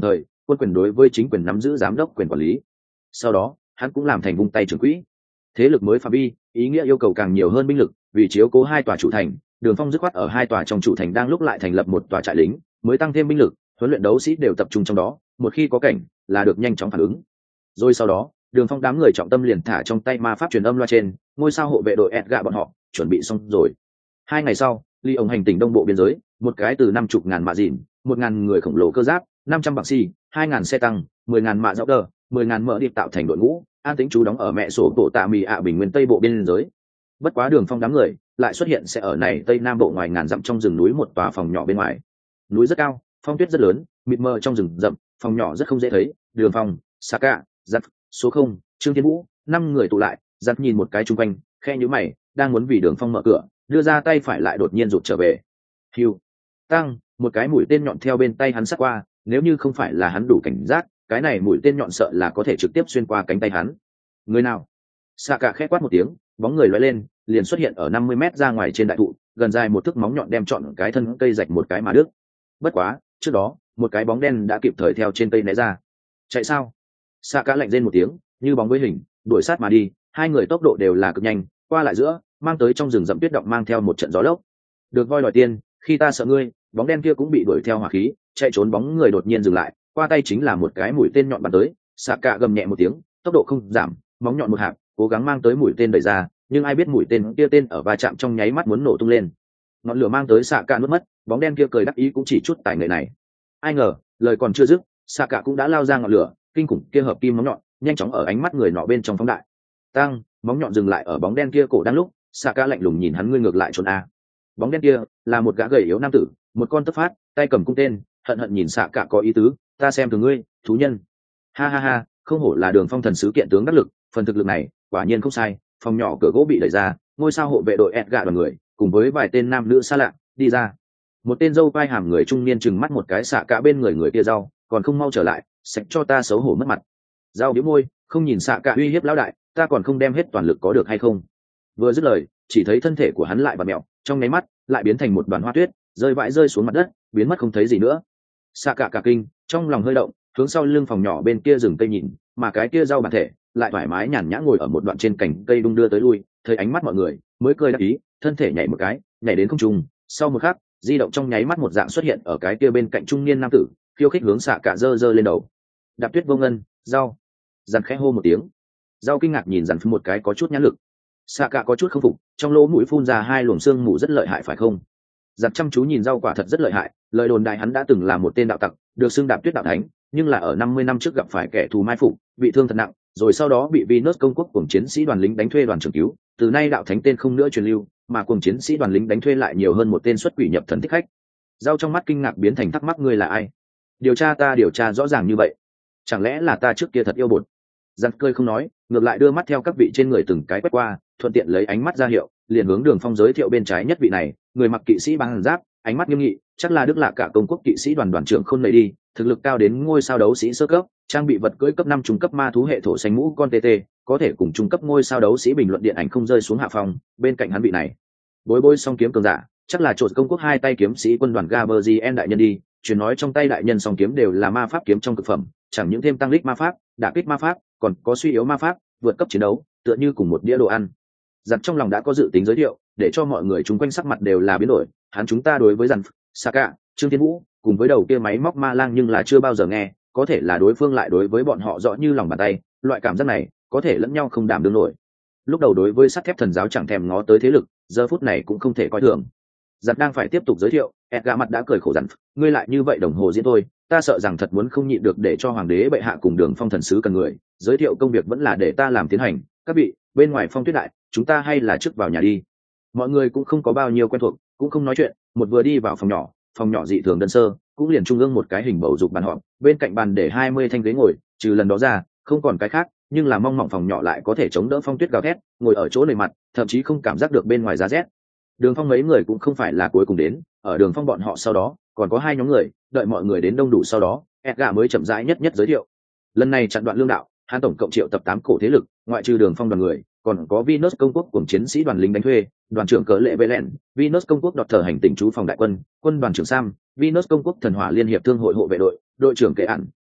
quân quyền đối với chính quyền nắm giữ giám đốc quyền quản lý. Sau đó hắn cũng làm thành vung tay trưởng quỹ. Thế lực mới phạm vi ý nghĩa yêu cầu càng nhiều hơn binh lực, vì chiếu cố hai tòa chủ thành, Đường Phong dứt khoát ở hai tòa trong chủ thành đang lúc lại thành lập một tòa trại lính, mới tăng thêm binh lực, huấn luyện đấu sĩ đều tập trung trong đó, một khi có cảnh là được nhanh chóng phản ứng. Rồi sau đó Đường Phong đám người trọng tâm liền thả trong tay ma pháp truyền âm loa trên, ngôi sao hộ vệ đội Edgar bọn họ chuẩn bị xong rồi. Hai ngày sau, ly ổng hành tỉnh đông bộ biên giới, một cái từ năm chục ngàn mạ dìn, một ngàn người khổng lồ cơ giáp, năm trăm bảng xi, hai ngàn xe tăng, mười ngàn mạ dọc đờ, mười ngàn mỡ điệp tạo thành đội ngũ, an tĩnh trú đóng ở mẹ sổ bộ tạ mì ạ bình nguyên tây bộ biên giới. Bất quá Đường Phong đám người lại xuất hiện sẽ ở này tây nam bộ ngoài ngàn dặm trong rừng núi một tòa phòng nhỏ bên ngoài. Núi rất cao, phong tuyết rất lớn, mịt mờ trong rừng rậm, phòng nhỏ rất không dễ thấy. Đường Phong, Saka, Giật, số không, Trương Thiên Vũ, năm người tụ lại, Giật nhìn một cái chung quanh, khe nhíu mày, đang muốn vì Đường Phong mở cửa, đưa ra tay phải lại đột nhiên rụt trở về. Hưu, tăng, một cái mũi tên nhọn theo bên tay hắn sát qua, nếu như không phải là hắn đủ cảnh giác, cái này mũi tên nhọn sợ là có thể trực tiếp xuyên qua cánh tay hắn. Người nào? Saka khẽ quát một tiếng, bóng người lóe lên, liền xuất hiện ở năm mươi mét ra ngoài trên đại thụ, gần dài một thước móng nhọn đem trọn cái thân cây rạch một cái mà đứt. Bất quá, trước đó, một cái bóng đen đã kịp thời theo trên cây né ra. Chạy sao? Saka lạnh rên một tiếng, như bóng với hình, đuổi sát mà đi, hai người tốc độ đều là cực nhanh, qua lại giữa, mang tới trong rừng rậm tuyết động mang theo một trận gió lốc. Được voi đòi tiên, khi ta sợ ngươi, bóng đen kia cũng bị đuổi theo hỏa khí, chạy trốn bóng người đột nhiên dừng lại, qua tay chính là một cái mũi tên nhọn bắn tới. Saka gầm nhẹ một tiếng, tốc độ không giảm, móng nhọn một hạp, cố gắng mang tới mũi tên đẩy ra, nhưng ai biết mũi tên kia tên ở va chạm trong nháy mắt muốn nổ tung lên. Ngọn lửa mang tới Saka nuốt mất, bóng đen kia cười đắc ý cũng chỉ chút tài nghệ này. Ai ngờ, lời còn chưa dứt, Saka cũng đã lao ra ngọn lửa, kinh khủng kia hợp kim móng nhọn, nhanh chóng ở ánh mắt người nọ bên trong phóng đại. Tăng, móng nhọn dừng lại ở bóng đen kia cổ đang lúc, Saka lạnh lùng nhìn hắn, ngươi ngược lại trốn a. Bóng đen kia là một gã gầy yếu nam tử, một con tấp phát, tay cầm cung tên, hận hận nhìn Saka có ý tứ, ta xem thường ngươi, thú nhân. Ha ha ha, không hổ là Đường Phong thần sứ kiện tướng đắc lực, phần thực lực này, quả nhiên không sai. Phòng nhỏ cửa gỗ bị đẩy ra, ngôi sao hộ vệ đội Edgar đoàn người, cùng với vài tên nam nữ xa lạ, đi ra. Một tên dâu vai hàm người trung niên trừng mắt một cái Saka bên người người kia rau, còn không mau trở lại, sạch cho ta xấu hổ mất mặt. Rau bĩu môi, không nhìn Saka uy hiếp lão đại, ta còn không đem hết toàn lực có được hay không? Vừa dứt lời, chỉ thấy thân thể của hắn lại bật mèo, trong nháy mắt, lại biến thành một đoàn hoa tuyết, rơi vãi rơi xuống mặt đất, biến mất không thấy gì nữa. Saka cả kinh, trong lòng hơi động, hướng sau lưng phòng nhỏ bên kia rừng cây nhìn, mà cái kia rau bản thể lại thoải mái nhàn nhã ngồi ở một đoạn trên cành cây đung đưa tới lui, thấy ánh mắt mọi người, mới cười đắc ý, thân thể nhảy một cái, nhảy đến không trung, sau một khắc, di động trong nháy mắt một dạng xuất hiện ở cái kia bên cạnh trung niên nam tử, khiêu khích hướng Saka giơ giơ lên đầu. Đạp tuyết vô ngân, rau. Dàn khẽ hô một tiếng. Rau kinh ngạc nhìn dàn một cái có chút nhãn lực. Saka có chút không phục, trong lỗ mũi phun ra hai luồng xương mù rất lợi hại phải không? Dàn chăm chú nhìn rau quả thật rất lợi hại, lời đồn đại hắn đã từng là một tên đạo tặc, được xưng đạp tuyết đạo thánh, nhưng là ở năm mươi năm trước gặp phải kẻ thù mai phục, bị thương thật nặng, rồi sau đó bị Venus công quốc cùng chiến sĩ đoàn lính đánh thuê đoàn trưởng cứu, từ nay đạo thánh tên không nữa truyền lưu, mà cùng chiến sĩ đoàn lính đánh thuê lại nhiều hơn một tên xuất quỷ nhập thần thích khách. Rau trong mắt kinh ngạc biến thành thắc mắc, ngươi là ai? Điều tra ta điều tra rõ ràng như vậy, chẳng lẽ là ta trước kia thật yêu bột? Giặc cười không nói, ngược lại đưa mắt theo các vị trên người từng cái quét qua, thuận tiện lấy ánh mắt ra hiệu, liền hướng Đường Phong giới thiệu bên trái nhất vị này, người mặc kỵ sĩ bằng giáp, ánh mắt nghiêm nghị, chắc là Đức Lạ cả công quốc kỵ sĩ đoàn đoàn trưởng Khôn Nầy đi, thực lực cao đến ngôi sao đấu sĩ sơ cấp, trang bị vật cưỡi cấp năm trung cấp ma thú hệ thổ xanh mũ con tê tê, có thể cùng trung cấp ngôi sao đấu sĩ bình luận điện ảnh không rơi xuống hạ phòng. Bên cạnh hắn vị này, bối bối song kiếm cường giả, chắc là trộn công quốc hai tay kiếm sĩ quân đoàn Gaberzien đại nhân đi, truyền nói trong tay đại nhân song kiếm đều là ma pháp kiếm trong cực phẩm, chẳng những thêm tăng lích ma pháp, đả kích ma pháp, còn có suy yếu ma pháp, vượt cấp chiến đấu, tựa như cùng một đĩa đồ ăn. Giặc trong lòng đã có dự tính giới thiệu, để cho mọi người chung quanh sắc mặt đều là biến đổi, hắn chúng ta đối với dàn Saka, Trương Thiên Vũ, cùng với đầu kia máy móc ma lang nhưng là chưa bao giờ nghe, có thể là đối phương lại đối với bọn họ rõ như lòng bàn tay, loại cảm giác này, có thể lẫn nhau không đảm đương nổi. Lúc đầu đối với sắt thép thần giáo chẳng thèm ngó tới thế lực, giờ phút này cũng không thể coi thường. Giặc đang phải tiếp tục giới thiệu, Edgar mặt đã cười khổ dằn, ngươi lại như vậy đồng hồ diễn thôi, ta sợ rằng thật muốn không nhịn được để cho hoàng đế bệ hạ cùng Đường Phong thần sứ cần người, giới thiệu công việc vẫn là để ta làm tiến hành, các vị, bên ngoài phong tuyết đại, chúng ta hay là trước vào nhà đi. Mọi người cũng không có bao nhiêu quen thuộc, cũng không nói chuyện, một vừa đi vào phòng nhỏ, phòng nhỏ dị thường đơn sơ, cũng liền trung ương một cái hình bầu dục bàn họp, bên cạnh bàn để hai mươi thanh ghế ngồi, trừ lần đó ra, không còn cái khác, nhưng là mong mỏng phòng nhỏ lại có thể chống đỡ phong tuyết gào thét, ngồi ở chỗ lề mặt, thậm chí không cảm giác được bên ngoài giá rét. Đường Phong mấy người cũng không phải là cuối cùng đến, ở Đường Phong bọn họ sau đó, còn có hai nhóm người, đợi mọi người đến đông đủ sau đó, Edgar mới chậm rãi nhất nhất giới thiệu. Lần này chặn đoạn lương đạo, hắn tổng cộng triệu tập tám cổ thế lực, ngoại trừ Đường Phong đoàn người, còn có Venus công quốc cùng chiến sĩ đoàn lính đánh thuê, đoàn trưởng cỡ lệ Velen, Venus công quốc đọt thờ hành tỉnh trú phòng đại quân, quân đoàn trưởng Sam, Venus công quốc thần hỏa liên hiệp thương hội hộ vệ đội, đội trưởng Kệ ẩn,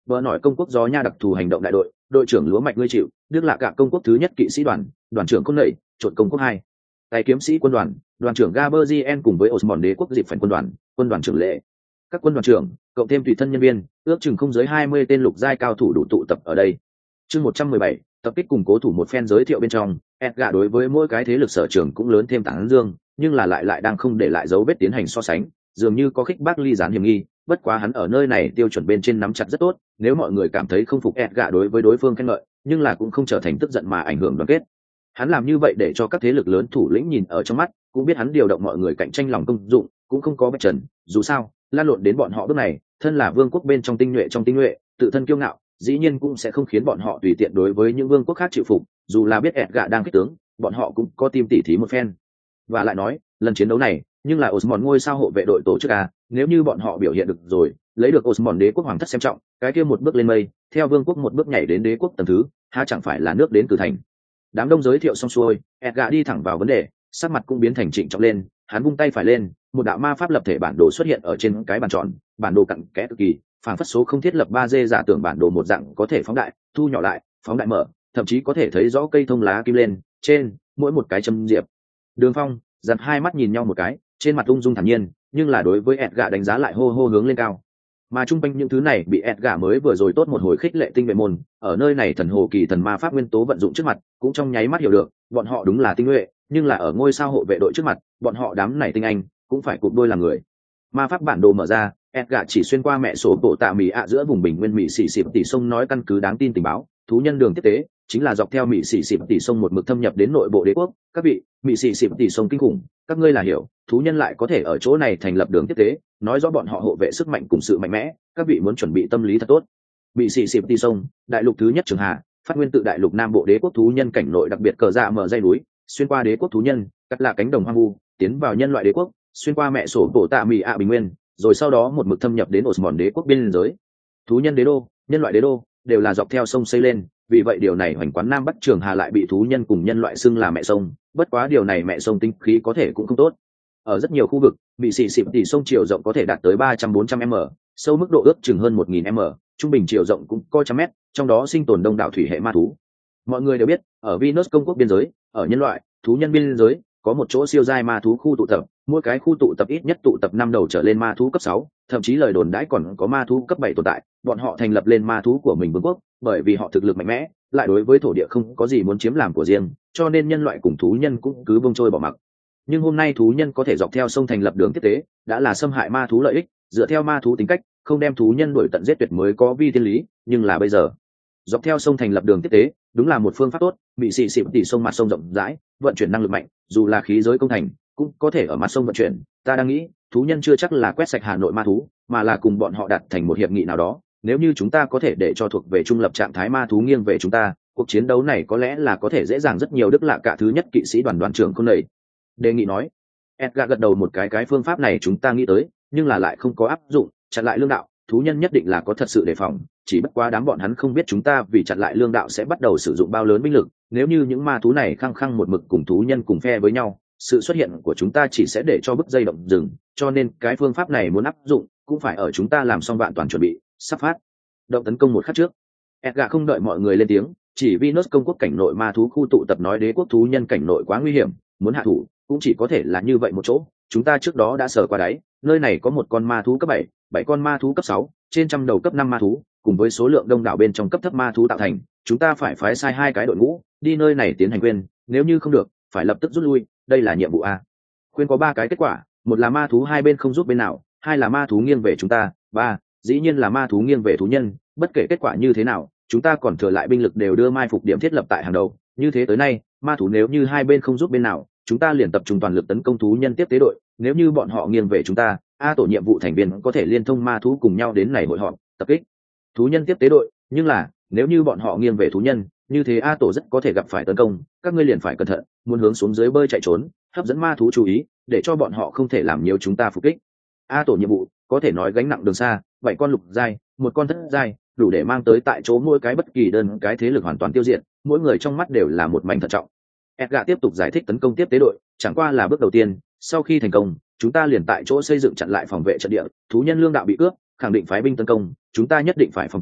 vợ nổi công quốc gió nha đặc thù hành động đại đội, đội trưởng lúa mạch ngươi chịu, đức lạ cả công quốc thứ nhất kỵ sĩ đoàn, đoàn trưởng côn nẩy, trộn công quốc hai, tay kiếm sĩ quân đoàn, đoàn trưởng Gaberzien cùng với Osmond đế quốc dịp phần quân đoàn, quân đoàn trưởng lệ. Các quân đoàn trưởng, cộng thêm tùy thân nhân viên, ước chừng không dưới hai mươi tên lục giai cao thủ đủ tụ tập ở đây. Chương một trăm mười bảy, tập kích cùng cố thủ một phen giới thiệu bên trong, Edgar đối với mỗi cái thế lực sở trường cũng lớn thêm tán dương, nhưng là lại lại đang không để lại dấu vết tiến hành so sánh, dường như có khích bác ly gián hiểm nghi, bất quá hắn ở nơi này tiêu chuẩn bên trên nắm chặt rất tốt, nếu mọi người cảm thấy không phục Edgar đối với đối phương khen ngợi, nhưng là cũng không trở thành tức giận mà ảnh hưởng đoàn kết. Hắn làm như vậy để cho các thế lực lớn thủ lĩnh nhìn ở trong mắt, cũng biết hắn điều động mọi người cạnh tranh lòng công dụng, cũng không có bất trần, dù sao, lan lộn đến bọn họ bước này, thân là vương quốc bên trong tinh nhuệ trong tinh nhuệ, tự thân kiêu ngạo, dĩ nhiên cũng sẽ không khiến bọn họ tùy tiện đối với những vương quốc khác chịu phục, dù là biết Edgar đang kích tướng, bọn họ cũng có tim tỉ thí một phen. Và lại nói, lần chiến đấu này, nhưng là Osmond ngôi sao hộ vệ đội tổ chức à, nếu như bọn họ biểu hiện được rồi, lấy được Osmond đế quốc hoàng thất xem trọng, cái kia một bước lên mây, theo vương quốc một bước nhảy đến đế quốc tầng thứ, ha chẳng phải là nước đến cử thành. Đám đông giới thiệu xong xuôi, Edgar đi thẳng vào vấn đề, sắc mặt cũng biến thành trịnh trọng lên, hắn vung tay phải lên, một đạo ma pháp lập thể bản đồ xuất hiện ở trên cái bàn tròn, bản đồ cặn kẽ cực kỳ, phản phất số không thiết lập ba D giả tưởng bản đồ một dạng có thể phóng đại, thu nhỏ lại, phóng đại mở, thậm chí có thể thấy rõ cây thông lá kim lên, trên mỗi một cái châm diệp. Đường Phong giật hai mắt nhìn nhau một cái, trên mặt ung dung thản nhiên, nhưng là đối với Edgar đánh giá lại hô hô hướng lên cao. Mà trung quanh những thứ này bị Edgar mới vừa rồi tốt một hồi khích lệ tinh vệ môn, ở nơi này thần hồ kỳ thần ma pháp nguyên tố vận dụng trước mặt, cũng trong nháy mắt hiểu được, bọn họ đúng là tinh nhuệ, nhưng là ở ngôi sao hộ vệ đội trước mặt, bọn họ đám này tinh anh, cũng phải cụp đôi làm người. Ma pháp bản đồ mở ra, Edgar chỉ xuyên qua mẹ số bộ tạ mỹ ạ giữa vùng bình nguyên mỹ xỉ xịp tỷ sông nói căn cứ đáng tin tình báo, thú nhân đường tiếp tế chính là dọc theo mỹ xỉ xịp tỷ sông một mực thâm nhập đến nội bộ đế quốc. Các vị, mỹ xỉ xịp tỷ sông kinh khủng, các ngươi là hiểu, thú nhân lại có thể ở chỗ này thành lập đường tiếp tế, nói rõ bọn họ hộ vệ sức mạnh cùng sự mạnh mẽ, các vị muốn chuẩn bị tâm lý thật tốt. Mỹ xỉ xịp tỷ sông, đại lục thứ nhất trường hà, phát nguyên tự đại lục nam bộ đế quốc thú nhân cảnh nội đặc biệt cờ dạ mở dây núi, xuyên qua đế quốc thú nhân, cắt là cánh đồng hoang vu, tiến vào nhân loại đế quốc, xuyên qua mẹ sổ bộ tạ mỹ ạ bình nguyên, rồi sau đó một mực thâm nhập đến Osmond đế quốc biên giới. Thú nhân đế đô, nhân loại đế đô đều là dọc theo sông xây lên, vì vậy điều này hoành quán nam bắc trường hà lại bị thú nhân cùng nhân loại xưng là mẹ sông, bất quá điều này mẹ sông tinh khí có thể cũng không tốt. Ở rất nhiều khu vực, bị xì xịp tỷ sông chiều rộng có thể đạt tới ba trăm bốn trăm m, sâu mức độ ước chừng hơn một nghìn m, trung bình chiều rộng cũng có trăm mét, trong đó sinh tồn đông đảo thủy hệ ma thú. Mọi người đều biết, ở Venus công quốc biên giới, ở nhân loại, thú nhân biên giới, có một chỗ siêu giai ma thú khu tụ tập, mỗi cái khu tụ tập ít nhất tụ tập năm đầu trở lên ma thú cấp sáu, thậm chí lời đồn đãi còn có ma thú cấp bảy tồn tại, bọn họ thành lập lên ma thú của mình vương quốc, bởi vì họ thực lực mạnh mẽ, lại đối với thổ địa không có gì muốn chiếm làm của riêng, cho nên nhân loại cùng thú nhân cũng cứ bông trôi bỏ mặc. Nhưng hôm nay thú nhân có thể dọc theo sông thành lập đường tiếp tế, đã là xâm hại ma thú lợi ích, dựa theo ma thú tính cách, không đem thú nhân đuổi tận giết tuyệt mới có vi thiên lý, nhưng là bây giờ, dọc theo sông thành lập đường tiếp tế, đúng là một phương pháp tốt, bị xì xịp tỉ sông mặt sông rộng rãi, vận chuyển năng lực mạnh, dù là khí giới công thành, cũng có thể ở mặt sông vận chuyển. Ta đang nghĩ, thú nhân chưa chắc là quét sạch Hà Nội ma thú, mà là cùng bọn họ đặt thành một hiệp nghị nào đó. Nếu như chúng ta có thể để cho thuộc về trung lập trạng thái ma thú nghiêng về chúng ta, cuộc chiến đấu này có lẽ là có thể dễ dàng rất nhiều. Đức lạ cả thứ nhất kỵ sĩ đoàn đoàn trưởng không nầy đề nghị nói. Edgar gật đầu một cái, cái phương pháp này chúng ta nghĩ tới, nhưng là lại không có áp dụng. Chặn lại lương đạo, thú nhân nhất định là có thật sự đề phòng, chỉ bất quá đám bọn hắn không biết chúng ta vì chặn lại lương đạo sẽ bắt đầu sử dụng bao lớn binh lực. Nếu như những ma thú này khăng khăng một mực cùng thú nhân cùng phe với nhau, sự xuất hiện của chúng ta chỉ sẽ để cho bức dây động dừng, cho nên cái phương pháp này muốn áp dụng cũng phải ở chúng ta làm xong vạn toàn chuẩn bị, sắp phát động tấn công một khắc trước. Edgar không đợi mọi người lên tiếng, chỉ Venus công quốc cảnh nội ma thú khu tụ tập nói đế quốc thú nhân cảnh nội quá nguy hiểm, muốn hạ thủ cũng chỉ có thể là như vậy một chỗ. Chúng ta trước đó đã sờ qua đáy, nơi này có một con ma thú cấp bảy, bảy con ma thú cấp sáu, trên trăm đầu cấp năm ma thú, cùng với số lượng đông đảo bên trong cấp thấp ma thú tạo thành, chúng ta phải phái sai hai cái đội ngũ đi nơi này tiến hành quên, nếu như không được, phải lập tức rút lui, đây là nhiệm vụ a. Khuyên có ba cái kết quả, một là ma thú hai bên không giúp bên nào, hai là ma thú nghiêng về chúng ta, ba, dĩ nhiên là ma thú nghiêng về thú nhân. Bất kể kết quả như thế nào, chúng ta còn thừa lại binh lực đều đưa mai phục điểm thiết lập tại hàng đầu, như thế tới nay, ma thú nếu như hai bên không giúp bên nào, chúng ta liền tập trung toàn lực tấn công thú nhân tiếp tế đội, nếu như bọn họ nghiêng về chúng ta, a tổ nhiệm vụ thành viên có thể liên thông ma thú cùng nhau đến này hội họp, tập kích thú nhân tiếp tế đội, nhưng là nếu như bọn họ nghiêng về thú nhân, như thế a tổ rất có thể gặp phải tấn công, các ngươi liền phải cẩn thận, muốn hướng xuống dưới bơi chạy trốn, hấp dẫn ma thú chú ý, để cho bọn họ không thể làm nhiều chúng ta phục kích. A tổ nhiệm vụ có thể nói gánh nặng đường xa, bảy con lục giai, một con thất giai, đủ để mang tới tại chỗ mỗi cái bất kỳ đơn cái thế lực hoàn toàn tiêu diệt, mỗi người trong mắt đều là một mảnh thận trọng. Edgar tiếp tục giải thích tấn công tiếp tế đội chẳng qua là bước đầu tiên, sau khi thành công, chúng ta liền tại chỗ xây dựng chặn lại phòng vệ trận địa, thú nhân lương đạo bị cướp, khẳng định phái binh tấn công, chúng ta nhất định phải phòng thủ,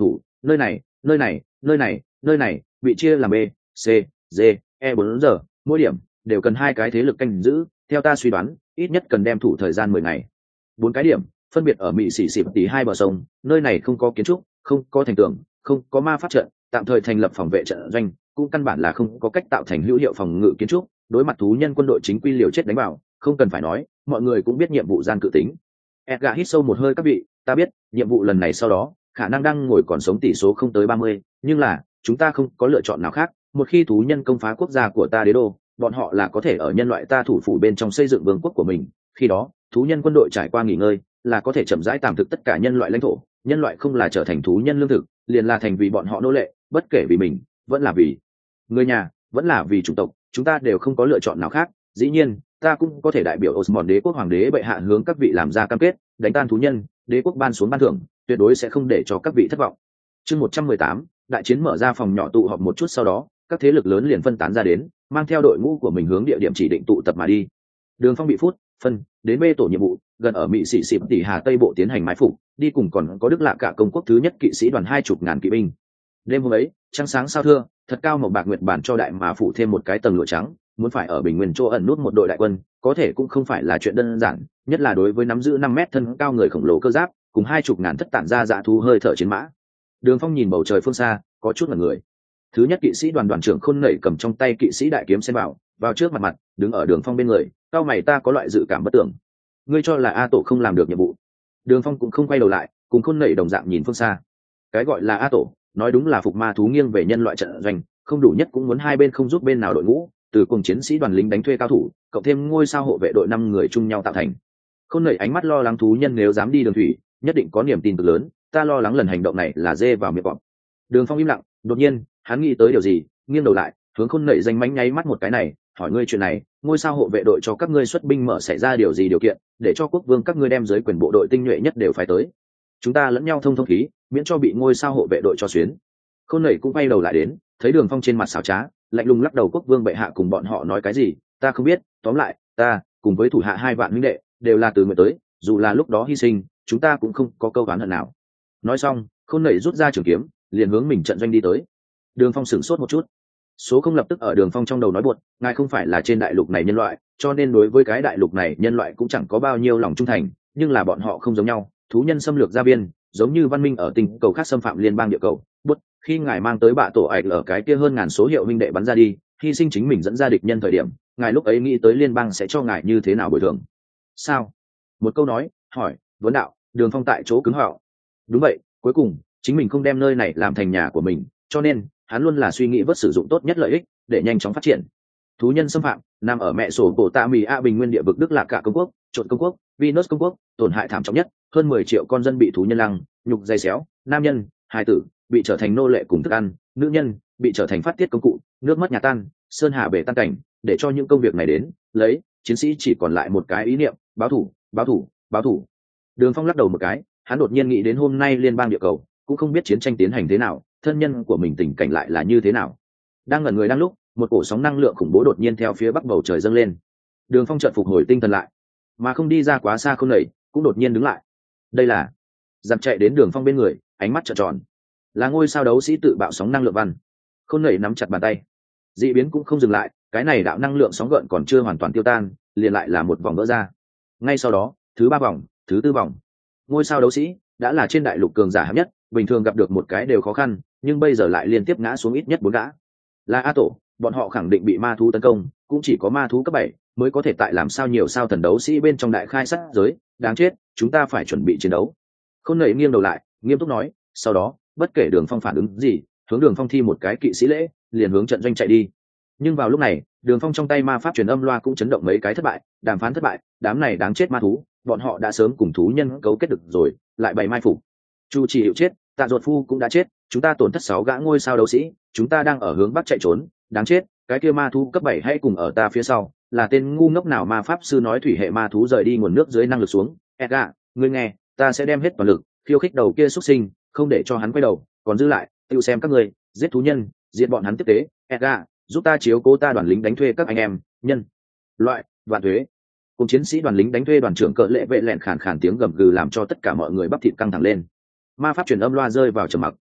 nơi này nơi này nơi này nơi này bị chia làm b c d e bốn giờ, mỗi điểm đều cần hai cái thế lực canh giữ. Theo ta suy đoán ít nhất cần đem thủ thời gian mười ngày. Bốn cái điểm phân biệt ở mỹ sĩ xịp tỷ hai bờ sông, nơi này không có kiến trúc, không có thành tường, không có ma pháp trận, tạm thời thành lập phòng vệ trận doanh, cũng căn bản là không có cách tạo thành hữu hiệu phòng ngự kiến trúc. Đối mặt thú nhân quân đội chính quy liều chết đánh vào, không cần phải nói, mọi người cũng biết nhiệm vụ gian cự tính. Edgar hít sâu một hơi. Các vị, ta biết nhiệm vụ lần này sau đó khả năng đang ngồi còn sống tỷ số không tới ba mươi, nhưng là chúng ta không có lựa chọn nào khác. Một khi thú nhân công phá quốc gia của ta đế đô, bọn họ là có thể ở nhân loại ta thủ phủ bên trong xây dựng vương quốc của mình. Khi đó thú nhân quân đội trải qua nghỉ ngơi là có thể chậm rãi tạm thực tất cả nhân loại lãnh thổ. Nhân loại không là trở thành thú nhân lương thực, liền là thành vì bọn họ nô lệ, bất kể vì mình vẫn là vì người nhà, vẫn là vì chủng tộc, chúng ta đều không có lựa chọn nào khác. Dĩ nhiên ta cũng có thể đại biểu Osmond đế quốc hoàng đế bệ hạ hướng các vị làm ra cam kết, đánh tan thú nhân, đế quốc ban xuống ban thưởng, tuyệt đối sẽ không để cho các vị thất vọng. Chương một trăm mười tám, đại chiến mở ra. Phòng nhỏ tụ họp một chút sau đó, các thế lực lớn liền phân tán ra đến, mang theo đội ngũ của mình hướng địa điểm chỉ định tụ tập mà đi. Đường Phong bị phút phân đến bê tổ nhiệm vụ, gần ở mỹ sĩ xịp tỷ hà tây bộ tiến hành mái phục, đi cùng còn có Đức Lạ cả công quốc thứ nhất kỵ sĩ đoàn hai chục ngàn kỵ binh. Đêm hôm ấy trăng sáng sao thưa, thật cao màu bạc nguyệt bản cho đại mà phủ thêm một cái tầng lụa trắng. Muốn phải ở bình nguyên chỗ ẩn nút một đội đại quân, có thể cũng không phải là chuyện đơn giản, nhất là đối với nắm giữ năm mét thân cao người khổng lồ cơ giáp cùng hai chục ngàn thất tản ra dạ thú hơi thở chiến mã. Đường Phong nhìn bầu trời phương xa, có chút ngẩn người. Thứ nhất kỵ sĩ đoàn đoàn trưởng Khôn Nảy cầm trong tay kỵ sĩ đại kiếm xen vào, vào trước mặt mặt, đứng ở Đường Phong bên người. Cao mày, ta có loại dự cảm bất tưởng. Ngươi cho là A Tổ không làm được nhiệm vụ? Đường Phong cũng không quay đầu lại, cùng Khôn Nảy đồng dạng nhìn phương xa. Cái gọi là A Tổ, nói đúng là phục ma thú nghiêng về nhân loại trận doanh, không đủ nhất cũng muốn hai bên không giúp bên nào đội ngũ, từ cùng chiến sĩ đoàn lính đánh thuê cao thủ, cộng thêm ngôi sao hộ vệ đội năm người chung nhau tạo thành. Khôn Nảy ánh mắt lo lắng, thú nhân nếu dám đi đường thủy, nhất định có niềm tin cực lớn, ta lo lắng lần hành động này là dê vào miệng cọp. Đường Phong im lặng, đột nhiên hắn nghĩ tới điều gì, nghiêng đầu lại, hướng Khôn Nảy danh mánh nháy mắt một cái này, hỏi ngươi chuyện này, ngôi sao hộ vệ đội cho các ngươi xuất binh mở xảy ra điều gì điều kiện, để cho quốc vương các ngươi đem dưới quyền bộ đội tinh nhuệ nhất đều phải tới. Chúng ta lẫn nhau thông thông khí, miễn cho bị ngôi sao hộ vệ đội cho xuyến. Khôn Nảy cũng quay đầu lại đến, thấy Đường Phong trên mặt xảo trá, lạnh lùng lắc đầu, quốc vương bệ hạ cùng bọn họ nói cái gì, ta không biết, tóm lại, ta cùng với thủ hạ hai vạn huynh đệ đều là từ nguyện tới, dù là lúc đó hy sinh, chúng ta cũng không có câu oán hận nào. Nói xong, Khôn Nảy rút ra trường kiếm, liền hướng mình trận doanh đi tới. Đường Phong sửng sốt một chút. Số không lập tức ở Đường Phong trong đầu nói buột, ngài không phải là trên đại lục này nhân loại, cho nên đối với cái đại lục này nhân loại cũng chẳng có bao nhiêu lòng trung thành, nhưng là bọn họ không giống nhau, thú nhân xâm lược gia biên, giống như văn minh ở tinh cầu khác xâm phạm liên bang địa cầu. Bút, khi ngài mang tới bạ tổ ạch ở cái kia hơn ngàn số hiệu huynh đệ bắn ra đi, hy sinh chính mình dẫn ra địch nhân thời điểm, ngài lúc ấy nghĩ tới liên bang sẽ cho ngài như thế nào bồi thường? Sao? Một câu nói, hỏi, vấn đạo. Đường Phong tại chỗ cứng họng. Đúng vậy, cuối cùng chính mình không đem nơi này làm thành nhà của mình, cho nên hắn luôn là suy nghĩ vớt sử dụng tốt nhất lợi ích để nhanh chóng phát triển. Thú nhân xâm phạm nằm ở mẹ sổ cổ tạ mì a bình nguyên địa vực Đức Lạc cả công quốc, trộn công quốc, Venus công quốc, tổn hại thảm trọng nhất, hơn mười triệu con dân bị thú nhân lăng nhục dây xéo, nam nhân hài tử bị trở thành nô lệ cùng thức ăn, nữ nhân bị trở thành phát tiết công cụ, nước mất nhà tan, sơn hà bể tan cảnh. Để cho những công việc này đến lấy, chiến sĩ chỉ còn lại một cái ý niệm, báo thủ, báo thủ, báo thủ. Đường Phong lắc đầu một cái, hắn đột nhiên nghĩ đến hôm nay liên bang địa cầu cũng không biết chiến tranh tiến hành thế nào, thân nhân của mình tình cảnh lại là như thế nào. Đang ngẩn người đang lúc, một cổ sóng năng lượng khủng bố đột nhiên theo phía bắc bầu trời dâng lên. Đường Phong chợt phục hồi tinh thần lại, mà không đi ra quá xa Khôn Nảy cũng đột nhiên đứng lại. Đây là giặc chạy đến Đường Phong bên người, ánh mắt trợn tròn, là ngôi sao đấu sĩ tự bạo sóng năng lượng văn. Khôn Nảy nắm chặt bàn tay, dị biến cũng không dừng lại, cái này đạo năng lượng sóng gợn còn chưa hoàn toàn tiêu tan, liền lại là một vòng vỡ ra. Ngay sau đó, thứ ba vòng, thứ tư vòng. Ngôi sao đấu sĩ đã là trên đại lục cường giả hạng nhất, bình thường gặp được một cái đều khó khăn, nhưng bây giờ lại liên tiếp ngã xuống ít nhất bốn gã. Là A Tổ, bọn họ khẳng định bị ma thú tấn công, cũng chỉ có ma thú cấp bảy mới có thể tại làm sao nhiều sao thần đấu sĩ bên trong đại khai sát giới, đáng chết, chúng ta phải chuẩn bị chiến đấu. Khôn Nảy nghiêng đầu lại, nghiêm túc nói, sau đó, bất kể Đường Phong phản ứng gì, hướng Đường Phong thi một cái kỵ sĩ lễ, liền hướng trận doanh chạy đi. Nhưng vào lúc này, Đường Phong trong tay ma pháp truyền âm loa cũng chấn động mấy cái, thất bại, đàm phán thất bại, đám này đáng chết ma thú, bọn họ đã sớm cùng thú nhân cấu kết được rồi, lại bày mai phục. Chu Chỉ Hiệu chết, Tạ Duật Phu cũng đã chết, chúng ta tổn thất sáu gã ngôi sao đấu sĩ, chúng ta đang ở hướng bắc chạy trốn, đáng chết, cái kia ma thú cấp bảy hãy cùng ở ta phía sau, là tên ngu ngốc nào ma pháp sư nói thủy hệ ma thú rời đi nguồn nước dưới năng lực xuống. Edgar, ngươi nghe, ta sẽ đem hết toàn lực khiêu khích đầu kia xuất sinh, không để cho hắn quay đầu, còn giữ lại, tự xem các ngươi, giết thú nhân, diệt bọn hắn tiếp tế. Edgar, giúp ta chiếu cố ta đoàn lính đánh thuê các anh em, nhân loại, vạn thuế. Cùng chiến sĩ đoàn lính đánh thuê đoàn trưởng Cờ Lệ Vệ lẹn khàn khàn tiếng gầm gừ làm cho tất cả mọi người bắp thịt căng thẳng lên. Ma pháp truyền âm loa rơi vào trầm mặc.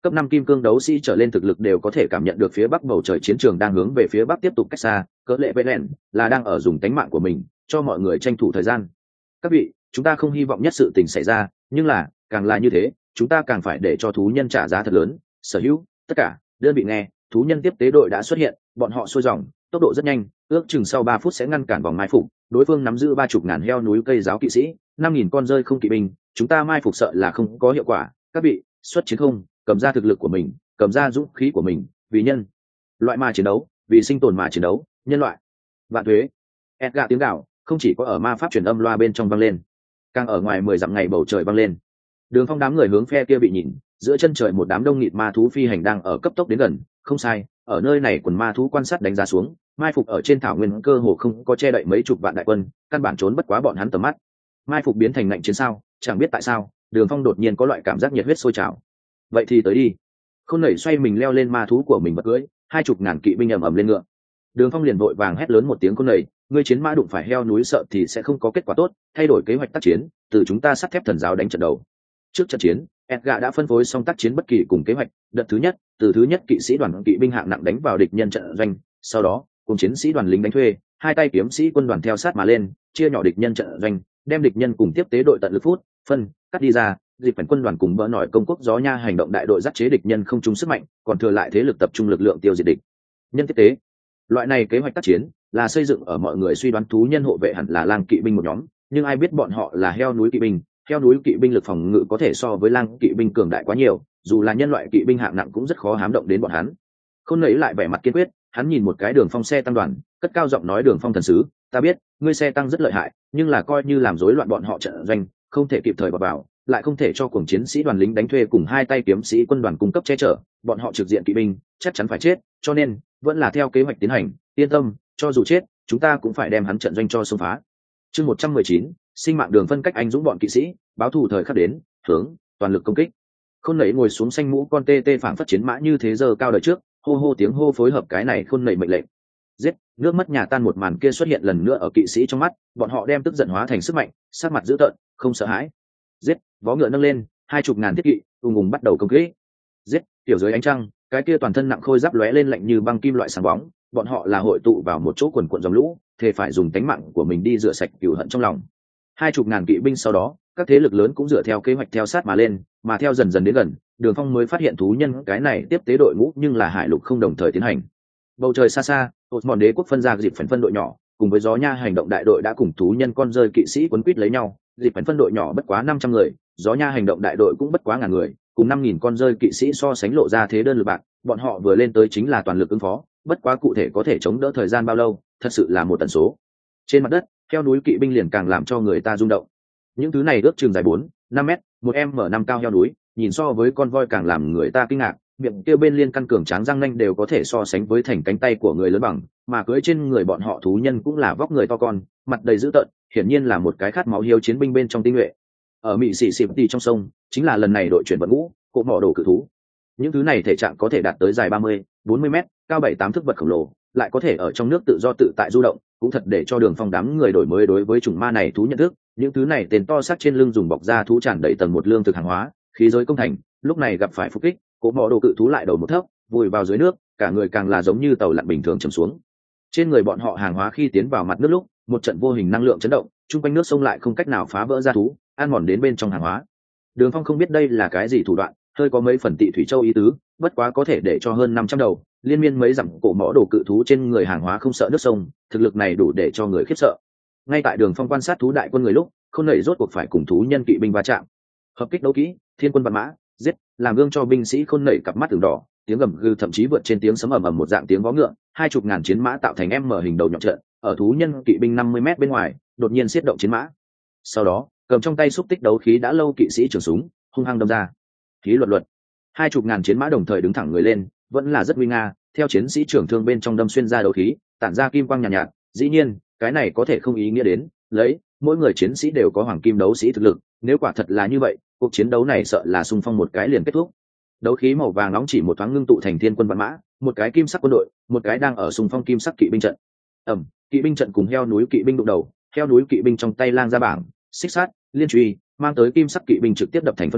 cấp năm kim cương đấu sĩ trở lên thực lực đều có thể cảm nhận được phía bắc bầu trời chiến trường đang hướng về phía bắc tiếp tục cách xa, cỡ lệ vẽ lẹn là đang ở dùng tánh mạng của mình cho mọi người tranh thủ thời gian. Các vị, chúng ta không hy vọng nhất sự tình xảy ra, nhưng là càng là như thế chúng ta càng phải để cho thú nhân trả giá thật lớn. Sở hữu tất cả đơn vị nghe, thú nhân tiếp tế đội đã xuất hiện, bọn họ xuôi dòng tốc độ rất nhanh, ước chừng sau ba phút sẽ ngăn cản vòng mai phục. Đối phương nắm giữ ba chục ngàn heo núi cây giáo kỵ sĩ, năm nghìn con rơi không kỵ binh, chúng ta mai phục sợ là không có hiệu quả. Các vị xuất chiến không, cầm ra thực lực của mình, cầm ra dũng khí của mình, vì nhân loại mà chiến đấu, vì sinh tồn mà chiến đấu. Nhân loại vạn thuế. Edgar tiếng gạo không chỉ có ở ma pháp truyền âm loa bên trong vang lên, càng ở ngoài mười dặm ngày bầu trời vang lên. Đường Phong đám người hướng phe kia bị nhìn, giữa chân trời một đám đông nghịt ma thú phi hành đang ở cấp tốc đến gần. Không sai, ở nơi này quần ma thú quan sát đánh giá xuống, mai phục ở trên thảo nguyên cơ hồ không có che đậy mấy chục vạn đại quân, căn bản trốn bất quá bọn hắn tầm mắt. Mai phục biến thành ngạnh chiến sao? Chẳng biết tại sao, Đường Phong đột nhiên có loại cảm giác nhiệt huyết sôi trào. Vậy thì tới đi. Khôn nảy xoay mình leo lên ma thú của mình bật cưỡi, hai chục ngàn kỵ binh ầm ầm lên ngựa. Đường Phong liền vội vàng hét lớn một tiếng: Khôn nảy, ngươi chiến mã đụng phải heo núi sợ thì sẽ không có kết quả tốt, thay đổi kế hoạch tác chiến, từ chúng ta sắt thép thần giáo đánh trận đầu. Trước trận chiến, Edgar đã phân phối xong tác chiến bất kỳ cùng kế hoạch. Đợt thứ nhất, từ thứ nhất kỵ sĩ đoàn kỵ binh hạng nặng đánh vào địch nhân trận doanh, sau đó cùng chiến sĩ đoàn lính đánh thuê, hai tay kiếm sĩ quân đoàn theo sát mà lên, chia nhỏ địch nhân trận doanh, đem địch nhân cùng tiếp tế đội tận lực phút phân cắt đi ra. Dịp phần quân đoàn cùng bỡ nổi công quốc gió nha hành động đại đội dắt chế địch nhân không trung sức mạnh, còn thừa lại thế lực tập trung lực lượng tiêu diệt địch nhân tiếp tế. Loại này kế hoạch tác chiến là xây dựng ở mọi người suy đoán thú nhân hộ vệ hẳn là lang kỵ binh một nhóm, nhưng ai biết bọn họ là heo núi kỵ binh. Heo núi kỵ binh lực phòng ngự có thể so với lang kỵ binh cường đại quá nhiều, dù là nhân loại kỵ binh hạng nặng cũng rất khó hám động đến bọn hắn. Khôn nấy lại vẻ mặt kiên quyết, hắn nhìn một cái Đường Phong xe tăng đoàn, cất cao giọng nói: Đường Phong thần sứ, ta biết ngươi xe tăng rất lợi hại, nhưng là coi như làm rối loạn bọn họ trận doanh, không thể kịp thời vào vào, lại không thể cho cuồng chiến sĩ đoàn lính đánh thuê cùng hai tay kiếm sĩ quân đoàn cung cấp che chở, bọn họ trực diện kỵ binh chắc chắn phải chết, cho nên vẫn là theo kế hoạch tiến hành. Yên tâm, cho dù chết, chúng ta cũng phải đem hắn trận doanh cho xông phá. Chương một trăm mười chín, sinh mạng đường phân cách anh dũng bọn kỵ sĩ, báo thù thời khắc đến, hướng toàn lực công kích. Khôn nảy ngồi xuống xanh mũ con tê tê phảng phất chiến mã như thế giờ cao đời trước, hô hô tiếng hô phối hợp cái này Khôn nảy mệnh lệnh. Giết, nước mất nhà tan một màn kia xuất hiện lần nữa ở kỵ sĩ trong mắt, bọn họ đem tức giận hóa thành sức mạnh, sát mặt dữ tợn, không sợ hãi. Giết, vó ngựa nâng lên, hai chục ngàn thiết kỵ ung ung bắt đầu công kích. Giết, tiểu dưới ánh trăng, cái kia toàn thân nặng khôi giáp lóe lên lạnh như băng kim loại sáng bóng, bọn họ là hội tụ vào một chỗ quần quần dòng lũ, thề phải dùng tánh mạng của mình đi rửa sạch cừu hận trong lòng. Hai chục ngàn kỵ binh sau đó, các thế lực lớn cũng dựa theo kế hoạch theo sát mà lên, mà theo dần dần đến gần, Đường Phong mới phát hiện thú nhân cái này tiếp tế đội ngũ nhưng là hải lục không đồng thời tiến hành. Bầu trời xa xa, một mòn đế quốc phân ra dịp phần phân đội nhỏ, cùng với gió nha hành động đại đội đã cùng thú nhân con rơi kỵ sĩ quấn quýt lấy nhau. Dịp phần phân đội nhỏ bất quá năm trăm người, gió nha hành động đại đội cũng bất quá ngàn người, cùng năm nghìn con rơi kỵ sĩ so sánh lộ ra thế đơn lực bạc. Bọn họ vừa lên tới chính là toàn lực ứng phó, bất quá cụ thể có thể chống đỡ thời gian bao lâu, thật sự là một tần số. Trên mặt đất, heo núi kỵ binh liền càng làm cho người ta rung động. Những thứ này ước chừng dài bốn, năm mét, một m năm cao heo núi, nhìn so với con voi càng làm người ta kinh ngạc, miệng kia bên liên căn cường tráng răng nanh đều có thể so sánh với thành cánh tay của người lớn bằng, mà cưỡi trên người bọn họ thú nhân cũng là vóc người to con, mặt đầy dữ tợn, hiển nhiên là một cái khát máu hiếu chiến binh bên trong tinh nhuệ. Ở Mỹ Sĩ Xịp Tì trong sông, chính là lần này đội chuyển vận ngũ, cộ mỏ đồ cự thú. Những thứ này thể trạng có thể đạt tới dài ba mươi, bốn mươi mét, cao bảy tám thước vật khổng lồ, lại có thể ở trong nước tự do tự tại du động, cũng thật để cho Đường Phong đám người đổi mới đối với chủng ma này thú nhận thức. Những thứ này tên to xác trên lưng dùng bọc da thú tràn đầy tầng một lương thực hàng hóa, khí giới công thành, lúc này gặp phải phục kích, cỗ mỏ đồ cự thú lại đầu một thấp, vùi vào dưới nước, cả người càng là giống như tàu lặn bình thường chìm xuống. Trên người bọn họ hàng hóa khi tiến vào mặt nước lúc, một trận vô hình năng lượng chấn động, chung quanh nước sông lại không cách nào phá vỡ ra thú, ăn mòn đến bên trong hàng hóa. Đường Phong không biết đây là cái gì thủ đoạn, hơi có mấy phần tị thủy châu ý tứ, bất quá có thể để cho hơn năm trăm đầu, liên miên mấy dặm cổ mỏ đồ cự thú trên người hàng hóa không sợ nước sông, thực lực này đủ để cho người khiếp sợ. Ngay tại Đường Phong quan sát thú đại quân người lúc, Khôn nảy rốt cuộc phải cùng thú nhân kỵ binh va chạm. Hợp kích đấu kỹ, thiên quân vạn mã, giết, làm gương cho binh sĩ Khôn nảy cặp mắt từng đỏ, tiếng gầm gừ thậm chí vượt trên tiếng sấm ầm ầm một dạng tiếng vó ngựa, hai chục ngàn chiến mã tạo thành em mở hình đầu nhọn trận, ở thú nhân kỵ binh năm mươi mét bên ngoài, đột nhiên siết động chiến mã. Sau đó, cầm trong tay xúc tích đấu khí đã lâu kỵ sĩ trường súng, hung hăng đâm ra. Khí luật luật, hai chục ngàn chiến mã đồng thời đứng thẳng người lên, vẫn là rất uy nga, theo chiến sĩ trưởng thương bên trong đâm xuyên ra đấu khí, tản ra kim quang nhàn nhạt, nhạt. Dĩ nhiên, cái này có thể không ý nghĩa đến, lấy mỗi người chiến sĩ đều có hoàng kim đấu sĩ thực lực, nếu quả thật là như vậy, cuộc chiến đấu này sợ là xung phong một cái liền kết thúc. Đấu khí màu vàng nóng chỉ một thoáng ngưng tụ thành thiên quân vạn mã, một cái kim sắc quân đội, một cái đang ở xung phong kim sắc kỵ binh trận. Ầm, kỵ binh trận cùng heo núi kỵ binh đụng đầu, heo núi kỵ binh trong tay lang ra bảng, xích sát, liên truy, mang tới kim sắc kỵ binh trực tiếp đập thành phấn vụn,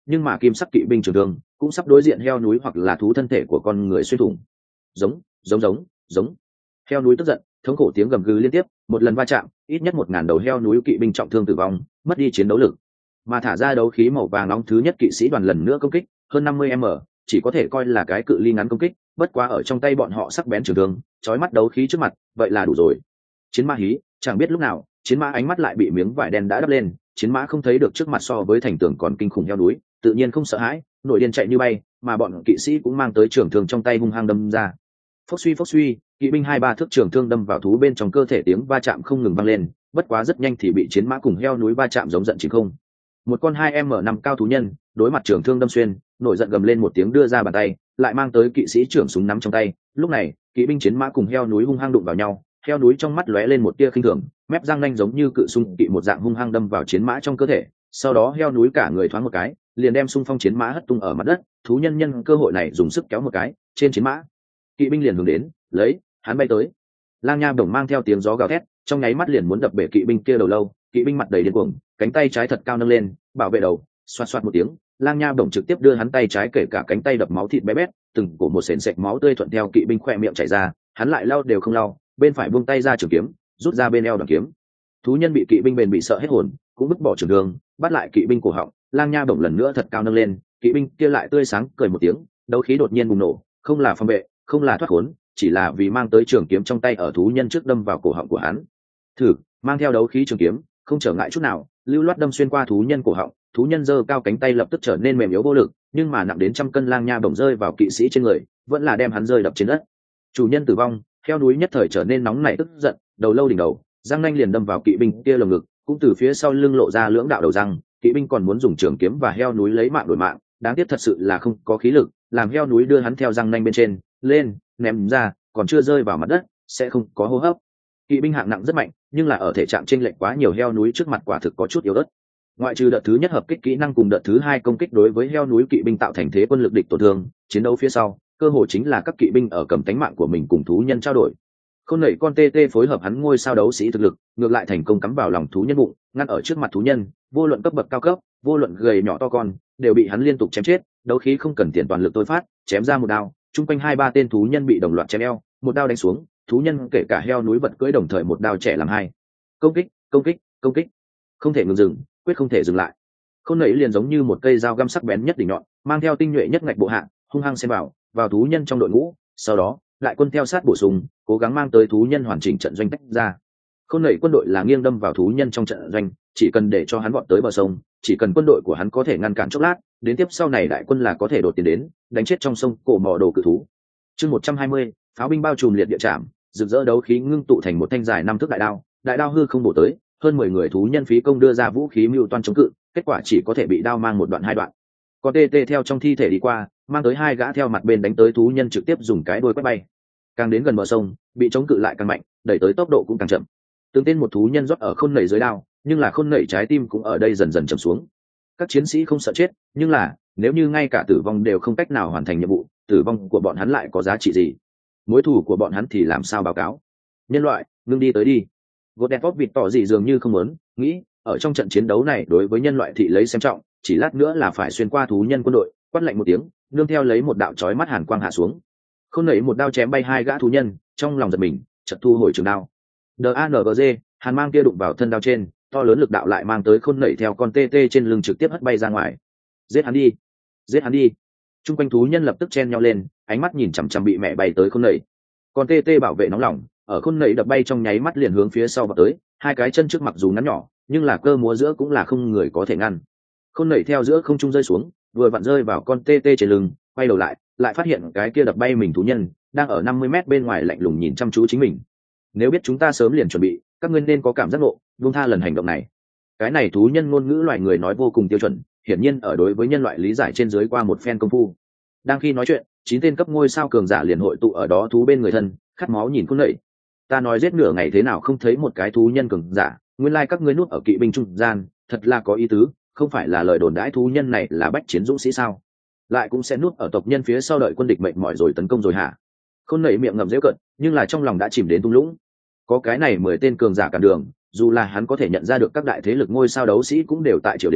nhưng mà kim sắc kỵ binh trường thương cũng sắp đối diện heo núi hoặc là thú thân thể của con người xuyên thủng. Giống giống giống giống heo núi tức giận, thống khổ tiếng gầm gừ liên tiếp, một lần va chạm ít nhất một ngàn đầu heo núi kỵ binh trọng thương tử vong, mất đi chiến đấu lực. Mà thả ra đấu khí màu vàng nóng thứ nhất kỵ sĩ đoàn lần nữa công kích hơn năm mươi mét, chỉ có thể coi là cái cự ly ngắn công kích, bất quá ở trong tay bọn họ sắc bén trường thương chói mắt đấu khí trước mặt vậy là đủ rồi. Chiến mã hí, chẳng biết lúc nào chiến mã ánh mắt lại bị miếng vải đen đã đắp lên, chiến mã không thấy được trước mặt so với thành tường còn kinh khủng heo núi, tự nhiên không sợ hãi, nổi điên chạy như bay, mà bọn kỵ sĩ cũng mang tới trường thương trong tay hung hăng đâm ra. Phốc suy phốc suy, kỵ binh hai ba thước trường thương đâm vào thú bên trong cơ thể, tiếng va chạm không ngừng vang lên, bất quá rất nhanh thì bị chiến mã cùng heo núi va chạm giống giận chính không. Một con hai m năm cao thú nhân đối mặt trường thương đâm xuyên, nổi giận gầm lên một tiếng đưa ra bàn tay, lại mang tới kỵ sĩ trưởng súng nắm trong tay. Lúc này kỵ binh chiến mã cùng heo núi hung hăng đụng vào nhau, heo núi trong mắt lóe lên một tia khinh thường, mép răng nanh giống như cự xung kỵ một dạng hung hăng đâm vào chiến mã trong cơ thể, sau đó heo núi cả người thoáng một cái liền đem xung phong chiến mã hất tung ở mặt đất. Thú nhân nhân cơ hội này dùng sức kéo một cái trên chiến mã, kỵ binh liền hướng đến lấy hắn bay tới. Lang nha bổng mang theo tiếng gió gào thét, trong nháy mắt liền muốn đập bể kỵ binh kia đầu lâu. Kỵ binh mặt đầy điên cuồng, cánh tay trái thật cao nâng lên bảo vệ đầu, xoát xoát một tiếng, lang nha bổng trực tiếp đưa hắn tay trái kể cả cánh tay đập máu thịt bé bét, từng cổ một sền sệt máu tươi thuận theo kỵ binh khoe miệng chảy ra. Hắn lại lau đều không lau, bên phải buông tay ra trường kiếm rút ra bên eo đoạn kiếm. Thú nhân bị kỵ binh bền bị sợ hết hồn, cũng vứt bỏ trường thương bắt lại kỵ binh cổ họng. Lang nha bổng lần nữa thật cao nâng lên, kỵ binh kia lại tươi sáng cười một tiếng, đấu khí đột nhiên bùng nổ, không là phòng vệ, không là thoát khốn, chỉ là vì mang tới trường kiếm trong tay ở thú nhân trước đâm vào cổ họng của hắn. Thử mang theo đấu khí trường kiếm không trở ngại chút nào, lưu loát đâm xuyên qua thú nhân cổ họng. Thú nhân giơ cao cánh tay lập tức trở nên mềm yếu vô lực, nhưng mà nặng đến trăm cân lang nha bổng rơi vào kỵ sĩ trên người vẫn là đem hắn rơi đập trên đất. Chủ nhân tử vong, heo núi nhất thời trở nên nóng nảy tức giận, đầu lâu đỉnh đầu răng nanh liền đâm vào kỵ binh kia lồng ngực, cũng từ phía sau lưng lộ ra lưỡng đạo đầu răng. Kỵ binh còn muốn dùng trường kiếm và heo núi lấy mạng đổi mạng, đáng tiếc thật sự là không có khí lực, làm heo núi đưa hắn theo răng nanh bên trên lên ném ra, còn chưa rơi vào mặt đất sẽ không có hô hấp. Kỵ binh hạng nặng rất mạnh, nhưng là ở thể trạng chênh lệch quá nhiều, heo núi trước mặt quả thực có chút yếu ớt. Ngoại trừ đợt thứ nhất hợp kích kỹ năng cùng đợt thứ hai công kích đối với heo núi kỵ binh tạo thành thế quân lực địch tổn thương, chiến đấu phía sau cơ hội chính là các kỵ binh ở cầm tánh mạng của mình cùng thú nhân trao đổi. Khôn nảy con tê tê phối hợp hắn ngôi sao đấu sĩ thực lực, ngược lại thành công cắm vào lòng thú nhân bụng, ngăn ở trước mặt thú nhân, vô luận cấp bậc cao cấp, vô luận gầy nhỏ to con, đều bị hắn liên tục chém chết. Đấu khí không cần tiền toàn lực tôi phát, chém ra một đao, chung quanh hai ba tên thú nhân bị đồng loạt chém eo, một đao đánh xuống, thú nhân kể cả heo núi vật cưỡi đồng thời một đao trẻ làm hai. Công kích, công kích, công kích, không thể ngừng dừng, quyết không thể dừng lại. Khôn nảy liền giống như một cây dao găm sắc bén nhất đỉnh nhọn, mang theo tinh nhuệ nhất ngạch bộ hạ, hung hăng xen vào vào thú nhân trong đội ngũ, sau đó lại quân theo sát bổ sung, cố gắng mang tới thú nhân hoàn chỉnh trận doanh tách ra. Khôn nảy quân đội là nghiêng đâm vào thú nhân trong trận doanh, chỉ cần để cho hắn vọt tới bờ sông, chỉ cần quân đội của hắn có thể ngăn cản chốc lát, đến tiếp sau này đại quân là có thể đột tiến đến đánh chết trong sông cổ mò đồ cự thú. Chương một trăm hai mươi, pháo binh bao trùm liệt địa trảm, rực rỡ đấu khí ngưng tụ thành một thanh dài năm thước đại đao, đại đao hư không bổ tới, hơn mười người thú nhân phí công đưa ra vũ khí mưu toan chống cự, kết quả chỉ có thể bị đao mang một đoạn hai đoạn. Có tê tê theo trong thi thể đi qua, mang tới hai gã theo mặt bên đánh tới thú nhân trực tiếp dùng cái đuôi quét bay. Càng đến gần bờ sông, bị chống cự lại càng mạnh, đẩy tới tốc độ cũng càng chậm. Từng tên một thú nhân rót ở khôn nảy dưới đao, nhưng là khôn nảy trái tim cũng ở đây dần dần chậm xuống. Các chiến sĩ không sợ chết, nhưng là nếu như ngay cả tử vong đều không cách nào hoàn thành nhiệm vụ, tử vong của bọn hắn lại có giá trị gì? Mối thù của bọn hắn thì làm sao báo cáo? Nhân loại, ngưng đi tới đi. Godefroy vịt tỏ gì dường như không muốn nghĩ, ở trong trận chiến đấu này đối với nhân loại thị lấy xem trọng, chỉ lát nữa là phải xuyên qua thú nhân quân đội. Quát lạnh một tiếng, nương theo lấy một đạo chói mắt hàn quang hạ xuống. Khôn nảy một đao chém bay hai gã thú nhân, trong lòng giật mình, chợt thu hồi trường đao. đangg, hàn mang kia đụng vào thân đao trên, to lớn lực đạo lại mang tới khôn nảy theo con tê tê trên lưng trực tiếp hất bay ra ngoài. Giết hắn đi, giết hắn đi. Trung quanh thú nhân lập tức chen nhau lên, ánh mắt nhìn chằm chằm bị mẹ bay tới khôn nảy. Con tê tê bảo vệ nóng lòng, ở khôn nảy đập bay trong nháy mắt liền hướng phía sau vào tới, hai cái chân trước mặc dù ngắn nhỏ, nhưng là cơ múa giữa cũng là không người có thể ngăn. Khôn nảy theo giữa không trung rơi xuống, vừa vặn rơi vào con tê tê trên lưng, quay đầu lại, lại phát hiện cái kia đập bay mình thú nhân đang ở năm mươi mét bên ngoài lạnh lùng nhìn chăm chú chính mình. Nếu biết chúng ta sớm liền chuẩn bị, các ngươi nên có cảm giác ngộ, buông tha lần hành động này. Cái này thú nhân ngôn ngữ loài người nói vô cùng tiêu chuẩn, hiển nhiên ở đối với nhân loại lý giải trên dưới qua một phen công phu. Đang khi nói chuyện, chín tên cấp ngôi sao cường giả liền hội tụ ở đó thú bên người thân, khát máu nhìn khôn nảy. Ta nói giết nửa ngày thế nào không thấy một cái thú nhân cường giả, nguyên lai các ngươi nuốt ở kỵ binh trung gian, thật là có ý tứ, không phải là lời đồn đãi thú nhân này là bách chiến dũng sĩ sao? Lại cũng sẽ nuốt ở tộc nhân phía sau đợi quân địch mệt mỏi rồi tấn công rồi hả? Khôn nảy miệng ngậm dễu cận, nhưng là trong lòng đã chìm đến thung lũng. Có cái này mười tên cường giả cản đường, dù là hắn có thể nhận ra được các đại thế lực ngôi sao đấu sĩ cũng đều tại triều đến,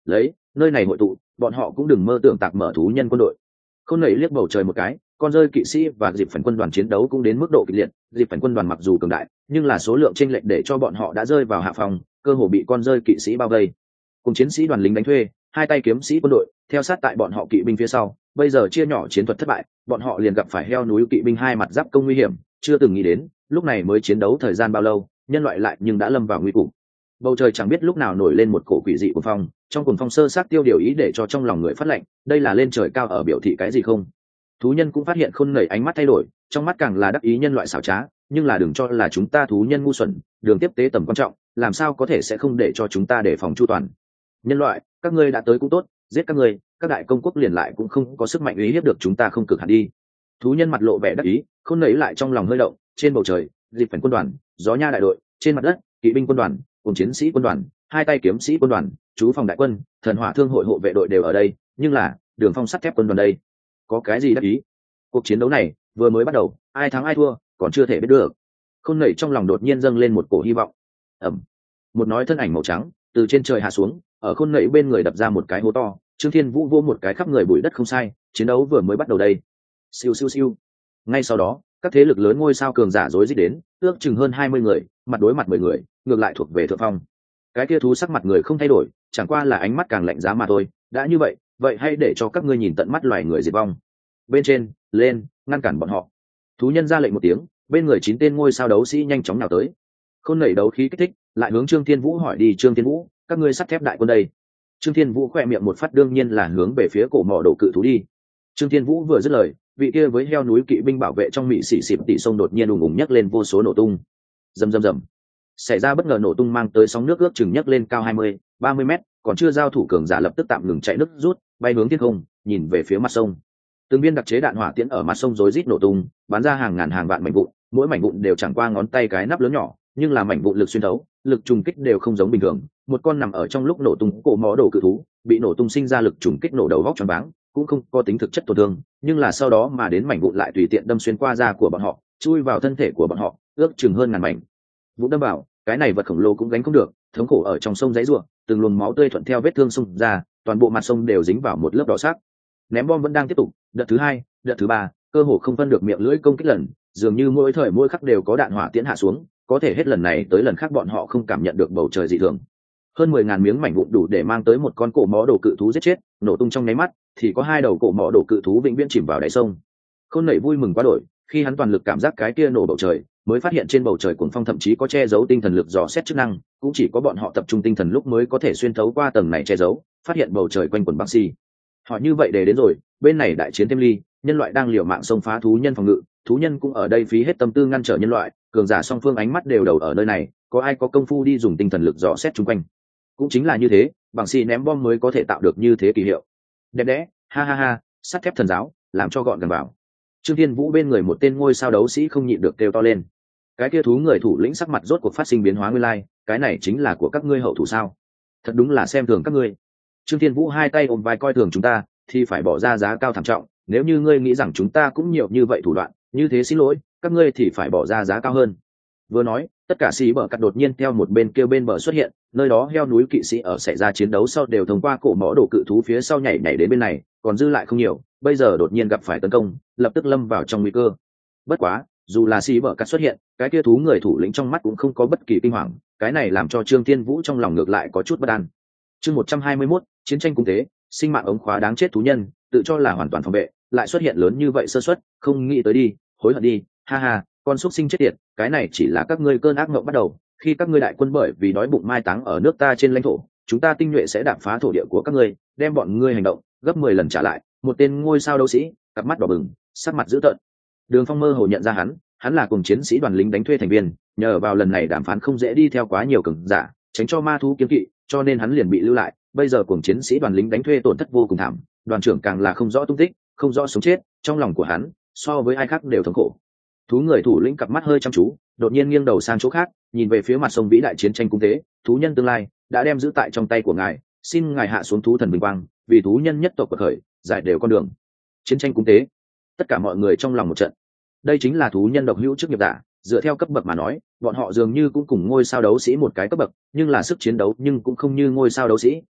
lấy nơi này hội tụ, bọn họ cũng đừng mơ tưởng tạc mở thú nhân quân đội. Khôn nảy liếc bầu trời một cái, con rơi kỵ sĩ và dịp phần quân đoàn chiến đấu cũng đến mức độ kịch liệt. Dịp phần quân đoàn mặc dù cường đại, nhưng là số lượng chênh lệch để cho bọn họ đã rơi vào hạ phòng, cơ hồ bị con rơi kỵ sĩ bao vây. Cùng chiến sĩ đoàn lính đánh thuê, hai tay kiếm sĩ quân đội theo sát tại bọn họ kỵ binh phía sau. Bây giờ chia nhỏ chiến thuật thất bại, bọn họ liền gặp phải heo núi kỵ binh hai mặt giáp công nguy hiểm, chưa từng nghĩ đến lúc này mới chiến đấu thời gian bao lâu, nhân loại lại nhưng đã lâm vào nguy cục. Bầu trời chẳng biết lúc nào nổi lên một cổ quỷ dị cuồng phong, trong cuồng phong sơ sát tiêu điều ý để cho trong lòng người phát lệnh, đây là lên trời cao ở biểu thị cái gì không? Thú nhân cũng phát hiện Khôn nảy ánh mắt thay đổi, trong mắt càng là đắc ý nhân loại xảo trá, nhưng là đừng cho là chúng ta thú nhân ngu xuẩn, đường tiếp tế tầm quan trọng, làm sao có thể sẽ không để cho chúng ta đề phòng chu toàn. Nhân loại, các ngươi đã tới cũng tốt, giết các ngươi, các đại công quốc liền lại cũng không có sức mạnh uy hiếp được chúng ta không cực hẳn đi. Thú nhân mặt lộ vẻ đắc ý, Khôn nảy lại trong lòng hơi động, trên bầu trời, dịp phần quân đoàn, gió nha đại đội, trên mặt đất, kỵ binh quân đoàn, cùng chiến sĩ quân đoàn, hai tay kiếm sĩ quân đoàn, chú phòng đại quân, thần hỏa thương hội hộ vệ đội đều ở đây, nhưng là đường phong sắt thép quân đoàn đây, có cái gì đắc ý? Cuộc chiến đấu này vừa mới bắt đầu, ai thắng ai thua còn chưa thể biết được. Khôn nảy trong lòng đột nhiên dâng lên một cổ hy vọng. Ẩm, một nói thân ảnh màu trắng từ trên trời hạ xuống, ở Khôn nảy bên người đập ra một cái hố to. Trương Thiên Vũ vô một cái khắp người bụi đất không sai, chiến đấu vừa mới bắt đầu đây. Siêu siêu siêu. Ngay sau đó, các thế lực lớn ngôi sao cường giả rối rít đến, ước chừng hơn hai mươi người, mặt đối mặt mười người, ngược lại thuộc về thượng phong. Cái kia thú sắc mặt người không thay đổi, chẳng qua là ánh mắt càng lạnh giá mà thôi. Đã như vậy, vậy hãy để cho các ngươi nhìn tận mắt loài người diệt vong. Bên trên, lên, ngăn cản bọn họ. Thú nhân ra lệnh một tiếng, bên người chín tên ngôi sao đấu sĩ nhanh chóng nào tới. Khôn nảy đấu khí kích thích, lại hướng Trương Thiên Vũ hỏi đi, Trương Thiên Vũ, các ngươi sắt thép đại quân đây. Trương Thiên Vũ khoe miệng một phát, đương nhiên là hướng về phía cổ mỏ đổ cự thú đi. Trương Thiên Vũ vừa dứt lời, vị kia với heo núi kỵ binh bảo vệ trong mị xỉ xịp tỷ sông đột nhiên ùng ùng nhấc lên vô số nổ tung. Rầm rầm rầm. Xảy ra bất ngờ nổ tung mang tới sóng nước ước chừng nhấc lên cao hai mươi, ba mươi mét, còn chưa giao thủ cường giả lập tức tạm ngừng chạy nước rút, bay hướng thiên không, nhìn về phía mặt sông. Từng viên đặc chế đạn hỏa tiễn ở mặt sông rối rít nổ tung, bắn ra hàng ngàn hàng vạn mảnh vụn, mỗi mảnh vụn đều chẳng qua ngón tay cái nắp lớn nhỏ, nhưng là mảnh vụn lực xuyên thấu, lực trùng kích đều không giống bình thường. Một con nằm ở trong lúc nổ tung cổ mỏ đổ cự thú, bị nổ tung sinh ra lực trùng kích nổ đầu vóc choáng váng, cũng không có tính thực chất tổn thương, nhưng là sau đó mà đến mảnh vụn lại tùy tiện đâm xuyên qua da của bọn họ, chui vào thân thể của bọn họ, ước chừng hơn ngàn mảnh. Vụn đâm vào, cái này vật khổng lồ cũng gánh không được, thống khổ ở trong sông giãy giụa, từng luồng máu tươi thuận theo vết thương xung ra, toàn bộ mặt sông đều dính vào một lớp đỏ sắc. Ném bom vẫn đang tiếp tục, đợt thứ hai, đợt thứ ba, cơ hồ không phân được miệng lưỡi công kích lần, dường như mỗi thời mỗi khắc đều có đạn hỏa tiễn hạ xuống, có thể hết lần này tới lần khác bọn họ không cảm nhận được bầu trời dị thường. Hơn mười ngàn miếng mảnh vụn đủ để mang tới một con cổ mỏ đổ cự thú giết chết, nổ tung trong nháy mắt, thì có hai đầu cổ mỏ đổ cự thú vĩnh viễn chìm vào đáy sông. Khôn nảy vui mừng quá đổi, khi hắn toàn lực cảm giác cái kia nổ bầu trời, mới phát hiện trên bầu trời cuồng phong thậm chí có che giấu tinh thần lực dò xét chức năng, cũng chỉ có bọn họ tập trung tinh thần lúc mới có thể xuyên thấu qua tầng này che giấu, phát hiện bầu trời quanh quần băng xi. Họ như vậy để đến rồi, bên này đại chiến thêm ly, nhân loại đang liều mạng xông phá thú nhân phòng ngự, thú nhân cũng ở đây phí hết tâm tư ngăn trở nhân loại, cường giả song phương ánh mắt đều đầu ở nơi này, có ai có công phu đi dùng tinh thần lực dò xét chung quanh. Cũng chính là như thế, bằng xi ném bom mới có thể tạo được như thế kỳ hiệu. Đẹp đẽ, ha ha ha, sắt thép thần giáo, làm cho gọn gàng vào. Trương Thiên Vũ bên người một tên ngôi sao đấu sĩ không nhịn được kêu to lên. Cái kia thú người thủ lĩnh sắc mặt rốt cuộc phát sinh biến hóa, nguyên lai, cái này chính là của các ngươi hậu thủ sao? Thật đúng là xem thường các ngươi. Trương Thiên Vũ hai tay ôm vai, coi thường chúng ta thì phải bỏ ra giá cao thảm trọng, nếu như ngươi nghĩ rằng chúng ta cũng nhiều như vậy thủ đoạn, như thế xin lỗi, các ngươi thì phải bỏ ra giá cao hơn. Vừa nói, tất cả sĩ bờ cắt đột nhiên theo một bên kêu bên bờ xuất hiện, nơi đó heo núi kỵ sĩ ở xảy ra chiến đấu sau đều thông qua cổ mỏ đổ cự thú phía sau nhảy nhảy đến bên này, còn dư lại không nhiều, bây giờ đột nhiên gặp phải tấn công, lập tức lâm vào trong nguy cơ. Bất quá, dù là sĩ bờ cắt xuất hiện, cái kia thú người thủ lĩnh trong mắt cũng không có bất kỳ kinh hoàng, cái này làm cho Trương Thiên Vũ trong lòng ngược lại có chút bất an. Chương một trăm hai mươi mốt, chiến tranh cung tế, sinh mạng ống khóa đáng chết thú nhân, tự cho là hoàn toàn phòng vệ, lại xuất hiện lớn như vậy sơ suất, không nghĩ tới đi, hối hận đi, ha ha, con xúc sinh chết tiệt, cái này chỉ là các ngươi cơn ác mộng bắt đầu, khi các ngươi đại quân bởi vì đói bụng mai táng ở nước ta trên lãnh thổ, chúng ta tinh nhuệ sẽ đạp phá thổ địa của các ngươi, đem bọn ngươi hành động gấp mười lần trả lại. Một tên ngôi sao đấu sĩ, cặp mắt đỏ bừng, sắc mặt dữ tợn. Đường Phong mơ hồ nhận ra hắn, hắn là cùng chiến sĩ đoàn lính đánh thuê thành viên, nhờ vào lần này đàm phán không dễ đi theo quá nhiều cường giả, tránh cho ma thú kiếm kỵ, cho nên hắn liền bị lưu lại. Bây giờ cùng chiến sĩ đoàn lính đánh thuê tổn thất vô cùng thảm, đoàn trưởng càng là không rõ tung tích, không rõ sống chết, trong lòng của hắn so với ai khác đều thống khổ. Thú người thủ lĩnh cặp mắt hơi chăm chú, đột nhiên nghiêng đầu sang chỗ khác, nhìn về phía mặt sông vĩ đại chiến tranh cung tế, thú nhân tương lai đã đem giữ tại trong tay của ngài, xin ngài hạ xuống thú thần vinh quang, vì thú nhân nhất tộc bậc khởi, giải đều con đường. Chiến tranh cung tế, tất cả mọi người trong lòng một trận. Đây chính là thú nhân độc hữu chức nghiệp giả, dựa theo cấp bậc mà nói, bọn họ dường như cũng cùng ngôi sao đấu sĩ một cái cấp bậc, nhưng là sức chiến đấu nhưng cũng không như ngôi sao đấu sĩ,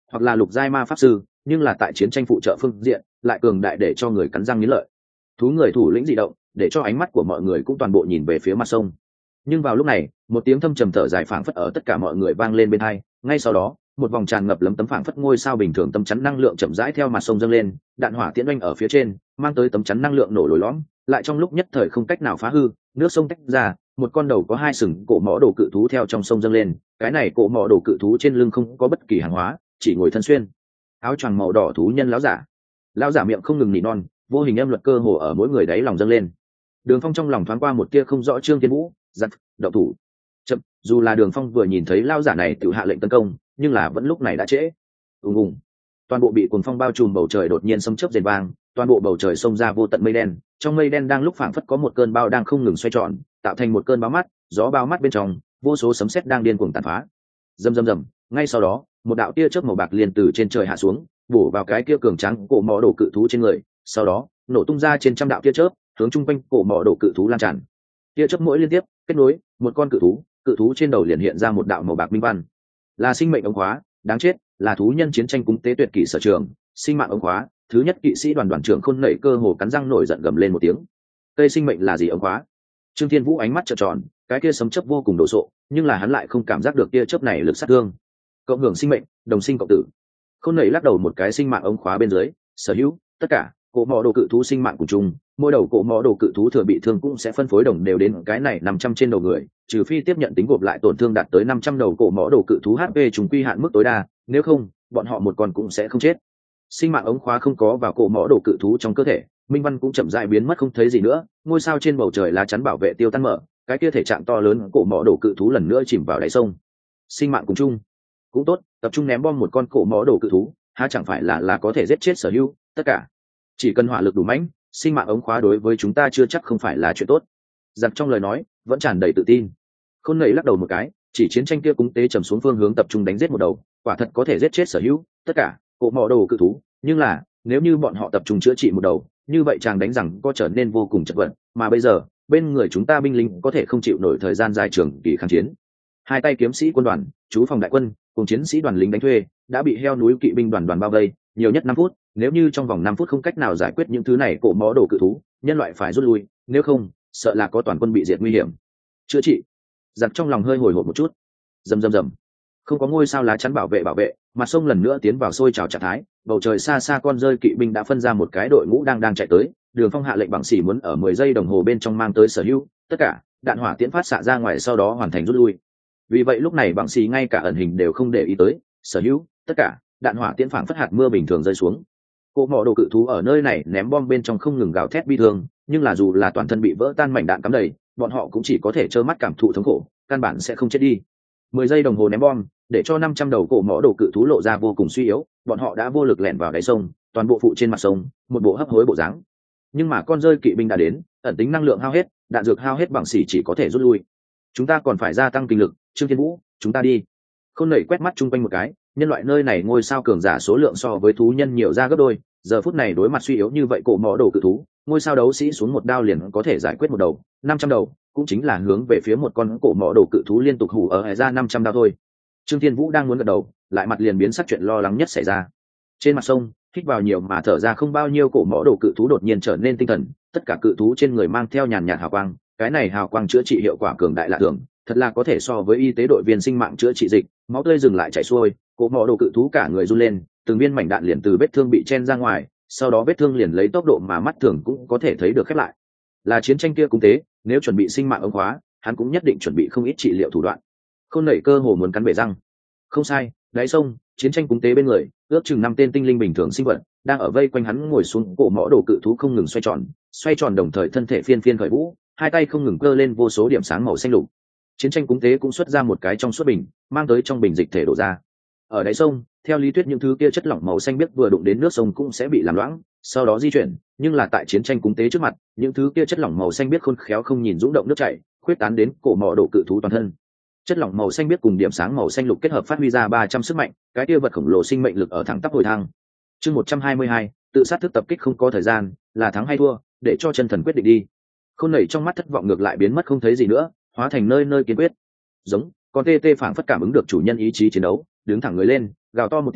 hoặc là lục giai ma pháp sư, nhưng là tại chiến tranh phụ trợ phương diện lại cường đại để cho người cắn răng nghiến lợi. Thú người thủ lĩnh dị động, để cho ánh mắt của mọi người cũng toàn bộ nhìn về phía mặt sông. Nhưng vào lúc này, một tiếng thâm trầm thở dài phảng phất ở tất cả mọi người vang lên bên tai, ngay sau đó, một vòng tràn ngập lấm tấm phảng phất ngôi sao bình thường tấm chắn năng lượng chậm rãi theo mặt sông dâng lên, đạn hỏa tiễn oanh ở phía trên, mang tới tấm chắn năng lượng nổ lồi lõm, lại trong lúc nhất thời không cách nào phá hư, nước sông tách ra, một con đầu có hai sừng cổ mõ đồ cự thú theo trong sông dâng lên, cái này cổ mõ đồ cự thú trên lưng không có bất kỳ hàng hóa, chỉ ngồi thân xuyên áo choàng màu đỏ thú nhân lão giả. Lão giả miệng không ngừng nỉ non, vô hình âm luật cơ hồ ở mỗi người đáy lòng dâng lên. Đường Phong trong lòng thoáng qua một tia không rõ Trương Thiên Vũ, giật, động thủ. Chậm, dù là Đường Phong vừa nhìn thấy lão giả này tự hạ lệnh tấn công, nhưng là vẫn lúc này đã trễ. Ùng ùng. Toàn bộ bị cuồng phong bao trùm bầu trời đột nhiên sấm chớp rền vang, toàn bộ bầu trời xông ra vô tận mây đen, trong mây đen đang lúc phảng phất có một cơn bão đang không ngừng xoay tròn, tạo thành một cơn bão mắt, gió bão mắt bên trong, vô số sấm sét đang điên cuồng tàn phá. Rầm rầm rầm, ngay sau đó, một đạo tia chớp màu bạc liền từ trên trời hạ xuống, bổ vào cái kia cường tráng cổ mỏ đồ cự thú trên người, sau đó, nổ tung ra trên trăm đạo tia chớp, hướng chung quanh cổ mỏ đồ cự thú lan tràn. Tia chớp mỗi liên tiếp, kết nối, một con cự thú, cự thú trên đầu liền hiện ra một đạo màu bạc minh văn. Là sinh mệnh ống khóa, đáng chết, là thú nhân chiến tranh cúng tế tuyệt kỷ sở trường, sinh mạng ống khóa, thứ nhất kỵ sĩ đoàn đoàn trưởng Khôn Nảy cơ hồ cắn răng nổi giận gầm lên một tiếng. Cây sinh mệnh là gì ống khóa? Trương Thiên Vũ ánh mắt trợn tròn, cái kia sấm chớp vô cùng đồ sộ, nhưng là hắn lại không cảm giác được tia chớp này lực sát thương. Cộng hưởng sinh mệnh, đồng sinh cộng tử. Khôn Nảy lắc đầu một cái sinh mạng ống khóa bên dưới, sở hữu tất cả cổ mỏ đồ cự thú sinh mạng cùng chung, mỗi đầu cổ mỏ đồ cự thú thừa bị thương cũng sẽ phân phối đồng đều đến cái này năm trăm trên đầu người, trừ phi tiếp nhận tính gộp lại tổn thương đạt tới năm trăm đầu cổ mỏ đồ cự thú hát pê trùng quy hạn mức tối đa, nếu không, bọn họ một con cũng sẽ không chết. Sinh mạng ống khóa không có vào cổ mỏ đồ cự thú trong cơ thể, minh văn cũng chậm rãi biến mất không thấy gì nữa, ngôi sao trên bầu trời lá chắn bảo vệ tiêu tan mở, cái kia thể trạng to lớn cổ mỏ đồ cự thú lần nữa chìm vào đáy sông. Sinh mạng cùng chung cũng tốt, tập trung ném bom một con cổ mỏ đồ cự thú, há chẳng phải là là có thể giết chết sở hữu tất cả. Chỉ cần hỏa lực đủ mãnh, sinh mạng ống khóa đối với chúng ta chưa chắc không phải là chuyện tốt. Giặc trong lời nói vẫn tràn đầy tự tin. Khôn Nảy lắc đầu một cái, chỉ chiến tranh kia cúng tế trầm xuống phương hướng tập trung đánh giết một đầu, quả thật có thể giết chết sở hữu tất cả cổ mỏ đồ cự thú, nhưng là nếu như bọn họ tập trung chữa trị một đầu, như vậy chàng đánh rằng có trở nên vô cùng chật vật, mà bây giờ bên người chúng ta binh lính có thể không chịu nổi thời gian dài trường kỳ kháng chiến. Hai tay kiếm sĩ quân đoàn, chú phòng đại quân cùng chiến sĩ đoàn lính đánh thuê đã bị heo núi kỵ binh đoàn đoàn bao vây, nhiều nhất năm phút, nếu như trong vòng năm phút không cách nào giải quyết những thứ này cổ mỏ đồ cự thú, nhân loại phải rút lui, nếu không sợ là có toàn quân bị diệt nguy hiểm. Chữa trị. Giặc trong lòng hơi hồi hộp một chút. Rầm rầm rầm. Không có ngôi sao lá chắn bảo vệ bảo vệ, mặt sông lần nữa tiến vào sôi trào trạng thái, bầu trời xa xa con rơi kỵ binh đã phân ra một cái đội ngũ đang đang chạy tới. Đường Phong hạ lệnh bằng sĩ muốn ở mười giây đồng hồ bên trong mang tới sở hữu tất cả đạn hỏa tiễn phát xạ ra ngoài, sau đó hoàn thành rút lui. Vì vậy lúc này bằng sĩ ngay cả ẩn hình đều không để ý tới, sở hữu tất cả đạn hỏa tiễn phảng phất hạt mưa bình thường rơi xuống. Cổ mỏ đồ cự thú ở nơi này ném bom bên trong không ngừng gào thét bi thương, nhưng là dù là toàn thân bị vỡ tan mảnh đạn cắm đầy, bọn họ cũng chỉ có thể trơ mắt cảm thụ thống khổ, căn bản sẽ không chết đi. Mười giây đồng hồ ném bom, để cho năm trăm đầu cổ mỏ đồ cự thú lộ ra vô cùng suy yếu, bọn họ đã vô lực lẻn vào đáy sông, toàn bộ phụ trên mặt sông, một bộ hấp hối bộ dáng. Nhưng mà con rơi kỵ binh đã đến, ẩn tính năng lượng hao hết, đạn dược hao hết, bằng xỉ chỉ có thể rút lui. Chúng ta còn phải gia tăng kinh lực, Trương Thiên Vũ, chúng ta đi. Khôn Nảy quét mắt chung quanh một cái, nhân loại nơi này ngôi sao cường giả số lượng so với thú nhân nhiều ra gấp đôi, giờ phút này đối mặt suy yếu như vậy cổ mỏ đồ cự thú, ngôi sao đấu sĩ xuống một đao liền có thể giải quyết một đầu, năm trăm đầu, cũng chính là hướng về phía một con cổ mỏ đồ cự thú liên tục hủ ở hệ ra năm trăm đao thôi. Trương Thiên Vũ đang muốn gật đầu, lại mặt liền biến sắc, chuyện lo lắng nhất xảy ra. Trên mặt sông, hít vào nhiều mà thở ra không bao nhiêu, cổ mỏ đồ cự thú đột nhiên trở nên tinh thần, tất cả cự thú trên người mang theo nhàn nhạt hào quang, cái này hào quang chữa trị hiệu quả cường đại lạ thường, thật là có thể so với y tế đội viên sinh mạng chữa trị dịch. Máu tươi dừng lại chảy xuôi, cổ mỏ đồ cự thú cả người run lên, từng viên mảnh đạn liền từ vết thương bị chen ra ngoài, sau đó vết thương liền lấy tốc độ mà mắt thường cũng có thể thấy được khép lại. Là chiến tranh kia cúng tế, nếu chuẩn bị sinh mạng ống khóa, hắn cũng nhất định chuẩn bị không ít trị liệu thủ đoạn. Khôn Nảy cơ hồ muốn cắn bể răng. Không sai, đáy sông, chiến tranh cúng tế bên người, ước chừng năm tên tinh linh bình thường sinh vật đang ở vây quanh hắn ngồi xuống, cổ mỏ đồ cự thú không ngừng xoay tròn, xoay tròn đồng thời thân thể phiên phiên khởi vũ, hai tay không ngừng cơ lên vô số điểm sáng màu xanh lục. Chiến tranh cúng tế cũng xuất ra một cái trong suốt bình, mang tới trong bình dịch thể đổ ra. Ở đáy sông, theo lý thuyết những thứ kia chất lỏng màu xanh biếc vừa đụng đến nước sông cũng sẽ bị làm loãng, sau đó di chuyển, nhưng là tại chiến tranh cúng tế trước mặt, những thứ kia chất lỏng màu xanh biếc khôn khéo không nhìn dũng động nước chảy, khuyết tán đến cổ mỏ đồ cự thú toàn thân. Chất lỏng màu xanh biếc cùng điểm sáng màu xanh lục kết hợp phát huy ra ba trăm sức mạnh, cái kia vật khổng lồ sinh mệnh lực ở thẳng tắp hồi thang. Chương một trăm hai mươi hai, tự sát thức tập kích không có thời gian, là thắng hay thua, để cho chân thần quyết định đi. Khôn Nảy trong mắt thất vọng ngược lại biến mất không thấy gì nữa, hóa thành nơi nơi kiên quyết. Giống con tê tê phảng phất cảm ứng được chủ nhân ý chí chiến đấu, đứng thẳng người lên, gào to một tiếng,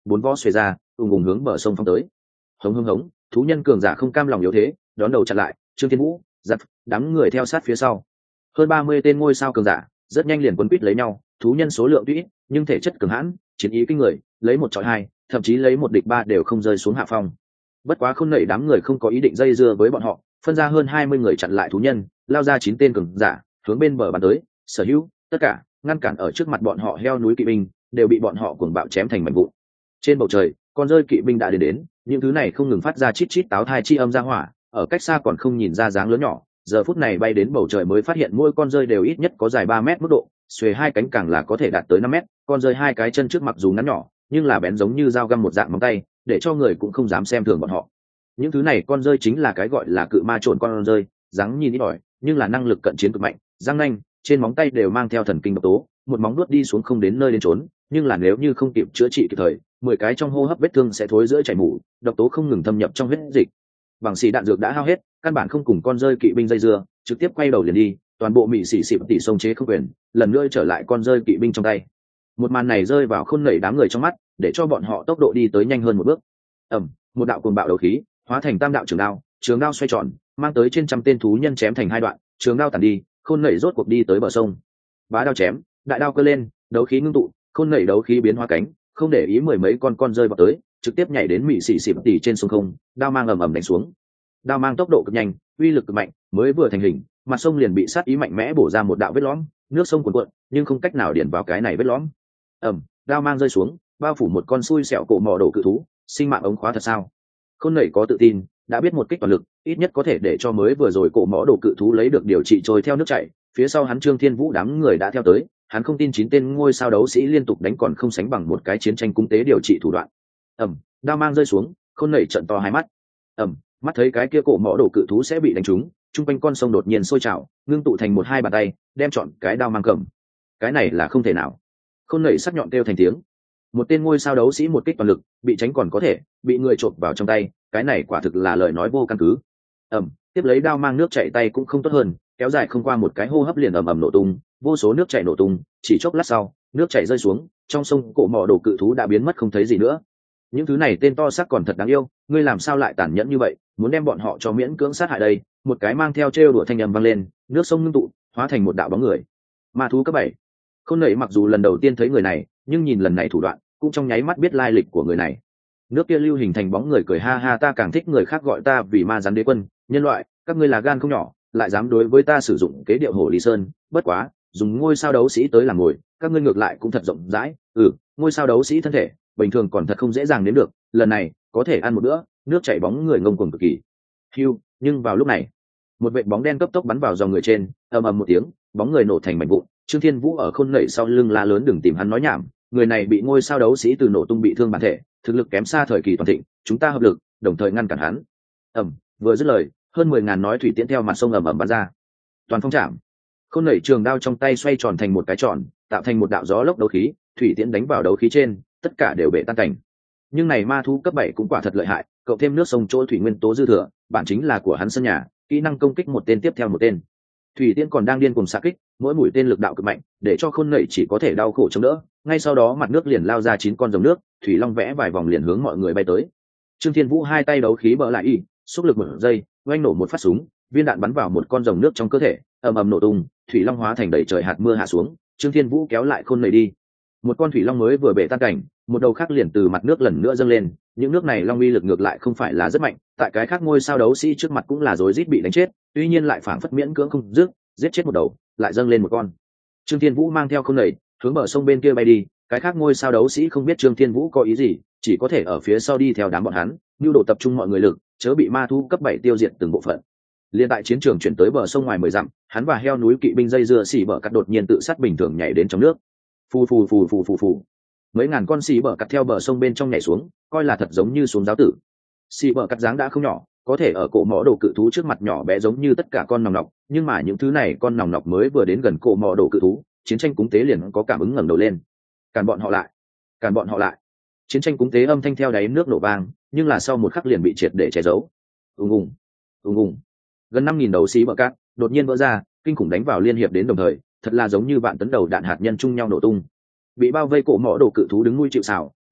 bốn vó xuề ra ùng ùng hướng bờ sông phong tới. Hống hống hống, thú nhân cường giả không cam lòng yếu thế, đón đầu chặn lại. Trương Thiên Vũ giật đám người theo sát phía sau, hơn ba mươi tên ngôi sao cường giả rất nhanh liền quấn quýt lấy nhau. Thú nhân số lượng tuy ít nhưng thể chất cường hãn, chiến ý kinh người, lấy một chọi hai, thậm chí lấy một địch ba đều không rơi xuống hạ phong. Bất quá Khôn Nảy đám người không có ý định dây dưa với bọn họ, phân ra hơn hai mươi người chặn lại thú nhân, lao ra chín tên cường giả hướng bên bờ bắn tới. Sở hữu tất cả ngăn cản ở trước mặt bọn họ heo núi kỵ binh đều bị bọn họ cuồng bạo chém thành mảnh vụn. Trên bầu trời con rơi kỵ binh đã đến đến, những thứ này không ngừng phát ra chít chít táo thai chi âm ra hỏa, ở cách xa còn không nhìn ra dáng lớn nhỏ, giờ phút này bay đến bầu trời mới phát hiện mỗi con rơi đều ít nhất có dài ba mét mức độ, xuề hai cánh càng là có thể đạt tới năm mét. Con rơi hai cái chân trước mặc dù ngắn nhỏ nhưng là bén giống như dao găm một dạng móng tay, để cho người cũng không dám xem thường bọn họ. Những thứ này con rơi chính là cái gọi là cự ma trộn con rơi, dáng nhìn ít ỏi nhưng là năng lực cận chiến cực mạnh, răng nanh trên móng tay đều mang theo thần kinh độc tố, một móng nuốt đi xuống không đến nơi đến trốn, nhưng là nếu như không kịp chữa trị kịp thời, mười cái trong hô hấp vết thương sẽ thối rữa chảy mủ, độc tố không ngừng thâm nhập trong huyết dịch. Bằng xì đạn dược đã hao hết, căn bản không cùng con rơi kỵ binh dây dưa, trực tiếp quay đầu liền đi, toàn bộ mị xỉ xịp tỷ sông chế không quyền, lần nữa trở lại con rơi kỵ binh trong tay. Một màn này rơi vào Khôn Nảy đám người trong mắt, để cho bọn họ tốc độ đi tới nhanh hơn một bước. Ầm, một đạo cuồng bạo đấu khí hóa thành tam đạo trường đao, trường đao xoay tròn, mang tới trên trăm tên thú nhân chém thành hai đoạn, trường đao tàn đi, Khôn Nảy rốt cuộc đi tới bờ sông. Bá đao chém, đại đao cơ lên, đấu khí ngưng tụ, Khôn Nảy đấu khí biến hóa cánh, không để ý mười mấy con con rơi vào tới, trực tiếp nhảy đến mị xỉ xịp tỷ trên sông không, đao mang ầm ầm đánh xuống. Đao mang tốc độ cực nhanh, uy lực cực mạnh, mới vừa thành hình, mặt sông liền bị sát ý mạnh mẽ bổ ra một đạo vết lõm, nước sông cuồn cuộn, nhưng không cách nào điền vào cái này vết lõm. Ầm, đao mang rơi xuống, bao phủ một con xui xẻo cổ mỏ đổ cự thú, sinh mạng ống khóa thật sao? Khôn Nảy có tự tin, đã biết một kích toàn lực, ít nhất có thể để cho mới vừa rồi cổ mỏ đổ cự thú lấy được điều trị trôi theo nước chảy, phía sau hắn Trương Thiên Vũ đám người đã theo tới, hắn không tin chín tên ngôi sao đấu sĩ liên tục đánh còn không sánh bằng một cái chiến tranh cung tế điều trị thủ đoạn. Ầm, đao mang rơi xuống, Khôn Nảy trợn to hai mắt. Ầm, mắt thấy cái kia cổ mỏ đổ cự thú sẽ bị đánh trúng, trung quanh con sông đột nhiên sôi trào, ngưng tụ thành một hai bàn tay, đem chọn cái đao mang cầm. Cái này là không thể nào. Khôn Nảy sắc nhọn kêu thành tiếng. Một tên ngôi sao đấu sĩ một kích toàn lực, bị tránh còn có thể, bị người trộn vào trong tay, cái này quả thực là lời nói vô căn cứ. Ầm, tiếp lấy đao mang nước chảy tay cũng không tốt hơn, kéo dài không qua một cái hô hấp liền ầm ầm nổ tung, vô số nước chảy nổ tung, chỉ chốc lát sau, nước chảy rơi xuống, trong sông cổ mỏ đổ cự thú đã biến mất không thấy gì nữa. Những thứ này tên to xác còn thật đáng yêu, ngươi làm sao lại tàn nhẫn như vậy, muốn đem bọn họ cho miễn cưỡng sát hại đây. Một cái mang theo trêu đùa thanh âm vang lên, nước sông ngưng tụ, hóa thành một đạo bóng người. Ma thú cấp bảy. Khôn Nảy mặc dù lần đầu tiên thấy người này, nhưng nhìn lần này thủ đoạn, cũng trong nháy mắt biết lai lịch của người này. Nước kia lưu hình thành bóng người cười ha ha, ta càng thích người khác gọi ta vì ma rắn đế quân, nhân loại, các ngươi là gan không nhỏ, lại dám đối với ta sử dụng kế điệu hổ ly sơn, bất quá, dùng ngôi sao đấu sĩ tới làm ngồi, các ngươi ngược lại cũng thật rộng rãi. Ừ, ngôi sao đấu sĩ thân thể bình thường còn thật không dễ dàng đến được, lần này có thể ăn một bữa, nước chảy bóng người ngông cuồng cực kỳ. Hưu, nhưng vào lúc này, một vệt bóng đen cấp tốc bắn vào dòng người trên, ầm ầm một tiếng, bóng người nổ thành mảnh vụn. Trương Thiên Vũ ở Khôn Nảy sau lưng la lớn đừng tìm hắn nói nhảm, người này bị ngôi sao đấu sĩ từ nổ tung bị thương bản thể, thực lực kém xa thời kỳ toàn thịnh, chúng ta hợp lực, đồng thời ngăn cản hắn. Ầm, vừa dứt lời, hơn mười ngàn nói thủy tiễn theo mặt sông ầm ầm bắn ra. Toàn phong chạm. Khôn Nảy trường đao trong tay xoay tròn thành một cái tròn, tạo thành một đạo gió lốc đấu khí, thủy tiễn đánh vào đấu khí trên, tất cả đều bể tan cảnh. Nhưng này ma thú cấp bảy cũng quả thật lợi hại, cộng thêm nước sông chỗ thủy nguyên tố dư thừa, bản chính là của hắn sân nhà, kỹ năng công kích một tên tiếp theo một tên. Thủy tiễn còn đang điên cuồng xạ kích, mỗi mũi tên lực đạo cực mạnh, để cho Khôn Nảy chỉ có thể đau khổ chống đỡ. Ngay sau đó mặt nước liền lao ra chín con rồng nước, thủy long vẽ vài vòng liền hướng mọi người bay tới. Trương Thiên Vũ hai tay đấu khí bỡ lại y, xúc lực một giây, oanh nổ một phát súng, viên đạn bắn vào một con rồng nước trong cơ thể, ầm ầm nổ tung, thủy long hóa thành đầy trời hạt mưa hạ xuống. Trương Thiên Vũ kéo lại Khôn Nảy đi. Một con thủy long mới vừa bể tan cảnh, một đầu khác liền từ mặt nước lần nữa dâng lên, những nước này long uy lực ngược lại không phải là rất mạnh, tại cái khác ngôi sao đấu sĩ trước mặt cũng là rối rít bị đánh chết, tuy nhiên lại phảng phất miễn cưỡng không dứt, giết chết một đầu, lại dâng lên một con. Trương Thiên Vũ mang theo Khôn Nảy hướng bờ sông bên kia bay đi, cái khác ngôi sao đấu sĩ không biết Trương Thiên Vũ có ý gì, chỉ có thể ở phía sau đi theo đám bọn hắn, nhu đồ tập trung mọi người lực, chớ bị ma thú cấp bảy tiêu diệt từng bộ phận. Liên tại chiến trường chuyển tới bờ sông ngoài mười dặm, hắn và heo núi kỵ binh dây dưa xỉ bờ cắt đột nhiên tự sát bình thường nhảy đến trong nước. Phù phù phù phù phù phù. Mấy ngàn con xỉ bờ cắt theo bờ sông bên trong nhảy xuống, coi là thật giống như xuống giáo tử. Xỉ bờ cắt dáng đã không nhỏ, có thể ở cổ mỏ đồ cự thú trước mặt nhỏ bé giống như tất cả con nòng nọc, nhưng mà những thứ này con nòng nọc mới vừa đến gần cổ mỏ đồ cự thú, chiến tranh cúng tế liền có cảm ứng ngẩng đầu lên. Càn bọn họ lại, càn bọn họ lại. Chiến tranh cúng tế âm thanh theo đáy nước nổ vang, nhưng là sau một khắc liền bị triệt để che giấu. Ùng ùng, ùng ùng. Gần năm nghìn đầu xí bờ cát đột nhiên vỡ ra, kinh khủng đánh vào liên hiệp đến đồng thời, thật là giống như vạn tấn đầu đạn hạt nhân chung nhau nổ tung. Bị bao vây cổ mỏ đồ cự thú đứng nuôi chịu sào,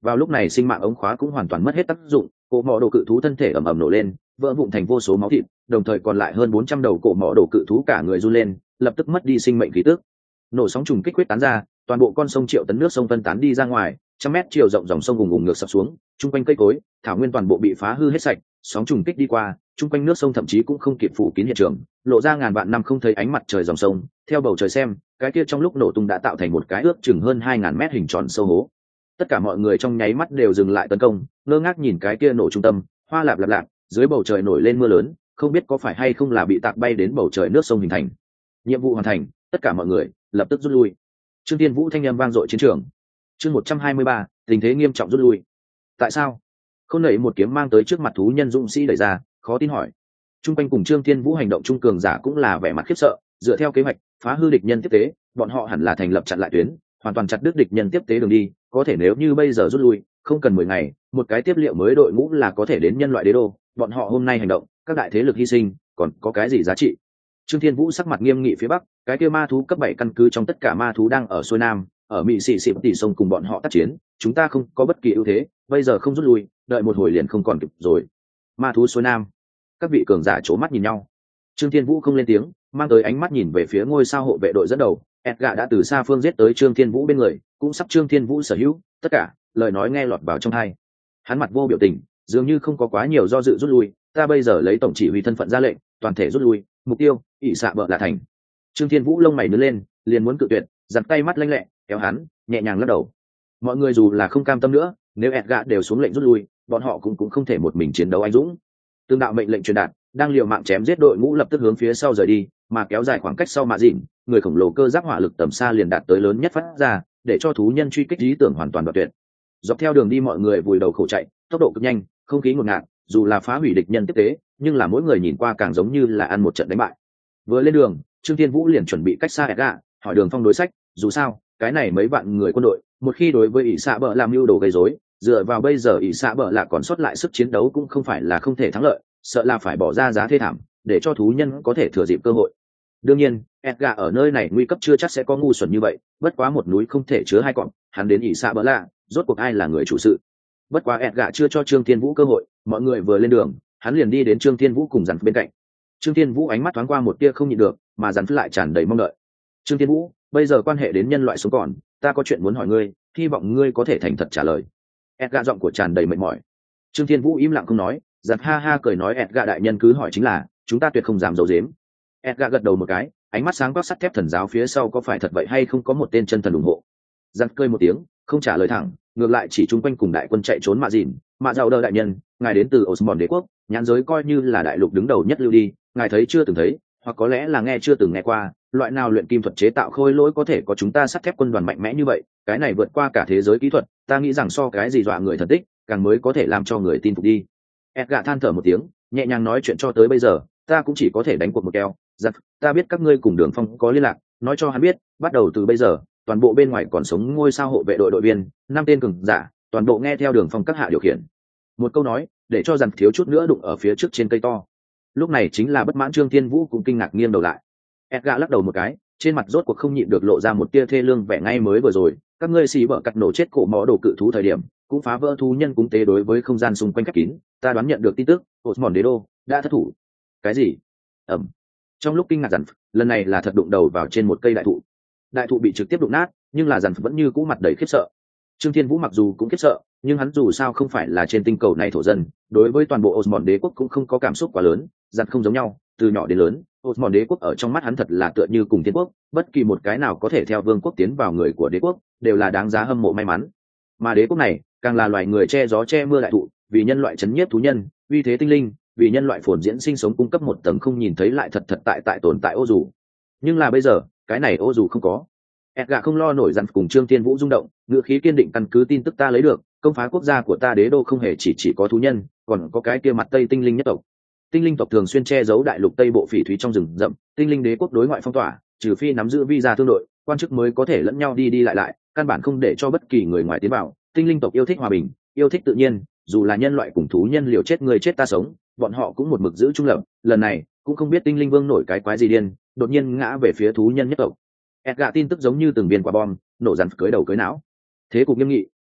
Vào lúc này sinh mạng ống khóa cũng hoàn toàn mất hết tác dụng, cổ mỏ đồ cự thú thân thể ầm ầm nổ lên, vỡ vụn thành vô số máu thịt, đồng thời còn lại hơn bốn trăm đầu cổ mỏ đồ cự thú cả người run lên, lập tức mất đi sinh mệnh khí tức. Nổ sóng trùng kích quyết tán ra, toàn bộ con sông triệu tấn nước sông phân tán đi ra ngoài, trăm mét chiều rộng dòng sông ùng ùng ngược sập xuống, trung quanh cây cối, thảo nguyên toàn bộ bị phá hư hết sạch, sóng trùng kích đi qua, trung quanh nước sông thậm chí cũng không kịp phủ kín hiện trường, lộ ra ngàn vạn năm không thấy ánh mặt trời dòng sông. Theo bầu trời xem, cái kia trong lúc nổ tung đã tạo thành một cái ước chừng hơn hai ngàn mét hình tròn sâu hố. Tất cả mọi người trong nháy mắt đều dừng lại tấn công, ngơ ngác nhìn cái kia nổ trung tâm, hoa lạp lạp lạp, dưới bầu trời nổi lên mưa lớn, không biết có phải hay không là bị tạc bay đến bầu trời nước sông hình thành. Nhiệm vụ hoàn thành, tất cả mọi người lập tức rút lui. Trương Thiên Vũ thanh âm vang dội chiến trường. Chương một trăm hai mươi ba, tình thế nghiêm trọng rút lui. Tại sao? Khôn nảy một kiếm mang tới trước mặt thú nhân dũng sĩ đẩy ra, khó tin hỏi. Trung quanh cùng Trương Thiên Vũ hành động trung cường giả cũng là vẻ mặt khiếp sợ, dựa theo kế hoạch, phá hư địch nhân tiếp tế, bọn họ hẳn là thành lập chặn lại tuyến, hoàn toàn chặt đứt địch nhân tiếp tế đường đi, có thể nếu như bây giờ rút lui, không cần mười ngày, một cái tiếp liệu mới đội ngũ là có thể đến nhân loại đế đô, bọn họ hôm nay hành động, các đại thế lực hy sinh, còn có cái gì giá trị? Trương Thiên Vũ sắc mặt nghiêm nghị phía bắc, cái kia ma thú cấp bảy căn cứ trong tất cả ma thú đang ở xuôi nam, ở Mỹ Sĩ Sĩ tỷ sông cùng bọn họ tác chiến, chúng ta không có bất kỳ ưu thế, bây giờ không rút lui, đợi một hồi liền không còn kịp rồi. Ma thú xuôi nam. Các vị cường giả chố mắt nhìn nhau. Trương Thiên Vũ không lên tiếng, mang tới ánh mắt nhìn về phía ngôi sao hộ vệ đội dẫn đầu, Edgar đã từ xa phương giết tới Trương Thiên Vũ bên người, cũng sắp Trương Thiên Vũ sở hữu, tất cả lời nói nghe lọt vào trong tai. Hắn mặt vô biểu tình, dường như không có quá nhiều do dự rút lui, ta bây giờ lấy tổng chỉ huy thân phận ra lệnh, toàn thể rút lui, mục tiêu ỷ xạ bợ là thành. Trương Thiên Vũ lông mày nhướng lên, liền muốn cự tuyệt, giật tay mắt lanh lẹ kéo hắn, nhẹ nhàng lắc đầu. Mọi người dù là không cam tâm nữa, nếu Edgar đều xuống lệnh rút lui, bọn họ cũng cũng không thể một mình chiến đấu anh dũng. Tương đạo mệnh lệnh truyền đạt, đang liều mạng chém giết đội ngũ lập tức hướng phía sau rời đi, mà kéo dài khoảng cách sau mạ dịn, người khổng lồ cơ giáp hỏa lực tầm xa liền đạt tới lớn nhất phát ra, để cho thú nhân truy kích lý tưởng hoàn toàn đoạt tuyệt. Dọc theo đường đi mọi người vùi đầu khổ chạy, tốc độ cực nhanh, không khí ngột ngạt, dù là phá hủy địch nhân tiếp tế, nhưng là mỗi người nhìn qua càng giống như là ăn một trận đánh bại. Vừa lên đường, Trương Thiên Vũ liền chuẩn bị cách xa Edgar, hỏi Đường Phong đối sách, dù sao, cái này mấy vạn người quân đội, một khi đối với ỷ xạ bợ làm mưu đồ gây rối, dựa vào bây giờ ỷ xạ bợ là còn sót lại sức chiến đấu cũng không phải là không thể thắng lợi, sợ là phải bỏ ra giá thê thảm để cho thú nhân có thể thừa dịp cơ hội. Đương nhiên, Edgar ở nơi này nguy cấp chưa chắc sẽ có ngu xuẩn như vậy, bất quá một núi không thể chứa hai cọp, hắn đến ỷ xạ bợ lạ, rốt cuộc ai là người chủ sự. Bất quá Edgar chưa cho Trương Thiên Vũ cơ hội, mọi người vừa lên đường, hắn liền đi đến Trương Thiên Vũ cùng dàn bên cạnh. Trương Thiên Vũ ánh mắt thoáng qua một tia không nhịn được, mà dàn lại tràn đầy mong đợi. Trương Thiên Vũ, bây giờ quan hệ đến nhân loại sống còn, ta có chuyện muốn hỏi ngươi, hy vọng ngươi có thể thành thật trả lời. Edgar giọng của tràn đầy mệt mỏi. Trương Thiên Vũ im lặng không nói, giật ha ha cười nói Edgar đại nhân cứ hỏi chính là, chúng ta tuyệt không dám giấu giếm. Edgar gật đầu một cái, ánh mắt sáng quắc sắt thép thần giáo phía sau có phải thật vậy hay không có một tên chân thần ủng hộ. Giật cười một tiếng, không trả lời thẳng, ngược lại chỉ chung quanh cùng đại quân chạy trốn mạ dìn, mạ giàu đờ đại nhân, ngài đến từ Osmond đế quốc, nhãn giới coi như là đại lục đứng đầu nhất lưu đi, ngài thấy chưa từng thấy, hoặc có lẽ là nghe chưa từng nghe qua, loại nào luyện kim thuật chế tạo khôi lỗi có thể có chúng ta sắt thép quân đoàn mạnh mẽ như vậy, cái này vượt qua cả thế giới kỹ thuật, ta nghĩ rằng so cái gì dọa người thần tích, càng mới có thể làm cho người tin phục đi. Edgar than thở một tiếng, nhẹ nhàng nói chuyện cho tới bây giờ, ta cũng chỉ có thể đánh cuộc một keo. Giặc, ta biết các ngươi cùng Đường Phong có liên lạc, nói cho hắn biết, bắt đầu từ bây giờ, toàn bộ bên ngoài còn sống ngôi sao hộ vệ đội đội viên, năm tên cường giả, toàn bộ nghe theo Đường Phong các hạ điều khiển. Một câu nói, để cho dàn thiếu chút nữa đụng ở phía trước trên cây to. Lúc này chính là bất mãn Trương Thiên Vũ cũng kinh ngạc nghiêng đầu lại. Edgar lắc đầu một cái, trên mặt rốt cuộc không nhịn được lộ ra một tia thê lương vẻ ngay mới vừa rồi, các ngươi xì bở cắt nổ chết cổ mỏ đồ cự thú thời điểm, cũng phá vỡ thú nhân cúng tế đối với không gian xung quanh khép kín, ta đoán nhận được tin tức, Osmond đế đô đã thất thủ. Cái gì? Ẩm. Trong lúc kinh ngạc dằn, lần này là thật đụng đầu vào trên một cây đại thụ. Đại thụ bị trực tiếp đụng nát, nhưng là dằn vẫn như cũ mặt đầy khiếp sợ. Trương Thiên Vũ mặc dù cũng khiếp sợ, nhưng hắn dù sao không phải là trên tinh cầu này thổ dân, đối với toàn bộ Osmond đế quốc cũng không có cảm xúc quá lớn, dằn không giống nhau, từ nhỏ đến lớn, Osmond đế quốc ở trong mắt hắn thật là tựa như cùng thiên quốc, bất kỳ một cái nào có thể theo vương quốc tiến vào người của đế quốc, đều là đáng giá hâm mộ may mắn. Mà đế quốc này, càng là loài người che gió che mưa đại thụ, vì nhân loại chấn nhiếp thú nhân, uy thế tinh linh, vì nhân loại phồn diễn sinh sống cung cấp một tầng không nhìn thấy lại thật thật tại tại tồn tại ô dù. Nhưng là bây giờ, cái này ô dù không có. Edgar không lo nổi dằn cùng Trương Thiên Vũ rung động, ngữ khí kiên định căn cứ tin tức ta lấy được, công phá quốc gia của ta đế đô không hề chỉ chỉ có thú nhân, còn có cái kia mặt tây tinh linh nhất tộc. Tinh linh tộc thường xuyên che giấu đại lục tây bộ phỉ thúy trong rừng rậm, tinh linh đế quốc đối ngoại phong tỏa, trừ phi nắm giữ visa thương đội, quan chức mới có thể lẫn nhau đi đi lại lại, căn bản không để cho bất kỳ người ngoài tiến vào. Tinh linh tộc yêu thích hòa bình, yêu thích tự nhiên, dù là nhân loại cùng thú nhân liều chết người chết ta sống, bọn họ cũng một mực giữ trung lập. Lần này cũng không biết tinh linh vương nổi cái quái gì điên, đột nhiên ngã về phía thú nhân nhất tộc. Edgar tin tức giống như từng viên quả bom, nổ dàn cưới đầu cưới não. Thế cục nghiêm nghị,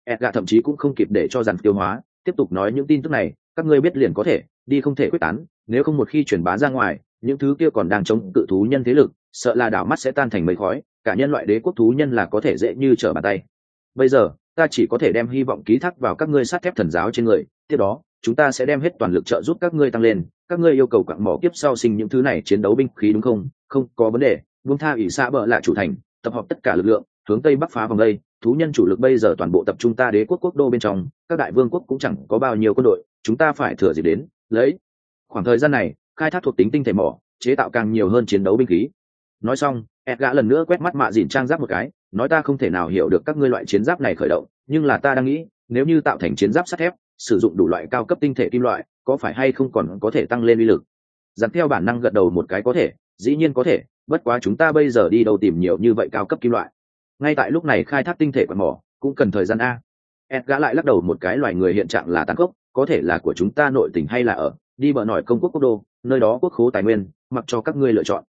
Edgar thậm chí cũng không kịp để cho dàn tiêu hóa, tiếp tục nói những tin tức này, các ngươi biết liền có thể, đi không thể quyết tán, nếu không một khi truyền bá ra ngoài, những thứ kia còn đang chống cự thú nhân thế lực, sợ là đảo mắt sẽ tan thành mây khói, cả nhân loại đế quốc thú nhân là có thể dễ như trở bàn tay. Bây giờ, ta chỉ có thể đem hy vọng ký thác vào các ngươi sắt thép thần giáo trên người, tiếp đó, chúng ta sẽ đem hết toàn lực trợ giúp các ngươi tăng lên, các ngươi yêu cầu quặng mỏ kiếp sau sinh những thứ này chiến đấu binh khí đúng không? Không, có vấn đề, buông tha ỷ xạ bợ lạ chủ thành, tập hợp tất cả lực lượng, hướng tây bắc phá vòng đây, thú nhân chủ lực bây giờ toàn bộ tập trung ta đế quốc quốc đô bên trong, các đại vương quốc cũng chẳng có bao nhiêu quân đội, chúng ta phải thừa dịp đến, lấy khoảng thời gian này, khai thác thuộc tính tinh thể mỏ, chế tạo càng nhiều hơn chiến đấu binh khí. Nói xong, Edgar lần nữa quét mắt Mạ Dìn trang giáp một cái, nói ta không thể nào hiểu được các ngươi loại chiến giáp này khởi động, nhưng là ta đang nghĩ, nếu như tạo thành chiến giáp sắt thép, sử dụng đủ loại cao cấp tinh thể kim loại, có phải hay không còn có thể tăng lên uy lực? Dặn theo bản năng gật đầu một cái có thể, dĩ nhiên có thể, bất quá chúng ta bây giờ đi đâu tìm nhiều như vậy cao cấp kim loại? Ngay tại lúc này khai thác tinh thể quặng mỏ cũng cần thời gian a. Edgar lại lắc đầu một cái, loài người hiện trạng là tàn khốc, có thể là của chúng ta nội tỉnh hay là ở đi bờ nổi công quốc quốc đô, nơi đó quốc khố tài nguyên, mặc cho các ngươi lựa chọn.